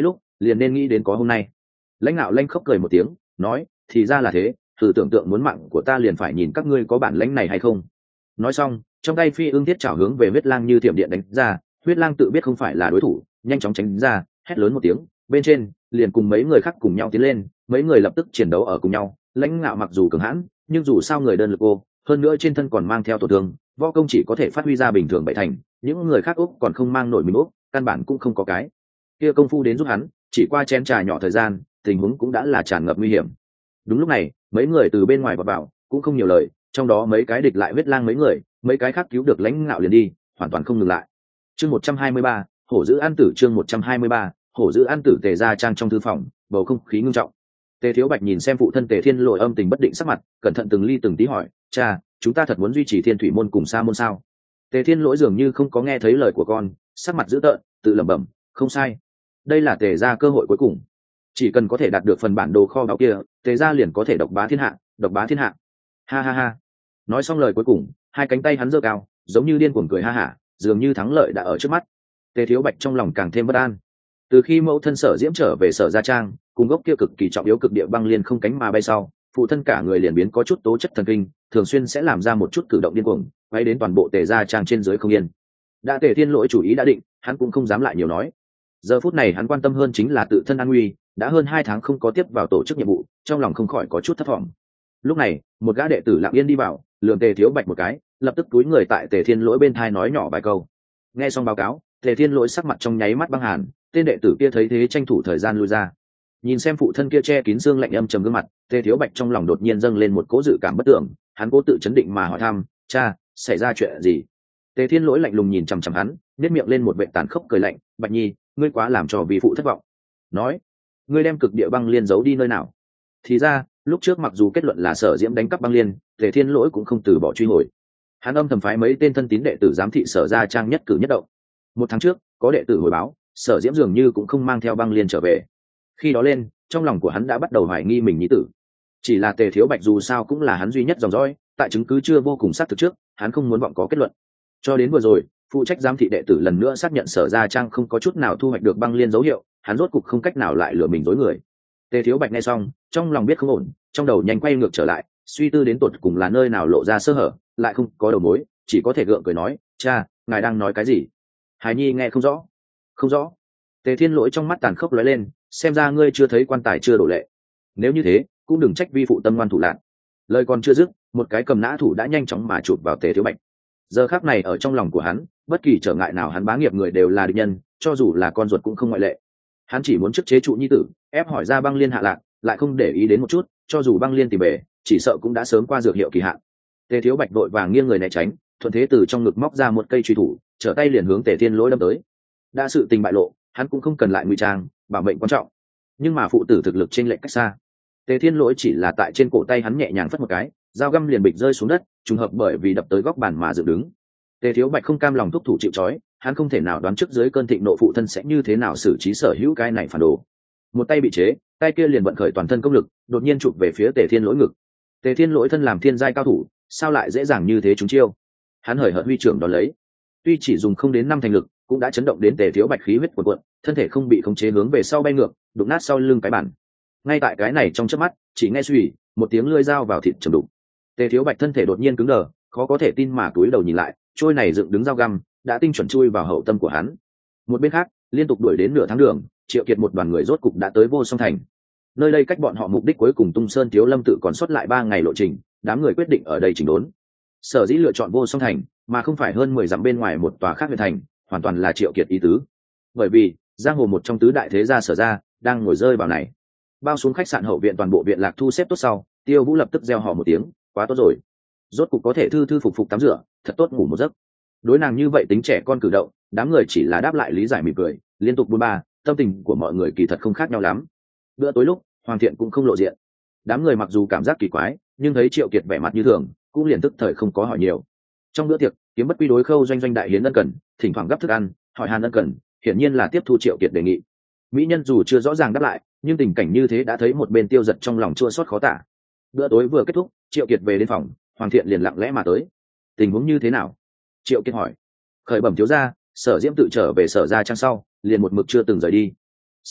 liền nên nghĩ đến có hôm nay. Lãnh Nạo lanh khóc cười một tiếng nói, thì ra là thế, thử tưởng tượng muốn mạng của ta liền phải nhìn các ngươi có bản lãnh này hay không. Nói xong trong tay phi ương thiết chảo hướng về huyết lang như thiểm điện đánh ra. Huyết lang tự biết không phải là đối thủ, nhanh chóng tránh ra, hét lớn một tiếng bên trên liền cùng mấy người khác cùng nhau tiến lên. Mấy người lập tức chiến đấu ở cùng nhau. Lãnh Ngạo mặc dù cường hãn nhưng dù sao người đơn lực ô, hơn nữa trên thân còn mang theo tổn thương, võ công chỉ có thể phát huy ra bình thường bảy thành. Những người khác úc còn không mang nổi mình úc, căn bản cũng không có cái kia công phu đến giúp hắn. Chỉ qua chén trà nhỏ thời gian, tình huống cũng đã là tràn ngập nguy hiểm. Đúng lúc này mấy người từ bên ngoài vào vào, cũng không nhiều lời, trong đó mấy cái địch lại huyết lang mấy người, mấy cái khác cứu được Lãnh Ngạo liền đi, hoàn toàn không ngừng lại. Chương 123, hổ giữ an tử. Chương 123, hổ giữ an tử. Tề Gia Trang trong thư phòng, bầu không khí ngưng trọng. Tề Thiếu Bạch nhìn xem phụ thân Tề Thiên Lỗi âm tình bất định sắc mặt, cẩn thận từng ly từng tí hỏi, cha, chúng ta thật muốn duy trì Thiên Thủy môn cùng Sa môn sao? Tề Thiên Lỗi dường như không có nghe thấy lời của con, sắc mặt dữ tợn, tự lẩm bẩm, không sai, đây là Tề Gia cơ hội cuối cùng, chỉ cần có thể đạt được phần bản đồ kho báu kia, Tề Gia liền có thể độc bá thiên hạ, độc bá thiên hạ. Ha ha ha. Nói xong lời cuối cùng, hai cánh tay hắn giơ cao, giống như điên cuồng cười ha hả, dường như thắng lợi đã ở trước mắt. Tề Thiếu Bạch trong lòng càng thêm bất an. Từ khi mẫu thân Sở Diễm trở về Sở Gia Trang, cùng gốc kia cực kỳ trọng yếu cực địa băng liên không cánh mà bay sau, phụ thân cả người liền biến có chút tố chất thần kinh, thường xuyên sẽ làm ra một chút cử động điên cuồng, quay đến toàn bộ Tề Gia Trang trên dưới không yên. Đã Tề Thiên Lỗi chủ ý đã định, hắn cũng không dám lại nhiều nói. Giờ phút này hắn quan tâm hơn chính là tự thân an nguy, đã hơn 2 tháng không có tiếp vào tổ chức nhiệm vụ, trong lòng không khỏi có chút thất vọng. Lúc này một gã đệ tử lặng yên đi vào, lườm Tề Thiếu Bạch một cái, lập tức cúi người tại Tề Thiên Lỗi bên tai nói nhỏ vài câu. Nghe xong báo cáo, Tề Thiên Lỗi sắc mặt trong nháy mắt băng hàn, tên đệ tử kia thấy thế tranh thủ thời gian lui ra. Nhìn xem phụ thân kia che kín xương lạnh âm trầm gương mặt, Tề Thiếu Bạch trong lòng đột nhiên dâng lên một cỗ dự cảm bất tưởng, hắn cố tự chấn định mà hỏi thăm, cha, xảy ra chuyện gì? Tề Thiên Lỗi lạnh lùng nhìn chằm chằm hắn, nhếch miệng lên một vệt tàn khốc cười lạnh, Bạch Nhi, ngươi quá làm cho vì phụ thất vọng. Nói, ngươi đem cực địa băng liên giấu đi nơi nào? Thì ra lúc trước mặc dù kết luận là Sở Diễm đánh cắp băng liên, Tề Thiên Lỗi cũng không từ bỏ truy hồi. Hắn âm thầm phái mấy tên thân tín đệ tử giám thị Sở Gia Trang nhất cử nhất động. 1 tháng trước có đệ tử hồi báo, Sở Diễm dường như cũng không mang theo băng liên trở về. Khi đó lên, trong lòng của hắn đã bắt đầu hoài nghi mình nhi tử. Chỉ là Tề Thiếu Bạch dù sao cũng là hắn duy nhất dòng dõi, tại chứng cứ chưa vô cùng xác thực trước, hắn không muốn vọng có kết luận. Cho đến vừa rồi, phụ trách giám thị đệ tử lần nữa xác nhận Sở Gia Trang không có chút nào thu hoạch được băng liên dấu hiệu, hắn rốt cục không cách nào lại lừa mình dối người. Tề Thiếu Bạch nghe xong, trong lòng biết không ổn, trong đầu nhanh quay ngược trở lại, suy tư đến tột cùng là nơi nào lộ ra sơ hở, lại không có đầu mối, chỉ có thể gượng cười nói, cha, ngài đang nói cái gì? Hải Nhi nghe không rõ. Không rõ. Tề Thiên Lỗi trong mắt tàn khốc lóe lên, xem ra ngươi chưa thấy quan tài chưa đổ lệ. Nếu như thế, cũng đừng trách vi phụ tâm ngoan thủ lạn. Lời còn chưa dứt, một cái cầm nã thủ đã nhanh chóng mà chụp vào Tề Thiếu Bạch. Giờ khắc này ở trong lòng của hắn, bất kỳ trở ngại nào hắn bá nghiệp người đều là địch nhân, cho dù là con ruột cũng không ngoại lệ. Hắn chỉ muốn trước chế trụ nhi tử, ép hỏi ra băng liên hạ lạc, lại không để ý đến một chút, cho dù băng liên tìm bể, chỉ sợ cũng đã sớm qua dược hiệu kỳ hạn. Tề Thiếu Bạch vội vàng nghiêng người né tránh, thuận thế từ trong ngực móc ra một cây truy thủ, trở tay liền hướng Tề Thiên Lỗi đâm tới. Đã sự tình bại lộ, hắn cũng không cần lại ngụy trang, bảo mệnh quan trọng. Nhưng mà phụ tử thực lực chênh lệch cách xa. Tề Thiên Lỗi chỉ là tại trên cổ tay hắn nhẹ nhàng phất một cái, dao găm liền bịch rơi xuống đất, trùng hợp bởi vì đập tới góc bàn mà dựng đứng. Tề Thiếu Bạch không cam lòng thúc thủ chịu trói, hắn không thể nào đoán trước dưới cơn thịnh nộ phụ thân sẽ như thế nào xử trí sở hữu cái này phản đồ. Một tay bị chế, tay kia liền vận khởi toàn thân công lực, đột nhiên chụp về phía Tề Thiên Lỗi ngực. Tề Thiên Lỗi thân làm thiên giai cao thủ, sao lại dễ dàng như thế chúng chiêu? Hắn hời hợt huy trưởng đón lấy, tuy chỉ dùng không đến 5 thành lực, cũng đã chấn động đến Tề Thiếu Bạch khí huyết cuộn cuộn, thân thể không bị khống chế hướng về sau bay ngược, đụng nát sau lưng cái bản. Ngay tại cái này trong chớp mắt, chỉ nghe suy một tiếng lưỡi dao vào thịt trầm đụng. Tề Thiếu Bạch thân thể đột nhiên cứng đờ, khó có thể tin mà túi đầu nhìn lại, trôi này dựng đứng dao găm đã tinh chuẩn chui vào hậu tâm của hắn. Một bên khác, liên tục đuổi đến nửa tháng đường, Triệu Kiệt một đoàn người rốt cục đã tới Vô Song Thành. Nơi đây cách bọn họ mục đích cuối cùng Tung Sơn Thiếu Lâm tự còn sót lại 3 ngày lộ trình, đám người quyết định ở đây chỉnh đốn. Sở dĩ lựa chọn Vô Song Thành, mà không phải hơn 10 dặm bên ngoài một tòa khác huyện thành, hoàn toàn là Triệu Kiệt ý tứ. Bởi vì, giang hồ một trong tứ đại thế gia Sở gia đang ngồi rơi vào này. Bao xuống khách sạn hậu viện toàn bộ viện lạc thu xếp tốt sau, Tiêu Vũ lập tức reo hò một tiếng, quá tốt rồi, rốt cục có thể thư thư phục phục tắm rửa, thật tốt ngủ một giấc. Đối nàng như vậy tính trẻ con cử động, đám người chỉ là đáp lại lý giải mỉm cười, liên tục buôn ba, tâm tình của mọi người kỳ thật không khác nhau lắm. Bữa tối lúc, Hoàng Thiện cũng không lộ diện. Đám người mặc dù cảm giác kỳ quái, nhưng thấy Triệu Kiệt vẻ mặt như thường, cũng liền tức thời không có hỏi nhiều. Trong bữa tiệc, Kiếm Bất Quy đối Khâu Doanh Doanh đại hiến ân cần, thỉnh thoảng gấp thức ăn, hỏi han ân cần, hiển nhiên là tiếp thu Triệu Kiệt đề nghị. Mỹ nhân dù chưa rõ ràng đáp lại, nhưng tình cảnh như thế đã thấy một bên Tiêu Giật trong lòng chua xót khó tả. Bữa tối vừa kết thúc, Triệu Kiệt về đến phòng, Hoàng Thiện liền lặng lẽ mà tới. Tình huống như thế nào? Triệu Kiệt hỏi. Khởi bẩm thiếu gia, Sở Diễm tự trở về Sở Gia Trang sau, liền một mực chưa từng rời đi. Sở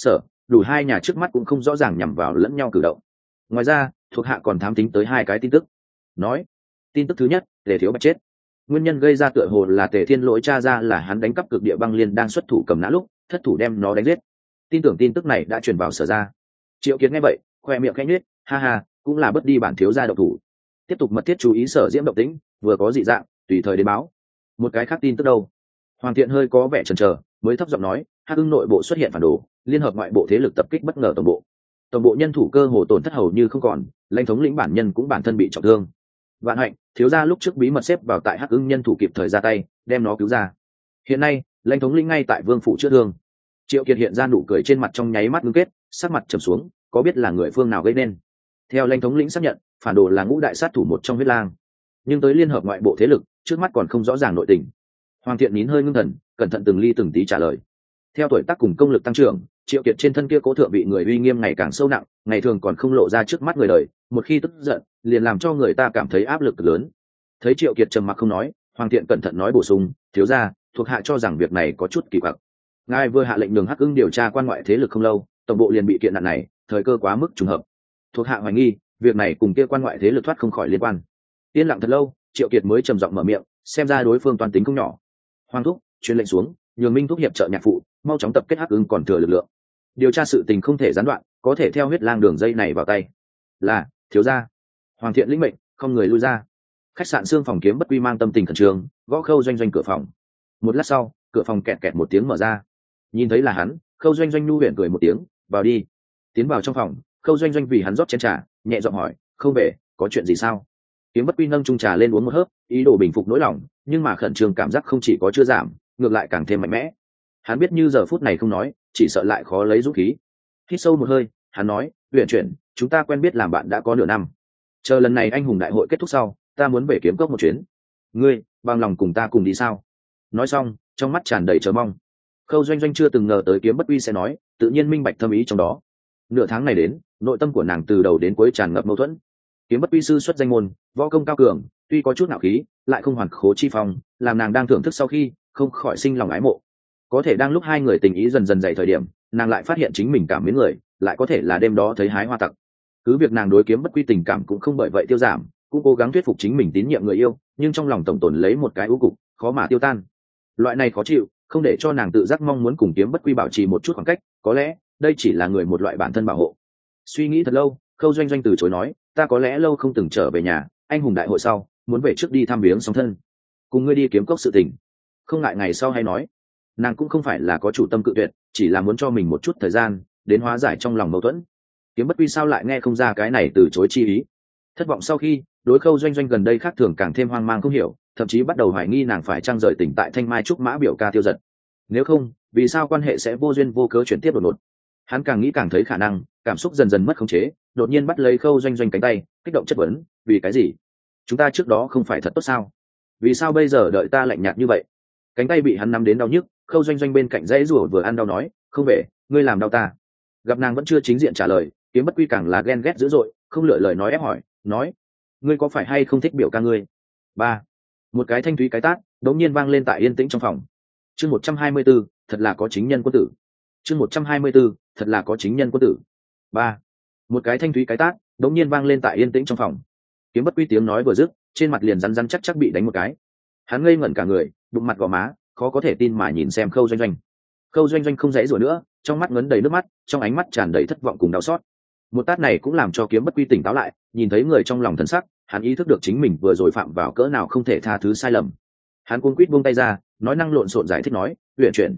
đủ hai nhà trước mắt cũng không rõ ràng nhằm vào lẫn nhau cử động. Ngoài ra thuộc hạ còn thám tính tới hai cái tin tức. Nói, tin tức thứ nhất, Tề Thiếu Bạch chết. Nguyên nhân gây ra tựa hồ là Tề Thiên Lỗi tra ra là hắn đánh cắp cực địa băng liên đang xuất thủ cầm nã lúc thất thủ đem nó đánh giết. Tin tưởng tin tức này đã truyền vào Sở ra. Triệu Kiệt nghe vậy khoe miệng khẽ nhếch, ha ha, cũng là bất đi bản thiếu gia độc thủ. Tiếp tục mật thiết chú ý Sở Diễm động tĩnh, vừa có dị dạng tùy thời đến báo. Một cái khác tin tức đâu? Hoàng Thiện hơi có vẻ chần chờ, mới thấp giọng nói, Hắc Ưng nội bộ xuất hiện phản đồ, liên hợp ngoại bộ thế lực tập kích bất ngờ tổng bộ. Tổng bộ nhân thủ cơ hồ tổn thất hầu như không còn, lãnh thống lĩnh bản nhân cũng bản thân bị trọng thương. Vạn hạnh, thiếu gia lúc trước bí mật xếp vào tại Hắc Ưng nhân thủ kịp thời ra tay, đem nó cứu ra. Hiện nay, lãnh thống lĩnh ngay tại Vương phủ chữa thương. Triệu Kiệt hiện ra nụ cười trên mặt trong nháy mắt ngưng kết, sắc mặt trầm xuống, có biết là người phương nào gây nên? Theo lãnh thống lĩnh xác nhận, phản đồ là ngũ đại sát thủ một trong huyết lang, nhưng tới liên hợp ngoại bộ thế lực, trước mắt còn không rõ ràng nội tình. Hoàng Thiện nín hơi ngưng thần, cẩn thận từng ly từng tí trả lời. Theo tuổi tác cùng công lực tăng trưởng, Triệu Kiệt trên thân kia cố thượng vị người uy nghiêm ngày càng sâu nặng, ngày thường còn không lộ ra trước mắt người đời, một khi tức giận, liền làm cho người ta cảm thấy áp lực lớn. Thấy Triệu Kiệt trầm mặc không nói, Hoàng Thiện cẩn thận nói bổ sung, thiếu gia, thuộc hạ cho rằng việc này có chút kỳ quặc. Ngài vừa hạ lệnh đường Hắc Ưng điều tra quan ngoại thế lực không lâu, tổng bộ liền bị kiện nạn này, thời cơ quá mức trùng hợp. Thuộc hạ hoài nghi, việc này cùng kia quan ngoại thế lực thoát không khỏi liên quan. Yên lặng thật lâu, Triệu Kiệt mới trầm giọng mở miệng, xem ra đối phương toàn tính không nhỏ. Hoàng thúc, truyền lệnh xuống, nhường Minh thúc hiệp trợ nhạc phụ, mau chóng tập kết Hắc Ưng còn thừa lực lượng. Điều tra sự tình không thể gián đoạn, có thể theo huyết lang đường dây này vào tay. Là, thiếu gia. Hoàng Thiện lĩnh mệnh, không người lui ra. Khách sạn xương phòng Kiếm Bất Quy mang tâm tình khẩn trương, gõ Khâu Doanh Doanh cửa phòng. Một lát sau, cửa phòng kẹt kẹt một tiếng mở ra. Nhìn thấy là hắn, Khâu Doanh Doanh nhu huyền cười một tiếng, vào đi. Tiến vào trong phòng, Khâu Doanh Doanh vì hắn rót chén trà, nhẹ giọng hỏi, không về, có chuyện gì sao? Kiếm Bất Quy nâng chung trà lên uống một hớp, ý đồ bình phục nỗi lòng, nhưng mà khẩn trương cảm giác không chỉ có chưa giảm, ngược lại càng thêm mạnh mẽ. Hắn biết như giờ phút này không nói, chỉ sợ lại khó lấy dũng khí. Hít sâu một hơi, hắn nói, Uyển Chuyển, chúng ta quen biết làm bạn đã có nửa năm. Chờ lần này anh hùng đại hội kết thúc sau, ta muốn về Kiếm Cốc một chuyến. Ngươi, bằng lòng cùng ta cùng đi sao? Nói xong, trong mắt tràn đầy chờ mong. Khâu Doanh Doanh chưa từng ngờ tới Kiếm Bất Quy sẽ nói, tự nhiên minh bạch thâm ý trong đó. Nửa tháng này đến, nội tâm của nàng từ đầu đến cuối tràn ngập mâu thuẫn. Kiếm Bất Quy sư xuất danh môn, võ công cao cường, tuy có chút nạo khí, lại không hoàn khố chi phong, làm nàng đang thưởng thức sau khi, không khỏi sinh lòng ái mộ. Có thể đang lúc hai người tình ý dần dần dày thời điểm, nàng lại phát hiện chính mình cảm mến người, lại có thể là đêm đó thấy hái hoa tặc. Cứ việc nàng đối Kiếm Bất Quy tình cảm cũng không bởi vậy tiêu giảm, cũng cố gắng thuyết phục chính mình tín nhiệm người yêu, nhưng trong lòng tổng tồn lấy một cái ưu cục, khó mà tiêu tan. Loại này khó chịu, không để cho nàng tự giác mong muốn cùng Kiếm Bất Quy bảo trì một chút khoảng cách, có lẽ đây chỉ là người một loại bản thân bảo hộ. Suy nghĩ thật lâu, Khâu Doanh Doanh từ chối nói, ta có lẽ lâu không từng trở về nhà, anh hùng đại hội sau, muốn về trước đi thăm viếng song thân, cùng ngươi đi Kiếm Cốc sự tình, không ngại ngày sau hay nói. Nàng cũng không phải là có chủ tâm cự tuyệt, chỉ là muốn cho mình một chút thời gian đến hóa giải trong lòng mâu thuẫn. Kiếm Bất Quy sao lại nghe không ra cái này từ chối chi ý. Thất vọng sau khi, đối Khâu Doanh Doanh gần đây khác thường càng thêm hoang mang không hiểu, thậm chí bắt đầu hoài nghi nàng phải trang rời tỉnh tại Thanh Mai Trúc Mã biểu ca tiêu giật. Nếu không, vì sao quan hệ sẽ vô duyên vô cớ chuyển tiếp đột ngột? Hắn càng nghĩ càng thấy khả năng, cảm xúc dần dần mất khống chế, đột nhiên bắt lấy Khâu Doanh Doanh cánh tay, kích động chất vấn, vì cái gì? Chúng ta trước đó không phải thật tốt sao? Vì sao bây giờ đợi ta lạnh nhạt như vậy? Cánh tay bị hắn nắm đến đau nhức, Khâu Doanh Doanh bên cạnh dãy rủa vừa ăn đau nói, không về, ngươi làm đau ta. Gặp nàng vẫn chưa chính diện trả lời, Kiếm Bất Quy càng là ghen ghét dữ dội, không lựa lời nói ép hỏi, nói, ngươi có phải hay không thích biểu ca ngươi? Ba, một cái thanh thúy cái tát đống nhiên vang lên tại yên tĩnh trong phòng. Chương 124, thật là có chính nhân quân tử. Chương 124, thật là có chính nhân quân tử. Ba, một cái thanh thúy cái tát đống nhiên vang lên tại yên tĩnh trong phòng. Kiếm Bất Quy tiếng nói vừa dứt, trên mặt liền rắn rắn chắc chắc bị đánh một cái. Hắn ngây ngẩn cả người, đụng mặt gò má, khó có thể tin mà nhìn xem Khâu Doanh Doanh. Khâu Doanh Doanh không dãy rủa nữa, trong mắt ngấn đầy nước mắt, trong ánh mắt tràn đầy thất vọng cùng đau xót. Một tát này cũng làm cho Kiếm Bất Quy tỉnh táo lại, nhìn thấy người trong lòng thần sắc, hắn ý thức được chính mình vừa rồi phạm vào cỡ nào không thể tha thứ sai lầm. Hắn cuống quýt buông tay ra, nói năng lộn xộn giải thích nói, Uyển Chuyển,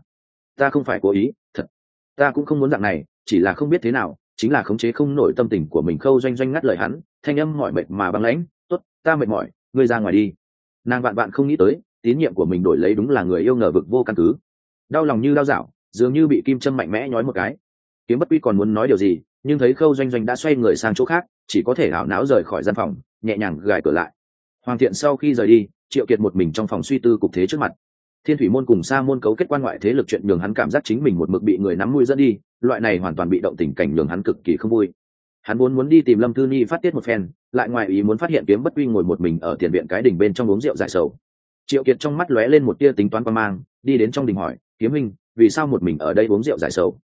ta không phải cố ý, thật, ta cũng không muốn dạng này, chỉ là không biết thế nào, chính là khống chế không nổi tâm tình của mình. Khâu Doanh Doanh ngắt lời hắn, thanh âm mỏi mệt mà băng lãnh, tốt, ta mệt mỏi, ngươi ra ngoài đi. Nàng vạn vạn không nghĩ tới, tín nhiệm của mình đổi lấy đúng là người yêu ngờ vực vô căn cứ. Đau lòng như đau dạo, dường như bị kim châm mạnh mẽ nhói một cái. Kiếm Bất Quy còn muốn nói điều gì, nhưng thấy Khâu Doanh Doanh đã xoay người sang chỗ khác, chỉ có thể ảo não rời khỏi gian phòng, nhẹ nhàng gài cửa lại. Hoàng Thiện sau khi rời đi, Triệu Kiệt một mình trong phòng suy tư cục thế trước mặt. Thiên Thủy môn cùng Sa môn cấu kết quan ngoại thế lực chuyện nhường hắn cảm giác chính mình một mực bị người nắm mũi dẫn đi, loại này hoàn toàn bị động tình cảnh nhường hắn cực kỳ không vui. Hắn vốn muốn đi tìm Lâm Thư Nhi phát tiết một phen, lại ngoài ý muốn phát hiện Kiếm Bất Quy ngồi một mình ở tiền viện cái đình bên trong uống rượu giải sầu. Triệu Kiệt trong mắt lóe lên một tia tính toán quan mang, đi đến trong đình hỏi, Kiếm huynh, vì sao một mình ở đây uống rượu giải sầu?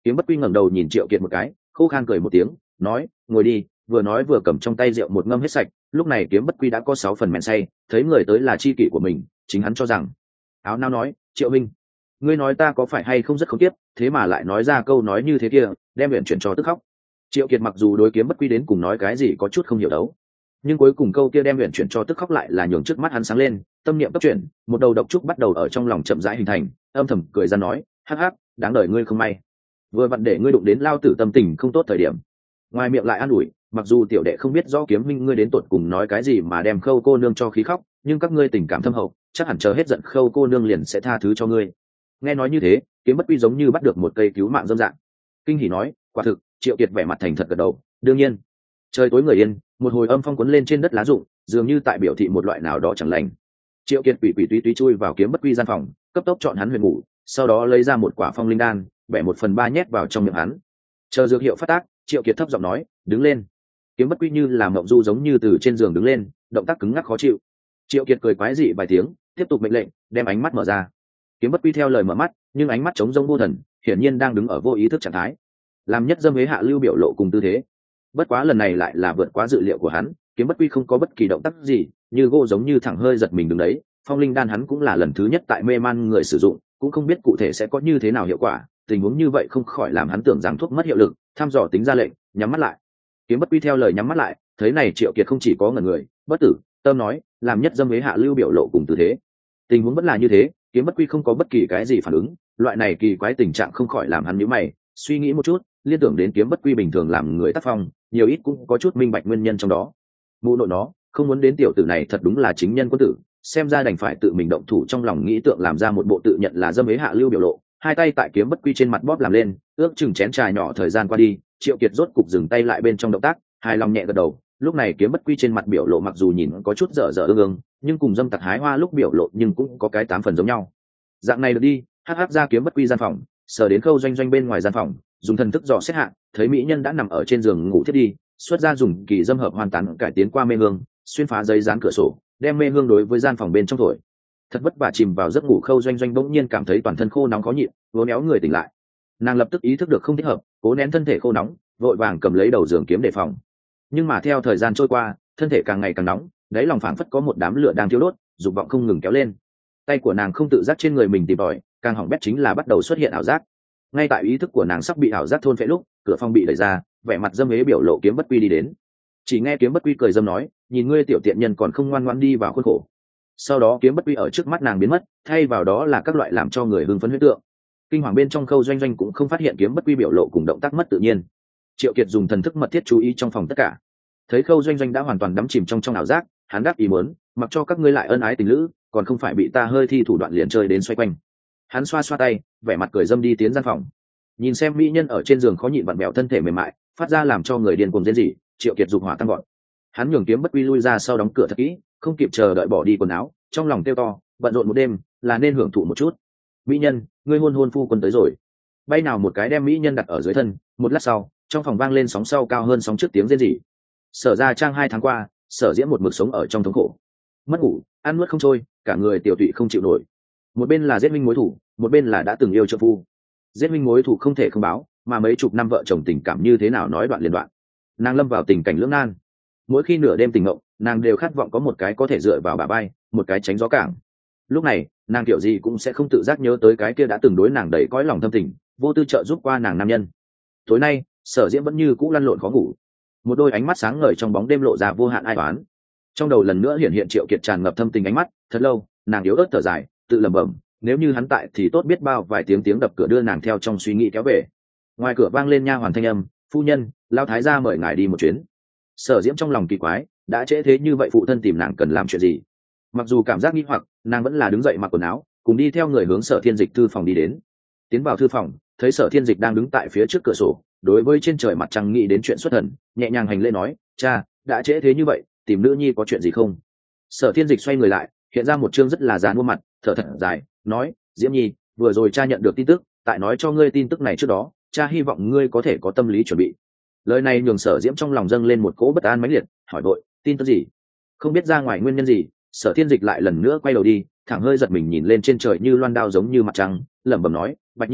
Kiếm Bất Quy ngẩng đầu nhìn Triệu Kiệt một cái, khô khan cười một tiếng, nói, ngồi đi. Vừa nói vừa cầm trong tay rượu một ngâm hết sạch. Lúc này Kiếm Bất Quy đã có 6 phần men say, thấy người tới là chi kỷ của mình, chính hắn cho rằng. Áo nao nói, Triệu minh, ngươi nói ta có phải hay không rất không tiếp, thế mà lại nói ra câu nói như thế kia, đem luyện chuyển cho tức khóc. Triệu Kiệt mặc dù đối Kiếm Bất Quy đến cùng nói cái gì có chút không hiểu đấu, nhưng cuối cùng câu kia đem luyện chuyển cho tức khóc lại là nhường trước mắt hắn sáng lên, tâm niệm cấp chuyển, một đầu độc trúc bắt đầu ở trong lòng chậm rãi hình thành, âm thầm cười ra nói, hắc hắc, đáng đời ngươi không may, vừa vặn để ngươi đụng đến lao tử tâm tình không tốt thời điểm. Ngoài miệng lại an ủi, mặc dù tiểu đệ không biết rõ Kiếm minh ngươi đến tột cùng nói cái gì mà đem Khâu cô nương cho khí khóc, nhưng các ngươi tình cảm thâm hậu, chắc hẳn chờ hết giận Khâu cô nương liền sẽ tha thứ cho ngươi. Nghe nói như thế, Kiếm Bất Quy giống như bắt được một cây cứu mạng dâm dạng, kinh hỉ nói, quả thực. Triệu Kiệt vẻ mặt thành thật gật đầu, đương nhiên. Trời tối người yên, một hồi âm phong cuốn lên trên đất lá rụng, dường như tại biểu thị một loại nào đó chẳng lành. Triệu Kiệt quỷ quỷ túy túy chui vào Kiếm Bất Quy gian phòng, cấp tốc chọn hắn huyền ngủ, sau đó lấy ra một quả phong linh đan, bẻ 1/3 nhét vào trong miệng hắn. Chờ dược hiệu phát tác, Triệu Kiệt thấp giọng nói, đứng lên. Kiếm Bất Quy như là mộng du giống như từ trên giường đứng lên, động tác cứng ngắc khó chịu. Triệu Kiệt cười quái dị vài tiếng, tiếp tục mệnh lệnh, đem ánh mắt mở ra. Kiếm Bất Quy theo lời mở mắt, nhưng ánh mắt trống rỗng vô thần, hiển nhiên đang đứng ở vô ý thức trạng thái. Làm nhất dâm hế hạ lưu biểu lộ cùng tư thế. Bất quá lần này lại là vượt quá dự liệu của hắn, Kiếm Bất Quy không có bất kỳ động tác gì, như gỗ giống như thẳng hơi giật mình đứng đấy. Phong linh đan hắn cũng là lần thứ nhất tại mê man người sử dụng, cũng không biết cụ thể sẽ có như thế nào hiệu quả, tình huống như vậy không khỏi làm hắn tưởng rằng thuốc mất hiệu lực, thăm dò tính ra lệnh, nhắm mắt lại. Kiếm Bất Quy theo lời nhắm mắt lại, thấy này Triệu Kiệt không chỉ có ngẩn người, bất tử, tâm nói, làm nhất dâm hế hạ lưu biểu lộ cùng tư thế. Tình huống vẫn là như thế, Kiếm Bất Quy không có bất kỳ cái gì phản ứng, loại này kỳ quái tình trạng không khỏi làm hắn nhíu mày, suy nghĩ một chút, liên tưởng đến Kiếm Bất Quy bình thường làm người tác phong, nhiều ít cũng có chút minh bạch nguyên nhân trong đó. Mụ nội nó, không muốn đến tiểu tử này thật đúng là chính nhân quân tử, xem ra đành phải tự mình động thủ, trong lòng nghĩ tượng làm ra một bộ tự nhận là dâm hế hạ lưu biểu lộ, hai tay tại Kiếm Bất Quy trên mặt bóp làm lên, ước chừng chén trà nhỏ thời gian qua đi, Triệu Kiệt rốt cục dừng tay lại bên trong động tác, hài lòng nhẹ gật đầu. Lúc này Kiếm Bất Quy trên mặt biểu lộ mặc dù nhìn có chút dở dở ương ương, nhưng cùng dâm tặc hái hoa lúc biểu lộ nhưng cũng có cái 8 phần giống nhau. Dạng này được đi, hắc hắc ra Kiếm Bất Quy gian phòng, sờ đến Khâu Doanh Doanh bên ngoài gian phòng, dùng thần thức dò xét hạ, thấy mỹ nhân đã nằm ở trên giường ngủ thiết đi, xuất ra dùng kỳ dâm hợp hoàn tán cải tiến qua mê hương, xuyên phá giấy dán cửa sổ, đem mê hương đối với gian phòng bên trong thổi. Thật vất vả chìm vào giấc ngủ Khâu Doanh Doanh bỗng nhiên cảm thấy toàn thân khô nóng khó nhịn, vốn éo người tỉnh lại. Nàng lập tức ý thức được không thích hợp, cố nén thân thể khô nóng, vội vàng cầm lấy đầu giường kiếm đề phòng. Nhưng mà theo thời gian trôi qua, thân thể càng ngày càng nóng, đáy lòng phảng phất có một đám lửa đang thiêu đốt, dục vọng không ngừng kéo lên. Tay của nàng không tự giác trên người mình tìm tòi, càng hỏng bét chính là bắt đầu xuất hiện ảo giác. Ngay tại ý thức của nàng sắp bị ảo giác thôn phệ lúc, cửa phòng bị đẩy ra, vẻ mặt dâm ế biểu lộ Kiếm Bất Quy đi đến. Chỉ nghe Kiếm Bất Quy cười dâm nói, nhìn ngươi tiểu tiện nhân còn không ngoan ngoãn đi vào khuôn khổ. Sau đó Kiếm Bất Quy ở trước mắt nàng biến mất, thay vào đó là các loại làm cho người hưng phấn huyết tượng. Kinh hoàng bên trong Khâu Doanh Doanh cũng không phát hiện Kiếm Bất Quy biểu lộ cùng động tác mất tự nhiên. Triệu Kiệt dùng thần thức mật thiết chú ý trong phòng tất cả, thấy Khâu Doanh Doanh đã hoàn toàn đắm chìm trong ảo giác, hắn đáp ý muốn, mặc cho các ngươi lại ân ái tình lữ, còn không phải bị ta hơi thi thủ đoạn liền chơi đến xoay quanh. Hắn xoa xoa tay, vẻ mặt cười dâm đi tiến gian phòng. Nhìn xem mỹ nhân ở trên giường khó nhịn vặn bẹo thân thể mềm mại, phát ra làm cho người điên cuồng rên rỉ, Triệu Kiệt dục hỏa tăng gọn. Hắn nhường Kiếm Bất Quy lui ra sau đóng cửa thật kỹ, không kịp chờ đợi bỏ đi quần áo, trong lòng kêu to, bận rộn một đêm, là nên hưởng thụ một chút. Mỹ nhân, ngươi hôn hôn phu quân tới rồi. Bay nào một cái đem mỹ nhân đặt ở dưới thân, một lát sau, trong phòng vang lên sóng sau cao hơn sóng trước tiếng rên rỉ. Sở ra trang 2 tháng qua, Sở Diễm một mực sống ở trong thống khổ, mất ngủ, ăn nuốt không trôi, cả người tiểu tụy không chịu nổi. Một bên là giết minh mối thủ, một bên là đã từng yêu trợ phu. Giết minh mối thủ không thể không báo, mà mấy chục năm vợ chồng tình cảm như thế nào nói đoạn liền đoạn. Nàng lâm vào tình cảnh lưỡng nan, mỗi khi nửa đêm tỉnh ngộ, nàng đều khát vọng có một cái có thể dựa vào bả vai, một cái tránh gió cảng. Lúc này nàng kiểu gì cũng sẽ không tự giác nhớ tới cái kia đã từng đối nàng đầy cõi lòng thâm tình, vô tư trợ giúp qua nàng nam nhân. Tối nay Sở Diễm vẫn như cũ lăn lộn khó ngủ, một đôi ánh mắt sáng ngời trong bóng đêm lộ ra vô hạn ai oán. Trong đầu lần nữa hiện hiện Triệu Kiệt tràn ngập thâm tình ánh mắt, thật lâu nàng yếu ớt thở dài, tự lẩm bẩm, nếu như hắn tại thì tốt biết bao. Vài tiếng đập cửa đưa nàng theo trong suy nghĩ kéo về. Ngoài cửa vang lên nha hoàn thanh âm, phu nhân, lão thái gia mời ngài đi một chuyến. Sở Diễm trong lòng kỳ quái, đã trễ thế như vậy phụ thân tìm nàng cần làm chuyện gì? Mặc dù cảm giác nghi hoặc, nàng vẫn là đứng dậy mặc quần áo, cùng đi theo người hướng Sở Thiên Dịch thư phòng đi đến. Tiến vào thư phòng, thấy Sở Thiên Dịch đang đứng tại phía trước cửa sổ, đối với trên trời mặt trăng nghĩ đến chuyện xuất thần, nhẹ nhàng hành lễ nói, cha, đã trễ thế như vậy, tìm nữ nhi có chuyện gì không? Sở Thiên Dịch xoay người lại, hiện ra một trương rất là dàn mua mặt, thở thật dài, nói, Diễm nhi, vừa rồi cha nhận được tin tức, tại nói cho ngươi tin tức này trước đó, cha hy vọng ngươi có thể có tâm lý chuẩn bị. Lời này nhường Sở Diễm trong lòng dâng lên một cỗ bất an mãnh liệt, hỏi vội, tin tức gì? Không biết ra ngoài nguyên nhân gì, Sở Thiên Dịch lại lần nữa quay đầu đi, thẳng hơi giật mình nhìn lên trên trời như loan đao giống như mặt trăng, lẩm bẩm nói, Bạch Nhi chết,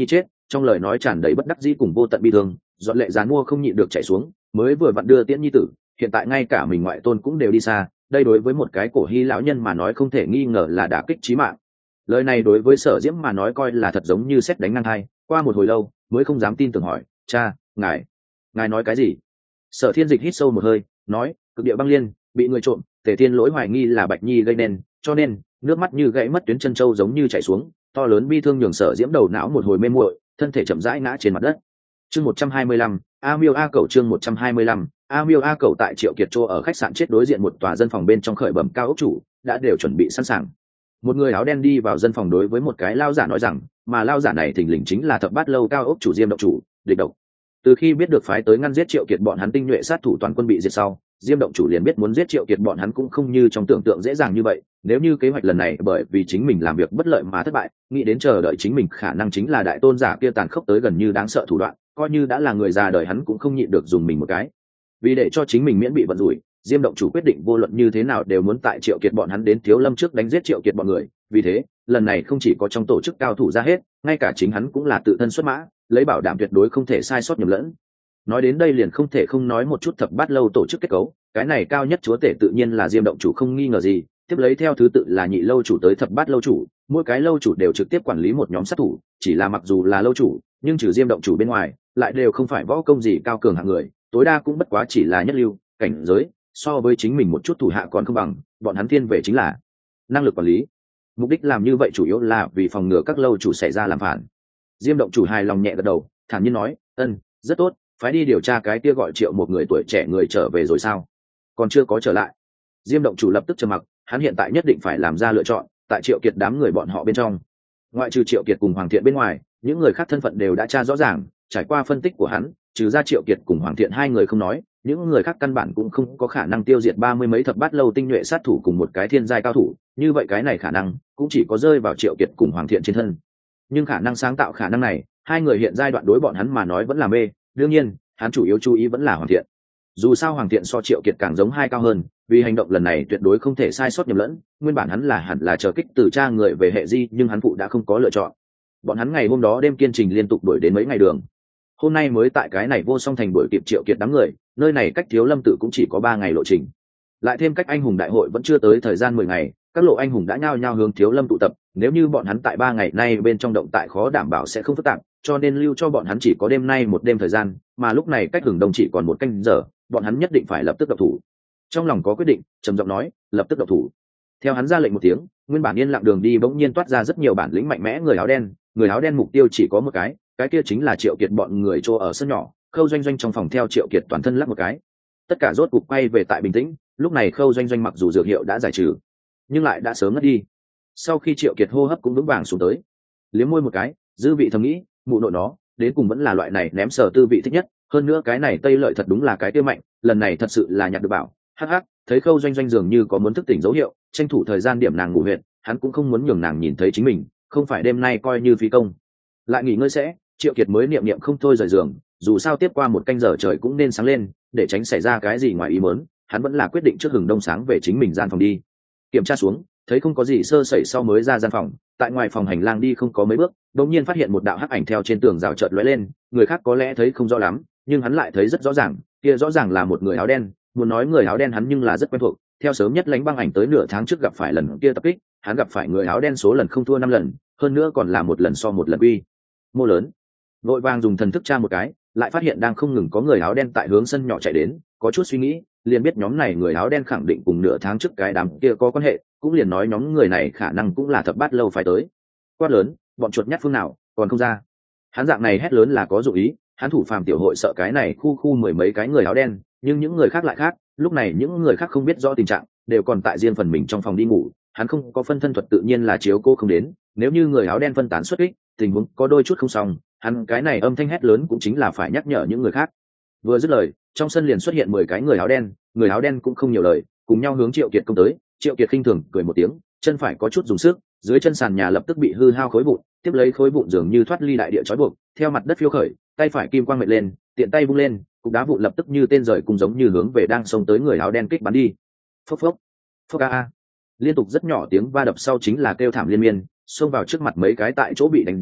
trong lời nói tràn đầy bất đắc dĩ cùng vô tận bi thương. Dọn lệ gián mua không nhịn được chạy xuống, mới vừa vặn đưa tiễn nhi tử, hiện tại ngay cả mình ngoại tôn cũng đều đi xa, đây đối với một cái cổ hy lão nhân mà nói không thể nghi ngờ là đả kích chí mạng. Lời này đối với Sở Diễm mà nói coi là thật giống như sét đánh ngang hai, qua một hồi lâu mới không dám tin tưởng hỏi, cha, ngài nói cái gì? Sở Thiên Dịch hít sâu một hơi, nói, cực địa băng liên bị người trộm, Tề Thiên Lỗi hoài nghi là Bạch Nhi gây nên, cho nên nước mắt như gãy mất tuyến chân châu giống như chảy xuống, to lớn bi thương nhường Sở Diễm đầu não một hồi mê muội, thân thể chậm rãi ngã trên mặt đất. Chương 125, A Miêu A Cẩu chương 125, A Miêu A Cẩu tại Triệu Kiệt Trô ở khách sạn chết đối diện một tòa dân phòng bên trong khởi bẩm cao ốc chủ, đã đều chuẩn bị sẵn sàng. Một người áo đen đi vào dân phòng đối với một cái lao giả nói rằng, mà lao giả này thình lình chính là Thập Bát Lâu cao ốc chủ Diêm Động chủ, Địch Độc. Từ khi biết được phái tới ngăn giết Triệu Kiệt bọn hắn tinh nhuệ sát thủ toàn quân bị diệt sau, Diêm Động chủ liền biết muốn giết Triệu Kiệt bọn hắn cũng không như trong tưởng tượng dễ dàng như vậy. Nếu như kế hoạch lần này bởi vì chính mình làm việc bất lợi mà thất bại, nghĩ đến chờ đợi chính mình khả năng chính là đại tôn giả kia tàn khốc tới gần như đáng sợ thủ đoạn, coi như đã là người già đời hắn cũng không nhịn được dùng mình một cái. Vì để cho chính mình miễn bị vận rủi, Diêm Động chủ quyết định vô luận như thế nào đều muốn tại Triệu Kiệt bọn hắn đến Thiếu Lâm trước đánh giết Triệu Kiệt bọn người. Vì thế, lần này không chỉ có trong tổ chức cao thủ ra hết, ngay cả chính hắn cũng là tự thân xuất mã, lấy bảo đảm tuyệt đối không thể sai sót nhầm lẫn. Nói đến đây liền không thể không nói một chút Thập Bát Lâu tổ chức kết cấu, cái này cao nhất chúa tể tự nhiên là Diêm Động chủ không nghi ngờ gì, tiếp lấy theo thứ tự là Nhị Lâu chủ tới Thập Bát Lâu chủ, mỗi cái lâu chủ đều trực tiếp quản lý một nhóm sát thủ, chỉ là mặc dù là lâu chủ, nhưng trừ Diêm Động chủ bên ngoài, lại đều không phải võ công gì cao cường hạng người, tối đa cũng bất quá chỉ là nhất lưu, cảnh giới, so với chính mình một chút thủ hạ còn không bằng, bọn hắn thiên về chính là năng lực quản lý. Mục đích làm như vậy chủ yếu là vì phòng ngừa các lâu chủ xảy ra làm phản. Diêm Động chủ hài lòng nhẹ gật đầu, thản nhiên nói, rất tốt, phải đi điều tra cái kia gọi Triệu một người tuổi trẻ người trở về rồi sao? Còn chưa có trở lại. Diêm Động chủ lập tức trầm mặc, hắn hiện tại nhất định phải làm ra lựa chọn, tại Triệu Kiệt đám người bọn họ bên trong, ngoại trừ Triệu Kiệt cùng Hoàng Thiện bên ngoài, những người khác thân phận đều đã tra rõ ràng, trải qua phân tích của hắn, trừ ra Triệu Kiệt cùng Hoàng Thiện hai người không nói, những người khác căn bản cũng không có khả năng tiêu diệt 30 mấy Thập Bát Lâu tinh nhuệ sát thủ cùng một cái thiên giai cao thủ, như vậy cái này khả năng cũng chỉ có rơi vào Triệu Kiệt cùng Hoàng Thiện trên thân. Nhưng khả năng sáng tạo khả năng này, hai người hiện giai đoạn đối bọn hắn mà nói vẫn là mê, đương nhiên, hắn chủ yếu chú ý vẫn là Hoàng Thiện. Dù sao Hoàng Thiện so Triệu Kiệt càng giống hai cao hơn, vì hành động lần này tuyệt đối không thể sai sót nhầm lẫn, nguyên bản hắn là hẳn là chờ kích từ cha người về hệ di, nhưng hắn phụ đã không có lựa chọn. Bọn hắn ngày hôm đó đêm kiên trình liên tục đuổi đến mấy ngày đường, hôm nay mới tại cái này vô song thành đuổi kịp Triệu Kiệt đám người, nơi này cách Thiếu Lâm tự cũng chỉ có 3 ngày lộ trình, lại thêm cách anh hùng đại hội vẫn chưa tới thời gian 10 ngày, các lộ anh hùng đã nhao nhao hướng Thiếu Lâm tụ tập, nếu như bọn hắn tại 3 ngày nay bên trong động tại khó đảm bảo sẽ không phức tạp, cho nên lưu cho bọn hắn chỉ có đêm nay một đêm thời gian, mà lúc này cách hừng đông chỉ còn 1 canh giờ, bọn hắn nhất định phải lập tức động thủ. Trong lòng có quyết định, trầm giọng nói, lập tức động thủ. Theo hắn ra lệnh một tiếng, nguyên bản yên lặng đường đi bỗng nhiên toát ra rất nhiều bản lĩnh mạnh mẽ người áo đen mục tiêu chỉ có một cái kia chính là Triệu Kiệt bọn người chỗ ở sân nhỏ. Khâu Doanh Doanh trong phòng theo Triệu Kiệt toàn thân lắc một cái, tất cả rốt cục quay về tại bình tĩnh. Lúc này Khâu Doanh Doanh mặc dù dược hiệu đã giải trừ, nhưng lại đã sớm ngất đi. Sau khi Triệu Kiệt hô hấp cũng vững vàng xuống tới, liếm môi một cái, dư vị thầm nghĩ, mụ nội nó, đến cùng vẫn là loại này ném sờ tư vị thích nhất. Hơn nữa cái này Tây Lợi thật đúng là cái tiêu mạnh, lần này thật sự là nhặt được bảo. Hắc hắc, thấy Khâu Doanh Doanh dường như có muốn thức tỉnh dấu hiệu, tranh thủ thời gian điểm nàng ngủ huyệt, hắn cũng không muốn nhường nàng nhìn thấy chính mình, không phải đêm nay coi như phí công. Lại nghỉ ngơi sẽ, Triệu Kiệt mới niệm không thôi rời giường, dù sao tiếp qua 1 canh giờ trời cũng nên sáng lên, để tránh xảy ra cái gì ngoài ý muốn, hắn vẫn là quyết định trước hừng đông sáng về chính mình gian phòng đi. Kiểm tra xuống, thấy không có gì sơ sẩy sau mới ra gian phòng, tại ngoài phòng hành lang đi không có mấy bước, đột nhiên phát hiện một đạo hắc ảnh theo trên tường rào chợt lóe lên, người khác có lẽ thấy không rõ lắm, nhưng hắn lại thấy rất rõ ràng, kia rõ ràng là một người áo đen, muốn nói người áo đen hắn nhưng là rất quen thuộc, theo sớm nhất Lãnh Băng Ảnh tới nửa tháng trước gặp phải lần kia tập kích, hắn gặp phải người áo đen số lần không thua 5 lần, hơn nữa còn là một lần so một lần uy mô lớn. Vội vàng dùng thần thức tra một cái, lại phát hiện đang không ngừng có người áo đen tại hướng sân nhỏ chạy đến, có chút suy nghĩ, liền biết nhóm này người áo đen khẳng định cùng nửa tháng trước cái đám kia có quan hệ, cũng liền nói nhóm người này khả năng cũng là Thập Bát Lâu phải tới. Quát lớn, bọn chuột nhắt phương nào, còn không ra. Hắn dạng này hét lớn là có dụng ý, hắn thủ phàm tiểu hội sợ cái này khu mười mấy cái người áo đen, nhưng những người khác lại khác, lúc này những người khác không biết rõ tình trạng, đều còn tại riêng phần mình trong phòng đi ngủ, hắn không có phân thân thuật tự nhiên là chiếu cô không đến, nếu như người áo đen phân tán xuất kích, tình huống có đôi chút không xong, hắn cái này âm thanh hét lớn cũng chính là phải nhắc nhở những người khác. Vừa dứt lời, trong sân liền xuất hiện 10 cái người áo đen cũng không nhiều lời, cùng nhau hướng Triệu Kiệt công tới. Triệu Kiệt khinh thường cười một tiếng, chân phải có chút dùng sức, dưới chân sàn nhà lập tức bị hư hao khối vụn, tiếp lấy khối vụn dường như thoát ly đại địa trói buộc, theo mặt đất phiêu khởi, tay phải kim quang mệt lên, tiện tay vung lên, cục đá vụn lập tức như tên rời cùng giống như hướng về đang xông tới người áo đen kích bắn đi. Phốc phốc, phốc a. Liên tục rất nhỏ tiếng va đập sau chính là kêu thảm liên miên, xông vào trước mặt mấy cái tại chỗ bị đánh giết,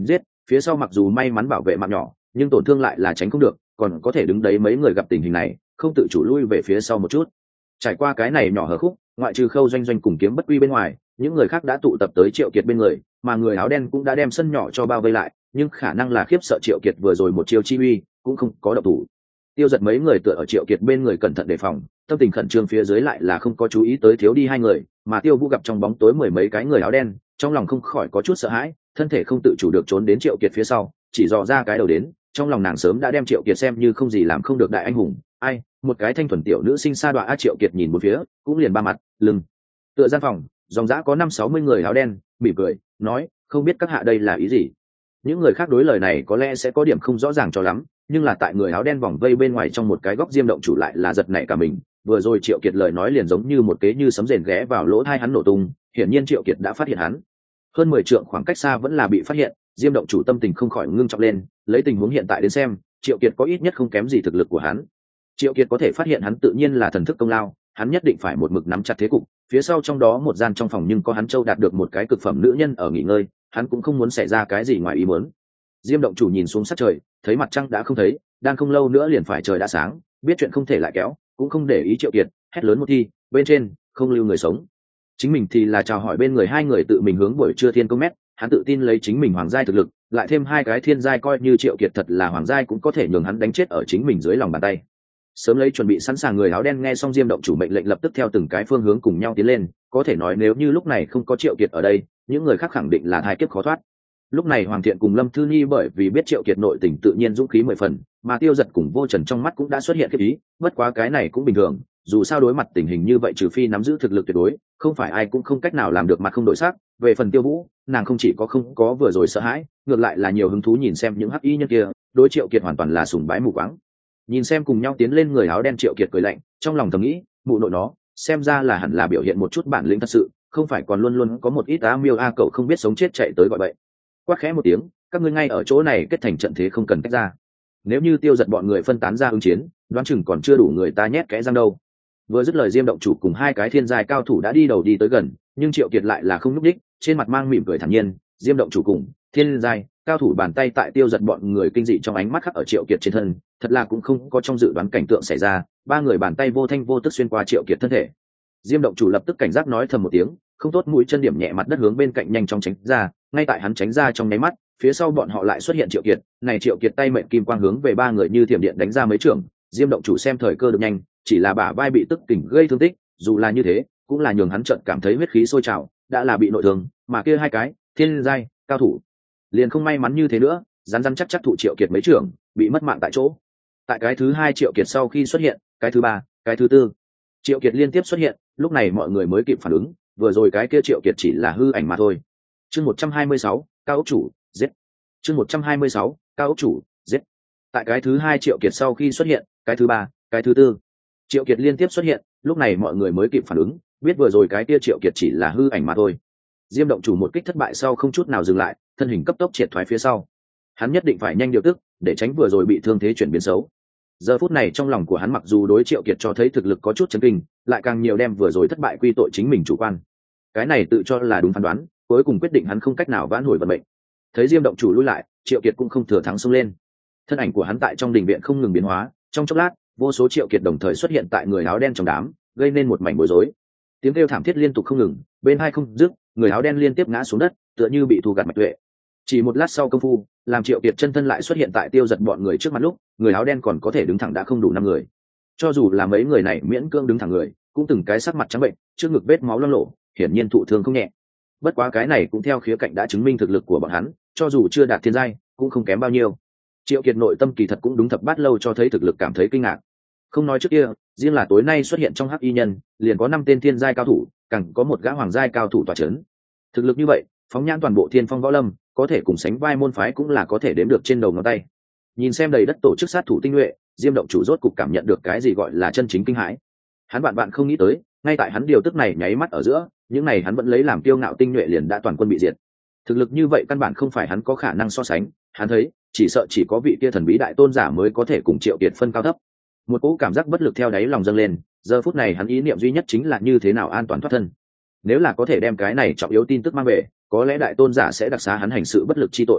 phía sau mặc dù may mắn bảo vệ mạng nhỏ nhưng tổn thương lại là tránh không được, còn có thể đứng đấy mấy người gặp tình hình này không tự chủ lui về phía sau một chút. Trải qua cái này nhỏ hở khúc, ngoại trừ Khâu Doanh Doanh cùng Kiếm Bất Quy bên ngoài, những người khác đã tụ tập tới Triệu Kiệt bên người, mà người áo đen cũng đã đem sân nhỏ cho bao vây lại, nhưng khả năng là khiếp sợ Triệu Kiệt vừa rồi một chiêu chi uy, cũng không có động thủ. Tiêu Giật mấy người tựa ở Triệu Kiệt bên người cẩn thận đề phòng, tâm tình khẩn trương phía dưới lại là không có chú ý tới thiếu đi hai người, mà Tiêu Vũ gặp trong bóng tối mười mấy cái người áo đen, trong lòng không khỏi có chút sợ hãi, thân thể không tự chủ được trốn đến Triệu Kiệt phía sau, chỉ dò ra cái đầu đến, trong lòng nàng sớm đã đem Triệu Kiệt xem như không gì làm không được đại anh hùng. Ai, một cái thanh thuần tiểu nữ sinh sa đọa. Triệu Kiệt nhìn một phía, cũng liền ba mặt lưng tựa gian phòng, dòng dã có 50-60 người áo đen, mỉm cười nói, không biết các hạ đây là ý gì. Những người khác đối lời này có lẽ sẽ có điểm không rõ ràng cho lắm, nhưng là tại người áo đen vòng vây bên ngoài trong một cái góc Diêm Động Chủ lại là giật nảy cả mình. Vừa rồi Triệu Kiệt lời nói liền giống như một kế như sấm rền ghé vào lỗ tai hắn nổ tung, hiển nhiên Triệu Kiệt đã phát hiện hắn. Hơn 10 trượng khoảng cách xa vẫn là bị phát hiện, Diêm Động Chủ tâm tình không khỏi ngưng trọng lên, lấy tình huống hiện tại đến xem, Triệu Kiệt có ít nhất không kém gì thực lực của hắn. Triệu Kiệt có thể phát hiện hắn tự nhiên là thần thức công lao, hắn nhất định phải một mực nắm chặt thế cục. Phía sau trong đó một gian trong phòng nhưng có hắn Châu đạt được một cái cực phẩm nữ nhân ở nghỉ ngơi, hắn cũng không muốn xảy ra cái gì ngoài ý muốn. Diêm Động Chủ nhìn xuống sát trời, thấy mặt trăng đã không thấy, đang không lâu nữa liền phải trời đã sáng, biết chuyện không thể lại kéo, cũng không để ý Triệu Kiệt, hét lớn một thi, bên trên không lưu người sống. Chính mình thì là chào hỏi bên người hai người tự mình hướng buổi trưa thiên công mét, hắn tự tin lấy chính mình hoàng giai thực lực, lại thêm hai cái thiên giai coi như Triệu Kiệt thật là hoàng giai cũng có thể nhường hắn đánh chết ở chính mình dưới lòng bàn tay. Sớm lấy chuẩn bị sẵn sàng người áo đen nghe xong Diêm Động Chủ mệnh lệnh lập tức theo từng cái phương hướng cùng nhau tiến lên, có thể nói nếu như lúc này không có Triệu Kiệt ở đây, những người khác khẳng định là thai kiếp khó thoát. Lúc này Hoàng Thiện cùng Lâm Thư Nhi bởi vì biết Triệu Kiệt nội tình tự nhiên dũng khí 10 phần, mà Tiêu Giật cùng Vô Trần trong mắt cũng đã xuất hiện khiếp ý, bất quá cái này cũng bình thường, dù sao đối mặt tình hình như vậy trừ phi nắm giữ thực lực tuyệt đối, không phải ai cũng không cách nào làm được mặt không đổi sắc. Về phần Tiêu Vũ, nàng không chỉ có không có vừa rồi sợ hãi, ngược lại là nhiều hứng thú nhìn xem những hắc y nhân kia, đối Triệu Kiệt hoàn toàn là sùng bái mù quáng. Nhìn xem cùng nhau tiến lên người áo đen, Triệu Kiệt cười lạnh, trong lòng thầm nghĩ, mụ nội nó, xem ra là hẳn là biểu hiện một chút bản lĩnh thật sự, không phải còn luôn luôn có một ít á miêu a cậu không biết sống chết chạy tới gọi bậy. Quát khẽ một tiếng, các ngươi ngay ở chỗ này kết thành trận thế không cần tách ra. Nếu như Tiêu Giật bọn người phân tán ra ứng chiến, đoán chừng còn chưa đủ người ta nhét kẽ răng đâu. Vừa dứt lời, Diêm Động Chủ cùng hai cái thiên giai cao thủ đã đi đầu đi tới gần, nhưng Triệu Kiệt lại là không nhúc nhích, trên mặt mang mỉm cười thản nhiên. Diêm Động Chủ cùng thiên giai cao thủ bàn tay tại Tiêu Giật bọn người kinh dị trong ánh mắt khắc ở Triệu Kiệt trên thân, thật là cũng không có trong dự đoán cảnh tượng xảy ra, ba người bàn tay vô thanh vô tức xuyên qua Triệu Kiệt thân thể. Diêm Động Chủ lập tức cảnh giác nói thầm một tiếng, không tốt, mũi chân điểm nhẹ mặt đất hướng bên cạnh nhanh chóng tránh ra, ngay tại hắn tránh ra trong nháy mắt, phía sau bọn họ lại xuất hiện Triệu Kiệt. Này Triệu Kiệt tay mệnh kim quang hướng về ba người như thiểm điện đánh ra mấy trường. Diêm Động Chủ xem thời cơ được nhanh, chỉ là bả vai bị tức kình gây thương tích, dù là như thế cũng là nhường hắn chợt cảm thấy huyết khí sôi trào, đã là bị nội thương, mà kia hai cái thiên giai cao thủ liền không may mắn như thế nữa, rắn chắc chắc thụ Triệu Kiệt mấy trường, bị mất mạng tại chỗ. Tại cái thứ hai Triệu Kiệt sau khi xuất hiện, cái thứ ba, cái thứ tư, Triệu Kiệt liên tiếp xuất hiện, lúc này mọi người mới kịp phản ứng, vừa rồi cái kia Triệu Kiệt chỉ là hư ảnh mà thôi. Chương 126, Cao ốc chủ, giết. Chương 126, Cao ốc chủ, giết. Tại cái thứ hai Triệu Kiệt sau khi xuất hiện, cái thứ ba, cái thứ tư, Triệu Kiệt liên tiếp xuất hiện, lúc này mọi người mới kịp phản ứng, biết vừa rồi cái kia Triệu Kiệt chỉ là hư ảnh mà thôi. Diêm Động Chủ một kích thất bại sau không chút nào dừng lại, thân hình cấp tốc triệt thoái phía sau. Hắn nhất định phải nhanh điều tức, để tránh vừa rồi bị thương thế chuyển biến xấu. Giờ phút này trong lòng của hắn mặc dù đối Triệu Kiệt cho thấy thực lực có chút chấn kinh, lại càng nhiều đem vừa rồi thất bại quy tội chính mình chủ quan. Cái này tự cho là đúng phán đoán, cuối cùng quyết định hắn không cách nào vãn hồi vận mệnh. Thấy Diêm Động Chủ lui lại, Triệu Kiệt cũng không thừa thắng xông lên. Thân ảnh của hắn tại trong đình viện không ngừng biến hóa, trong chốc lát, vô số Triệu Kiệt đồng thời xuất hiện tại người áo đen trong đám, gây nên một mảnh bối rối. Tiếng kêu thảm thiết liên tục không ngừng, bên hai không dứt, người áo đen liên tiếp ngã xuống đất, tựa như bị thu gặt mạch tuệ. Chỉ một lát sau công phu, làm Triệu Kiệt chân thân lại xuất hiện tại Tiêu Giật bọn người trước mặt lúc, người áo đen còn có thể đứng thẳng đã không đủ 5 người. Cho dù là mấy người này miễn cưỡng đứng thẳng người, cũng từng cái sắc mặt trắng bệnh, trước ngực vết máu loang lổ, hiển nhiên thụ thương không nhẹ. Bất quá cái này cũng theo khía cạnh đã chứng minh thực lực của bọn hắn, cho dù chưa đạt thiên giai, cũng không kém bao nhiêu. Triệu Kiệt nội tâm kỳ thật cũng đúng thập bát lâu cho thấy thực lực cảm thấy kinh ngạc. Không nói trước kia, riêng là tối nay xuất hiện trong hắc y nhân, liền có 5 tên thiên giai cao thủ, càng có một gã hoàng giai cao thủ tọa chấn. Thực lực như vậy, phóng nhãn toàn bộ Thiên Phong Võ Lâm, có thể cùng sánh vai môn phái cũng là có thể đếm được trên đầu ngón tay. Nhìn xem đầy đất tổ chức sát thủ tinh nhuệ, Diêm Động Chủ rốt cục cảm nhận được cái gì gọi là chân chính kinh hãi. Hắn bạn không nghĩ tới, ngay tại hắn điều tức này nháy mắt ở giữa, những này hắn vẫn lấy làm kiêu ngạo tinh nhuệ liền đã toàn quân bị diệt. Thực lực như vậy căn bản không phải hắn có khả năng so sánh, hắn thấy, chỉ sợ chỉ có vị kia thần bí đại tôn giả mới có thể cùng Triệu Kiệt phân cao thấp. Một cỗ cảm giác bất lực theo đáy lòng dâng lên, giờ phút này hắn ý niệm duy nhất chính là như thế nào an toàn thoát thân. Nếu là có thể đem cái này trọng yếu tin tức mang về, có lẽ đại tôn giả sẽ đặc xá hắn hành sự bất lực chi tội.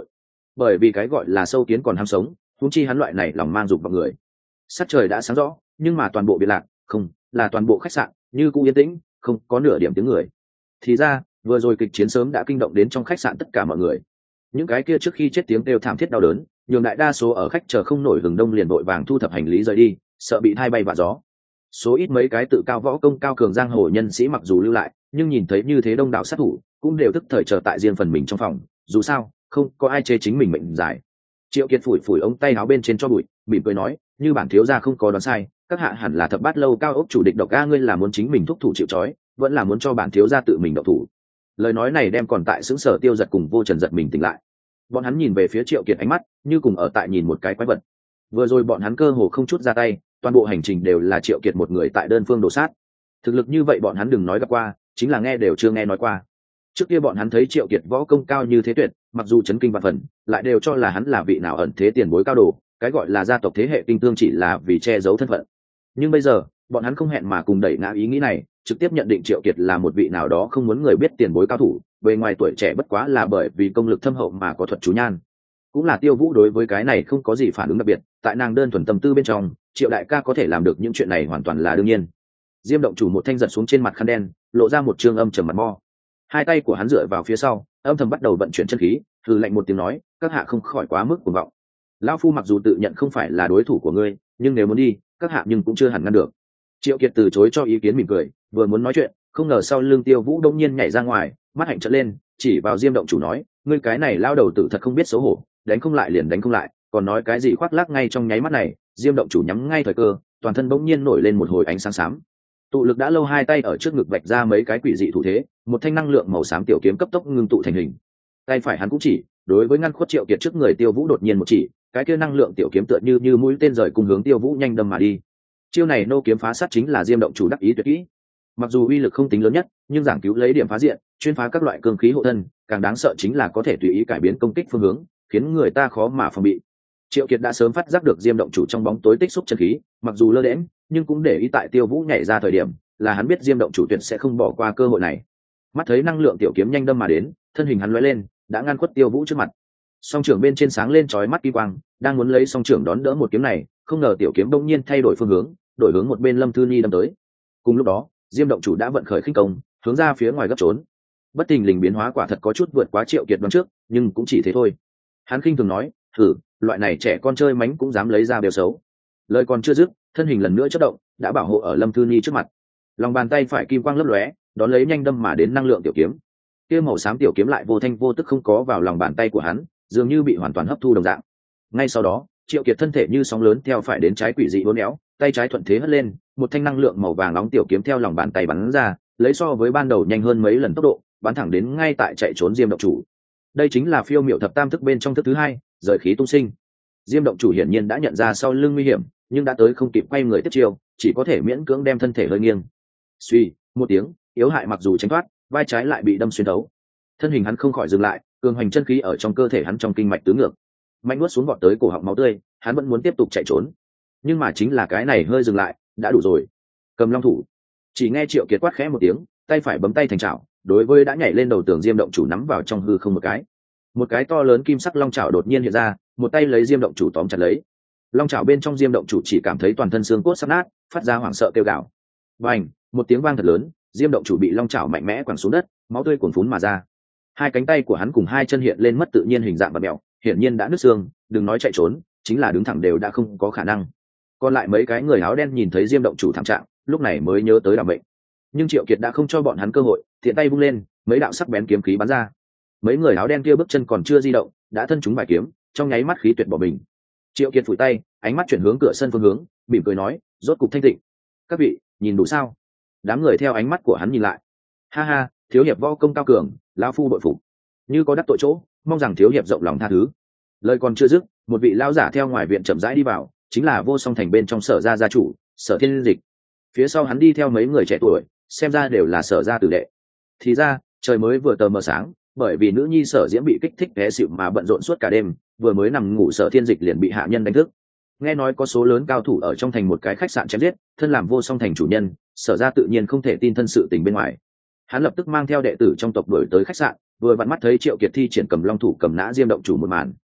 bởi vì cái gọi là sâu kiến còn ham sống, huống chi hắn loại này lòng mang dục vào người. Sắc trời đã sáng rõ, nhưng mà toàn bộ biệt lạc, không, là toàn bộ khách sạn như cũ yên tĩnh, không có nửa điểm tiếng người. Thì ra vừa rồi kịch chiến sớm đã kinh động đến trong khách sạn tất cả mọi người. Những cái kia trước khi chết tiếng kêu thảm thiết đau đớn, nhường đại đa số ở khách chờ không nổi hừng đông liền vội vàng thu thập hành lý rời đi, sợ bị thay bay vạ gió. Số ít mấy cái tự cao võ công cao cường giang hồ nhân sĩ mặc dù lưu lại, nhưng nhìn thấy như thế đông đảo sát thủ, cũng đều tức thời chờ tại riêng phần mình trong phòng. Dù sao, không có ai chê chính mình mệnh dài. Triệu Kiệt phủi phủi ống tay áo bên trên cho bụi, mỉm cười nói, như bản thiếu gia không có đoán sai, các hạ hẳn là thập bát lâu cao ốc chủ địch độc a, ngươi là muốn chính mình thúc thủ chịu trói, vẫn là muốn cho bản thiếu gia tự mình động thủ. Lời nói này đem còn tại xứng sở Tiêu Giật cùng Vô Trần giật mình tỉnh lại. Bọn hắn nhìn về phía Triệu Kiệt ánh mắt như cùng ở tại nhìn một cái quái vật. Vừa rồi bọn hắn cơ hồ không chút ra tay, toàn bộ hành trình đều là Triệu Kiệt một người tại đơn phương đổ sát. Thực lực như vậy bọn hắn đừng nói gặp qua, chính là nghe đều chưa nghe nói qua. Trước kia bọn hắn thấy Triệu Kiệt võ công cao như thế tuyệt, mặc dù chấn kinh vạn phần, lại đều cho là hắn là vị nào ẩn thế tiền bối cao đồ, cái gọi là gia tộc thế hệ kinh tương chỉ là vì che giấu thân phận. Nhưng bây giờ, bọn hắn không hẹn mà cùng đẩy ngã ý nghĩ này, trực tiếp nhận định Triệu Kiệt là một vị nào đó không muốn người biết tiền bối cao thủ, bề ngoài tuổi trẻ bất quá là bởi vì công lực thâm hậu mà có thuật chú nhan. Cũng là Tiêu Vũ đối với cái này không có gì phản ứng đặc biệt, tại nàng đơn thuần tâm tư bên trong, Triệu đại ca có thể làm được những chuyện này hoàn toàn là đương nhiên. Diêm động chủ một thanh giật xuống trên mặt khăn đen, lộ ra một trương âm trầm mặt mo. Hai tay của hắn dựa vào phía sau, âm thầm bắt đầu vận chuyển chân khí, hừ lạnh một tiếng nói, các hạ không khỏi quá mức cuồng vọng. Lão phu mặc dù tự nhận không phải là đối thủ của ngươi, nhưng nếu muốn đi, các hạ nhưng cũng chưa hẳn ngăn được. Triệu Kiệt từ chối cho ý kiến mỉm cười, vừa muốn nói chuyện, không ngờ sau lưng Tiêu Vũ đông nhiên nhảy ra ngoài, mắt hạnh trợn lên, chỉ vào Diêm động chủ nói, ngươi cái này lao đầu tử thật không biết xấu hổ, đánh không lại liền đánh không lại, còn nói cái gì khoác lác. Ngay trong nháy mắt này, Diêm động chủ nhắm ngay thời cơ, toàn thân bỗng nhiên nổi lên một hồi ánh sáng xám. Tụ lực đã lâu, hai tay ở trước ngực vạch ra mấy cái quỷ dị thủ thế, một thanh năng lượng màu xám tiểu kiếm cấp tốc ngưng tụ thành hình. Tay phải hắn cũng chỉ, đối với ngăn khuất Triệu Kiệt trước người Tiêu Vũ đột nhiên một chỉ, cái kia năng lượng tiểu kiếm tựa như mũi tên rời cùng hướng Tiêu Vũ nhanh đâm mà đi. Chiêu này nô kiếm phá sát chính là Diêm động chủ đắc ý tuyệt kỹ. Mặc dù uy lực không tính lớn nhất, nhưng giảng cứu lấy điểm phá diện, chuyên phá các loại cương khí hộ thân, càng đáng sợ chính là có thể tùy ý cải biến công kích phương hướng, khiến người ta khó mà phòng bị. Triệu Kiệt đã sớm phát giác được Diêm động chủ trong bóng tối tích xúc chân khí, mặc dù lơ đễnh, nhưng cũng để ý tại Tiêu Vũ nhảy ra thời điểm, là hắn biết Diêm động chủ tuyệt sẽ không bỏ qua cơ hội này. Mắt thấy năng lượng tiểu kiếm nhanh đâm mà đến, thân hình hắn lóe lên, đã ngăn khuất Tiêu Vũ trước mặt. Song trưởng bên trên sáng lên chói mắt kỳ quang, đang muốn lấy song trưởng đón đỡ một kiếm này, không ngờ tiểu kiếm bỗng nhiên thay đổi phương hướng, đổi hướng một bên Lâm Thư Ni đâm tới. Cùng lúc đó, Diêm động chủ đã vận khởi khinh công, hướng ra phía ngoài gấp trốn. Bất tình lình biến hóa quả thật có chút vượt quá Triệu Kiệt đoán trước, nhưng cũng chỉ thế thôi. Hắn khinh thường nói, thử, loại này trẻ con chơi mánh cũng dám lấy ra bêu xấu. Lời còn chưa dứt, thân hình lần nữa chớp động, đã bảo hộ ở Lâm Thư Ni trước mặt. Lòng bàn tay phải kim quang lấp lóe, đón lấy nhanh đâm mà đến năng lượng tiểu kiếm. Kia màu xám tiểu kiếm lại vô thanh vô tức không có vào lòng bàn tay của hắn, dường như bị hoàn toàn hấp thu đồng dạng. Ngay sau đó, Triệu Kiệt thân thể như sóng lớn theo phải đến trái quỷ dị uốn éo, tay trái thuận thế hất lên, một thanh năng lượng màu vàng nóng tiểu kiếm theo lòng bàn tay bắn ra, lấy so với ban đầu nhanh hơn mấy lần tốc độ, bắn thẳng đến ngay tại chạy trốn Diêm động chủ. Đây chính là phiêu miểu thập tam thức bên trong thức thứ hai, rời khí tung sinh. Diêm động chủ hiển nhiên đã nhận ra sau lưng nguy hiểm, nhưng đã tới không kịp quay người tiếp chiêu, chỉ có thể miễn cưỡng đem thân thể hơi nghiêng. Suy, một tiếng, yếu hại mặc dù tránh thoát, vai trái lại bị đâm xuyên thấu. Thân hình hắn không khỏi dừng lại, cường hành chân khí ở trong cơ thể hắn trong kinh mạch tứ ngược, mạnh nuốt xuống vọt tới cổ họng máu tươi, hắn vẫn muốn tiếp tục chạy trốn. Nhưng mà chính là cái này hơi dừng lại, đã đủ rồi. Cầm long thủ. Chỉ nghe Triệu Kiệt quát khẽ một tiếng, tay phải bấm tay thành chảo, đối với đã nhảy lên đầu tường Diêm động chủ nắm vào trong hư không một cái to lớn kim sắc long chảo đột nhiên hiện ra, một tay lấy Diêm động chủ tóm chặt lấy. Long chảo bên trong Diêm động chủ chỉ cảm thấy toàn thân xương cốt sắp nát, phát ra hoảng sợ kêu gào. Bành, một tiếng vang thật lớn, Diêm động chủ bị long chảo mạnh mẽ quẳng xuống đất, máu tươi cuồn phún mà ra. Hai cánh tay của hắn cùng hai chân hiện lên mất tự nhiên hình dạng bặm mèo, hiển nhiên đã nứt xương, đừng nói chạy trốn, chính là đứng thẳng đều đã không có khả năng. Còn lại mấy cái người áo đen nhìn thấy Diêm động chủ thảm trạng, lúc này mới nhớ tới đảm bệnh. Nhưng Triệu Kiệt đã không cho bọn hắn cơ hội, thiện tay vung lên, mấy đạo sắc bén kiếm khí bắn ra. Mấy người áo đen kia bước chân còn chưa di động, đã thân chúng bài kiếm, trong nháy mắt khí tuyệt bỏ mình. Triệu Kiệt phủi tay, ánh mắt chuyển hướng cửa sân phương hướng, mỉm cười nói, rốt cục thanh tịnh. Các vị, nhìn đủ sao? Đám người theo ánh mắt của hắn nhìn lại. Ha ha, thiếu hiệp võ công cao cường, lão phu bội phục. Như có đắc tội chỗ, mong rằng thiếu hiệp rộng lòng tha thứ. Lời còn chưa dứt, một vị lão giả theo ngoài viện chậm rãi đi vào, chính là Vô Song Thành bên trong Sở gia gia chủ, Sở Thiên Dịch. Phía sau hắn đi theo mấy người trẻ tuổi, xem ra đều là Sở gia tử đệ. Thì ra, trời mới vừa tờ mờ sáng, bởi vì nữ nhi Sở Diễm bị kích thích té xỉu mà bận rộn suốt cả đêm, vừa mới nằm ngủ Sở Thiên Dịch liền bị hạ nhân đánh thức. Nghe nói có số lớn cao thủ ở trong thành một cái khách sạn chém giết, thân làm Vô Song Thành chủ nhân, Sở gia tự nhiên không thể tin thân sự tình bên ngoài. Hắn lập tức mang theo đệ tử trong tộc đuổi tới khách sạn, vừa vặn mắt thấy Triệu Kiệt thi triển cầm long thủ cầm nã Diêm động chủ một màn.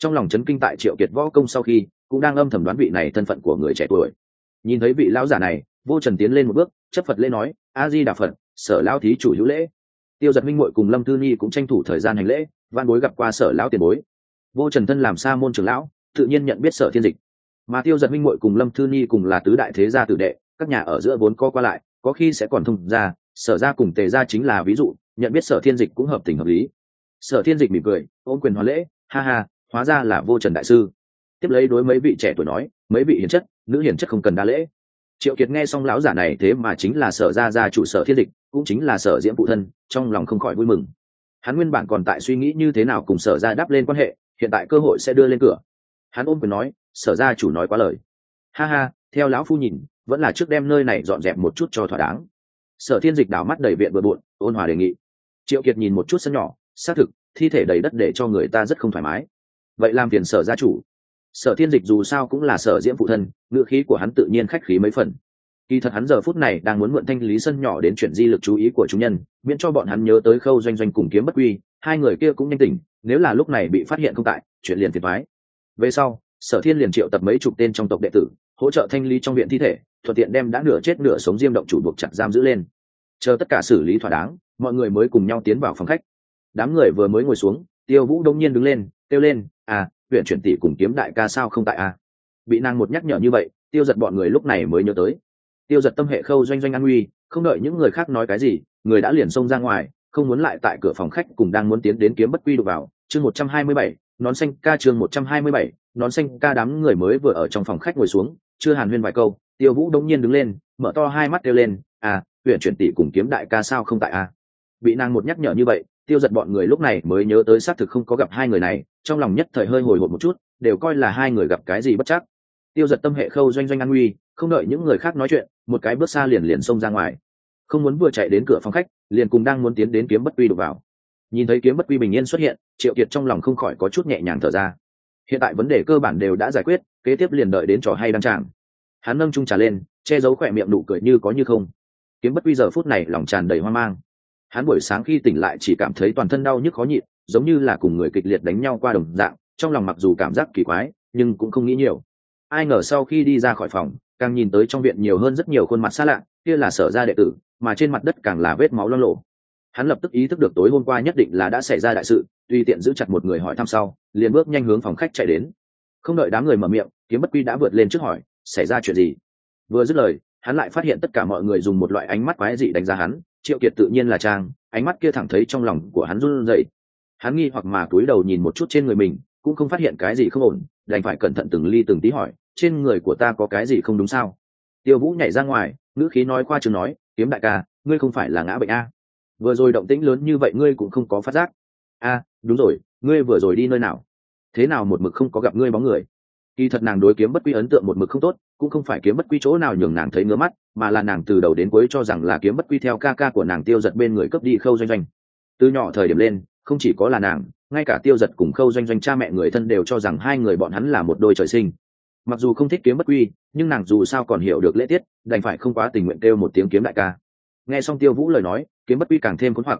trong lòng chấn kinh tại Triệu Kiệt võ công sau khi cũng đang âm thầm đoán vị này thân phận của người trẻ tuổi. Nhìn thấy vị lão giả này, Vô Trần tiến lên một bước, chấp Phật lễ nói: A Di Đà Phật, Sở lão thí chủ hữu lễ. Tiêu Giật minh muội cùng Lâm Thư Nhi cũng tranh thủ thời gian hành lễ, van bối gặp qua Sở lão tiền bối. Vô Trần thân làm sa môn trưởng lão, tự nhiên nhận biết Sở Thiên Dịch. Mà Tiêu Giật minh muội cùng Lâm Thư Nhi cùng là tứ đại thế gia tử đệ, các nhà ở giữa vốn co qua lại, có khi sẽ còn thông ra, Sở gia cùng Tề gia chính là ví dụ, nhận biết Sở Thiên Dịch cũng hợp tình hợp lý. Sở Thiên Dịch mỉm cười, ôm quyền hoàn lễ, ha ha, hóa ra là Vô Trần đại sư. Tiếp lấy đối mấy vị trẻ tuổi nói: mấy vị hiền chất, nữ hiền chất không cần đa lễ. Triệu Kiệt nghe xong lão giả này thế mà chính là Sở gia gia chủ Sở Thiên Dịch, cũng chính là Sở Diễm phụ thân, trong lòng không khỏi vui mừng. Hắn nguyên bản còn tại suy nghĩ như thế nào cùng Sở gia đáp lên quan hệ, hiện tại cơ hội sẽ đưa lên cửa. Hắn ôm quyền nói: Sở gia chủ nói quá lời. Ha ha, theo lão phu nhìn, vẫn là trước đem nơi này dọn dẹp một chút cho thỏa đáng. Sở Thiên Dịch đảo mắt đầy viện bừa bộn, ôn hòa đề nghị. Triệu Kiệt nhìn một chút sân nhỏ, xác thực thi thể đầy đất để cho người ta rất không thoải mái. Vậy làm phiền Sở gia chủ. Sở Thiên Dịch dù sao cũng là Sở Diễm phụ thân, ngữ khí của hắn tự nhiên khách khí mấy phần. Kỳ thật hắn giờ phút này đang muốn mượn thanh lý sân nhỏ đến chuyển di lực chú ý của chúng nhân, miễn cho bọn hắn nhớ tới Khâu Doanh Doanh cùng Kiếm Bất Quy, hai người kia cũng nhanh tỉnh, nếu là lúc này bị phát hiện không tại, chuyện liền phiền toái. Về sau, Sở Thiên liền triệu tập mấy chục tên trong tộc đệ tử, hỗ trợ thanh lý trong viện thi thể, thuận tiện đem đã nửa chết nửa sống Diêm động chủ buộc chặt giam giữ lên. Chờ tất cả xử lý thỏa đáng, mọi người mới cùng nhau tiến vào phòng khách. Đám người vừa mới ngồi xuống, Tiêu Vũ đông nhiên đứng lên, kêu lên: "À, huyện chuyển tỷ cùng Kiếm đại ca sao không tại à?" Bị nàng một nhắc nhở như vậy, Tiêu Giật bọn người lúc này mới nhớ tới. Tiêu Giật tâm hệ Khâu Doanh Doanh an nguy, không đợi những người khác nói cái gì, người đã liền xông ra ngoài, không muốn lại tại cửa phòng khách cùng đang muốn tiến đến Kiếm Bất Quy đụng vào. Chương 127, nón xanh ca. Chương 127, nón xanh ca. Đám người mới vừa ở trong phòng khách ngồi xuống, chưa hàn huyên vài câu, Tiêu Vũ đông nhiên đứng lên, mở to hai mắt kêu lên: "À, huyện chuyển tỷ cùng Kiếm đại ca sao không tại à?" Bị nàng một nhắc nhở như vậy, Tiêu Giật bọn người lúc này mới nhớ tới xác thực không có gặp hai người này, trong lòng nhất thời hơi hồi hộp một chút, đều coi là hai người gặp cái gì bất trắc. Tiêu Giật tâm hệ Khâu Doanh Doanh an nguy, không đợi những người khác nói chuyện, một cái bước xa liền xông ra ngoài, không muốn vừa chạy đến cửa phòng khách, liền cùng đang muốn tiến đến Kiếm Bất Quy đụng vào. Nhìn thấy Kiếm Bất Quy bình yên xuất hiện, Triệu Kiệt trong lòng không khỏi có chút nhẹ nhàng thở ra. Hiện tại vấn đề cơ bản đều đã giải quyết, kế tiếp liền đợi đến trò hay đăng tràng. Hắn nâng chung trà lên, che giấu khỏe miệng nụ cười như có như không. Kiếm Bất Quy giờ phút này lòng tràn đầy hoang mang. Hắn buổi sáng khi tỉnh lại chỉ cảm thấy toàn thân đau nhức khó nhịn, giống như là cùng người kịch liệt đánh nhau qua đồng dạng, trong lòng mặc dù cảm giác kỳ quái, nhưng cũng không nghĩ nhiều. Ai ngờ sau khi đi ra khỏi phòng, càng nhìn tới trong viện nhiều hơn rất nhiều khuôn mặt xa lạ, kia là Sở gia đệ tử, mà trên mặt đất càng là vết máu loang lổ. Hắn lập tức ý thức được tối hôm qua nhất định là đã xảy ra đại sự, tùy tiện giữ chặt một người hỏi thăm sau, liền bước nhanh hướng phòng khách chạy đến. Không đợi đám người mở miệng, Kiếm Bất Quy đã vượt lên trước hỏi: "Xảy ra chuyện gì?" Vừa dứt lời, hắn lại phát hiện tất cả mọi người dùng một loại ánh mắt quái dị đánh giá hắn. Triệu Kiệt tự nhiên là trang, ánh mắt kia thẳng thấy trong lòng của hắn run rẩy. Hắn nghi hoặc mà cúi đầu nhìn một chút trên người mình, cũng không phát hiện cái gì không ổn, đành phải cẩn thận từng ly từng tí hỏi: "Trên người của ta có cái gì không đúng sao?" Tiêu Vũ nhảy ra ngoài, ngữ khí nói khoa trương nói: "Kiếm đại ca, ngươi không phải là ngã bệnh a? Vừa rồi động tĩnh lớn như vậy ngươi cũng không có phát giác?" "A, đúng rồi, ngươi vừa rồi đi nơi nào? Thế nào một mực không có gặp ngươi bóng người?" Kỳ thật nàng đối Kiếm Bất Quy ấn tượng một mực không tốt, cũng không phải Kiếm Bất Quy chỗ nào nhường nàng thấy ngứa mắt, mà là nàng từ đầu đến cuối cho rằng là Kiếm Bất Quy theo ca ca của nàng Tiêu Giật bên người cướp đi Khâu Doanh Doanh. Từ nhỏ thời điểm lên, không chỉ có là nàng, ngay cả Tiêu Giật cùng Khâu Doanh Doanh cha mẹ người thân đều cho rằng hai người bọn hắn là một đôi trời sinh. Mặc dù không thích Kiếm Bất Quy, nhưng nàng dù sao còn hiểu được lễ tiết, đành phải không quá tình nguyện kêu một tiếng Kiếm đại ca. Nghe xong Tiêu Vũ lời nói, Kiếm Bất Quy càng thêm cuốn hoặc: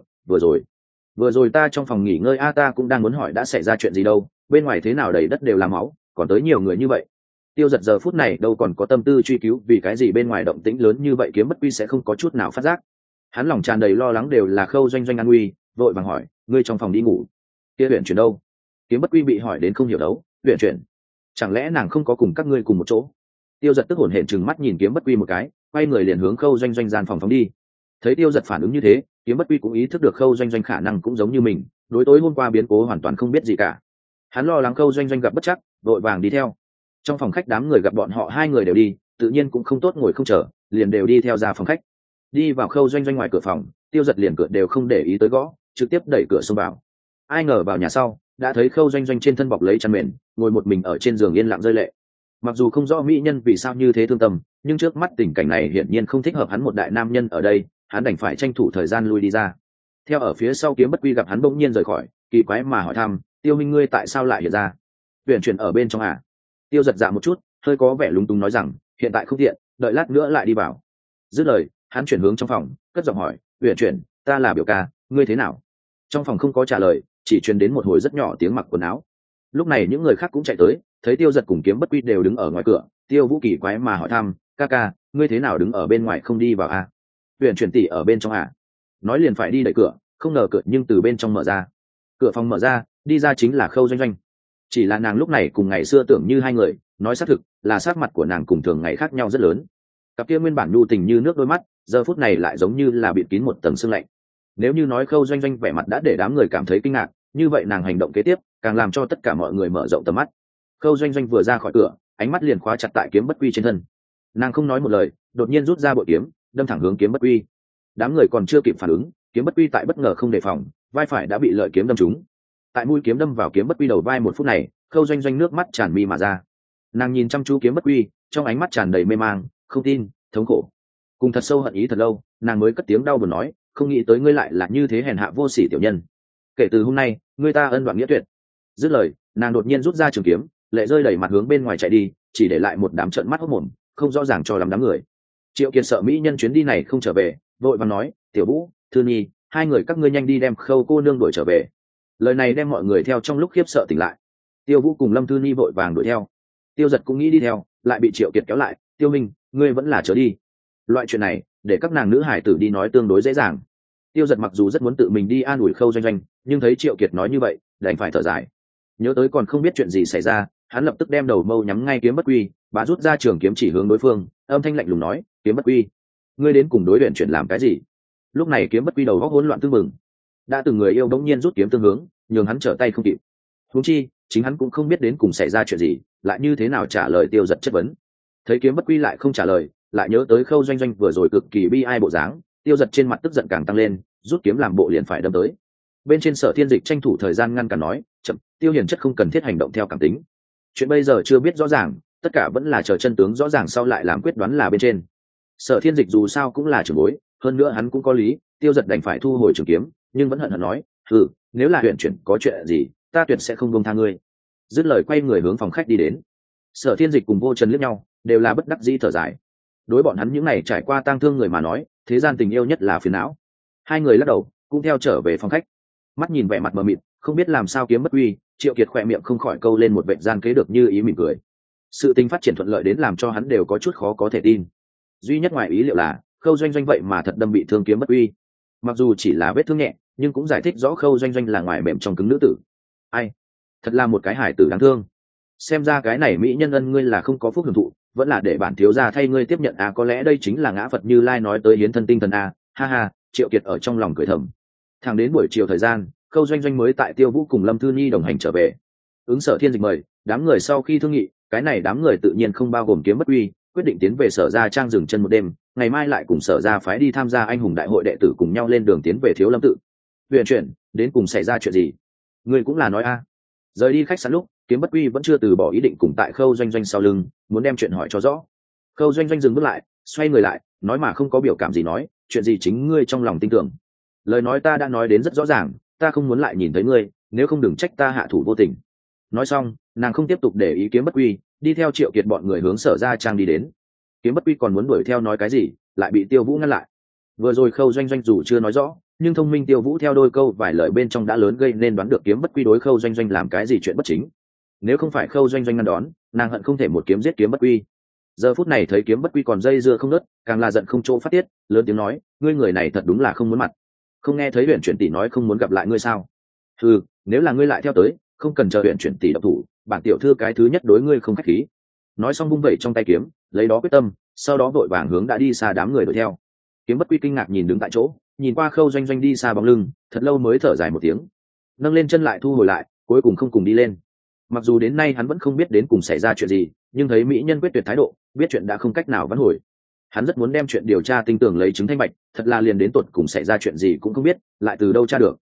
vừa rồi ta trong phòng nghỉ ngơi ta cũng đang muốn hỏi đã xảy ra chuyện gì đâu, bên ngoài thế nào đầy đất đều là máu, còn tới nhiều người như vậy. Tiêu Giật giờ phút này đâu còn có tâm tư truy cứu vì cái gì bên ngoài động tĩnh lớn như vậy Kiếm Bất Quy sẽ không có chút nào phát giác. Hắn lòng tràn đầy lo lắng đều là Khâu Doanh Doanh an nguy, vội vàng hỏi: "Ngươi trong phòng đi ngủ? Kia Uyển Chuyển đâu?" Kiếm Bất Quy bị hỏi đến không hiểu đấu: "Uyển Chuyển? Chẳng lẽ nàng không có cùng các ngươi cùng một chỗ?" Tiêu Giật tức hổn hển trừng mắt nhìn Kiếm Bất Quy một cái, quay người liền hướng Khâu Doanh Doanh gian phòng phóng đi. Thấy Tiêu Giật phản ứng như thế, Kiếm Bất Quy cũng ý thức được Khâu Doanh Doanh khả năng cũng giống như mình, đối tối hôm qua biến cố hoàn toàn không biết gì cả. Hắn lo lắng Khâu Doanh Doanh gặp bất trắc, vội vàng đi theo. Trong phòng khách đám người gặp bọn họ hai người đều đi, tự nhiên cũng không tốt ngồi không chờ, liền đều đi theo ra phòng khách. Đi vào Khâu Doanh Doanh ngoài cửa phòng, Tiêu Giật liền cửa đều không để ý tới gõ, trực tiếp đẩy cửa xông vào. Ai ngờ vào nhà sau, đã thấy Khâu Doanh Doanh trên thân bọc lấy chăn mền, ngồi một mình ở trên giường yên lặng rơi lệ. Mặc dù không rõ mỹ nhân vì sao như thế thương tâm, nhưng trước mắt tình cảnh này hiển nhiên không thích hợp hắn một đại nam nhân ở đây, hắn đành phải tranh thủ thời gian lui đi ra. Theo ở phía sau Kiếm Bất Quy gặp hắn bỗng nhiên rời khỏi, kỳ quái mà hỏi thăm: "Tiêu minh ngươi tại sao lại hiện ra? Uyển Chuyển ở bên trong à?" Tiêu Giật dạ một chút, hơi có vẻ lúng túng nói rằng: "Hiện tại không tiện, đợi lát nữa lại đi vào." Dứt lời, hắn chuyển hướng trong phòng, cất giọng hỏi: "Uyển Chuyển, ta là biểu ca, ngươi thế nào?" Trong phòng không có trả lời, chỉ truyền đến một hồi rất nhỏ tiếng mặc quần áo. Lúc này những người khác cũng chạy tới, thấy Tiêu Giật cùng Kiếm Bất Quy đều đứng ở ngoài cửa. Tiêu Vũ kỳ quái mà hỏi thăm, ca ca, ngươi thế nào đứng ở bên ngoài không đi vào à? Huyền chuyển tỷ ở bên trong à? Nói liền phải đi đẩy cửa, không ngờ cửa nhưng từ bên trong mở ra. Cửa phòng mở ra, đi ra chính là Khâu Doanh Doanh. Chỉ là nàng lúc này cùng ngày xưa tưởng như hai người, nói xác thực là sắc mặt của nàng cùng thường ngày khác nhau rất lớn. Cặp kia nguyên bản nhu tình như nước đôi mắt, giờ phút này lại giống như là bịt kín một tầng sương lạnh. Nếu như nói Khâu Doanh Doanh vẻ mặt đã để đám người cảm thấy kinh ngạc, như vậy nàng hành động kế tiếp càng làm cho tất cả mọi người mở rộng tầm mắt. Khâu Doanh Doanh vừa ra khỏi cửa, ánh mắt liền khóa chặt tại Kiếm Bất Quy trên thân. Nàng không nói một lời, đột nhiên rút ra bội kiếm, đâm thẳng hướng Kiếm Bất Quy. Đám người còn chưa kịp phản ứng, Kiếm Bất Quy tại bất ngờ không đề phòng, vai phải đã bị lợi kiếm đâm trúng. Tại mũi kiếm đâm vào Kiếm Bất Quy đầu vai một phút này, Khâu Doanh Doanh nước mắt tràn mi mà ra. Nàng nhìn chăm chú Kiếm Bất Quy, trong ánh mắt tràn đầy mê mang, không tin, thống khổ, cùng thật sâu hận ý thật lâu, nàng mới cất tiếng đau buồn nói, không nghĩ tới ngươi lại là như thế hèn hạ vô sỉ tiểu nhân. Kể từ hôm nay, ngươi ta ân đoạn nghĩa tuyệt. Dứt lời, nàng đột nhiên rút ra trường kiếm, lệ rơi đầy mặt hướng bên ngoài chạy đi, chỉ để lại một đám trợn mắt hốt mồm, không rõ ràng cho lắm đám người. Triệu Kiệt sợ mỹ nhân chuyến đi này không trở về, vội vàng nói, tiểu Vũ, Thư Nhi, hai người các ngươi nhanh đi đem Khâu cô nương đuổi trở về. Lời này đem mọi người theo trong lúc khiếp sợ tỉnh lại. Tiêu Vũ cùng Lâm Thư Nhi vội vàng đuổi theo. Tiêu Giật cũng nghĩ đi theo, lại bị Triệu Kiệt kéo lại, Tiêu Minh, ngươi vẫn là chớ đi. Loại chuyện này, để các nàng nữ hải tử đi nói tương đối dễ dàng. Tiêu Giật mặc dù rất muốn tự mình đi an ủi Khâu Doanh Doanh, nhưng thấy Triệu Kiệt nói như vậy, đành phải thở dài. Nhớ tới còn không biết chuyện gì xảy ra, hắn lập tức đem đầu mâu nhắm ngay Kiếm Bất Quy, bà rút ra trường kiếm chỉ hướng đối phương, âm thanh lạnh lùng nói, Kiếm Bất Quy, ngươi đến cùng đối luyện chuyển làm cái gì? Lúc này Kiếm Bất Quy đầu óc hỗn loạn tương mừng, đã từng người yêu đống nhiên rút kiếm tương hướng, nhường hắn trở tay không kịp. Huống chi, chính hắn cũng không biết đến cùng xảy ra chuyện gì, lại như thế nào trả lời Tiêu Giật chất vấn. Thấy Kiếm Bất Quy lại không trả lời, lại nhớ tới Khâu Doanh Doanh vừa rồi cực kỳ bi ai bộ dáng, Tiêu Giật trên mặt tức giận càng tăng lên, rút kiếm làm bộ liền phải đâm tới. Bên trên Sở Thiên Dịch tranh thủ thời gian ngăn cản nói, chậm, Tiêu Hiền chất không cần thiết hành động theo cảm tính. Chuyện bây giờ chưa biết rõ ràng, tất cả vẫn là chờ chân tướng rõ ràng sau lại làm quyết đoán là bên trên. Sở Thiên Dịch dù sao cũng là trưởng bối, hơn nữa hắn cũng có lý, Tiêu Giật đành phải thu hồi trường kiếm, nhưng vẫn hận hận nói, nếu là huyện chuyển có chuyện gì, ta tuyệt sẽ không buông tha ngươi. Dứt lời quay người hướng phòng khách đi đến. Sở Thiên Dịch cùng Vô Trần liếc nhau, đều là bất đắc dĩ thở dài. Đối bọn hắn những này trải qua tang thương người mà nói, thế gian tình yêu nhất là phiền não. Hai người lắc đầu, cũng theo trở về phòng khách. Mắt nhìn vẻ mặt mờ mịt, không biết làm sao Kiếm Bất Quy, Triệu Kiệt khỏe miệng không khỏi câu lên một vệt gian kế được như ý mỉm cười. Sự tình phát triển thuận lợi đến làm cho hắn đều có chút khó có thể tin. Duy nhất ngoài ý liệu là Khâu Doanh Doanh vậy mà thật đâm bị thương Kiếm Bất Quy. Mặc dù chỉ là vết thương nhẹ, nhưng cũng giải thích rõ Khâu Doanh Doanh là ngoài mềm trong cứng nữ tử. Ai, thật là một cái hải tử đáng thương. Xem ra cái này mỹ nhân ân ngươi là không có phúc hưởng thụ, vẫn là để bản thiếu gia thay ngươi tiếp nhận à, có lẽ đây chính là ngã Phật Như Lai nói tới hiến thân tinh thần à, ha ha. Triệu Kiệt ở trong lòng cười thầm. Thẳng đến buổi chiều thời gian, Khâu Doanh Doanh mới tại Tiêu Vũ cùng Lâm Thư Nhi đồng hành trở về. Ứng Sở Thiên Dịch mời, đám người sau khi thương nghị, cái này đám người tự nhiên không bao gồm Kiếm Bất Quy, quyết định tiến về Sở Gia Trang dừng chân một đêm, ngày mai lại cùng Sở Gia phái đi tham gia anh hùng đại hội đệ tử cùng nhau lên đường tiến về Thiếu Lâm tự. Huyền chuyển, đến cùng xảy ra chuyện gì? Người cũng là nói a. Rời đi khách sạn lúc, Kiếm Bất Quy vẫn chưa từ bỏ ý định cùng tại Khâu Doanh Doanh sau lưng, muốn đem chuyện hỏi cho rõ. Khâu Doanh Doanh dừng bước lại, xoay người lại, nói mà không có biểu cảm gì nói, chuyện gì chính ngươi trong lòng tin tưởng. Lời nói ta đã nói đến rất rõ ràng, ta không muốn lại nhìn thấy ngươi, nếu không đừng trách ta hạ thủ vô tình. Nói xong, nàng không tiếp tục để ý Kiếm Bất Quy, đi theo Triệu Kiệt bọn người hướng Sở Gia Trang đi đến. Kiếm Bất Quy còn muốn đuổi theo nói cái gì, lại bị Tiêu Vũ ngăn lại. Vừa rồi Khâu Doanh Doanh dù chưa nói rõ, nhưng thông minh Tiêu Vũ theo đôi câu vài lời bên trong đã lớn gây nên đoán được Kiếm Bất Quy đối Khâu Doanh Doanh làm cái gì chuyện bất chính. Nếu không phải Khâu Doanh Doanh ngăn đón, nàng hận không thể một kiếm giết Kiếm Bất Quy. Giờ phút này thấy Kiếm Bất Quy còn dây dưa không nớt, càng là giận không chỗ phát tiết, lớn tiếng nói, ngươi người này thật đúng là không muốn mặt. Không nghe thấy Huyền Chuyển tỷ nói không muốn gặp lại ngươi sao? Nếu là ngươi lại theo tới, không cần chờ Huyền Chuyển tỷ động thủ, bản tiểu thư cái thứ nhất đối ngươi không khách khí. Nói xong vung vẩy trong tay kiếm, lấy đó quyết tâm, sau đó vội vàng hướng đã đi xa đám người đuổi theo. Kiếm Bất Quy kinh ngạc nhìn đứng tại chỗ, nhìn qua Khâu Doanh Doanh đi xa bóng lưng, thật lâu mới thở dài một tiếng, nâng lên chân lại thu hồi lại, cuối cùng không cùng đi lên. Mặc dù đến nay hắn vẫn không biết đến cùng xảy ra chuyện gì, nhưng thấy mỹ nhân quyết tuyệt thái độ, biết chuyện đã không cách nào vãn hồi. Hắn rất muốn đem chuyện điều tra tinh tường lấy chứng thanh bạch, thật là liền đến tột cùng xảy ra chuyện gì cũng không biết, lại từ đâu tra được.